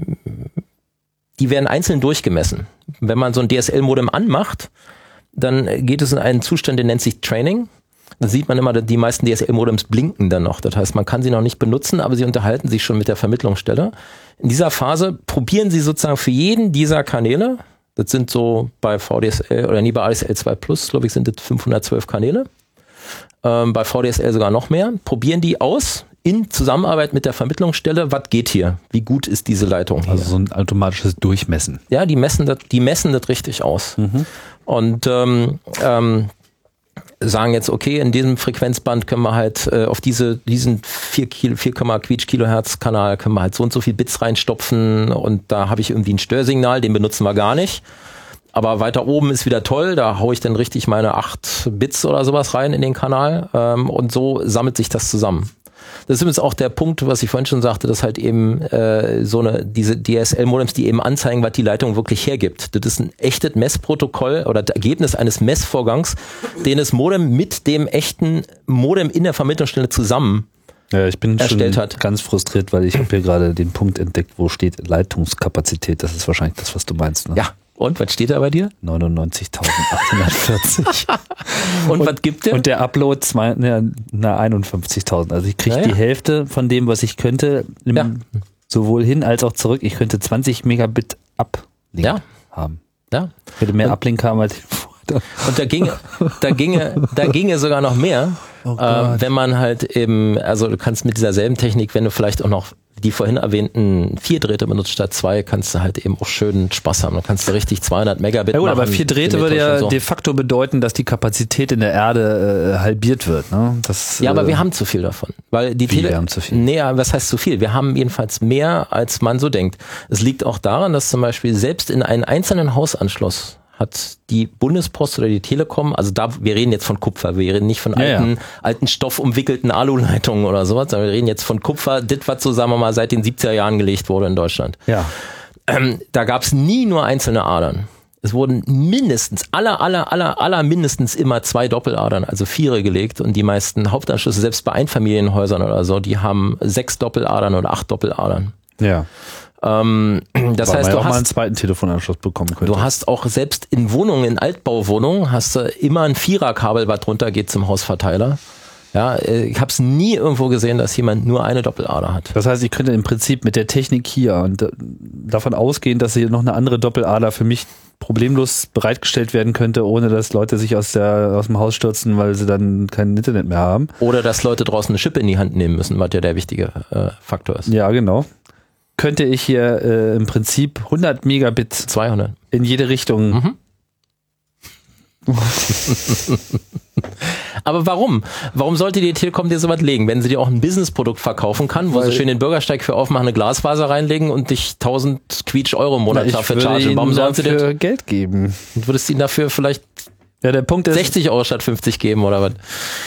die werden einzeln durchgemessen. Wenn man so ein D S L-Modem anmacht, dann geht es in einen Zustand, der nennt sich Training. dann sieht man immer, die meisten D S L-Modems blinken dann noch. Das heißt, man kann sie noch nicht benutzen, aber sie unterhalten sich schon mit der Vermittlungsstelle. In dieser Phase probieren sie sozusagen für jeden dieser Kanäle, das sind so bei V D S L oder nie bei A D S L zwei Plus, glaube ich, sind das fünfhundertzwölf Kanäle. Ähm, bei V D S L sogar noch mehr. Probieren die aus in Zusammenarbeit mit der Vermittlungsstelle, was geht hier? Wie gut ist diese Leitung hier? Also so ein automatisches Durchmessen. Ja, die messen das, die messen das richtig aus. Mhm. Und ähm, ähm, sagen jetzt, okay, in diesem Frequenzband können wir halt äh, auf diese diesen vier Komma Quietsch Kilohertz Kanal können wir halt so und so viel Bits reinstopfen und da habe ich irgendwie ein Störsignal, den benutzen wir gar nicht. Aber weiter oben ist wieder toll, da haue ich dann richtig meine acht Bits oder sowas rein in den Kanal ähm, und so sammelt sich das zusammen. Das ist übrigens auch der Punkt, was ich vorhin schon sagte, dass halt eben äh, so eine diese D S L-Modems, die eben anzeigen, was die Leitung wirklich hergibt. Das ist ein echtes Messprotokoll oder das Ergebnis eines Messvorgangs, den das Modem mit dem echten Modem in der Vermittlungsstelle zusammen ja, ich bin erstellt schon hat. Ganz frustriert, weil ich habe hier gerade den Punkt entdeckt, wo steht Leitungskapazität. Das ist wahrscheinlich das, was du meinst. Ne? Ja. Und was steht da bei dir? neunundneunzigtausendachthundertvierzig. und, und was gibt der? Und der Upload zwei, ne, na, einundfünfzigtausend. Also ich kriege ja, ja. die Hälfte von dem, was ich könnte, im, ja. sowohl hin als auch zurück. Ich könnte zwanzig Megabit Uplink ja. haben. Ja. Ich könnte mehr und, Uplink haben als und da ginge, da ginge, da ginge sogar noch mehr, oh äh, wenn man halt eben, also du kannst mit dieser selben Technik, wenn du vielleicht auch noch die vorhin erwähnten vier Drähte benutzt statt zwei, kannst du halt eben auch schön Spaß haben. Dann kannst du richtig zweihundert Megabit ja, gut, machen. Aber vier Drähte würde ja so. de facto bedeuten, dass die Kapazität in der Erde äh, halbiert wird. Ne? Das, ja, äh, aber wir haben zu viel davon. Weil die wie, Tele wir haben zu viel? Nee, was heißt zu viel? Wir haben jedenfalls mehr, als man so denkt. Es liegt auch daran, dass zum Beispiel selbst in einen einzelnen Hausanschluss hat die Bundespost oder die Telekom, also da, wir reden jetzt von Kupfer, wir reden nicht von ja, alten, ja. alten stoffumwickelten Aluleitungen oder sowas, sondern wir reden jetzt von Kupfer, das, was so, sagen wir mal, seit den siebziger Jahren gelegt wurde in Deutschland. Ja. Ähm, da gab es nie nur einzelne Adern. Es wurden mindestens, aller, aller, aller, aller mindestens immer zwei Doppeladern, also Viere gelegt und die meisten Hauptanschlüsse, selbst bei Einfamilienhäusern oder so, die haben sechs Doppeladern oder acht Doppeladern. Ja. Ähm, das Weil heißt, man du ja auch hast mal einen zweiten Telefonanschluss bekommen könnte. Du hast auch selbst in Wohnungen, in Altbauwohnungen, hast du immer ein Viererkabel, was drunter geht zum Hausverteiler. Ja, ich habe es nie irgendwo gesehen, dass jemand nur eine Doppelader hat. Das heißt, ich könnte im Prinzip mit der Technik hier und davon ausgehen, dass hier noch eine andere Doppelader für mich problemlos bereitgestellt werden könnte, ohne dass Leute sich aus der aus dem Haus stürzen, weil sie dann kein Internet mehr haben. Oder dass Leute draußen eine Schippe in die Hand nehmen müssen, was ja der wichtige äh, Faktor ist. Ja, genau. Könnte ich hier äh, im Prinzip hundert Megabit zweihundert in jede Richtung. Mhm. Aber warum? Warum sollte die Telekom dir sowas legen, wenn sie dir auch ein Businessprodukt verkaufen kann, wo Weil sie schön den Bürgersteig für aufmachen, eine Glasfaser reinlegen und dich tausend Quietsch Euro im Monat dafür chargen? Warum sollen sie dir Geld geben? Und würdest du ihnen dafür vielleicht ja, der Punkt ist, sechzig Euro statt fünfzig geben oder was?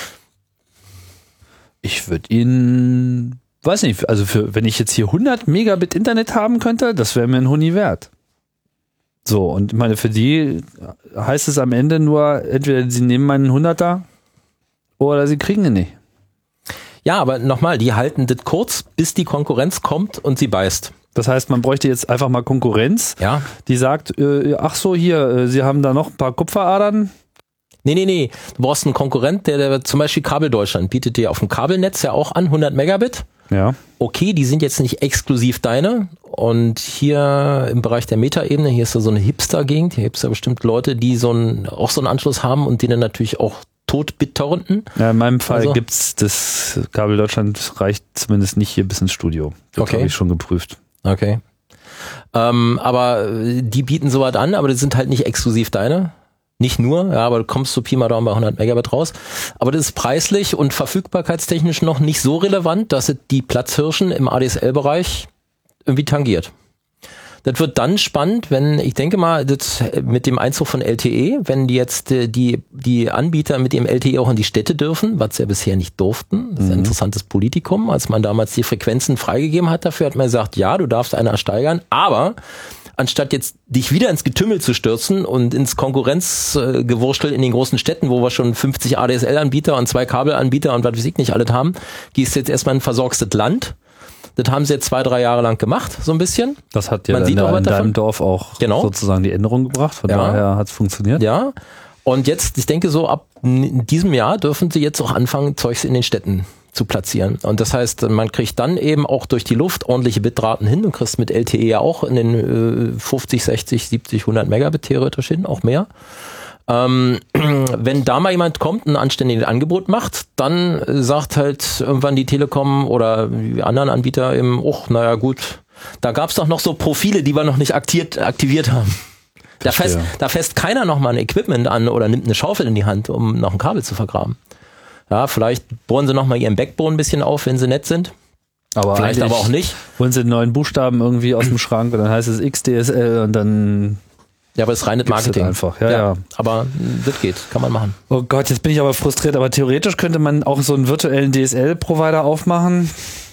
Ich würde ihnen, weiß nicht, also für, wenn ich jetzt hier hundert Megabit Internet haben könnte, das wäre mir ein Huni wert. So, und ich meine, für die heißt es am Ende nur, entweder sie nehmen meinen Hunderter oder sie kriegen ihn nicht. Ja, aber nochmal, die halten das kurz, bis die Konkurrenz kommt und sie beißt. Das heißt, man bräuchte jetzt einfach mal Konkurrenz, ja. die sagt, äh, ach so, hier, äh, sie haben da noch ein paar Kupferadern. Nee, nee, nee, du brauchst einen Konkurrent, der, der zum Beispiel Kabel Deutschland bietet dir auf dem Kabelnetz ja auch an, hundert Megabit. Ja. Okay, die sind jetzt nicht exklusiv deine. Und hier im Bereich der Metaebene, hier ist so eine Hipster-Gegend. Hier gibt es ja bestimmt Leute, die so einen, auch so einen Anschluss haben und den dann natürlich auch tot bittorrenten. Ja, in meinem Fall also, gibt's das Kabel Deutschland reicht zumindest nicht hier bis ins Studio. Das okay. habe ich schon geprüft. Okay. Ähm, aber die bieten sowas an, aber die sind halt nicht exklusiv deine. Nicht nur, ja, aber du kommst zu Pi mal Daumen bei hundert Megabit raus. Aber das ist preislich und verfügbarkeitstechnisch noch nicht so relevant, dass es die Platzhirschen im A D S L-Bereich irgendwie tangiert. Das wird dann spannend, wenn, ich denke mal, das mit dem Einzug von L T E, wenn die jetzt die, die Anbieter mit dem L T E auch in die Städte dürfen, was sie ja bisher nicht durften. Das ist ein interessantes Politikum. Als man damals die Frequenzen freigegeben hat dafür, hat man gesagt, ja, du darfst eine ersteigern, aber anstatt jetzt dich wieder ins Getümmel zu stürzen und ins Konkurrenzgewurstel in den großen Städten, wo wir schon fünfzig A D S L-Anbieter und zwei Kabelanbieter und was weiß ich nicht alles haben, gehst du jetzt erstmal in ein versorgstes Land. Das haben sie jetzt zwei, drei Jahre lang gemacht, so ein bisschen. Das hat ja Man in, sieht der, auch in davon. deinem Dorf auch genau. sozusagen die Änderung gebracht, von ja. daher hat es funktioniert. Ja, Und jetzt, ich denke so, ab in diesem Jahr dürfen sie jetzt auch anfangen, Zeugs in den Städten zu platzieren. Und das heißt, man kriegt dann eben auch durch die Luft ordentliche Bitraten hin. Du kriegst mit L T E ja auch in den äh, fünfzig, sechzig, siebzig, hundert Megabit theoretisch hin, auch mehr. Ähm, wenn da mal jemand kommt, ein anständiges Angebot macht, dann sagt halt irgendwann die Telekom oder die anderen Anbieter eben, oh, naja gut, da gab's doch noch so Profile, die wir noch nicht aktiviert, aktiviert haben. Da fässt, da fässt keiner noch mal ein Equipment an oder nimmt eine Schaufel in die Hand, um noch ein Kabel zu vergraben. Ja, vielleicht bohren sie noch mal ihren Backbone ein bisschen auf, wenn sie nett sind. Aber vielleicht aber auch nicht. Holen sie einen neuen Buchstaben irgendwie aus dem Schrank und dann heißt es X D S L und dann... Ja, aber es ist reines Marketing. Einfach. Ja, ja, ja. Aber das geht, kann man machen. Oh Gott, jetzt bin ich aber frustriert. Aber theoretisch könnte man auch so einen virtuellen D S L-Provider aufmachen,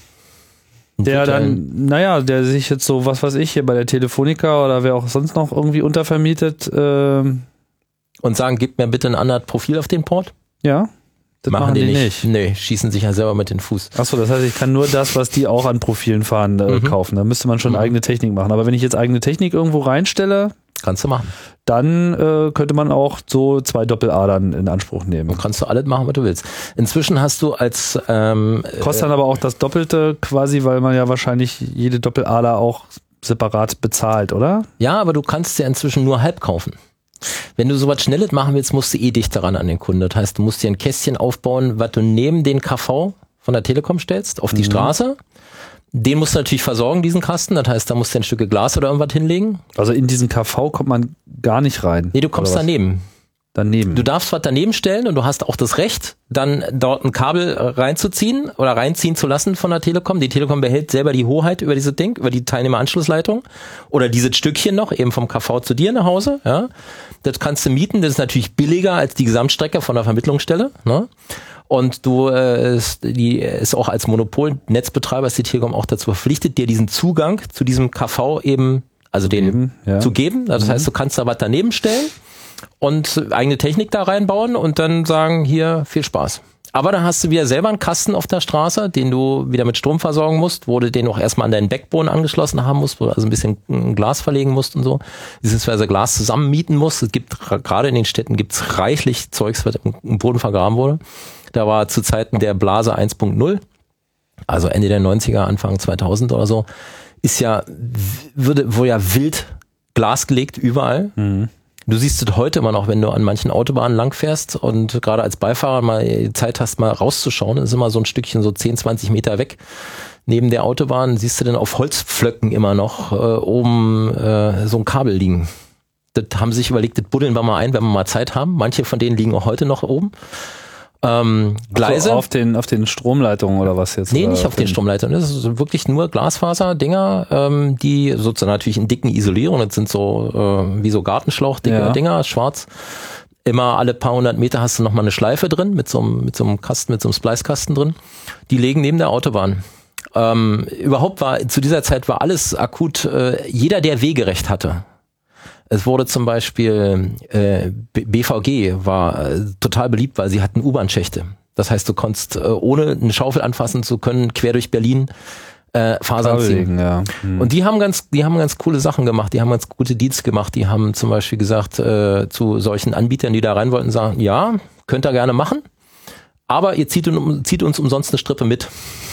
der dann, naja, der sich jetzt so, was weiß ich, hier bei der Telefonica oder wer auch sonst noch irgendwie untervermietet. Ähm, Und sagen, gib mir bitte ein anderes Profil auf den Port? Ja. Das machen, machen die, die nicht. nicht. Nee, schießen sich ja selber mit den Fuß. Achso, das heißt, ich kann nur das, was die auch an Profilen fahren, äh, mhm. kaufen. Da müsste man schon mhm. eigene Technik machen. Aber wenn ich jetzt eigene Technik irgendwo reinstelle, kannst du machen. Dann äh, könnte man auch so zwei Doppeladern in Anspruch nehmen. Dann kannst du alles machen, was du willst. Inzwischen hast du als... Ähm, Kostet dann aber auch das Doppelte quasi, weil man ja wahrscheinlich jede Doppelader auch separat bezahlt, oder? Ja, aber du kannst ja inzwischen nur halb kaufen. Wenn du sowas Schnelles machen willst, musst du eh dichter ran an den Kunden. Das heißt, du musst dir ein Kästchen aufbauen, was du neben den K V von der Telekom stellst, auf die mhm. Straße. Den musst du natürlich versorgen, diesen Kasten. Das heißt, da musst du ein Stück Glas oder irgendwas hinlegen. Also in diesen K V kommt man gar nicht rein? Nee, du kommst daneben. Daneben. Du darfst was daneben stellen und du hast auch das Recht, dann dort ein Kabel reinzuziehen oder reinziehen zu lassen von der Telekom. Die Telekom behält selber die Hoheit über dieses Ding, über die Teilnehmeranschlussleitung oder dieses Stückchen noch, eben vom K V zu dir nach Hause. Ja, das kannst du mieten. Das ist natürlich billiger als die Gesamtstrecke von der Vermittlungsstelle. Ne? Und du äh, ist, die ist auch als Monopolnetzbetreiber ist die Telekom auch dazu verpflichtet, dir diesen Zugang zu diesem K V eben, also den geben, ja. zu geben. Das mhm. heißt, du kannst da was daneben stellen und eigene Technik da reinbauen und dann sagen, hier, viel Spaß. Aber dann hast du wieder selber einen Kasten auf der Straße, den du wieder mit Strom versorgen musst, wo du den auch erstmal an deinen Backbone angeschlossen haben musst, wo du also ein bisschen Glas verlegen musst und so, beziehungsweise Glas zusammen mieten musst. Es gibt, gerade in den Städten gibt's reichlich Zeugs, was im Boden vergraben wurde. Da war zu Zeiten der Blase eins Punkt null, also Ende der neunziger, Anfang zweitausend oder so, ist ja, würde, wo ja wild Glas gelegt überall. Mhm. Du siehst es heute immer noch, wenn du an manchen Autobahnen langfährst und gerade als Beifahrer mal Zeit hast, mal rauszuschauen, ist immer so ein Stückchen so zehn, zwanzig Meter weg. Neben der Autobahn siehst du dann auf Holzpflöcken immer noch äh, oben äh, so ein Kabel liegen. Das haben sie sich überlegt, das buddeln wir mal ein, wenn wir mal Zeit haben. Manche von denen liegen auch heute noch oben. Ähm, Gleise. Also auf den, auf den Stromleitungen oder was jetzt? Nee, oder nicht auf den Stromleitungen. Das ist wirklich nur Glasfaser-Dinger, ähm, die sozusagen natürlich in dicken Isolierungen, das sind so äh, wie so Gartenschlauch-Dinger, ja. Dinger, schwarz. Immer alle paar hundert Meter hast du nochmal eine Schleife drin, mit so einem, mit so einem Kasten, mit so einem Splice-Kasten drin. Die liegen neben der Autobahn. Ähm, überhaupt war, zu dieser Zeit war alles akut, äh, jeder, der Wegerecht hatte. Es wurde zum Beispiel, äh, B V G war äh, total beliebt, weil sie hatten U-Bahn-Schächte. Das heißt, du konntest, äh, ohne eine Schaufel anfassen zu können, quer durch Berlin äh, Fasern ziehen. Ja. Hm. Und die haben ganz, die haben ganz coole Sachen gemacht, die haben ganz gute Deals gemacht. Die haben zum Beispiel gesagt, äh, zu solchen Anbietern, die da rein wollten, sagen, ja, könnt ihr gerne machen, aber ihr zieht, zieht uns umsonst eine Strippe mit.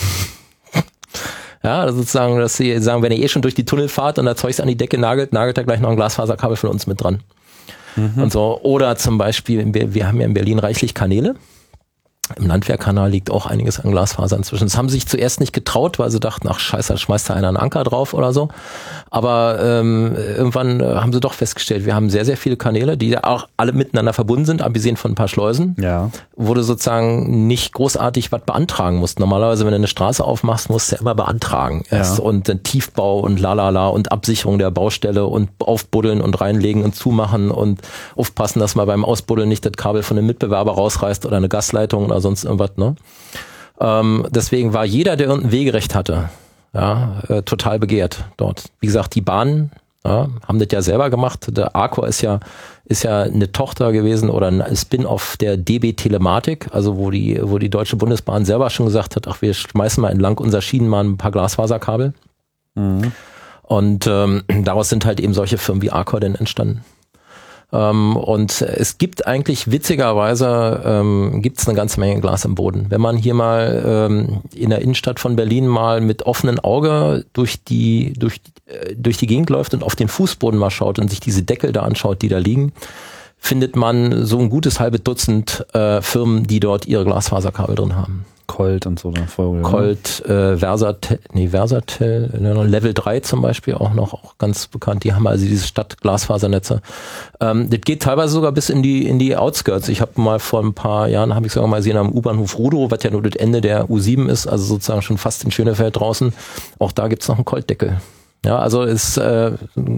Ja, also sozusagen, dass sie sagen, wenn ihr eh schon durch die Tunnel fahrt und da Zeugs an die Decke nagelt, nagelt da gleich noch ein Glasfaserkabel von uns mit dran. Mhm. Und so. Oder zum Beispiel, wir, wir haben ja in Berlin reichlich Kanäle. Im Landwehrkanal liegt auch einiges an Glasfaser inzwischen. Das haben sie sich zuerst nicht getraut, weil sie dachten, ach scheiße, da schmeißt da einer einen Anker drauf oder so. Aber ähm, irgendwann äh, haben sie doch festgestellt, wir haben sehr, sehr viele Kanäle, die auch alle miteinander verbunden sind, abgesehen von ein paar Schleusen. Ja. Wo du sozusagen nicht großartig was beantragen musst. Normalerweise, wenn du eine Straße aufmachst, musst du ja immer beantragen. Erst ja. Und dann Tiefbau und lalala und Absicherung der Baustelle und aufbuddeln und reinlegen und zumachen und aufpassen, dass man beim Ausbuddeln nicht das Kabel von einem Mitbewerber rausreißt oder eine Gasleitung oder sonst irgendwas, ne? Ähm, deswegen war jeder, der irgendein Wegerecht hatte, ja, äh, total begehrt dort. Wie gesagt, die Bahnen ja, haben das ja selber gemacht. Der Arcor ist ja ist ja eine Tochter gewesen oder ein Spin-off der D B Telematik, also wo die wo die Deutsche Bundesbahn selber schon gesagt hat, ach, wir schmeißen mal entlang unserer Schienen mal ein paar Glasfaserkabel. Mhm. Und ähm, daraus sind halt eben solche Firmen wie Arcor denn entstanden. Ähm, und es gibt eigentlich witzigerweise, ähm, gibt es eine ganze Menge Glas am Boden. Wenn man hier mal ähm, in der Innenstadt von Berlin mal mit offenem Auge durch die, durch, äh, durch die Gegend läuft und auf den Fußboden mal schaut und sich diese Deckel da anschaut, die da liegen, findet man so ein gutes halbe Dutzend äh, Firmen, die dort ihre Glasfaserkabel drin haben. Colt und so. Da vorher, Colt, äh, Versatel, nee, Versatel, Level drei zum Beispiel auch noch, auch ganz bekannt. Die haben also diese Stadt-Glasfasernetze. Ähm, das geht teilweise sogar bis in die in die Outskirts. Ich habe mal vor ein paar Jahren, habe ich sogar mal gesehen, am U-Bahnhof Rudow, was ja nur das Ende der U sieben ist, also sozusagen schon fast in Schönefeld draußen. Auch da gibt's noch einen Colt-Deckel. Ja, also es, äh,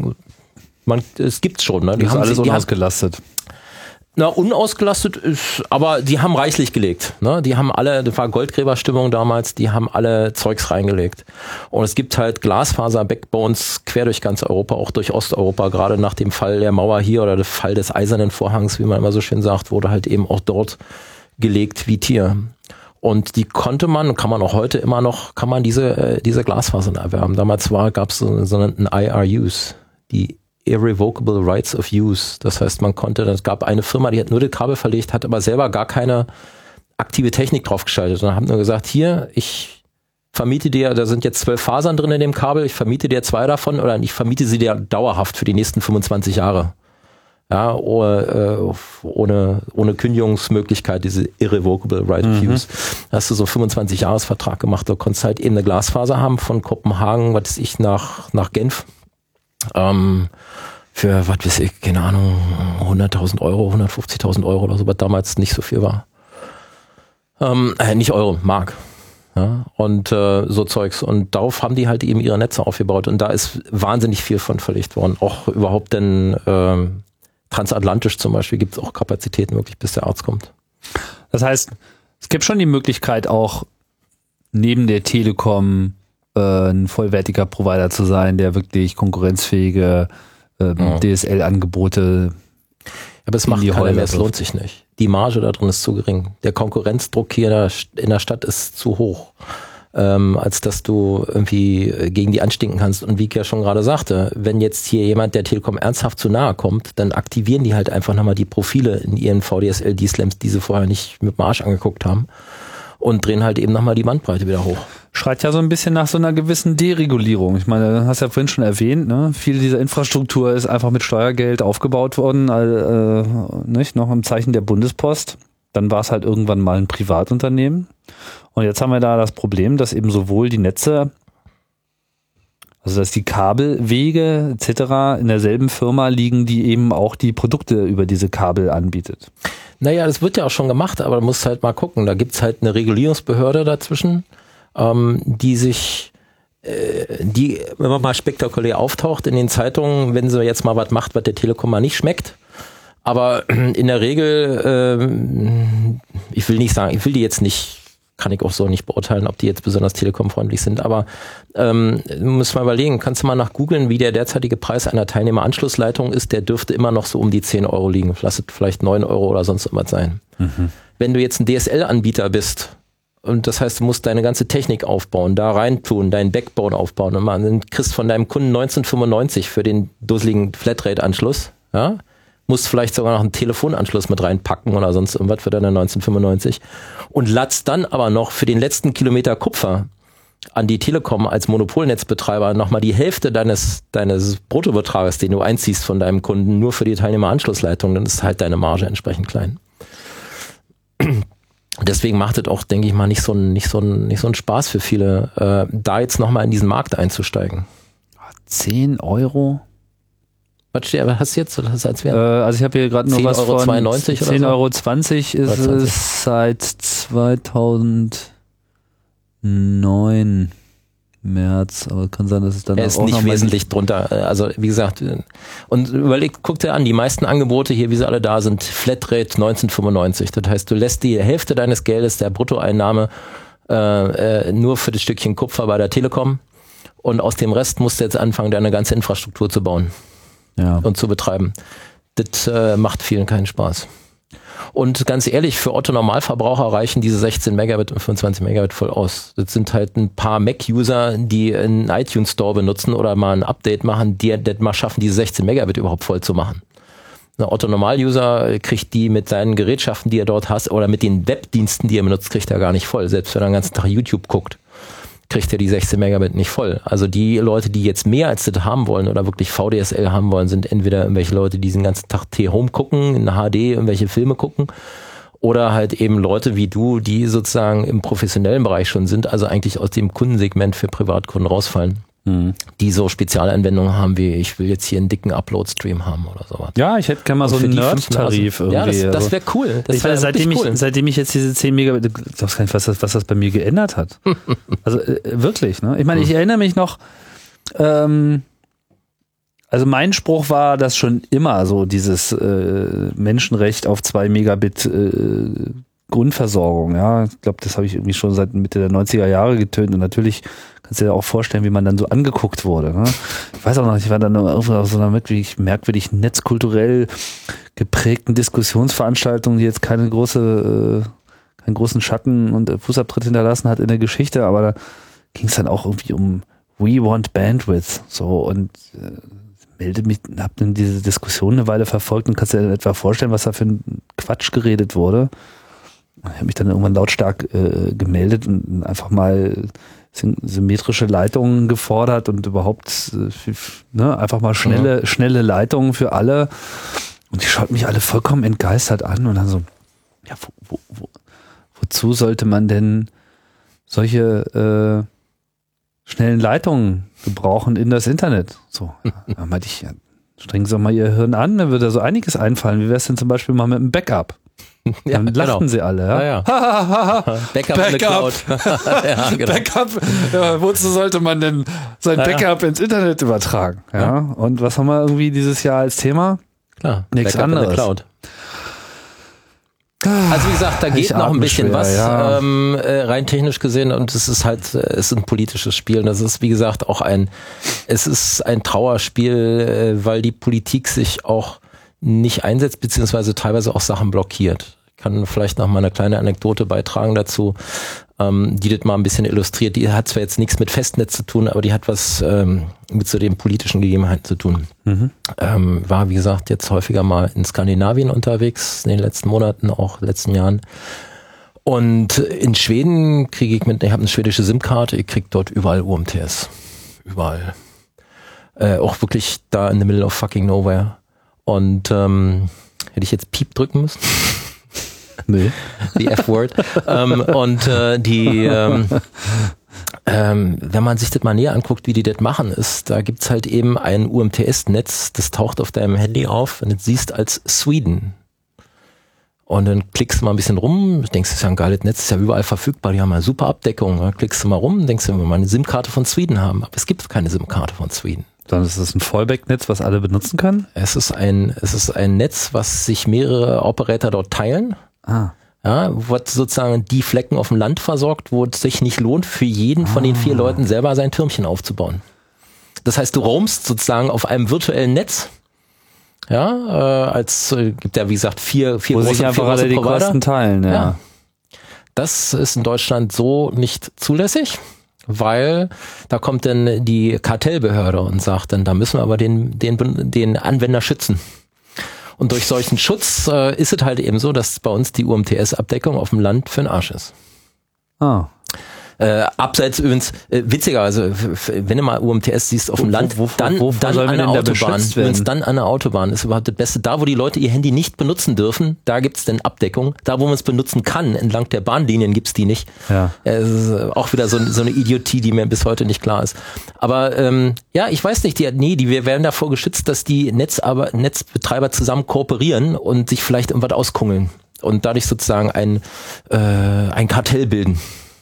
man, es gibt's schon. Ne? Die ist haben alles sie, die unausgelastet. Na, unausgelastet ist, aber die haben reichlich gelegt. Ne? Die haben alle, das war Goldgräberstimmung damals, die haben alle Zeugs reingelegt. Und es gibt halt Glasfaser-Backbones quer durch ganz Europa, auch durch Osteuropa, gerade nach dem Fall der Mauer hier oder dem Fall des Eisernen Vorhangs, wie man immer so schön sagt, wurde halt eben auch dort gelegt wie Tier. Und die konnte man, kann man auch heute immer noch, kann man diese, diese Glasfasern erwerben. Damals war, gab es so sogenannten I R Us, die Irrevocable Rights of Use. Das heißt, man konnte, es gab eine Firma, die hat nur das Kabel verlegt, hat aber selber gar keine aktive Technik draufgeschaltet und haben nur gesagt, hier, ich vermiete dir, da sind jetzt zwölf Fasern drin in dem Kabel, ich vermiete dir zwei davon oder ich vermiete sie dir dauerhaft für die nächsten fünfundzwanzig Jahre. Ja, ohne, ohne, ohne Kündigungsmöglichkeit, diese Irrevocable Right of Use. Da hast du so einen fünfundzwanzig-Jahres-Vertrag gemacht, da konntest halt eben eine Glasfaser haben von Kopenhagen, was weiß ich, nach, nach Genf. Ähm, für, was weiß ich, keine Ahnung, hunderttausend Euro, hundertfünfzigtausend Euro oder so, was damals nicht so viel war. Ähm, äh, nicht Euro, Mark. Ja, und äh, so Zeugs. Und darauf haben die halt eben ihre Netze aufgebaut. Und da ist wahnsinnig viel von verlegt worden. Auch überhaupt denn ähm, transatlantisch zum Beispiel gibt es auch Kapazitäten wirklich, bis der Arzt kommt. Das heißt, es gibt schon die Möglichkeit auch neben der Telekom ein vollwertiger Provider zu sein, der wirklich konkurrenzfähige ähm, ja. D S L-Angebote aber es macht keiner mehr, es lohnt sich nicht. Die Marge da drin ist zu gering. Der Konkurrenzdruck hier in der Stadt ist zu hoch, ähm, als dass du irgendwie gegen die anstinken kannst. Und wie ich ja schon gerade sagte, wenn jetzt hier jemand der Telekom ernsthaft zu nahe kommt, dann aktivieren die halt einfach nochmal die Profile in ihren V D S L-D-Slams, die sie vorher nicht mit dem Arsch angeguckt haben und drehen halt eben nochmal die Bandbreite wieder hoch. Schreit ja so ein bisschen nach so einer gewissen Deregulierung. Ich meine, du hast ja vorhin schon erwähnt, ne? Viel dieser Infrastruktur ist einfach mit Steuergeld aufgebaut worden, äh, nicht? Noch im Zeichen der Bundespost. Dann war es halt irgendwann mal ein Privatunternehmen. Und jetzt haben wir da das Problem, dass eben sowohl die Netze, also dass die Kabelwege et cetera in derselben Firma liegen, die eben auch die Produkte über diese Kabel anbietet. Naja, das wird ja auch schon gemacht, aber du musst halt mal gucken. Da gibt's halt eine Regulierungsbehörde dazwischen, ähm, die sich, äh, die immer mal spektakulär auftaucht in den Zeitungen, wenn sie jetzt mal was macht, was der Telekom mal nicht schmeckt. Aber in der Regel, äh, ich will nicht sagen, ich will die jetzt nicht, kann ich auch so nicht beurteilen, ob die jetzt besonders telekomfreundlich sind, aber ähm, muss mal überlegen, kannst du mal nach googeln, wie der derzeitige Preis einer Teilnehmeranschlussleitung ist, der dürfte immer noch so um die zehn Euro liegen, lass es vielleicht neun Euro oder sonst irgendwas sein. Mhm. Wenn du jetzt ein D S L-Anbieter bist, und das heißt, du musst deine ganze Technik aufbauen, da reintun, deinen Backbone aufbauen und man dann kriegst von deinem Kunden neunzehnhundertfünfundneunzig für den dusseligen Flatrate-Anschluss, ja, musst vielleicht sogar noch einen Telefonanschluss mit reinpacken oder sonst irgendwas für deine neunzehnhundertfünfundneunzig und latzt dann aber noch für den letzten Kilometer Kupfer an die Telekom als Monopolnetzbetreiber nochmal die Hälfte deines, deines Bruttobetrages, den du einziehst von deinem Kunden, nur für die Teilnehmeranschlussleitung, dann ist halt deine Marge entsprechend klein. Deswegen macht es auch, denke ich mal, nicht so ein, nicht so ein, nicht so ein Spaß für viele, äh, da jetzt nochmal in diesen Markt einzusteigen. zehn Euro? Was steht, was hast du jetzt? Was als äh, also ich habe hier gerade nur was von zweiundneunzig zehn Euro zwanzig ist es seit zweitausendneun März, aber kann sein, dass es dann er auch ist nicht wesentlich drunter. Also wie gesagt, und überleg, guck dir an, die meisten Angebote hier, wie sie alle da sind, Flatrate neunzehnhundertfünfundneunzig. Das heißt, du lässt die Hälfte deines Geldes, der Bruttoeinnahme, äh, äh, nur für das Stückchen Kupfer bei der Telekom und aus dem Rest musst du jetzt anfangen, deine ganze Infrastruktur zu bauen. Ja. Und zu betreiben. Das äh, macht vielen keinen Spaß. Und ganz ehrlich, für Otto-Normalverbraucher reichen diese sechzehn Megabit und fünfundzwanzig Megabit voll aus. Das sind halt ein paar Mac-User, die einen iTunes Store benutzen oder mal ein Update machen, die das mal schaffen, diese sechzehn Megabit überhaupt voll zu machen. Ein Otto-Normal-User kriegt die mit seinen Gerätschaften, die er dort hat, oder mit den Webdiensten, die er benutzt, kriegt er gar nicht voll. Selbst wenn er den ganzen Tag YouTube guckt, kriegt er die sechzehn Megabit nicht voll. Also die Leute, die jetzt mehr als das haben wollen oder wirklich V D S L haben wollen, sind entweder irgendwelche Leute, die den ganzen Tag T-Home gucken, in H D irgendwelche Filme gucken, oder halt eben Leute wie du, die sozusagen im professionellen Bereich schon sind, also eigentlich aus dem Kundensegment für Privatkunden rausfallen. Mhm. Die so Spezialanwendungen haben wie, ich will jetzt hier einen dicken Upload-Stream haben oder sowas. Ja, ich hätte gerne mal so einen Nerd-Tarif irgendwie. Ja, das, das wäre cool. Das ich wär weiß, seitdem, cool. ich, seitdem ich jetzt diese zehn Megabit, ich weiß gar nicht, was das, was das bei mir geändert hat. Also äh, wirklich, ne? Ich meine, ich erinnere mich noch, ähm, also mein Spruch war das schon immer so, dieses äh, Menschenrecht auf zwei Megabit äh, Grundversorgung, ja. Ich glaube, das habe ich irgendwie schon seit Mitte der neunziger Jahre getönt und natürlich kannst du dir auch vorstellen, wie man dann so angeguckt wurde. Ne? Ich weiß auch noch, ich war dann auf so einer wirklich merkwürdig netzkulturell geprägten Diskussionsveranstaltung, die jetzt keine große, äh, keinen großen Schatten und Fußabtritt hinterlassen hat in der Geschichte, aber da ging es dann auch irgendwie um We want Bandwidth, so, und äh, melde mich, hab dann diese Diskussion eine Weile verfolgt und kannst dir etwa vorstellen, was da für ein Quatsch geredet wurde. Ich habe mich dann irgendwann lautstark äh, gemeldet und einfach mal symmetrische Leitungen gefordert und überhaupt äh, ne, einfach mal schnelle, mhm. schnelle Leitungen für alle. Und die schauten mich alle vollkommen entgeistert an und dann so, ja, wo, wo, wo, wozu sollte man denn solche äh, schnellen Leitungen gebrauchen in das Internet? So, da meinte ich, ja, strengen Sie doch mal Ihr Hirn an, dann würde da so einiges einfallen. Wie wäre es denn zum Beispiel mal mit einem Backup? Ja, dann lachten genau. sie alle. Ja? Ja, ja. Backup, Backup. ja, genau. Backup. Ja, wozu sollte man denn sein Backup ja. ins Internet übertragen? Ja? ja. Und was haben wir irgendwie dieses Jahr als Thema? Klar, nichts Backup anderes. In der Cloud. Also wie gesagt, da geht ich noch ein bisschen schwer, was, ja. ähm, rein technisch gesehen, und es ist halt, es ist ein politisches Spiel. Und das ist, wie gesagt, auch ein, es ist ein Trauerspiel, weil die Politik sich auch nicht einsetzt, beziehungsweise teilweise auch Sachen blockiert. Ich kann vielleicht noch mal eine kleine Anekdote beitragen dazu, ähm, die das mal ein bisschen illustriert. Die hat zwar jetzt nichts mit Festnetz zu tun, aber die hat was ähm, mit so den politischen Gegebenheiten zu tun. Mhm. Ähm, war, wie gesagt, jetzt häufiger mal in Skandinavien unterwegs, in den letzten Monaten, auch in den letzten Jahren. Und in Schweden kriege ich mit, ich habe eine schwedische SIM-Karte, ich kriege dort überall U M T S. Überall. Äh, auch wirklich da in the middle of fucking nowhere. Und ähm, hätte ich jetzt Piep drücken müssen? Nee. Die F-Word. ähm, und äh, die, ähm, ähm, wenn man sich das mal näher anguckt, wie die das machen, ist, da gibt's halt eben ein U M T S-Netz, das taucht auf deinem Handy auf und das siehst als Sweden. Und dann klickst du mal ein bisschen rum, denkst, das ist ja ein geiles Netz, ist ja überall verfügbar, die haben eine super Abdeckung. Dann klickst du mal rum, denkst du, wir mal eine SIM-Karte von Sweden haben. Aber es gibt keine SIM-Karte von Sweden. Sondern ist das ein Fallback-Netz, was alle benutzen können? Es ist ein, es ist ein Netz, was sich mehrere Operator dort teilen. Ah. Ja, wo sozusagen die Flecken auf dem Land versorgt, wo es sich nicht lohnt, für jeden von den vier ah. Leuten selber sein Türmchen aufzubauen. Das heißt, du roamst sozusagen auf einem virtuellen Netz. Ja, äh, als äh, gibt ja wie gesagt vier, vier wo große, sich einfach vier große alle die Provider. Kosten teilen. Ja. ja. Das ist in Deutschland so nicht zulässig. Weil da kommt dann die Kartellbehörde und sagt dann, da müssen wir aber den, den, den Anwender schützen. Und durch solchen Schutz äh, ist es halt eben so, dass bei uns die U M T S-Abdeckung auf dem Land für den Arsch ist. Ah. Äh, abseits übrigens, äh, witziger, also wenn du mal U M T S siehst auf dem Land, wo, wo, dann, wo, wo dann an der Autobahn. Wenn dann an der Autobahn ist überhaupt das Beste. Da, wo die Leute ihr Handy nicht benutzen dürfen, da gibt's denn Abdeckung. Da, wo man es benutzen kann, entlang der Bahnlinien gibt's die nicht. Ja. Äh, es ist auch wieder so, so eine Idiotie, die mir bis heute nicht klar ist. Aber ähm, ja, ich weiß nicht, die, nee, die wir werden davor geschützt, dass die Netzaber, Netzbetreiber zusammen kooperieren und sich vielleicht irgendwas auskungeln und dadurch sozusagen ein, äh, ein Kartell bilden.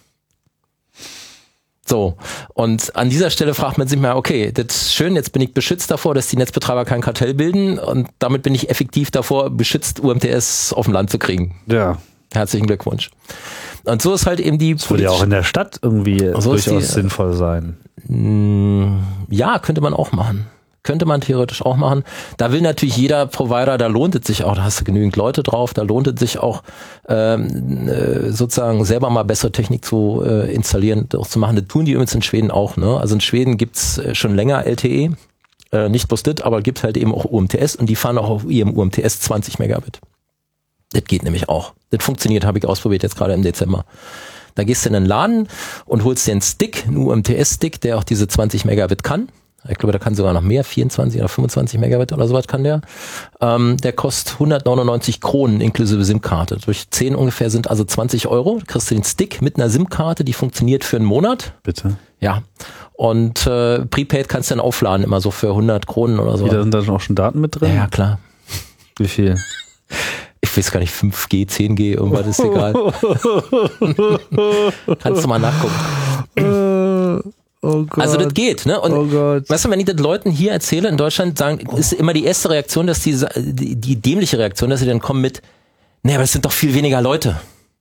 So, und an dieser Stelle fragt man sich mal, okay, das ist schön, jetzt bin ich beschützt davor, dass die Netzbetreiber kein Kartell bilden und damit bin ich effektiv davor beschützt, U M T S auf dem Land zu kriegen. Ja. Herzlichen Glückwunsch. Und so ist halt eben die... Das würde ja auch in der Stadt irgendwie so durchaus die, sinnvoll sein. Ja, könnte man auch machen. Könnte man theoretisch auch machen. Da will natürlich jeder Provider, da lohnt es sich auch, da hast du genügend Leute drauf, da lohnt es sich auch ähm, sozusagen selber mal bessere Technik zu äh, installieren, auch zu machen. Das tun die übrigens in Schweden auch. Ne? Also in Schweden gibt's schon länger L T E. Äh, nicht bloß das, aber gibt halt eben auch U M T S und die fahren auch auf ihrem U M T S zwanzig Megabit. Das geht nämlich auch. Das funktioniert, habe ich ausprobiert jetzt gerade im Dezember. Da gehst du in einen Laden und holst dir einen Stick, einen U M T S-Stick, der auch diese zwanzig Megabit kann. Ich glaube, der kann sogar noch mehr, vierundzwanzig oder fünfundzwanzig Megabit oder sowas kann der. Ähm, der kostet hundertneunundneunzig Kronen inklusive SIM-Karte. Durch zehn ungefähr sind also zwanzig Euro. Du kriegst du den Stick mit einer SIM-Karte, die funktioniert für einen Monat. Bitte. Ja. Und äh, Prepaid kannst du dann aufladen, immer so für hundert Kronen oder so. Da sind da auch schon Daten mit drin? Ja, ja, klar. Wie viel? Ich weiß gar nicht, fünf G, zehn G, irgendwas ist egal. Kannst du mal nachgucken. Oh Gott. Also das geht, ne? Und oh Gott. Weißt du, wenn ich das Leuten hier erzähle in Deutschland, sagen, ist immer die erste Reaktion, dass die, die, die dämliche Reaktion, dass sie dann kommen mit, nee, aber es sind doch viel weniger Leute.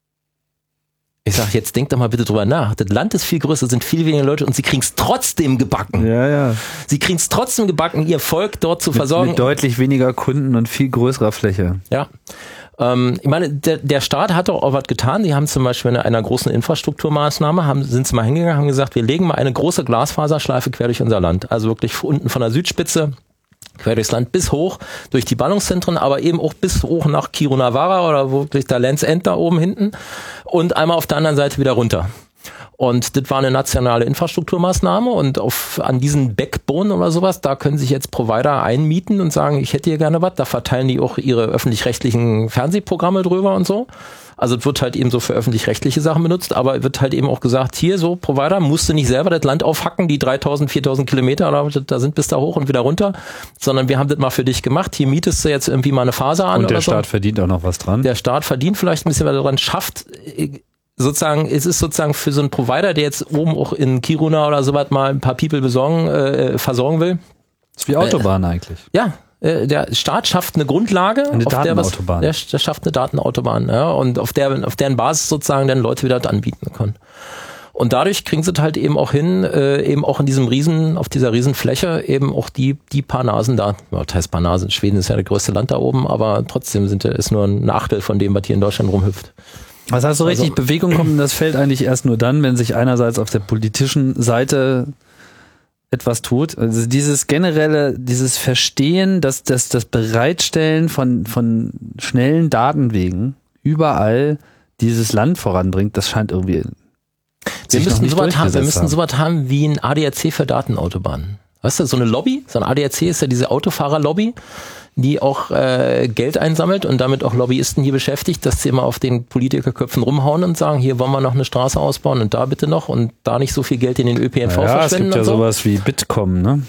Ich sag, jetzt denk doch mal bitte drüber nach. Das Land ist viel größer, sind viel weniger Leute und sie kriegen es trotzdem gebacken. Ja, ja. Sie kriegen es trotzdem gebacken, ihr Volk dort zu mit, versorgen. Mit deutlich weniger Kunden und viel größerer Fläche. Ja. Ähm, ich meine, der, der Staat hat doch auch was getan. Die haben zum Beispiel in einer großen Infrastrukturmaßnahme, haben, sind sie mal hingegangen, haben gesagt, wir legen mal eine große Glasfaserschleife quer durch unser Land. Also wirklich unten von der Südspitze quer durchs Land bis hoch, durch die Ballungszentren, aber eben auch bis hoch nach Kirunavara oder wirklich da Lands End da oben hinten und einmal auf der anderen Seite wieder runter. Und das war eine nationale Infrastrukturmaßnahme und auf, an diesen Backbone oder sowas, da können sich jetzt Provider einmieten und sagen, ich hätte hier gerne was, da verteilen die auch ihre öffentlich-rechtlichen Fernsehprogramme drüber und so. Also es wird halt eben so für öffentlich-rechtliche Sachen benutzt, aber wird halt eben auch gesagt, hier so Provider, musst du nicht selber das Land aufhacken, die dreitausend, viertausend Kilometer oder da sind bis da hoch und wieder runter, sondern wir haben das mal für dich gemacht, hier mietest du jetzt irgendwie mal eine Faser an. Und der oder Staat so. verdient auch noch was dran. Der Staat verdient vielleicht ein bisschen was daran, schafft sozusagen, es ist sozusagen für so einen Provider, der jetzt oben auch in Kiruna oder sowas mal ein paar People besorgen, äh, versorgen will. Das ist wie Autobahn äh, eigentlich. Ja. Der Staat schafft eine Grundlage, eine auf der, was, Datenautobahn. der, der schafft eine Datenautobahn, ja, und auf der, auf deren Basis sozusagen dann Leute wieder anbieten können. Und dadurch kriegen sie es halt eben auch hin, äh, eben auch in diesem Riesen, auf dieser Riesenfläche eben auch die, die paar Nasen da, das heißt paar Nasen, Schweden ist ja das größte Land da oben, aber trotzdem sind, ist nur ein Achtel von dem, was hier in Deutschland rumhüpft. Was heißt so richtig, also, Bewegung kommt in das Feld eigentlich erst nur dann, wenn sich einerseits auf der politischen Seite etwas tut. Also dieses generelle, dieses Verstehen, dass das, das Bereitstellen von, von schnellen Datenwegen überall dieses Land voranbringt, das scheint irgendwie wir müssen sowas haben, wir müssen sowas haben wie ein A D A C für Datenautobahnen. Weißt du, so eine Lobby, so ein A D A C ist ja diese Autofahrerlobby, die auch äh, Geld einsammelt und damit auch Lobbyisten hier beschäftigt, dass sie immer auf den Politikerköpfen rumhauen und sagen, hier wollen wir noch eine Straße ausbauen und da bitte noch und da nicht so viel Geld in den Ö P N V ja, verschwenden. Es gibt ja und so. Sowas wie Bitkom, ne?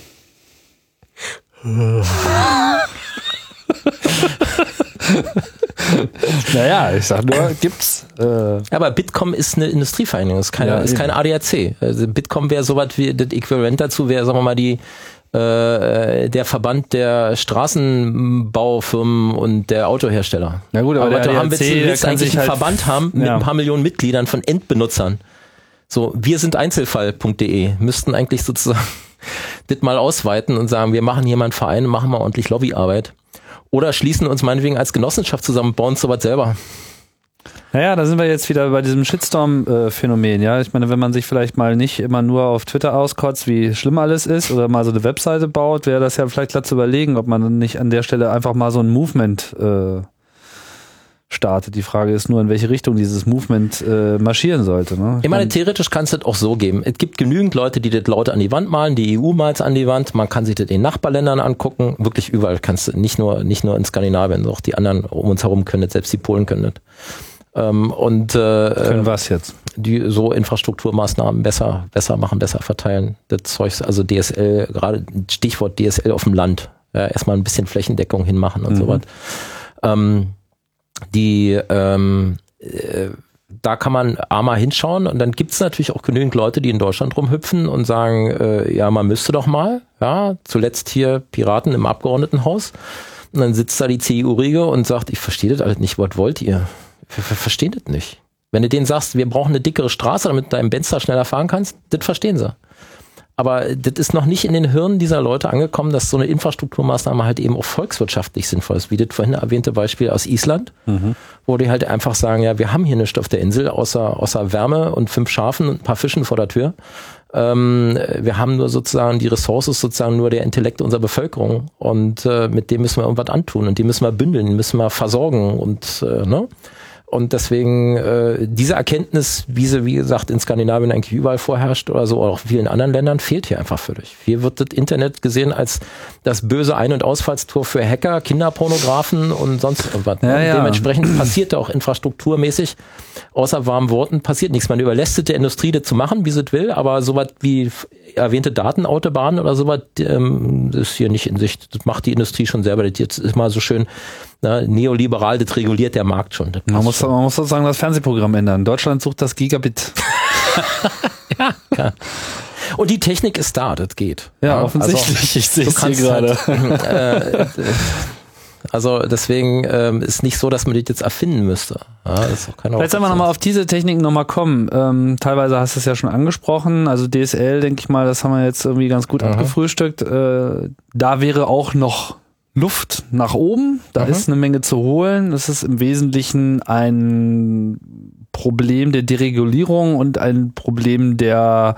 Naja, ich sag nur, gibt's. Äh ja, aber Bitkom ist eine Industrievereinigung, ist keine, ja, ist kein A D A C. Also Bitkom wäre sowas wie, das Äquivalent dazu wäre, sagen wir mal, die äh, der Verband der Straßenbaufirmen und der Autohersteller. Na gut, aber, aber der du haben, willst, willst eigentlich einen halt Verband haben mit ja. ein paar Millionen Mitgliedern von Endbenutzern. So, wir sind Einzelfall punkt de, müssten eigentlich sozusagen das mal ausweiten und sagen, wir machen hier mal einen Verein, machen mal ordentlich Lobbyarbeit. Oder schließen uns meinetwegen als Genossenschaft zusammen, bauen sowas selber. Naja, da sind wir jetzt wieder bei diesem Shitstorm-Phänomen, ja. Ich meine, wenn man sich vielleicht mal nicht immer nur auf Twitter auskotzt, wie schlimm alles ist, oder mal so eine Webseite baut, wäre das ja vielleicht klar zu überlegen, ob man nicht an der Stelle einfach mal so ein Movement äh, startet. Die Frage ist nur, in welche Richtung dieses Movement äh, marschieren sollte. Ne? Ich, ich meine, theoretisch kann es das auch so geben. Es gibt genügend Leute, die das laut an die Wand malen, die E U malt an die Wand, man kann sich das in Nachbarländern angucken, wirklich überall kannst du, nicht nur nicht nur in Skandinavien, auch die anderen um uns herum können das, selbst die Polen können das. Ähm, und äh, können was jetzt? Die so Infrastrukturmaßnahmen besser besser machen, besser verteilen. Das Zeug, also D S L, gerade Stichwort D S L auf dem Land. Ja, erstmal ein bisschen Flächendeckung hinmachen und mhm. so was. Ähm, die ähm, äh, da kann man einmal hinschauen und dann gibt es natürlich auch genügend Leute, die in Deutschland rumhüpfen und sagen, äh, ja, man müsste doch mal, ja, zuletzt hier Piraten im Abgeordnetenhaus und dann sitzt da die C D U-Riege und sagt, ich verstehe das alles nicht, was wollt ihr? Wir, wir verstehen das nicht. Wenn du denen sagst, wir brauchen eine dickere Straße, damit du deinen Benz da schneller fahren kannst, das verstehen sie. Aber das ist noch nicht in den Hirnen dieser Leute angekommen, dass so eine Infrastrukturmaßnahme halt eben auch volkswirtschaftlich sinnvoll ist. Wie das vorhin erwähnte Beispiel aus Island, mhm. wo die halt einfach sagen, ja, wir haben hier nichts auf der Insel, außer, außer Wärme und fünf Schafen und ein paar Fischen vor der Tür. Ähm, wir haben nur sozusagen die Ressourcen, sozusagen nur der Intellekt unserer Bevölkerung. Und äh, mit dem müssen wir irgendwas antun und die müssen wir bündeln, die müssen wir versorgen und, äh, ne? Und deswegen äh, diese Erkenntnis, wie sie, wie gesagt, in Skandinavien eigentlich überall vorherrscht oder so, oder auch in vielen anderen Ländern, fehlt hier einfach völlig. Hier wird das Internet gesehen als das böse Ein- und Ausfallstor für Hacker, Kinderpornografen und sonst irgendwas. Ja, ja. Dementsprechend passiert da auch infrastrukturmäßig, außer warmen Worten, passiert nichts. Man überlässt es der Industrie, das zu machen, wie sie es will, aber sowas wie erwähnte Datenautobahnen oder sowas, ähm, ist hier nicht in Sicht. Das macht die Industrie schon selber. Das jetzt ist mal so schön, ne, neoliberal, das reguliert der Markt schon. Man muss, man muss sozusagen das Fernsehprogramm ändern. Deutschland sucht das Gigabit. ja, ja. Und die Technik ist da, das geht. Ja, ja, offensichtlich. Also, ich sehe es hier gerade. Halt, äh, also deswegen ähm, ist nicht so, dass man das jetzt erfinden müsste. Ja, das ist auch keine Vielleicht sollen wir nochmal auf diese Techniken nochmal kommen. Ähm, teilweise hast du es ja schon angesprochen. Also D S L, denke ich mal, das haben wir jetzt irgendwie ganz gut mhm. abgefrühstückt. Äh, da wäre auch noch Luft nach oben. Da mhm. ist eine Menge zu holen. Das ist im Wesentlichen ein Problem der Deregulierung und ein Problem der,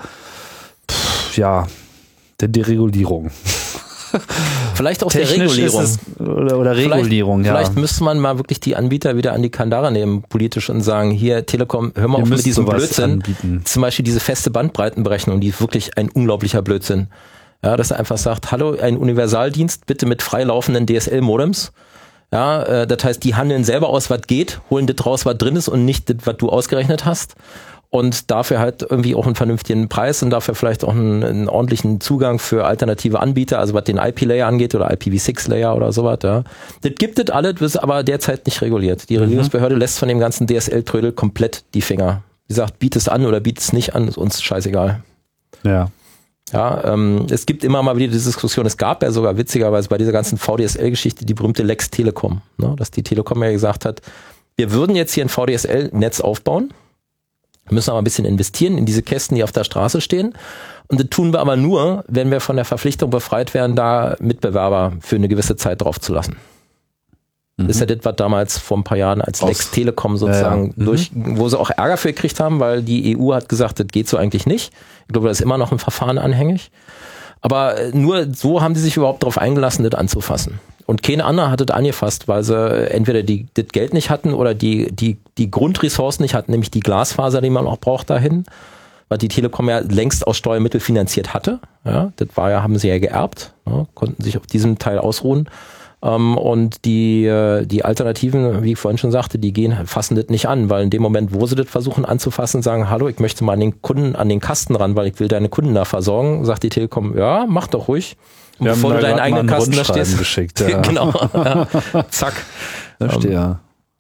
pff, ja, der Deregulierung. Vielleicht auch Technisch der Regulierung. Ist es, oder, oder Regulierung, vielleicht, ja. Vielleicht müsste man mal wirklich die Anbieter wieder an die Kandare nehmen, politisch, und sagen, hier, Telekom, hör mal Wir auf mit diesem Blödsinn. Anbieten. Zum Beispiel diese feste Bandbreitenberechnung, die ist wirklich ein unglaublicher Blödsinn. Ja, dass er einfach sagt, hallo, ein Universaldienst, bitte mit freilaufenden D S L-Modems. Ja, äh, das heißt, die handeln selber aus, was geht, holen das raus, was drin ist und nicht das, was du ausgerechnet hast. Und dafür halt irgendwie auch einen vernünftigen Preis und dafür vielleicht auch einen, einen ordentlichen Zugang für alternative Anbieter, also was den I P-Layer angeht oder I P v six Layer oder sowas. Ja. Das gibt es alles, ist aber derzeit nicht reguliert. Die Regulierungsbehörde mhm. lässt von dem ganzen D S L-Trödel komplett die Finger. Die sagt, biet es an oder biet es nicht an, ist uns scheißegal. Ja. Ja, ähm, es gibt immer mal wieder die Diskussion, es gab ja sogar witzigerweise bei dieser ganzen V D S L-Geschichte die berühmte Lex Telekom, ne? Dass die Telekom ja gesagt hat, wir würden jetzt hier ein V D S L-Netz aufbauen, müssen aber ein bisschen investieren in diese Kästen, die auf der Straße stehen. Und das tun wir aber nur, wenn wir von der Verpflichtung befreit werden, da Mitbewerber für eine gewisse Zeit drauf zu lassen. Mhm. Das ist ja das, was damals vor ein paar Jahren als Aus. Lex Telekom sozusagen ja, ja. durch, wo sie auch Ärger für gekriegt haben, weil die E U hat gesagt, das geht so eigentlich nicht. Ich glaube, da ist immer noch ein Verfahren anhängig. Aber nur so haben die sich überhaupt darauf eingelassen, das anzufassen. Und keine andere hat das angefasst, weil sie entweder die, das Geld nicht hatten oder die, die, die Grundressourcen nicht hatten, nämlich die Glasfaser, die man auch braucht dahin, weil die Telekom ja längst aus Steuermitteln finanziert hatte. Ja, das war ja, haben sie ja geerbt, ja, konnten sich auf diesem Teil ausruhen. Um, und die, die Alternativen, wie ich vorhin schon sagte, die gehen, fassen das nicht an, weil in dem Moment, wo sie das versuchen anzufassen, sagen, hallo, ich möchte mal an den Kunden, an den Kasten ran, weil ich will deine Kunden da versorgen, sagt die Telekom, ja, mach doch ruhig. Und bevor du deinen eigenen Kasten da stehst. Geschickt, ja. Genau. Ja. Zack. Verstehe. Um,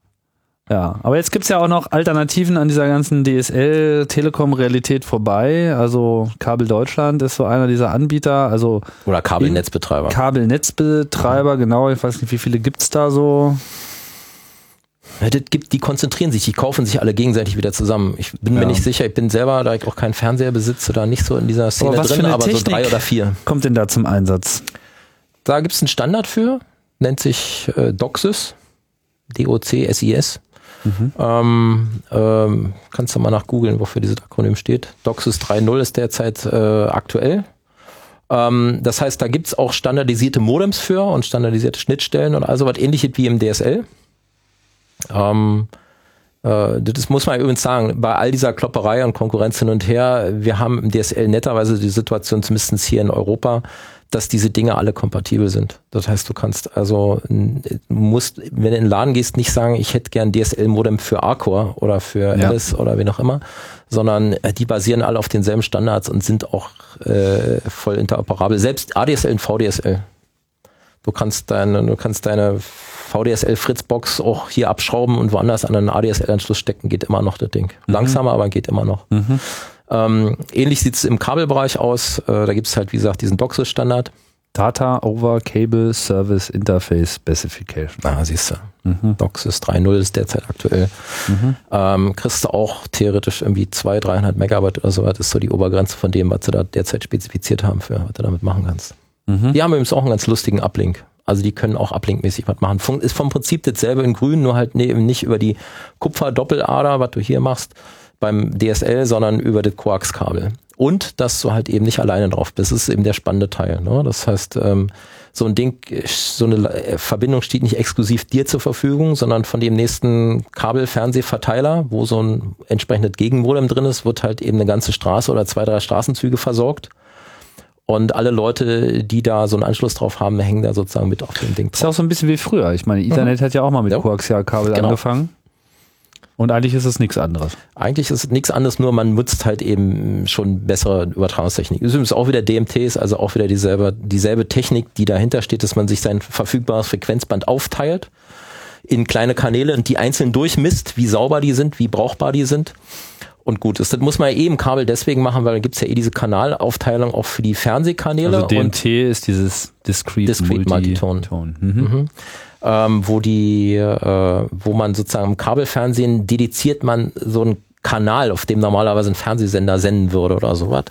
Ja, aber jetzt gibt's ja auch noch Alternativen an dieser ganzen D S L-Telekom-Realität vorbei. Also Kabel Deutschland ist so einer dieser Anbieter. Also Oder Kabelnetzbetreiber. Kabelnetzbetreiber, genau. Ich weiß nicht, wie viele gibt's da so? Ja, das gibt, die konzentrieren sich, die kaufen sich alle gegenseitig wieder zusammen. Ich bin ja. mir nicht sicher, ich bin selber, da ich auch keinen Fernseher besitze, da nicht so in dieser Szene aber was drin, für eine aber Technik so drei oder vier. Kommt denn da zum Einsatz? Da gibt's einen Standard für, nennt sich äh, DOCSIS. D O C S I S. Mhm. Ähm, ähm, kannst du mal nach googeln, wofür dieses Akronym steht. DOCSIS drei Punkt null ist derzeit äh, aktuell. Ähm, das heißt, da gibt's auch standardisierte Modems für und standardisierte Schnittstellen und also was ähnliches wie im D S L. Ähm, äh, das muss man übrigens sagen, bei all dieser Klopperei und Konkurrenz hin und her, wir haben im D S L netterweise die Situation, zumindest hier in Europa, dass diese Dinge alle kompatibel sind. Das heißt, du kannst also, musst, wenn du in den Laden gehst, nicht sagen, ich hätte gern D S L-Modem für Arcor oder für ja. Alice oder wie auch immer, sondern die basieren alle auf denselben Standards und sind auch äh, voll interoperabel. Selbst A D S L und V D S L. Du kannst deine, du kannst deine V D S L-Fritzbox auch hier abschrauben und woanders an einen A D S L-Anschluss stecken, geht immer noch das Ding. Mhm. Langsamer, aber geht immer noch. Mhm. Ähm, ähnlich sieht es im Kabelbereich aus. Äh, da gibt es halt, wie gesagt, diesen DOCSIS-Standard. Data over Cable Service Interface Specification. Ah, siehst du. Mhm. DOCSIS drei Punkt null ist derzeit aktuell. Mhm. Ähm, kriegst du auch theoretisch irgendwie zweihundert, dreihundert Megabyte oder so. Das ist so die Obergrenze von dem, was sie da derzeit spezifiziert haben, für was du damit machen kannst. Mhm. Die haben übrigens auch einen ganz lustigen Uplink. Also die können auch uplinkmäßig was machen. Fun- ist vom Prinzip dasselbe in grün, nur halt ne, eben nicht über die Kupfer-Doppelader, was du hier machst beim D S L, sondern über das Koax-Kabel. Und dass du halt eben nicht alleine drauf bist. Das ist eben der spannende Teil. Ne? Das heißt, ähm, so ein Ding, so eine Verbindung steht nicht exklusiv dir zur Verfügung, sondern von dem nächsten Kabelfernsehverteiler, wo so ein entsprechendes Gegenmodem drin ist, wird halt eben eine ganze Straße oder zwei, drei Straßenzüge versorgt. Und alle Leute, die da so einen Anschluss drauf haben, hängen da sozusagen mit auf dem Ding drauf. Das ist ja auch so ein bisschen wie früher. Ich meine, Ethernet mhm. hat ja auch mal mit ja. Koaxialkabel genau. angefangen. Und eigentlich ist es nichts anderes. Eigentlich ist es nichts anderes, nur man nutzt halt eben schon bessere Übertragungstechnik. Das ist übrigens auch wieder D M Ts, also auch wieder dieselbe, dieselbe Technik, die dahinter steht, dass man sich sein verfügbares Frequenzband aufteilt in kleine Kanäle und die einzeln durchmisst, wie sauber die sind, wie brauchbar die sind. Und gut, das muss man ja eh im Kabel deswegen machen, weil da gibt's ja eh diese Kanalaufteilung auch für die Fernsehkanäle. Also D M T ist dieses Discrete, Discrete Multitone. Multitone. Mhm. Mhm. Ähm, wo die, äh, wo man sozusagen im Kabelfernsehen dediziert man so einen Kanal, auf dem normalerweise ein Fernsehsender senden würde oder sowas.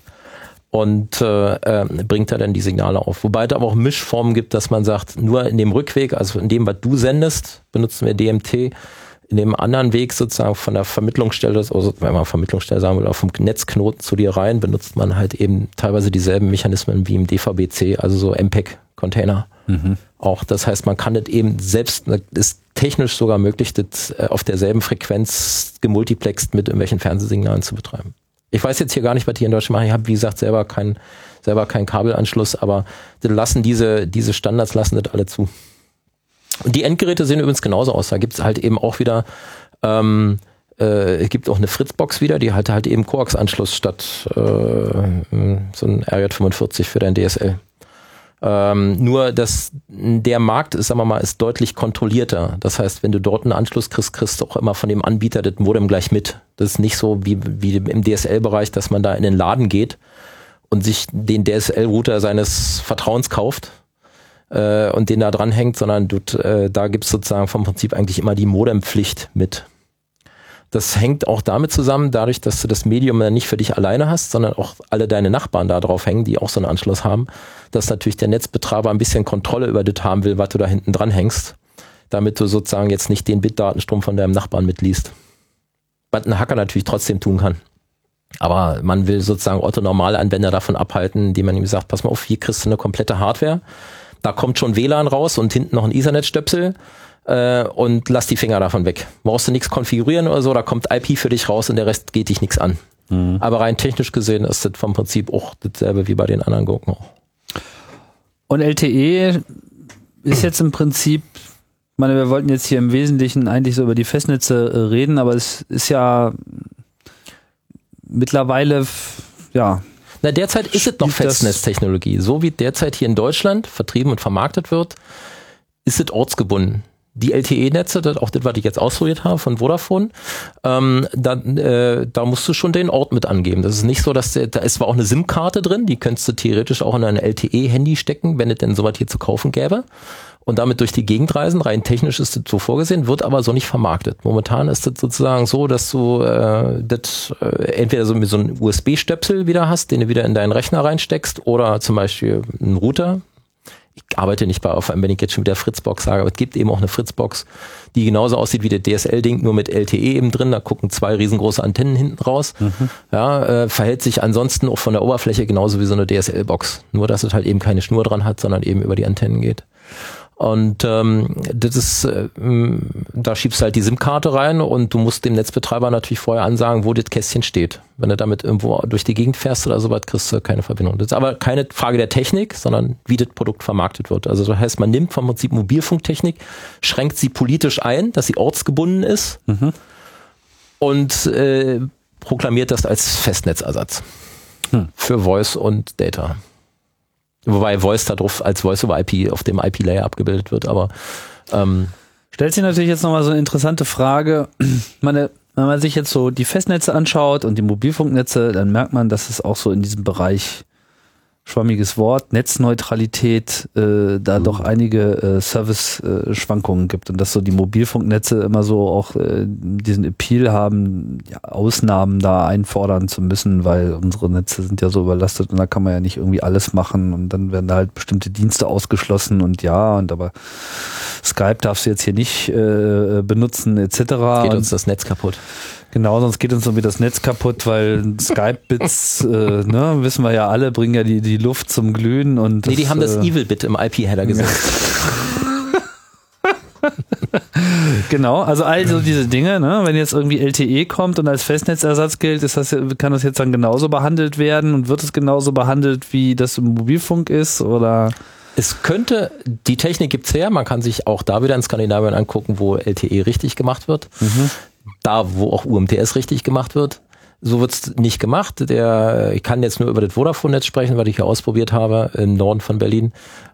Und äh, äh, bringt da dann die Signale auf. Wobei es aber auch Mischformen gibt, dass man sagt, nur in dem Rückweg, also in dem, was du sendest, benutzen wir D M T. In dem anderen Weg sozusagen von der Vermittlungsstelle, also wenn man Vermittlungsstelle sagen will, auch vom Netzknoten zu dir rein, benutzt man halt eben teilweise dieselben Mechanismen wie im D V B C, also so M P E G-Container. Mhm. Auch das heißt, man kann das eben selbst, ist technisch sogar möglich, das auf derselben Frequenz gemultiplext mit irgendwelchen Fernsehsignalen zu betreiben. Ich weiß jetzt hier gar nicht, was die in Deutschland machen. Ich habe, wie gesagt, selber keinen selber keinen Kabelanschluss, aber das lassen diese, diese Standards lassen das alle zu. Und die Endgeräte sehen übrigens genauso aus. Da gibt es halt eben auch wieder, ähm, äh, es gibt auch eine Fritzbox wieder, die hatte halt eben Koax-Anschluss statt äh, so ein R J fünfundvierzig für dein D S L. Ähm, nur, dass der Markt ist, sagen wir mal, ist deutlich kontrollierter. Das heißt, wenn du dort einen Anschluss kriegst, kriegst du auch immer von dem Anbieter das Modem gleich mit. Das ist nicht so wie, wie im D S L-Bereich, dass man da in den Laden geht und sich den D S L-Router seines Vertrauens kauft äh, und den da dranhängt, sondern du, äh, da gibt es sozusagen vom Prinzip eigentlich immer die Modempflicht mit. Das hängt auch damit zusammen, dadurch, dass du das Medium dann nicht für dich alleine hast, sondern auch alle deine Nachbarn da drauf hängen, die auch so einen Anschluss haben, dass natürlich der Netzbetreiber ein bisschen Kontrolle über das haben will, was du da hinten dran hängst, damit du sozusagen jetzt nicht den Bitdatenstrom von deinem Nachbarn mitliest. Was ein Hacker natürlich trotzdem tun kann. Aber man will sozusagen Otto-Normalanwender davon abhalten, indem man ihm sagt, pass mal auf, hier kriegst du eine komplette Hardware, da kommt schon W L A N raus und hinten noch ein Ethernet-Stöpsel, Äh, und lass die Finger davon weg. Brauchst du nichts konfigurieren oder so, da kommt I P für dich raus und der Rest geht dich nichts an. Mhm. Aber rein technisch gesehen ist das vom Prinzip auch dasselbe wie bei den anderen Gurken auch. Und L T E ist jetzt im Prinzip, ich meine, wir wollten jetzt hier im Wesentlichen eigentlich so über die Festnetze äh, reden, aber es ist ja mittlerweile, ja. Na, derzeit ist es noch Festnetztechnologie. So wie derzeit hier in Deutschland vertrieben und vermarktet wird, ist es ortsgebunden. Die L T E-Netze, das, auch das, was ich jetzt ausprobiert habe von Vodafone, ähm, da, äh, da musst du schon den Ort mit angeben. Das ist nicht so, dass der, da ist zwar auch eine SIM-Karte drin, die könntest du theoretisch auch in ein L T E-Handy stecken, wenn es denn sowas hier zu kaufen gäbe und damit durch die Gegend reisen. Rein technisch ist das so vorgesehen, wird aber so nicht vermarktet. Momentan ist das sozusagen so, dass du äh, das äh, entweder so mit so einem U S B-Stöpsel wieder hast, den du wieder in deinen Rechner reinsteckst, oder zum Beispiel einen Router. Ich arbeite nicht bei auf, wenn ich jetzt schon wieder Fritzbox sage, aber es gibt eben auch eine Fritzbox, die genauso aussieht wie der D S L-Ding, nur mit L T E eben drin. Da gucken zwei riesengroße Antennen hinten raus. Mhm. Ja, äh, verhält sich ansonsten auch von der Oberfläche genauso wie so eine D S L-Box. Nur, dass es halt eben keine Schnur dran hat, sondern eben über die Antennen geht. Und ähm, das ist, äh, da schiebst du halt die SIM-Karte rein und du musst dem Netzbetreiber natürlich vorher ansagen, wo das Kästchen steht. Wenn du damit irgendwo durch die Gegend fährst oder sowas, kriegst du keine Verbindung. Das ist aber keine Frage der Technik, sondern wie das Produkt vermarktet wird. Also das heißt, man nimmt vom Prinzip Mobilfunktechnik, schränkt sie politisch ein, dass sie ortsgebunden ist, mhm. und äh, proklamiert das als Festnetzersatz hm. für Voice und Data. Wobei Voice da drauf als Voice over I P auf dem I P-Layer abgebildet wird, aber ähm, stellt sich natürlich jetzt nochmal so eine interessante Frage. Meine, wenn man sich jetzt so die Festnetze anschaut und die Mobilfunknetze, dann merkt man, dass es auch so in diesem Bereich schwammiges Wort, Netzneutralität, äh, da mhm. doch einige äh, Service-Schwankungen äh, gibt und dass so die Mobilfunknetze immer so auch äh, diesen Appeal haben, ja, Ausnahmen da einfordern zu müssen, weil unsere Netze sind ja so überlastet und da kann man ja nicht irgendwie alles machen und dann werden da halt bestimmte Dienste ausgeschlossen und ja, und aber Skype darfst du jetzt hier nicht äh, benutzen et cetera. Geht uns das Netz kaputt. Genau, sonst geht uns irgendwie das Netz kaputt, weil Skype-Bits, äh, ne, wissen wir ja alle, bringen ja die, die Luft zum Glühen. Und nee, die das, haben das äh, Evil-Bit im I P-Header gesetzt. Genau, also all so diese Dinge, ne, wenn jetzt irgendwie L T E kommt und als Festnetzersatz gilt, ist das, kann das jetzt dann genauso behandelt werden und wird es genauso behandelt, wie das im Mobilfunk ist, oder? Es könnte, die Technik gibt's her, man kann sich auch da wieder in Skandinavien angucken, wo L T E richtig gemacht wird. Mhm. Da, wo auch U M T S richtig gemacht wird. So wird's nicht gemacht. Der, ich kann jetzt nur über das Vodafone-Netz sprechen, weil ich ja ausprobiert habe im Norden von Berlin.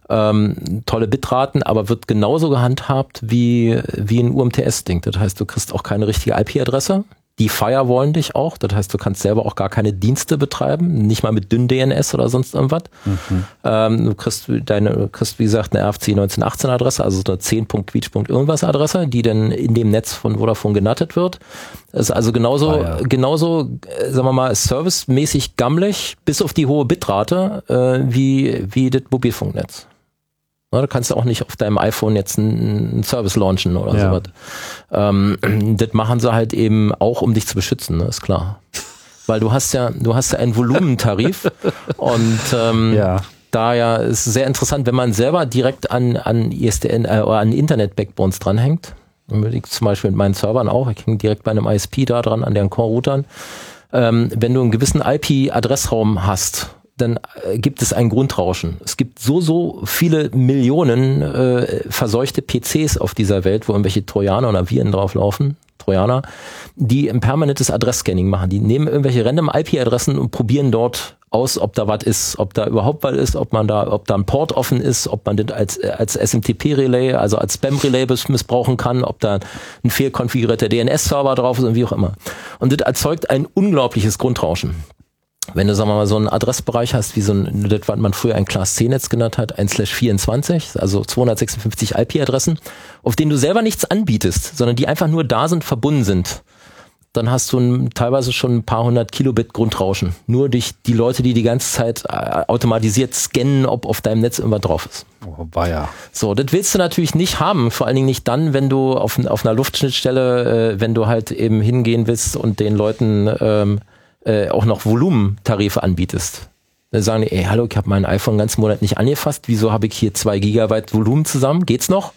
Ähm, tolle Bitraten, aber wird genauso gehandhabt wie, wie ein U M T S-Ding. Das heißt, du kriegst auch keine richtige I P-Adresse. Die firewallen dich auch. Das heißt, du kannst selber auch gar keine Dienste betreiben, nicht mal mit dünn D N S oder sonst irgendwas. Mhm. Ähm, du kriegst deine, du kriegst, wie gesagt, eine R F C neunzehnhundertachtzehn Adresse, also so eine zehn Punkt quietsch Punkt irgendwas Adresse, die dann in dem Netz von Vodafone genuttet wird. Das ist also genauso, ah, ja. genauso, sagen wir mal, servicemäßig gammelig, bis auf die hohe Bitrate, äh, wie, wie das Mobilfunknetz. Na, da kannst du auch nicht auf deinem iPhone jetzt einen, einen Service launchen oder ja. sowas. Ähm, das machen sie halt eben auch, um dich zu beschützen, ne, ist klar. Weil du hast ja, du hast ja einen Volumentarif und ähm, ja. da ja ist sehr interessant, wenn man selber direkt an an I S D N äh, oder an Internet-Backbones dranhängt. Zum Beispiel mit meinen Servern auch. Ich hänge direkt bei einem I S P da dran, an deren Core-Routern. Ähm, wenn du einen gewissen I P-Adressraum hast, dann äh, gibt es ein Grundrauschen. Es gibt so, so viele Millionen äh, verseuchte P Cs auf dieser Welt, wo irgendwelche Trojaner oder Viren drauflaufen, Trojaner, die ein permanentes Adressscanning machen. Die nehmen irgendwelche random I P-Adressen und probieren dort aus, ob da was ist, ob da überhaupt was ist, ob man da, ob da ein Port offen ist, ob man das als, als S M T P-Relay, also als Spam-Relay missbrauchen kann, ob da ein fehlkonfigurierter D N S-Server drauf ist und wie auch immer. Und das erzeugt ein unglaubliches Grundrauschen. Wenn du, sagen wir mal, so einen Adressbereich hast, wie so ein, das, was man früher ein Class C Netz genannt hat, eins Slash vierundzwanzig, also zweihundertsechsundfünfzig I P-Adressen, auf denen du selber nichts anbietest, sondern die einfach nur da sind, verbunden sind, dann hast du ein, teilweise schon ein paar hundert Kilobit Grundrauschen. Nur durch die Leute, die die ganze Zeit äh, automatisiert scannen, ob auf deinem Netz irgendwas drauf ist. Oh, war ja. So, das willst du natürlich nicht haben, vor allen Dingen nicht dann, wenn du auf, auf einer Luftschnittstelle, äh, wenn du halt eben hingehen willst und den Leuten ähm, Äh, auch noch Volumentarife anbietest. Dann sagen die, ey, hallo, ich habe mein iPhone einen ganzen Monat nicht angefasst, wieso habe ich hier zwei Gigabyte Volumen zusammen? Geht's noch?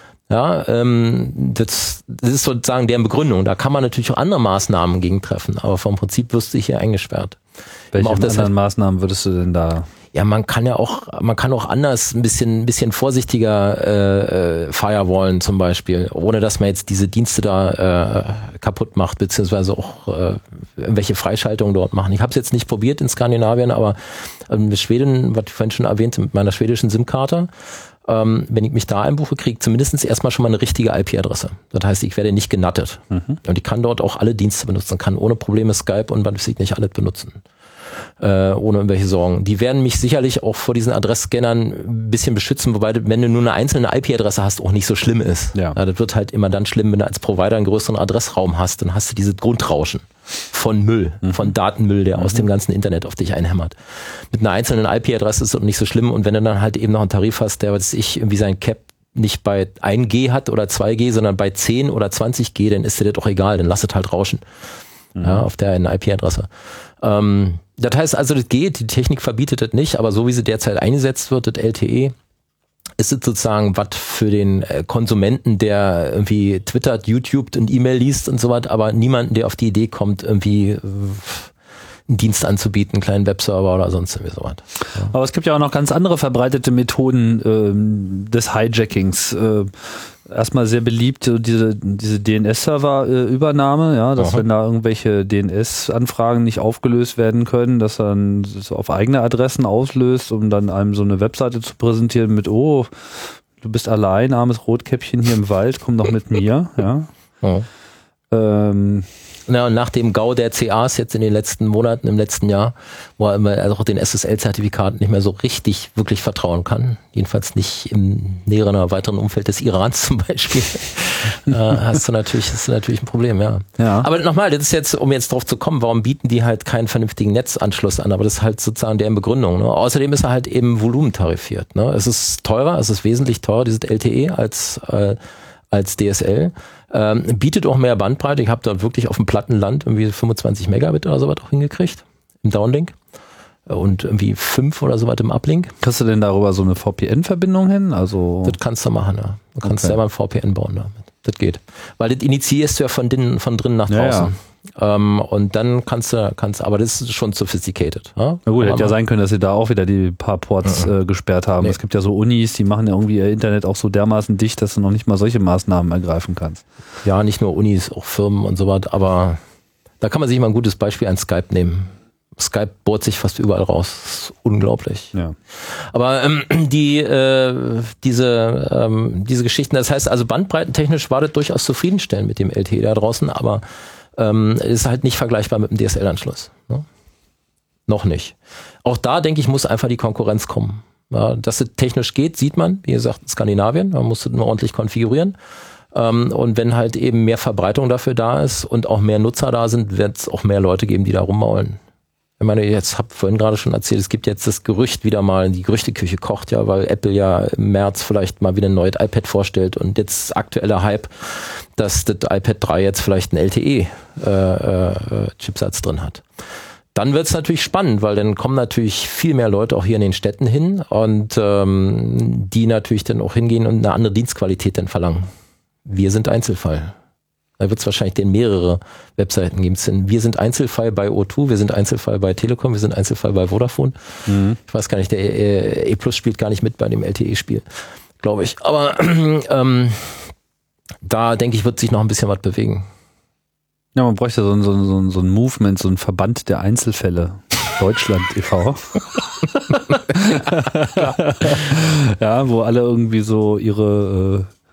Ja, ähm, das, das ist sozusagen deren Begründung. Da kann man natürlich auch andere Maßnahmen gegen treffen, aber vom Prinzip wirst du hier eingesperrt. Welche auch anderen Maßnahmen würdest du denn da? Ja, man kann ja auch, man kann auch anders ein bisschen, ein bisschen vorsichtiger äh, äh, firewallen zum Beispiel, ohne dass man jetzt diese Dienste da äh, kaputt macht, beziehungsweise auch äh, irgendwelche Freischaltungen dort machen. Ich habe es jetzt nicht probiert in Skandinavien, aber ähm, mit Schweden, was ich vorhin schon erwähnte, mit meiner schwedischen SIM-Karte, ähm, wenn ich mich da einbuche, kriege ich zumindest erstmal schon mal eine richtige I P-Adresse. Das heißt, ich werde nicht genuttet. Mhm. Und ich kann dort auch alle Dienste benutzen, kann ohne Probleme Skype und was weiß ich nicht alles benutzen. Äh, ohne irgendwelche Sorgen. Die werden mich sicherlich auch vor diesen Adressscannern ein bisschen beschützen, wobei, wenn du nur eine einzelne I P-Adresse hast, auch nicht so schlimm ist. Ja. Ja, das wird halt immer dann schlimm, wenn du als Provider einen größeren Adressraum hast, dann hast du dieses Grundrauschen von Müll, mhm. von Datenmüll, der mhm. aus dem ganzen Internet auf dich einhämmert. Mit einer einzelnen I P-Adresse ist das nicht so schlimm, und wenn du dann halt eben noch einen Tarif hast, der, was ich, irgendwie sein Cap nicht bei ein G hat oder zwei G, sondern bei zehn oder zwanzig G, dann ist dir das doch egal, dann lass es halt rauschen. Mhm. Ja, auf der einen I P-Adresse. Ähm, das heißt also, das geht, die Technik verbietet das nicht, aber so wie sie derzeit eingesetzt wird, das L T E, ist es sozusagen was für den Konsumenten, der irgendwie twittert, YouTubet und E-Mail liest und so was, aber niemanden, der auf die Idee kommt, irgendwie einen Dienst anzubieten, einen kleinen Webserver oder sonst irgendwie sowas. Ja. Aber es gibt ja auch noch ganz andere verbreitete Methoden ähm, des Hijackings. Äh, erstmal sehr beliebt, so diese, diese D N S-Server-Übernahme, ja, dass Aha. wenn da irgendwelche D N S-Anfragen nicht aufgelöst werden können, dass dann das auf eigene Adressen auslöst, um dann einem so eine Webseite zu präsentieren mit, oh, du bist allein, armes Rotkäppchen hier im Wald, komm doch mit mir, ja. ja. Ähm, Ja, und nach dem GAU der C As jetzt in den letzten Monaten, im letzten Jahr, wo er immer also auch den S S L-Zertifikaten nicht mehr so richtig wirklich vertrauen kann, jedenfalls nicht im näheren oder weiteren Umfeld des Irans zum Beispiel, äh, hast du natürlich, hast du natürlich ein Problem, ja. Ja. Aber nochmal, das ist jetzt, um jetzt drauf zu kommen, warum bieten die halt keinen vernünftigen Netzanschluss an? Aber das ist halt sozusagen deren Begründung. Ne? Außerdem ist er halt eben volumentarifiert. Ne? Es ist teurer, es ist wesentlich teurer, dieses L T E als äh, als D S L, ähm, bietet auch mehr Bandbreite. Ich habe da wirklich auf dem platten Land irgendwie fünfundzwanzig Megabit oder sowas auch hingekriegt im Downlink und irgendwie fünf oder sowas im Uplink. Kriegst du denn darüber so eine V P N-Verbindung hin? Also Das kannst du machen, ja. Du kannst Okay. selber ein V P N bauen damit. Das geht. Weil das initiierst du ja von drinnen, von drinnen nach Ja, draußen. Ähm, und dann kannst du, kannst, aber das ist schon sophisticated. Ja? Na gut, Aber hätte ja sein können, dass sie da auch wieder die paar Ports äh, gesperrt haben. Nee. Es gibt ja so Unis, die machen ja irgendwie ihr Internet auch so dermaßen dicht, dass du noch nicht mal solche Maßnahmen ergreifen kannst. Ja, nicht nur Unis, auch Firmen und so was, aber da kann man sich mal ein gutes Beispiel an Skype nehmen. Skype bohrt sich fast überall raus. Das ist unglaublich. Ja. Aber ähm, die äh, diese ähm, diese Geschichten, das heißt also bandbreitentechnisch war das durchaus zufriedenstellend mit dem L T E da draußen, aber ähm, ist halt nicht vergleichbar mit dem D S L-Anschluss. Ne? Noch nicht. Auch da, denke ich, muss einfach die Konkurrenz kommen. Ja, dass es technisch geht, sieht man, wie gesagt, in Skandinavien, man muss es nur ordentlich konfigurieren. Ähm, und wenn halt eben mehr Verbreitung dafür da ist und auch mehr Nutzer da sind, wird es auch mehr Leute geben, die da rummaulen. Ich meine, jetzt habe vorhin gerade schon erzählt, es gibt jetzt das Gerücht wieder mal, die Gerüchteküche kocht ja, weil Apple ja im März vielleicht mal wieder ein neues iPad vorstellt und jetzt aktueller Hype, dass das iPad drei jetzt vielleicht einen L T E-Chipsatz äh, äh, drin hat. Dann wird es natürlich spannend, weil dann kommen natürlich viel mehr Leute auch hier in den Städten hin und ähm, die natürlich dann auch hingehen und eine andere Dienstqualität dann verlangen. Wir sind Einzelfall. Da wird es wahrscheinlich denn mehrere Webseiten geben. Wir sind Einzelfall bei O zwei, wir sind Einzelfall bei Telekom, wir sind Einzelfall bei Vodafone. Mhm. Ich weiß gar nicht, der E-Plus spielt gar nicht mit bei dem L T E-Spiel, glaube ich. Aber ähm, da, denke ich, wird sich noch ein bisschen was bewegen. Ja, man bräuchte so ein, so ein, so ein Movement, so ein Verband der Einzelfälle. Deutschland e V Ja, wo alle irgendwie so ihre äh,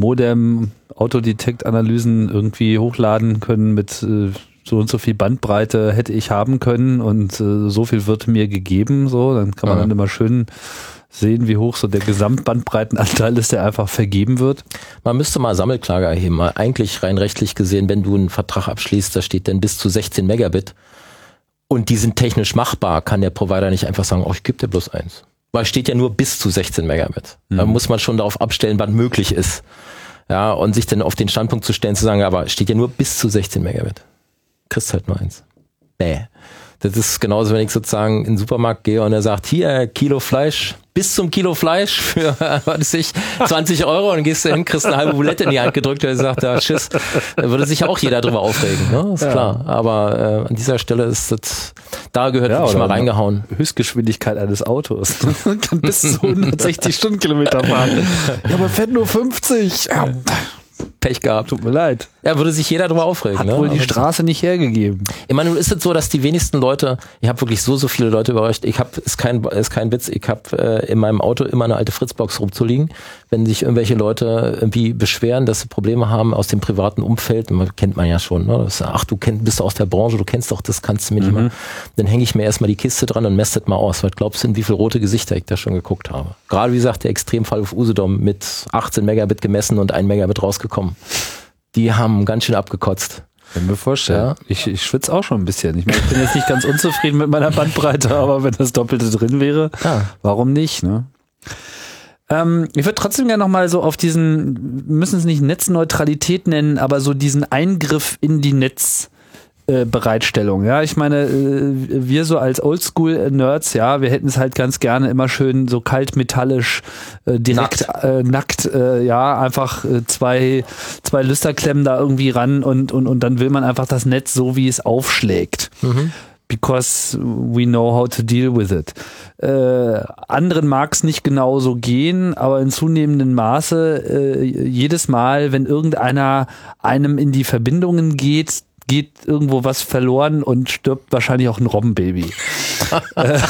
Modem-Autodetect-Analysen irgendwie hochladen können mit äh, so und so viel Bandbreite hätte ich haben können und äh, so viel wird mir gegeben. So, dann kann man ja. dann immer schön sehen, wie hoch so der Gesamtbandbreitenanteil ist, der einfach vergeben wird. Man müsste mal Sammelklage erheben. Mal eigentlich rein rechtlich gesehen, wenn du einen Vertrag abschließt, da steht dann bis zu sechzehn Megabit und die sind technisch machbar, kann der Provider nicht einfach sagen, oh, ich gebe dir bloß eins. Weil steht ja nur bis zu sechzehn Megabit. Mhm. Da muss man schon darauf abstellen, was möglich ist. Ja, und sich dann auf den Standpunkt zu stellen, zu sagen, aber steht ja nur bis zu sechzehn Megabit. Kriegst halt nur eins. Bäh. Das ist genauso, wenn ich sozusagen in den Supermarkt gehe und er sagt, hier, Kilo Fleisch, bis zum Kilo Fleisch für, was weiß ich, zwanzig Euro und gehst du hin, kriegst eine halbe Boulette in die Hand gedrückt und er sagt, ja, Schiss, da würde sich auch jeder drüber aufregen, ne? Ist ja klar. Aber äh, an dieser Stelle ist das, da gehört ja, wirklich mal reingehauen. Höchstgeschwindigkeit eines Autos. Man kann bis zu hundertsechzig Stundenkilometer fahren. Ja, aber fährt nur fünfzig. Ja. Pech gehabt. Tut mir leid. Ja, würde sich jeder drüber aufregen. Hat ne? wohl die Aber Straße nicht hergegeben. Ich meine, nun ist es so, dass die wenigsten Leute, ich habe wirklich so, so viele Leute überrascht, ich habe, ist kein, ist kein Witz, ich habe äh, in meinem Auto immer eine alte Fritzbox rumzuliegen, wenn sich irgendwelche Leute irgendwie beschweren, dass sie Probleme haben aus dem privaten Umfeld, man, kennt man ja schon, ne? Das, ach, du kenn, bist aus der Branche, du kennst doch, das kannst du mir mhm. nicht mal. Dann hänge ich mir erstmal die Kiste dran und messe das mal aus, weil glaubst du, in wie viele rote Gesichter ich da schon geguckt habe. Gerade wie gesagt, der Extremfall auf Usedom mit achtzehn Megabit gemessen und ein Megabit rausgekommen. Die haben ganz schön abgekotzt. Kann mir vorstellen. Ja. Ich, ich schwitze auch schon ein bisschen. Ich meine, ich bin jetzt nicht ganz unzufrieden mit meiner Bandbreite, aber wenn das Doppelte drin wäre, ja. warum nicht, ne? Ähm, ich würde trotzdem gerne nochmal so auf diesen, wir müssen es nicht Netzneutralität nennen, aber so diesen Eingriff in die Netz Bereitstellung, ja, ich meine, wir so als Oldschool-Nerds, ja, wir hätten es halt ganz gerne immer schön so kalt metallisch, äh, direkt nackt, äh, nackt äh, ja, einfach äh, zwei zwei Lüsterklemmen da irgendwie ran und, und, und dann will man einfach das Netz so, wie es aufschlägt. Mhm. Because we know how to deal with it. Äh, anderen mag es nicht genauso gehen, aber in zunehmendem Maße äh, jedes Mal, wenn irgendeiner einem in die Verbindungen geht, geht irgendwo was verloren und stirbt wahrscheinlich auch ein Robbenbaby. äh,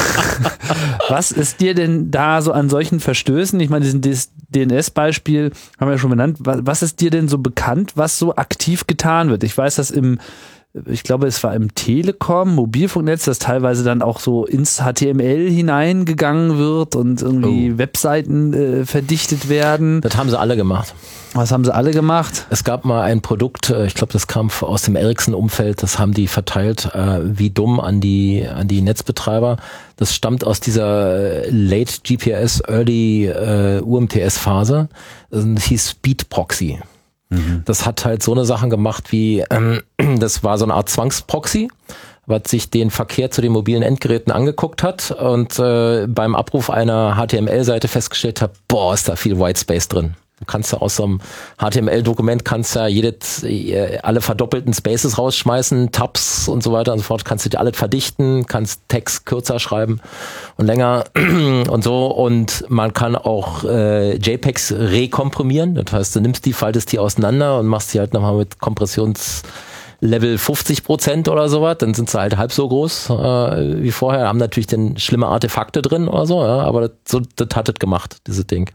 was ist dir denn da so an solchen Verstößen, ich meine, diesen D N S-Beispiel haben wir ja schon benannt, was, was ist dir denn so bekannt, was so aktiv getan wird? Ich weiß, dass im Ich glaube, es war im Telekom, Mobilfunknetz, das teilweise dann auch so ins H T M L hineingegangen wird und irgendwie oh. Webseiten äh, verdichtet werden. Das haben sie alle gemacht. Was haben sie alle gemacht? Es gab mal ein Produkt, ich glaube, das kam aus dem Ericsson-Umfeld, das haben die verteilt, äh, wie dumm an die an die Netzbetreiber. Das stammt aus dieser Late G P S, Early äh, U M T S-Phase. Das hieß Speed Proxy. Das hat halt so eine Sachen gemacht wie, ähm, das war so eine Art Zwangsproxy, was sich den Verkehr zu den mobilen Endgeräten angeguckt hat und äh, beim Abruf einer H T M L-Seite festgestellt hat, boah, ist da viel Whitespace drin. Du kannst ja aus so einem H T M L-Dokument kannst ja jedes, alle verdoppelten Spaces rausschmeißen, Tabs und so weiter und so fort, kannst du dir alles verdichten, kannst Text kürzer schreiben und länger und so, und man kann auch äh, JPEGs rekomprimieren, das heißt, du nimmst die, faltest die auseinander und machst die halt nochmal mit Kompressionslevel fünfzig Prozent oder sowas, dann sind sie halt halb so groß äh, wie vorher, haben natürlich dann schlimme Artefakte drin oder so, ja, aber das, so, das hat es gemacht, dieses Ding.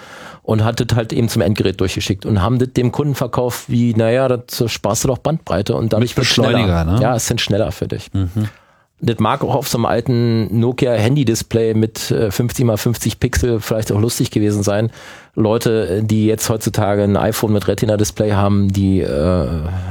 Und hat das halt eben zum Endgerät durchgeschickt und haben das dem Kunden verkauft wie, naja, das sparst du doch Bandbreite und dadurch wird es schneller. Ne? Ja, es sind schneller für dich. Mhm. Das mag auch auf so einem alten Nokia Handy-Display mit fünfzig mal fünfzig Pixel vielleicht auch lustig gewesen sein. Leute, die jetzt heutzutage ein iPhone mit Retina-Display haben, die äh,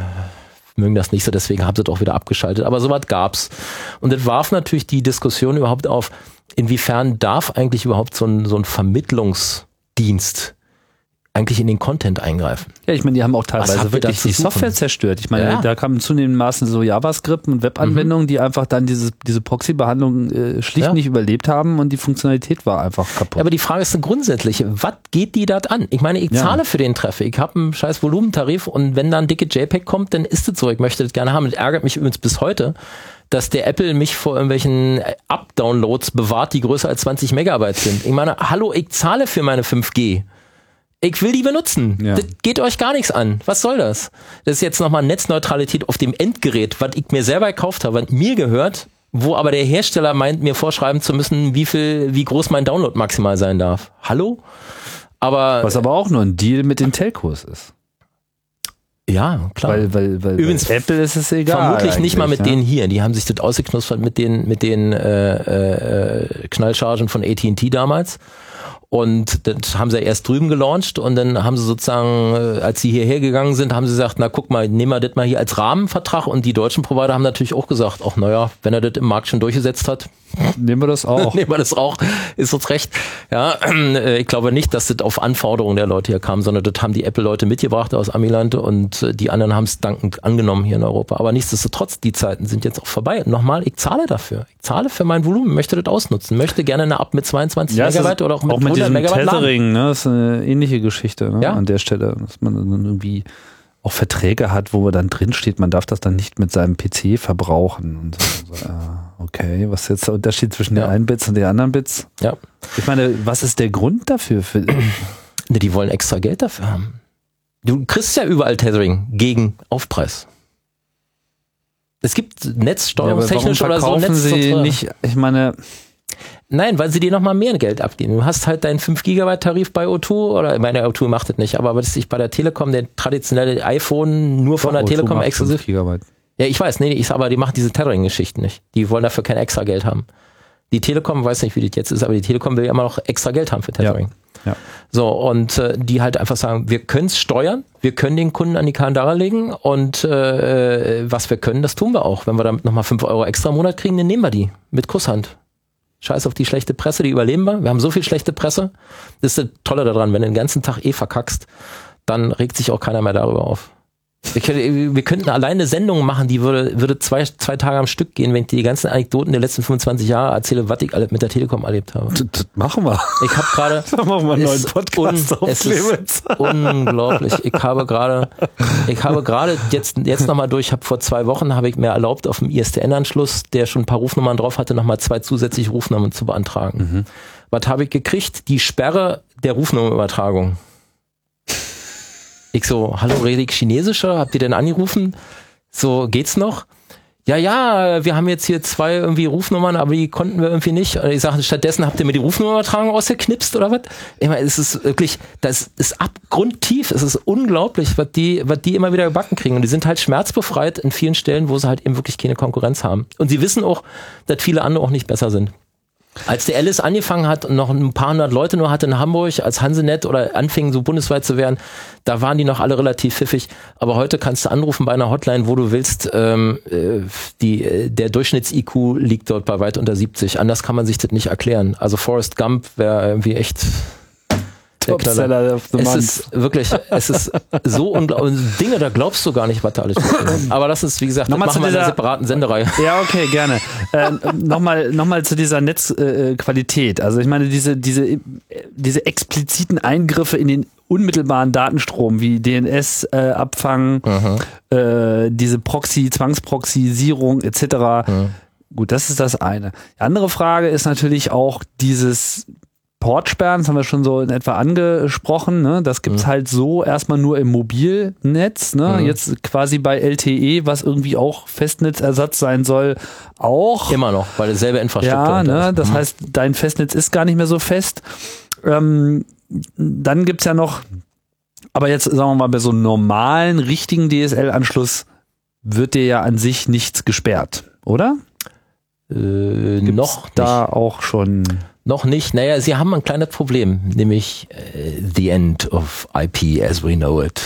mögen das nicht so, deswegen haben sie das auch wieder abgeschaltet. Aber sowas gab's. Und das warf natürlich die Diskussion überhaupt auf, inwiefern darf eigentlich überhaupt so ein, so ein Vermittlungs- Dienst eigentlich in den Content eingreifen. Ja, ich meine, die haben auch teilweise wirklich die Software zerstört. Ich meine, ja. da kamen zunehmend Maßen so JavaScript und Webanwendungen, mhm. die einfach dann diese, diese Proxy-Behandlung äh, schlicht ja. nicht überlebt haben und die Funktionalität war einfach kaputt. Ja, aber die Frage ist eine grundsätzliche, was geht die das an? Ich meine, ich ja. zahle für den Traffic, ich habe einen scheiß Volumentarif und wenn da ein dicke JPEG kommt, dann ist es so, ich möchte das gerne haben. Das ärgert mich übrigens bis heute, dass der Apple mich vor irgendwelchen Up-Downloads bewahrt, die größer als zwanzig Megabyte sind. Ich meine, hallo, ich zahle für meine fünf G. Ich will die benutzen. Ja. Das geht euch gar nichts an. Was soll das? Das ist jetzt nochmal Netzneutralität auf dem Endgerät, was ich mir selber gekauft habe, was mir gehört, wo aber der Hersteller meint, mir vorschreiben zu müssen, wie viel, wie groß mein Download maximal sein darf. Hallo? Aber was aber auch nur ein Deal mit den Telcos ist. Ja, klar. Weil, weil, weil Übrigens, bei Apple ist es egal. Vermutlich nicht mal mit ja? denen hier. Die haben sich das ausgeknuspert mit den, mit den äh, äh, Knallchargen von A T and T damals. Und das haben sie erst drüben gelauncht und dann haben sie sozusagen, als sie hierher gegangen sind, haben sie gesagt, na guck mal, nehmen wir das mal hier als Rahmenvertrag, und die deutschen Provider haben natürlich auch gesagt, ach naja, wenn er das im Markt schon durchgesetzt hat, nehmen wir das auch. nehmen wir das auch, ist uns recht. Ja, ich glaube nicht, dass das auf Anforderungen der Leute hier kam, sondern das haben die Apple-Leute mitgebracht aus Amiland und die anderen haben es dankend angenommen hier in Europa. Aber nichtsdestotrotz, die Zeiten sind jetzt auch vorbei. Und nochmal, ich zahle dafür. Ich zahle für mein Volumen, möchte das ausnutzen, möchte gerne eine App mit zweiundzwanzig ja, Megabyte oder auch mit, auch mit hundert Megabyte Tethering, ne? Das ist eine ähnliche Geschichte, ne? Ja. An der Stelle, dass man dann irgendwie auch Verträge hat, wo dann drin steht, man darf das dann nicht mit seinem P C verbrauchen. Und so, so, okay, was ist jetzt der Unterschied zwischen ja. den einen Bits und den anderen Bits? Ja. Ich meine, was ist der Grund dafür? Für ne, die wollen extra Geld dafür haben. Du kriegst ja überall Tethering gegen Aufpreis. Es gibt netzsteuerungstechnisch ja, oder so Netz sie nicht, ich meine... Nein, weil sie dir nochmal mehr Geld abgeben. Du hast halt deinen fünf Gigabyte Tarif bei O zwei, oder meine O zwei macht das nicht, aber was ich bei der Telekom, der traditionelle iPhone nur von Doch, der Telekom exklusiv. Gigabyte. Ja, ich weiß, nee, ich, aber die machen diese Tethering-Geschichten nicht. Die wollen dafür kein extra Geld haben. Die Telekom, weiß nicht, wie das jetzt ist, aber die Telekom will ja immer noch extra Geld haben für Tethering. Ja. Ja. So, und äh, die halt einfach sagen, wir können es steuern, wir können den Kunden an die Kandare legen und äh, was wir können, das tun wir auch. Wenn wir damit nochmal fünf Euro extra im Monat kriegen, dann nehmen wir die mit Kusshand. Scheiß auf die schlechte Presse, die überleben wir. Wir haben so viel schlechte Presse. Das ist das Tolle daran, wenn du den ganzen Tag eh verkackst, dann regt sich auch keiner mehr darüber auf. Wir, können, wir könnten alleine eine Sendung machen, die würde, würde zwei, zwei Tage am Stück gehen, wenn ich die ganzen Anekdoten der letzten fünfundzwanzig Jahre erzähle, was ich mit der Telekom erlebt habe. Das, das machen wir. Ich habe gerade... Da machen wir einen neuen Podcast un, Es ist unglaublich. Ich habe gerade, ich habe gerade jetzt, jetzt nochmal durch, ich habe vor zwei Wochen, habe ich mir erlaubt, auf dem I S D N-Anschluss, der schon ein paar Rufnummern drauf hatte, nochmal zwei zusätzliche Rufnummern zu beantragen. Mhm. Was habe ich gekriegt? Die Sperre der Rufnummernübertragung. Ich so, hallo, rede ich Chinesischer? Habt ihr denn angerufen? So, geht's noch? Ja, ja, wir haben jetzt hier zwei irgendwie Rufnummern, aber die konnten wir irgendwie nicht. Und ich sage, stattdessen habt ihr mir die Rufnummerübertragung ausgeknipst oder was? Ich meine, es ist wirklich, das ist abgrundtief, es ist unglaublich, was die, was die immer wieder gebacken kriegen. Und die sind halt schmerzbefreit in vielen Stellen, wo sie halt eben wirklich keine Konkurrenz haben. Und sie wissen auch, dass viele andere auch nicht besser sind. Als der Alice angefangen hat und noch ein paar hundert Leute nur hatte in Hamburg, als Hansenet oder anfingen so bundesweit zu werden, da waren die noch alle relativ pfiffig. Aber heute kannst du anrufen bei einer Hotline, wo du willst. Ähm, die, der Durchschnitts-I Q liegt dort bei weit unter siebzig. Anders kann man sich das nicht erklären. Also Forrest Gump wäre irgendwie echt... Topseller of the es month. ist wirklich, es ist so unglaublich. Dinge, da glaubst du gar nicht, was da alles ist. Aber das ist, wie gesagt, das Nochmal machen wir in einer separaten Sendereihe. Ja, okay, gerne. äh, Nochmal noch mal zu dieser Netzqualität. Äh, also ich meine, diese, diese, diese expliziten Eingriffe in den unmittelbaren Datenstrom wie D N S-Abfang, äh, äh, diese Proxy, Zwangsproxysierung et cetera. Mhm. Gut, das ist das eine. Die andere Frage ist natürlich auch dieses Portsperren, das haben wir schon so in etwa angesprochen, ne? Das gibt's mhm. halt so erstmal nur im Mobilnetz, ne? Mhm. Jetzt quasi bei L T E, was irgendwie auch Festnetzersatz sein soll, auch. Immer noch, weil dasselbe Infrastruktur. Ja, ne? Das mhm. heißt, dein Festnetz ist gar nicht mehr so fest. Ähm, dann gibt's ja noch, aber jetzt sagen wir mal, bei so einem normalen, richtigen D S L-Anschluss wird dir ja an sich nichts gesperrt, oder? Äh, noch da nicht. auch schon... Noch nicht. Naja, sie haben ein kleines Problem, nämlich äh, the end of I P as we know it.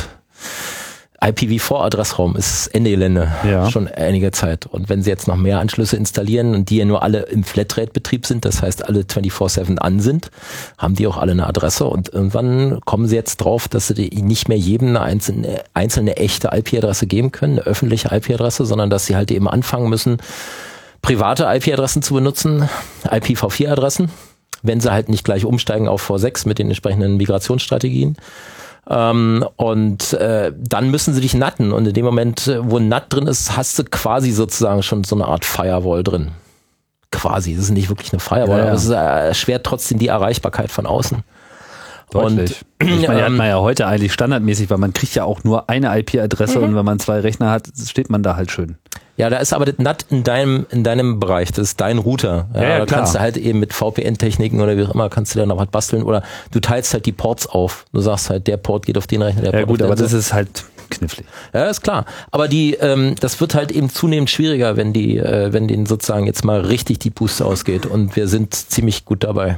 I P v vier Adressraum ist Ende Gelände, ja. Schon einige Zeit. Und wenn sie jetzt noch mehr Anschlüsse installieren und die ja nur alle im Flatrate-Betrieb sind, das heißt alle vierundzwanzig sieben an sind, haben die auch alle eine Adresse und irgendwann kommen sie jetzt drauf, dass sie nicht mehr jedem eine einzelne, einzelne echte I P-Adresse geben können, eine öffentliche I P-Adresse, sondern dass sie halt eben anfangen müssen, private I P-Adressen zu benutzen, I P v vier Adressen, wenn sie halt nicht gleich umsteigen auf v sechs mit den entsprechenden Migrationsstrategien. Ähm, und äh, dann müssen sie dich natten. Und in dem Moment, wo ein Nat drin ist, hast du quasi sozusagen schon so eine Art Firewall drin. Quasi, das ist nicht wirklich eine Firewall, ja, ja. Aber es erschwert trotzdem die Erreichbarkeit von außen. Deutlich. Und, ich meine, die hat man ja heute eigentlich standardmäßig, weil man kriegt ja auch nur eine I P-Adresse mhm. und wenn man zwei Rechner hat, steht man da halt schön. Ja, da ist aber das N A T in deinem, in deinem Bereich, das ist dein Router. Ja, ja, ja, da klar. Kannst du halt eben mit V P N-Techniken oder wie auch immer, kannst du da noch was basteln oder du teilst halt die Ports auf. Du sagst halt, der Port geht auf den Rechner, der ja, Port gut, auf den. aber das ist halt knifflig. Ja, ist klar. Aber die, ähm, das wird halt eben zunehmend schwieriger, wenn die, äh, wenn denen sozusagen jetzt mal richtig die Puste ausgeht und wir sind ziemlich gut dabei.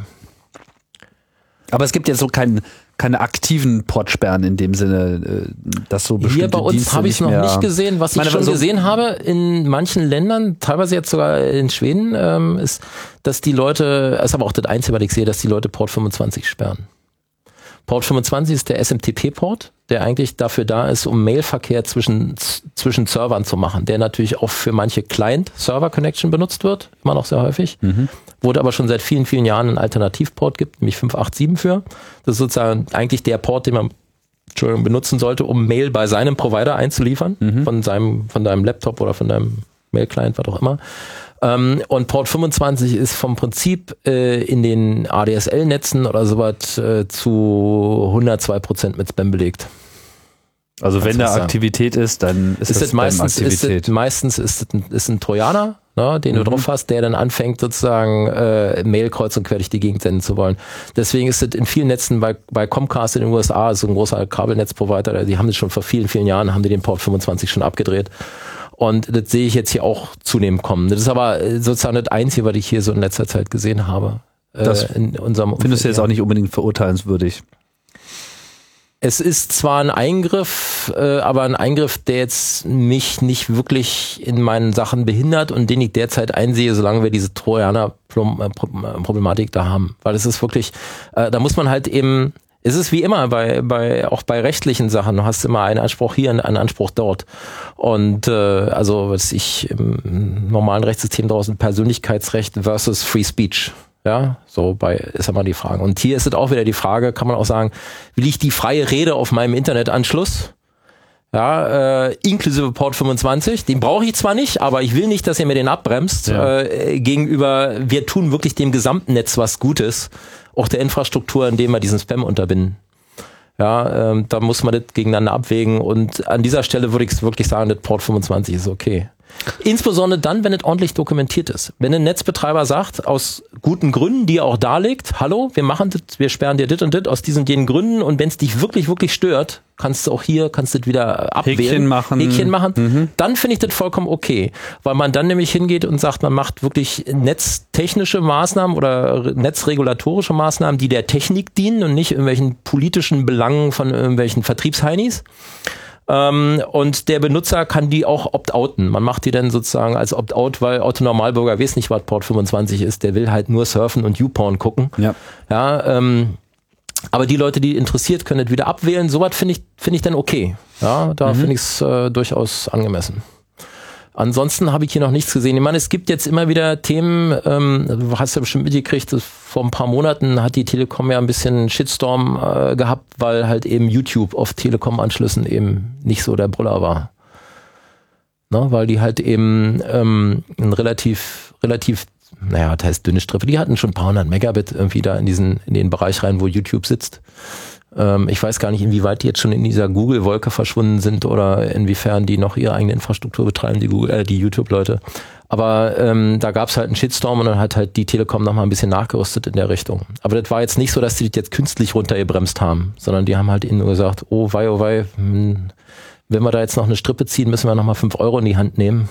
Aber es gibt ja so keinen keine aktiven Portsperren in dem Sinne, dass so bestimmte Hier bei uns habe ich es noch nicht gesehen. Was ich meine, schon so gesehen habe in manchen Ländern, teilweise jetzt sogar in Schweden, ähm, ist, dass die Leute, ist aber auch das Einzige, was ich sehe, dass die Leute Port fünfundzwanzig sperren. Port fünfundzwanzig ist der S M T P-Port, der eigentlich dafür da ist, um Mailverkehr zwischen, zwischen Servern zu machen, der natürlich auch für manche Client-Server-Connection benutzt wird, immer noch sehr häufig. Mhm. Wurde aber schon seit vielen, vielen Jahren einen Alternativport gibt, nämlich fünf acht sieben für. Das ist sozusagen eigentlich der Port, den man Entschuldigung, benutzen sollte, um Mail bei seinem Provider einzuliefern, mhm. von seinem, von deinem Laptop oder von deinem Mail-Client, was auch immer. Ähm, und Port fünfundzwanzig ist vom Prinzip äh, in den A D S L-Netzen oder sowas äh, zu hundertzwei Prozent mit Spam belegt. Also wenn da Aktivität ist, dann ist, ist das meistens, Spam-Aktivität. Ist das, meistens ist es ein, ist ein Trojaner, ne, den mhm. du drauf hast, der dann anfängt sozusagen äh, Mail kreuz und quer durch die Gegend senden zu wollen. Deswegen ist es in vielen Netzen bei, bei Comcast in den U S A, so ein großer Kabelnetzprovider, die haben das schon vor vielen, vielen Jahren, haben die den Port fünfundzwanzig schon abgedreht. Und das sehe ich jetzt hier auch zunehmend kommen. Das ist aber sozusagen das Einzige, was ich hier so in letzter Zeit gesehen habe. Das äh, in unserem Umfeld. Findest du jetzt auch nicht unbedingt verurteilenswürdig? Es ist zwar ein Eingriff, äh, aber ein Eingriff, der jetzt mich nicht wirklich in meinen Sachen behindert und den ich derzeit einsehe, solange wir diese Trojaner-Problematik da haben. Weil es ist wirklich, äh, da muss man halt eben, es ist wie immer bei, bei auch bei rechtlichen Sachen, du hast immer einen Anspruch hier und einen Anspruch dort. Und äh, also was ich im normalen Rechtssystem draußen Persönlichkeitsrecht versus Free Speech. Ja, so bei ist immer die Frage. Und hier ist es auch wieder die Frage, kann man auch sagen, will ich die freie Rede auf meinem Internetanschluss? Ja, äh, inklusive Port fünfundzwanzig, den brauche ich zwar nicht, aber ich will nicht, dass ihr mir den abbremst, ja. äh, gegenüber, wir tun wirklich dem gesamten Netz was Gutes, auch der Infrastruktur, indem wir diesen Spam unterbinden. Ja, ähm, da muss man das gegeneinander abwägen und an dieser Stelle würde ich wirklich sagen, das Port fünfundzwanzig ist okay. Insbesondere dann, wenn es ordentlich dokumentiert ist. Wenn ein Netzbetreiber sagt, aus guten Gründen, die er auch darlegt, hallo, wir machen das, wir sperren dir das und das aus diesen und jenen Gründen und wenn es dich wirklich, wirklich stört, kannst du auch hier, kannst du das wieder abwählen. Häkchen machen. Häkchen machen. Mhm. Dann finde ich das vollkommen okay, weil man dann nämlich hingeht und sagt, man macht wirklich netztechnische Maßnahmen oder netzregulatorische Maßnahmen, die der Technik dienen und nicht irgendwelchen politischen Belangen von irgendwelchen Vertriebsheinis. Ähm, und der Benutzer kann die auch opt-outen. Man macht die dann sozusagen als opt-out, weil Otto Normalbürger weiß nicht, was Port fünfundzwanzig ist. Der will halt nur surfen und YouPorn gucken. Ja. Ja, ähm, aber die Leute, die interessiert, können das wieder abwählen. Sowas finde ich, finde ich dann okay. Ja, da mhm. finde ich es äh, durchaus angemessen. Ansonsten habe ich hier noch nichts gesehen. Ich meine, es gibt jetzt immer wieder Themen, ähm, du hast ja bestimmt mitgekriegt, dass vor ein paar Monaten hat die Telekom ja ein bisschen Shitstorm äh, gehabt, weil halt eben YouTube auf Telekom-Anschlüssen eben nicht so der Brüller war. Ne, weil die halt eben ähm, ein relativ, relativ, naja, das heißt dünne Striffe, die hatten schon ein paar hundert Megabit irgendwie da in diesen, in den Bereich rein, wo YouTube sitzt. Ich weiß gar nicht, inwieweit die jetzt schon in dieser Google-Wolke verschwunden sind oder inwiefern die noch ihre eigene Infrastruktur betreiben, die Google, äh, die YouTube-Leute. Aber ähm, da gab es halt einen Shitstorm und dann hat halt die Telekom nochmal ein bisschen nachgerüstet in der Richtung. Aber das war jetzt nicht so, dass die das jetzt künstlich runtergebremst haben, sondern die haben halt ihnen nur gesagt, oh wei, oh wei, hm, wenn wir da jetzt noch eine Strippe ziehen, müssen wir nochmal fünf Euro in die Hand nehmen.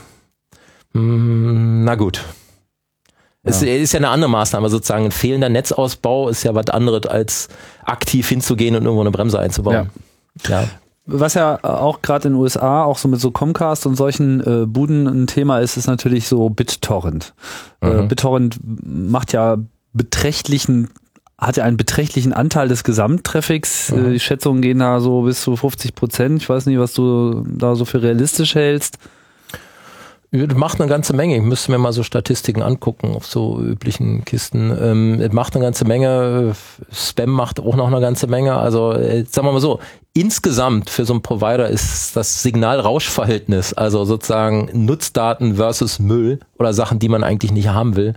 Hm, na gut. Es ja. ist ja eine andere Maßnahme sozusagen. Ein fehlender Netzausbau ist ja was anderes, als aktiv hinzugehen und irgendwo eine Bremse einzubauen. Ja. Ja. Was ja auch gerade in den U S A, auch so mit so Comcast und solchen äh, Buden ein Thema ist, ist natürlich so BitTorrent. Mhm. Äh, BitTorrent macht ja beträchtlichen, hat ja einen beträchtlichen Anteil des Gesamttraffics. Mhm. Äh, die Schätzungen gehen da so bis zu fünfzig Prozent. Ich weiß nicht, was du da so für realistisch hältst. Das macht eine ganze Menge. Ich müsste mir mal so Statistiken angucken auf so üblichen Kisten. Ähm, es macht eine ganze Menge. Spam macht auch noch eine ganze Menge. Also äh, sagen wir mal so, insgesamt für so einen Provider ist das Signal-Rausch-Verhältnis, also sozusagen Nutzdaten versus Müll oder Sachen, die man eigentlich nicht haben will,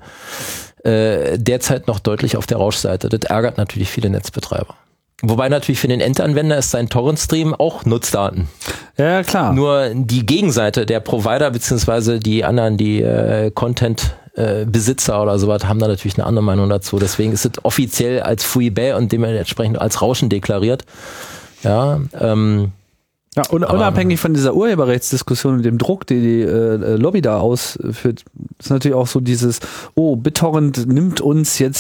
äh, derzeit noch deutlich auf der Rauschseite. Das ärgert natürlich viele Netzbetreiber. Wobei natürlich für den Endanwender ist sein Torrent-Stream auch Nutzdaten. Ja, klar. Nur die Gegenseite, der Provider beziehungsweise die anderen, die äh, Content-Besitzer äh, oder sowas, haben da natürlich eine andere Meinung dazu. Deswegen ist es offiziell als Freebie und dementsprechend als Rauschen deklariert. Ja, ähm, ja, un unabhängig von dieser Urheberrechtsdiskussion und dem Druck, den die äh, Lobby da ausführt, ist natürlich auch so dieses, oh, BitTorrent nimmt uns jetzt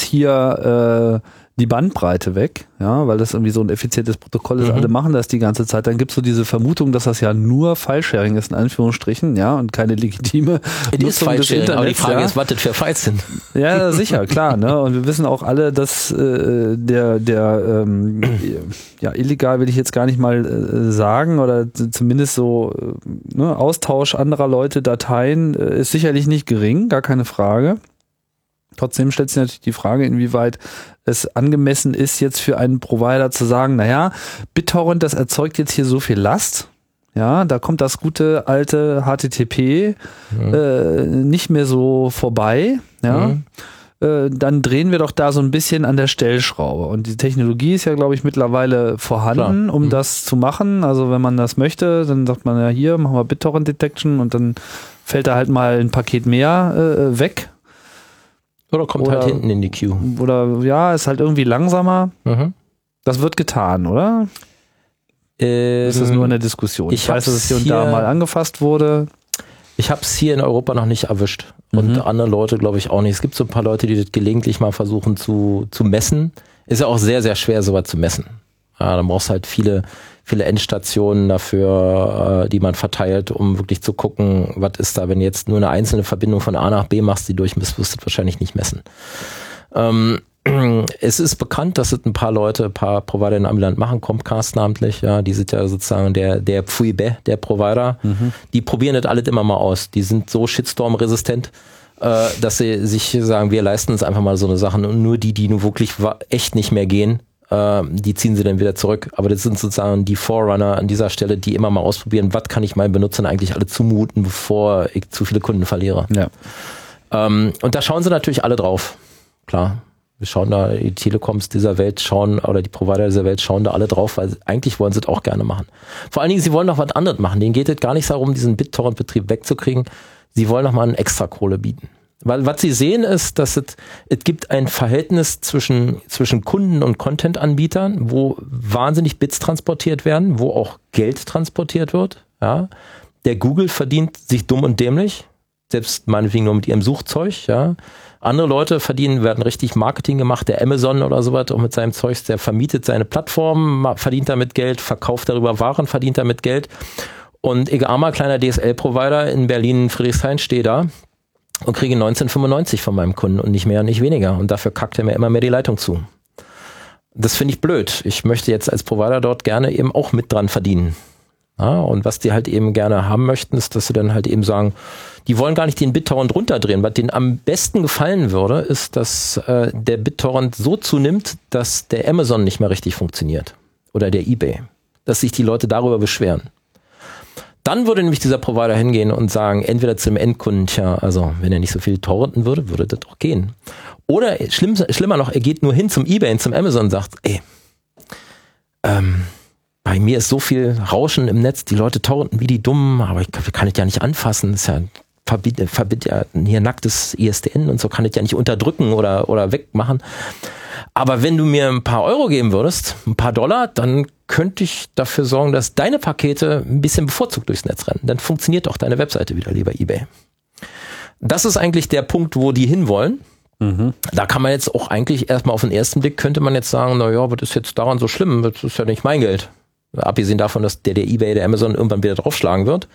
hier äh, die Bandbreite weg, ja, weil das irgendwie so ein effizientes Protokoll ist, mhm. alle machen das die ganze Zeit, dann gibt es so diese Vermutung, dass das ja nur File-Sharing ist, in Anführungsstrichen, ja, und keine legitime es Nutzung ist des Internets. Aber die Frage ja. ist, was das für Files sind. Ja, sicher, klar, ne, und wir wissen auch alle, dass äh, der, der, ähm, ja, illegal will ich jetzt gar nicht mal äh, sagen, oder zumindest so, äh, ne, Austausch anderer Leute, Dateien, äh, ist sicherlich nicht gering, gar keine Frage. Trotzdem stellt sich natürlich die Frage, inwieweit es angemessen ist, jetzt für einen Provider zu sagen, naja, BitTorrent, das erzeugt jetzt hier so viel Last. Ja, da kommt das gute alte H T T P mhm. äh, nicht mehr so vorbei. Ja, mhm. äh, dann drehen wir doch da so ein bisschen an der Stellschraube. Und die Technologie ist ja, glaube ich, mittlerweile vorhanden, Klar. um mhm. das zu machen. Also wenn man das möchte, dann sagt man ja hier, machen wir BitTorrent Detection und dann fällt da halt mal ein Paket mehr äh, weg. Oder kommt oder, halt hinten in die Queue. Oder ja, ist halt irgendwie langsamer. Mhm. Das wird getan, oder? Ähm, das ist nur eine Diskussion. Ich, ich weiß, dass es hier und da mal angefasst wurde. Ich habe es hier in Europa noch nicht erwischt. Und mhm. andere Leute, glaube ich, auch nicht. Es gibt so ein paar Leute, die das gelegentlich mal versuchen zu, zu messen. Ist ja auch sehr, sehr schwer, sowas zu messen. Ja, dann brauchst du halt viele, viele Endstationen dafür, äh, die man verteilt, um wirklich zu gucken, was ist da, wenn du jetzt nur eine einzelne Verbindung von A nach B machst, die durchmisst, wirst du wahrscheinlich nicht messen. Ähm, es ist bekannt, dass es ein paar Leute, ein paar Provider in Amiland machen, Comcast namentlich, ja, die sind ja sozusagen der, der Pfui-Be, der Provider. Mhm. Die probieren das alles immer mal aus. Die sind so Shitstorm-resistent, äh, dass sie sich sagen, wir leisten uns einfach mal so eine Sache und nur die, die nur wirklich echt nicht mehr gehen, die ziehen sie dann wieder zurück. Aber das sind sozusagen die Forerunner an dieser Stelle, die immer mal ausprobieren, was kann ich meinen Benutzern eigentlich alle zumuten, bevor ich zu viele Kunden verliere. Ja. Ähm, und da schauen sie natürlich alle drauf. Klar. Wir schauen da, die Telekoms dieser Welt schauen, oder die Provider dieser Welt schauen da alle drauf, weil eigentlich wollen sie es auch gerne machen. Vor allen Dingen, sie wollen noch was anderes machen. Denen geht es gar nicht darum, diesen BitTorrent-Betrieb wegzukriegen. Sie wollen noch mal einen extra Kohle bieten. Weil was sie sehen ist, dass es, es gibt ein Verhältnis zwischen, zwischen Kunden und Content-Anbietern, wo wahnsinnig Bits transportiert werden, wo auch Geld transportiert wird. Ja. Der Google verdient sich dumm und dämlich, selbst meinetwegen nur mit ihrem Suchzeug, ja. Andere Leute verdienen, werden richtig Marketing gemacht, der Amazon oder sowas, auch mit seinem Zeug, der vermietet seine Plattform, verdient damit Geld, verkauft darüber Waren, verdient damit Geld. Und ich armer kleiner D S L-Provider in Berlin-Friedrichshain stehe da und kriege neunzehnhundertfünfundneunzig von meinem Kunden und nicht mehr und nicht weniger. Und dafür kackt er mir immer mehr die Leitung zu. Das finde ich blöd. Ich möchte jetzt als Provider dort gerne eben auch mit dran verdienen. Ja, und was die halt eben gerne haben möchten, ist, dass sie dann halt eben sagen, die wollen gar nicht den BitTorrent runterdrehen. Was denen am besten gefallen würde, ist, dass äh, der BitTorrent so zunimmt, dass der Amazon nicht mehr richtig funktioniert. Oder der eBay. Dass sich die Leute darüber beschweren. Dann würde nämlich dieser Provider hingehen und sagen, entweder zum Endkunden, tja, also wenn er nicht so viel torrenten würde, würde das auch gehen. Oder schlimm, schlimmer noch, er geht nur hin zum eBay und zum Amazon und sagt, ey, ähm, bei mir ist so viel Rauschen im Netz, die Leute torrenten wie die Dummen, aber ich kann es ja nicht anfassen, das ist ja verbietet verbiet ja hier nacktes I S D N und so, kann ich ja nicht unterdrücken oder, oder wegmachen. Aber wenn du mir ein paar Euro geben würdest, ein paar Dollar, dann könnte ich dafür sorgen, dass deine Pakete ein bisschen bevorzugt durchs Netz rennen. Dann funktioniert auch deine Webseite wieder, lieber eBay. Das ist eigentlich der Punkt, wo die hinwollen. Mhm. Da kann man jetzt auch eigentlich erstmal auf den ersten Blick könnte man jetzt sagen, na ja, was ist jetzt daran so schlimm? Das ist ja nicht mein Geld. Abgesehen davon, dass der, der eBay, der Amazon irgendwann wieder draufschlagen wird.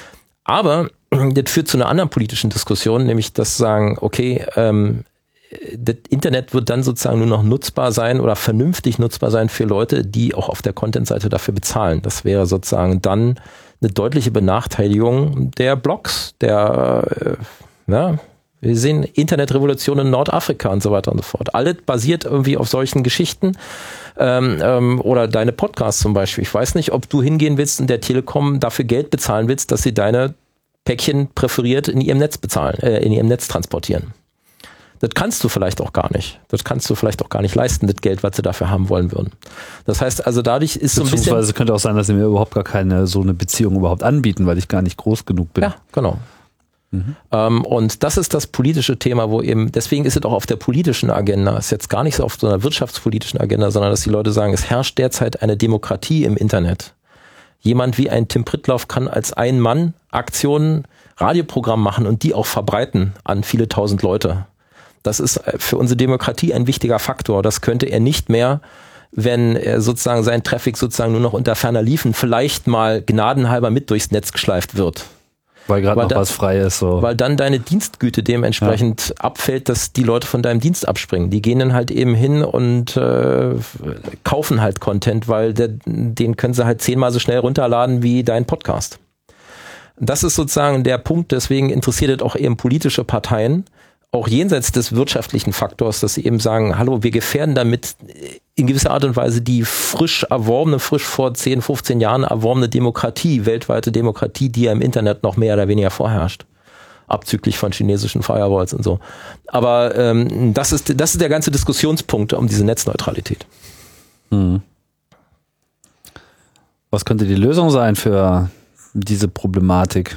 Aber das führt zu einer anderen politischen Diskussion, nämlich dass sagen, okay, ähm, das Internet wird dann sozusagen nur noch nutzbar sein oder vernünftig nutzbar sein für Leute, die auch auf der Content-Seite dafür bezahlen. Das wäre sozusagen dann eine deutliche Benachteiligung der Blogs, der, äh, ja, wir sehen Internetrevolution in Nordafrika und so weiter und so fort. Alles basiert irgendwie auf solchen Geschichten. Ähm, ähm, oder deine Podcasts zum Beispiel. Ich weiß nicht, ob du hingehen willst und der Telekom dafür Geld bezahlen willst, dass sie deine Päckchen präferiert in ihrem Netz bezahlen, äh, in ihrem Netz transportieren. Das kannst du vielleicht auch gar nicht. Das kannst du vielleicht auch gar nicht leisten, das Geld, was sie dafür haben wollen würden. Das heißt also, dadurch ist so ein bisschen... Beziehungsweise könnte auch sein, dass sie mir überhaupt gar keine so eine Beziehung überhaupt anbieten, weil ich gar nicht groß genug bin. Ja, genau. Mhm. Ähm, und das ist das politische Thema, wo eben, deswegen ist es auch auf der politischen Agenda, ist jetzt gar nicht so auf so einer wirtschaftspolitischen Agenda, sondern dass die Leute sagen, es herrscht derzeit eine Demokratie im Internet. Jemand wie ein Tim Pritlove kann als Ein-Mann Aktionen, Radioprogramm machen und die auch verbreiten an viele tausend Leute. Das ist für unsere Demokratie ein wichtiger Faktor. Das könnte er nicht mehr, wenn er sozusagen sein Traffic sozusagen nur noch unter ferner Liefen vielleicht mal gnadenhalber mit durchs Netz geschleift wird. Weil gerade noch da, was frei ist. So. Weil dann deine Dienstgüte dementsprechend ja. abfällt, dass die Leute von deinem Dienst abspringen. Die gehen dann halt eben hin und äh, kaufen halt Content, weil der, den können sie halt zehnmal so schnell runterladen wie dein Podcast. Das ist sozusagen der Punkt, deswegen interessiert es auch eben politische Parteien, auch jenseits des wirtschaftlichen Faktors, dass sie eben sagen, hallo, wir gefährden damit in gewisser Art und Weise die frisch erworbene, frisch vor zehn, fünfzehn Jahren erworbene Demokratie, weltweite Demokratie, die ja im Internet noch mehr oder weniger vorherrscht. Abzüglich von chinesischen Firewalls und so. Aber ähm, das ist, das ist der ganze Diskussionspunkt um diese Netzneutralität. Hm. Was könnte die Lösung sein für diese Problematik?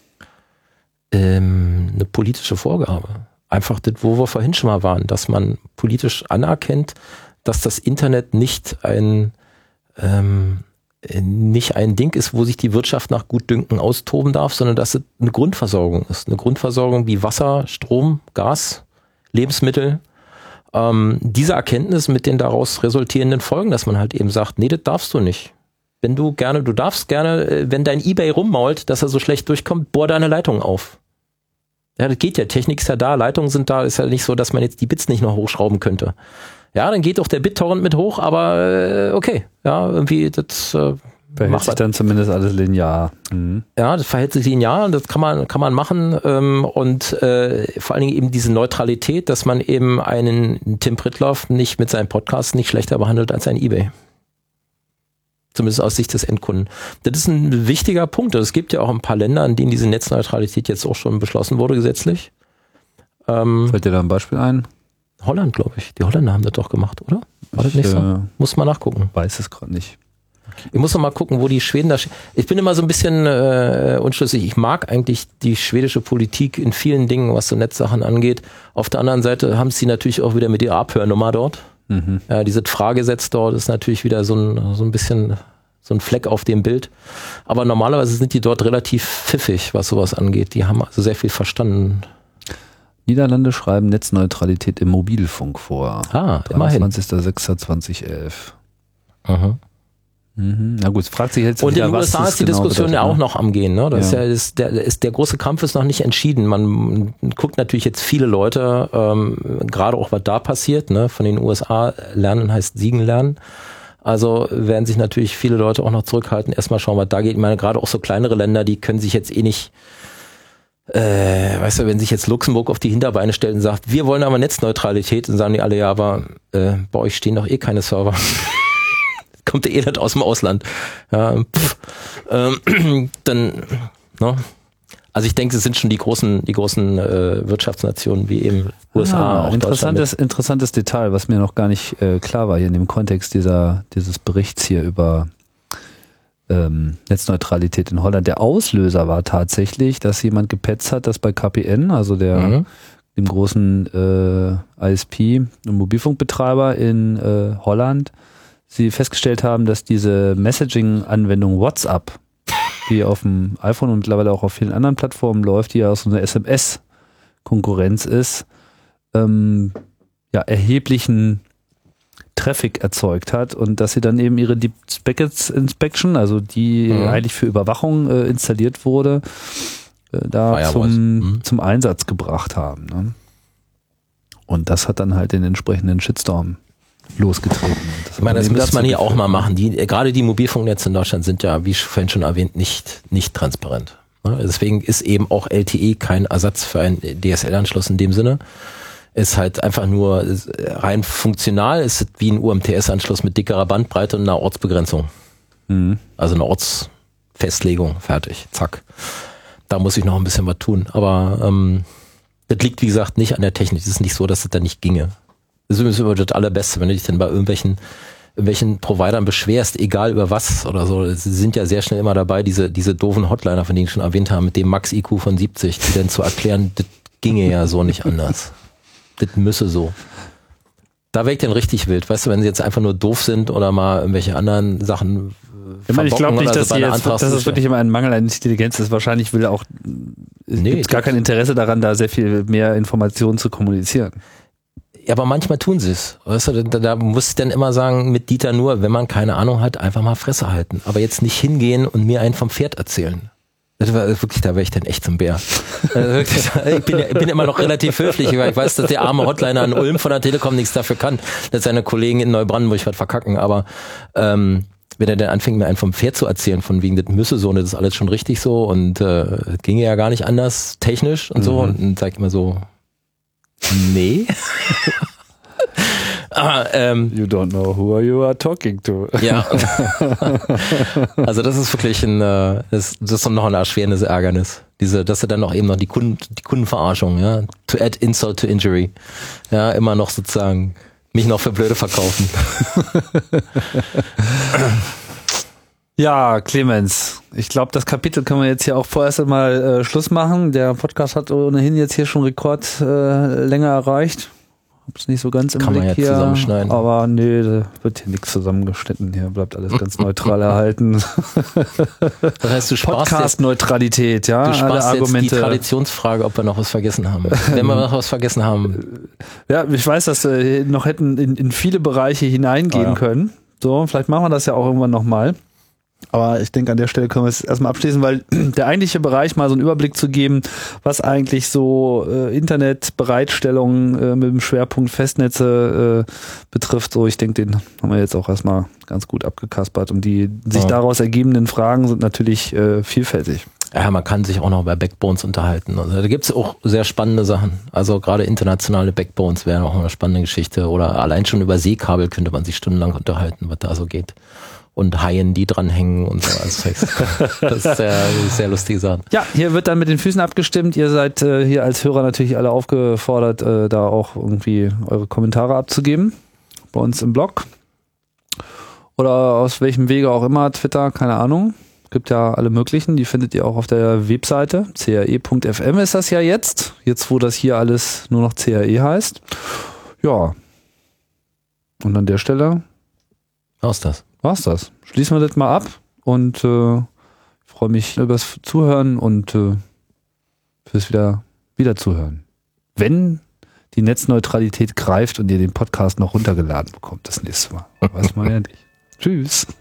Ähm, eine politische Vorgabe. Einfach das, wo wir vorhin schon mal waren, dass man politisch anerkennt, dass das Internet nicht ein ähm, nicht ein Ding ist, wo sich die Wirtschaft nach Gutdünken austoben darf, sondern dass es eine Grundversorgung ist. Eine Grundversorgung wie Wasser, Strom, Gas, Lebensmittel. Ähm, diese Erkenntnis mit den daraus resultierenden Folgen, dass man halt eben sagt, nee, das darfst du nicht. Wenn du gerne, du darfst gerne, wenn dein eBay rummault, dass er so schlecht durchkommt, bohr deine Leitung auf. Ja, das geht ja. Technik ist ja da, Leitungen sind da. Ist ja nicht so, dass man jetzt die Bits nicht noch hochschrauben könnte. Ja, dann geht auch der BitTorrent mit hoch, aber äh, okay. Ja, irgendwie das äh, verhält sich dann zumindest alles linear. Mhm. Ja, das verhält sich linear und das kann man kann man machen ähm, und äh, vor allen Dingen eben diese Neutralität, dass man eben einen Tim Pritlove nicht mit seinem Podcast nicht schlechter behandelt als ein eBay. Zumindest aus Sicht des Endkunden. Das ist ein wichtiger Punkt. Es gibt ja auch ein paar Länder, in denen diese Netzneutralität jetzt auch schon beschlossen wurde gesetzlich. Ähm, Fällt dir da ein Beispiel ein? Holland, glaube ich. Die Holländer haben das doch gemacht, oder? War das Ich, nicht so? äh, Muss mal nachgucken. Weiß es gerade nicht. Ich muss noch mal gucken, wo die Schweden da... Ich bin immer so ein bisschen äh, unschlüssig. Ich mag eigentlich die schwedische Politik in vielen Dingen, was so Netzsachen angeht. Auf der anderen Seite haben sie natürlich auch wieder mit ihrer Abhörnummer dort. Mhm. Ja, dieses Fragesetz dort ist natürlich wieder so ein, so ein bisschen so ein Fleck auf dem Bild. Aber normalerweise sind die dort relativ pfiffig, was sowas angeht. Die haben also sehr viel verstanden. Niederlande schreiben Netzneutralität im Mobilfunk vor. Ah, immerhin. dreiundzwanzigster sechster zweitausendelf. Aha. Mhm. Na gut, es fragt sich jetzt Und wieder, in den U S A was ist die genau Diskussion bedeutet, ja auch ne? noch am Gehen. Ne? Das Ja. ist ja, ist, der, ist, der große Kampf ist noch nicht entschieden. Man guckt natürlich jetzt viele Leute, ähm, gerade auch was da passiert, ne? Von den U S A lernen heißt siegen lernen. Also werden sich natürlich viele Leute auch noch zurückhalten. Erstmal schauen, was da geht. Ich meine, gerade auch so kleinere Länder, die können sich jetzt eh nicht, äh, weißt du, wenn sich jetzt Luxemburg auf die Hinterbeine stellt und sagt, wir wollen aber Netzneutralität, dann sagen die alle, ja, aber äh, bei euch stehen doch eh keine Server. Kommt eh nicht aus dem Ausland. Ja, pff, ähm, dann, ne? Also ich denke, es sind schon die großen, die großen äh, Wirtschaftsnationen wie eben U S A. Ah, auch interessantes, interessantes Detail, was mir noch gar nicht äh, klar war hier in dem Kontext dieser, dieses Berichts hier über ähm, Netzneutralität in Holland. Der Auslöser war tatsächlich, dass jemand gepetzt hat, dass bei K P N, also der Mhm. dem großen äh, I S P, einem Mobilfunkbetreiber in äh, Holland, sie festgestellt haben, dass diese Messaging-Anwendung WhatsApp, die auf dem iPhone und mittlerweile auch auf vielen anderen Plattformen läuft, die ja auch so eine S M S-Konkurrenz ist, ähm, ja, erheblichen Traffic erzeugt hat und dass sie dann eben ihre Deep Packets Inspection, also die Mhm. eigentlich für Überwachung äh, installiert wurde, äh, da Firewalls. zum, Mhm. zum Einsatz gebracht haben. Ne? Und das hat dann halt den entsprechenden Shitstorm losgetreten. Das Ich meine, das hat müsste dazu man hier auch geführt, mal ne? machen. Die, gerade die Mobilfunknetze in Deutschland sind ja, wie vorhin schon erwähnt, nicht, nicht transparent. Ne? Deswegen ist eben auch L T E kein Ersatz für einen D S L-Anschluss in dem Sinne. Ist halt einfach nur rein funktional, ist wie ein U M T S-Anschluss mit dickerer Bandbreite und einer Ortsbegrenzung. Mhm. Also eine Ortsfestlegung, fertig, zack. Da muss ich noch ein bisschen was tun. Aber ähm, das liegt, wie gesagt, nicht an der Technik. Es ist nicht so, dass es da nicht ginge. Das ist übrigens immer das Allerbeste, wenn du dich dann bei irgendwelchen, irgendwelchen Providern beschwerst, egal über was oder so. Sie sind ja sehr schnell immer dabei, diese, diese doofen Hotliner, von denen ich schon erwähnt habe, mit dem Max-I Q von siebzig, die dann zu erklären, das ginge ja so nicht anders. Das müsse so. Da wäre ich dann richtig wild. Weißt du, wenn sie jetzt einfach nur doof sind oder mal irgendwelche anderen Sachen Ich meine, ich glaube nicht, dass, so sie jetzt, dass es wirklich immer ein Mangel an Intelligenz ist. Wahrscheinlich will auch Nee, gibt gar kein Interesse daran, da sehr viel mehr Informationen zu kommunizieren. Ja, aber manchmal tun sie es. Weißt du, da, da muss ich dann immer sagen, mit Dieter nur, wenn man keine Ahnung hat, einfach mal Fresse halten. Aber jetzt nicht hingehen und mir einen vom Pferd erzählen. Das war wirklich, da wäre ich dann echt zum Bär. Also wirklich, ich bin, ich bin immer noch relativ höflich, weil ich weiß, dass der arme Hotliner in Ulm von der Telekom nichts dafür kann, dass seine Kollegen in Neubrandenburg was verkacken. Aber ähm, wenn er dann anfängt, mir einen vom Pferd zu erzählen, von wegen, das müsse so, und das ist alles schon richtig so und äh, das ginge ja gar nicht anders, technisch und so, Mhm. und dann sag ich immer so, nee. Ah, ähm, You don't know who you are talking to. ja. Also das ist wirklich ein, äh, das, das ist noch ein erschwerendes Ärgernis. Diese, dass er dann noch eben noch die Kunden, die Kundenverarschung, ja, to add insult to injury, ja, immer noch sozusagen mich noch für blöde verkaufen. Ja, Clemens, ich glaube, das Kapitel können wir jetzt hier auch vorerst einmal äh, Schluss machen. Der Podcast hat ohnehin jetzt hier schon Rekordlänge äh, Länge erreicht. Hab's nicht so ganz im Kann man Blick ja hier. zusammenschneiden. Aber nee, da wird hier nichts zusammengeschnitten. Hier bleibt alles ganz neutral erhalten. Das heißt, du sparst jetzt, Podcast-Neutralität, ja. du Alle sparst jetzt die Argumente. Traditionsfrage, ob wir noch was vergessen haben. Wenn wir noch was vergessen haben. Ja, ich weiß, dass wir noch hätten in, in viele Bereiche hineingehen Ah, ja. können. So, vielleicht machen wir das ja auch irgendwann nochmal. Aber ich denke, an der Stelle können wir es erstmal abschließen, weil der eigentliche Bereich, mal so einen Überblick zu geben, was eigentlich so äh, Internetbereitstellung äh, mit dem Schwerpunkt Festnetze äh, betrifft, so ich denke, den haben wir jetzt auch erstmal ganz gut abgekaspert. Und die sich Ja. daraus ergebenden Fragen sind natürlich äh, vielfältig. Ja, man kann sich auch noch bei Backbones unterhalten. Also da gibt's auch sehr spannende Sachen. Also gerade internationale Backbones wären auch eine spannende Geschichte. Oder allein schon über Seekabel könnte man sich stundenlang unterhalten, was da so geht. und Haien, die dranhängen und so. Also das ist sehr, sehr lustige Sachen. Ja, hier wird dann mit den Füßen abgestimmt. Ihr seid äh, hier als Hörer natürlich alle aufgefordert, äh, da auch irgendwie eure Kommentare abzugeben. Bei uns im Blog. Oder aus welchem Wege auch immer, Twitter, keine Ahnung. Gibt ja alle möglichen. Die findet ihr auch auf der Webseite. c r e punkt f m ist das ja jetzt. Jetzt, wo das hier alles nur noch C R E heißt. Ja. Und an der Stelle war's das. War's das. Schließen wir das mal ab und äh, ich freue mich übers Zuhören und äh, fürs wieder, wieder Zuhören. Wenn die Netzneutralität greift und ihr den Podcast noch runtergeladen bekommt das nächste Mal. Weiß man ja nicht. Tschüss.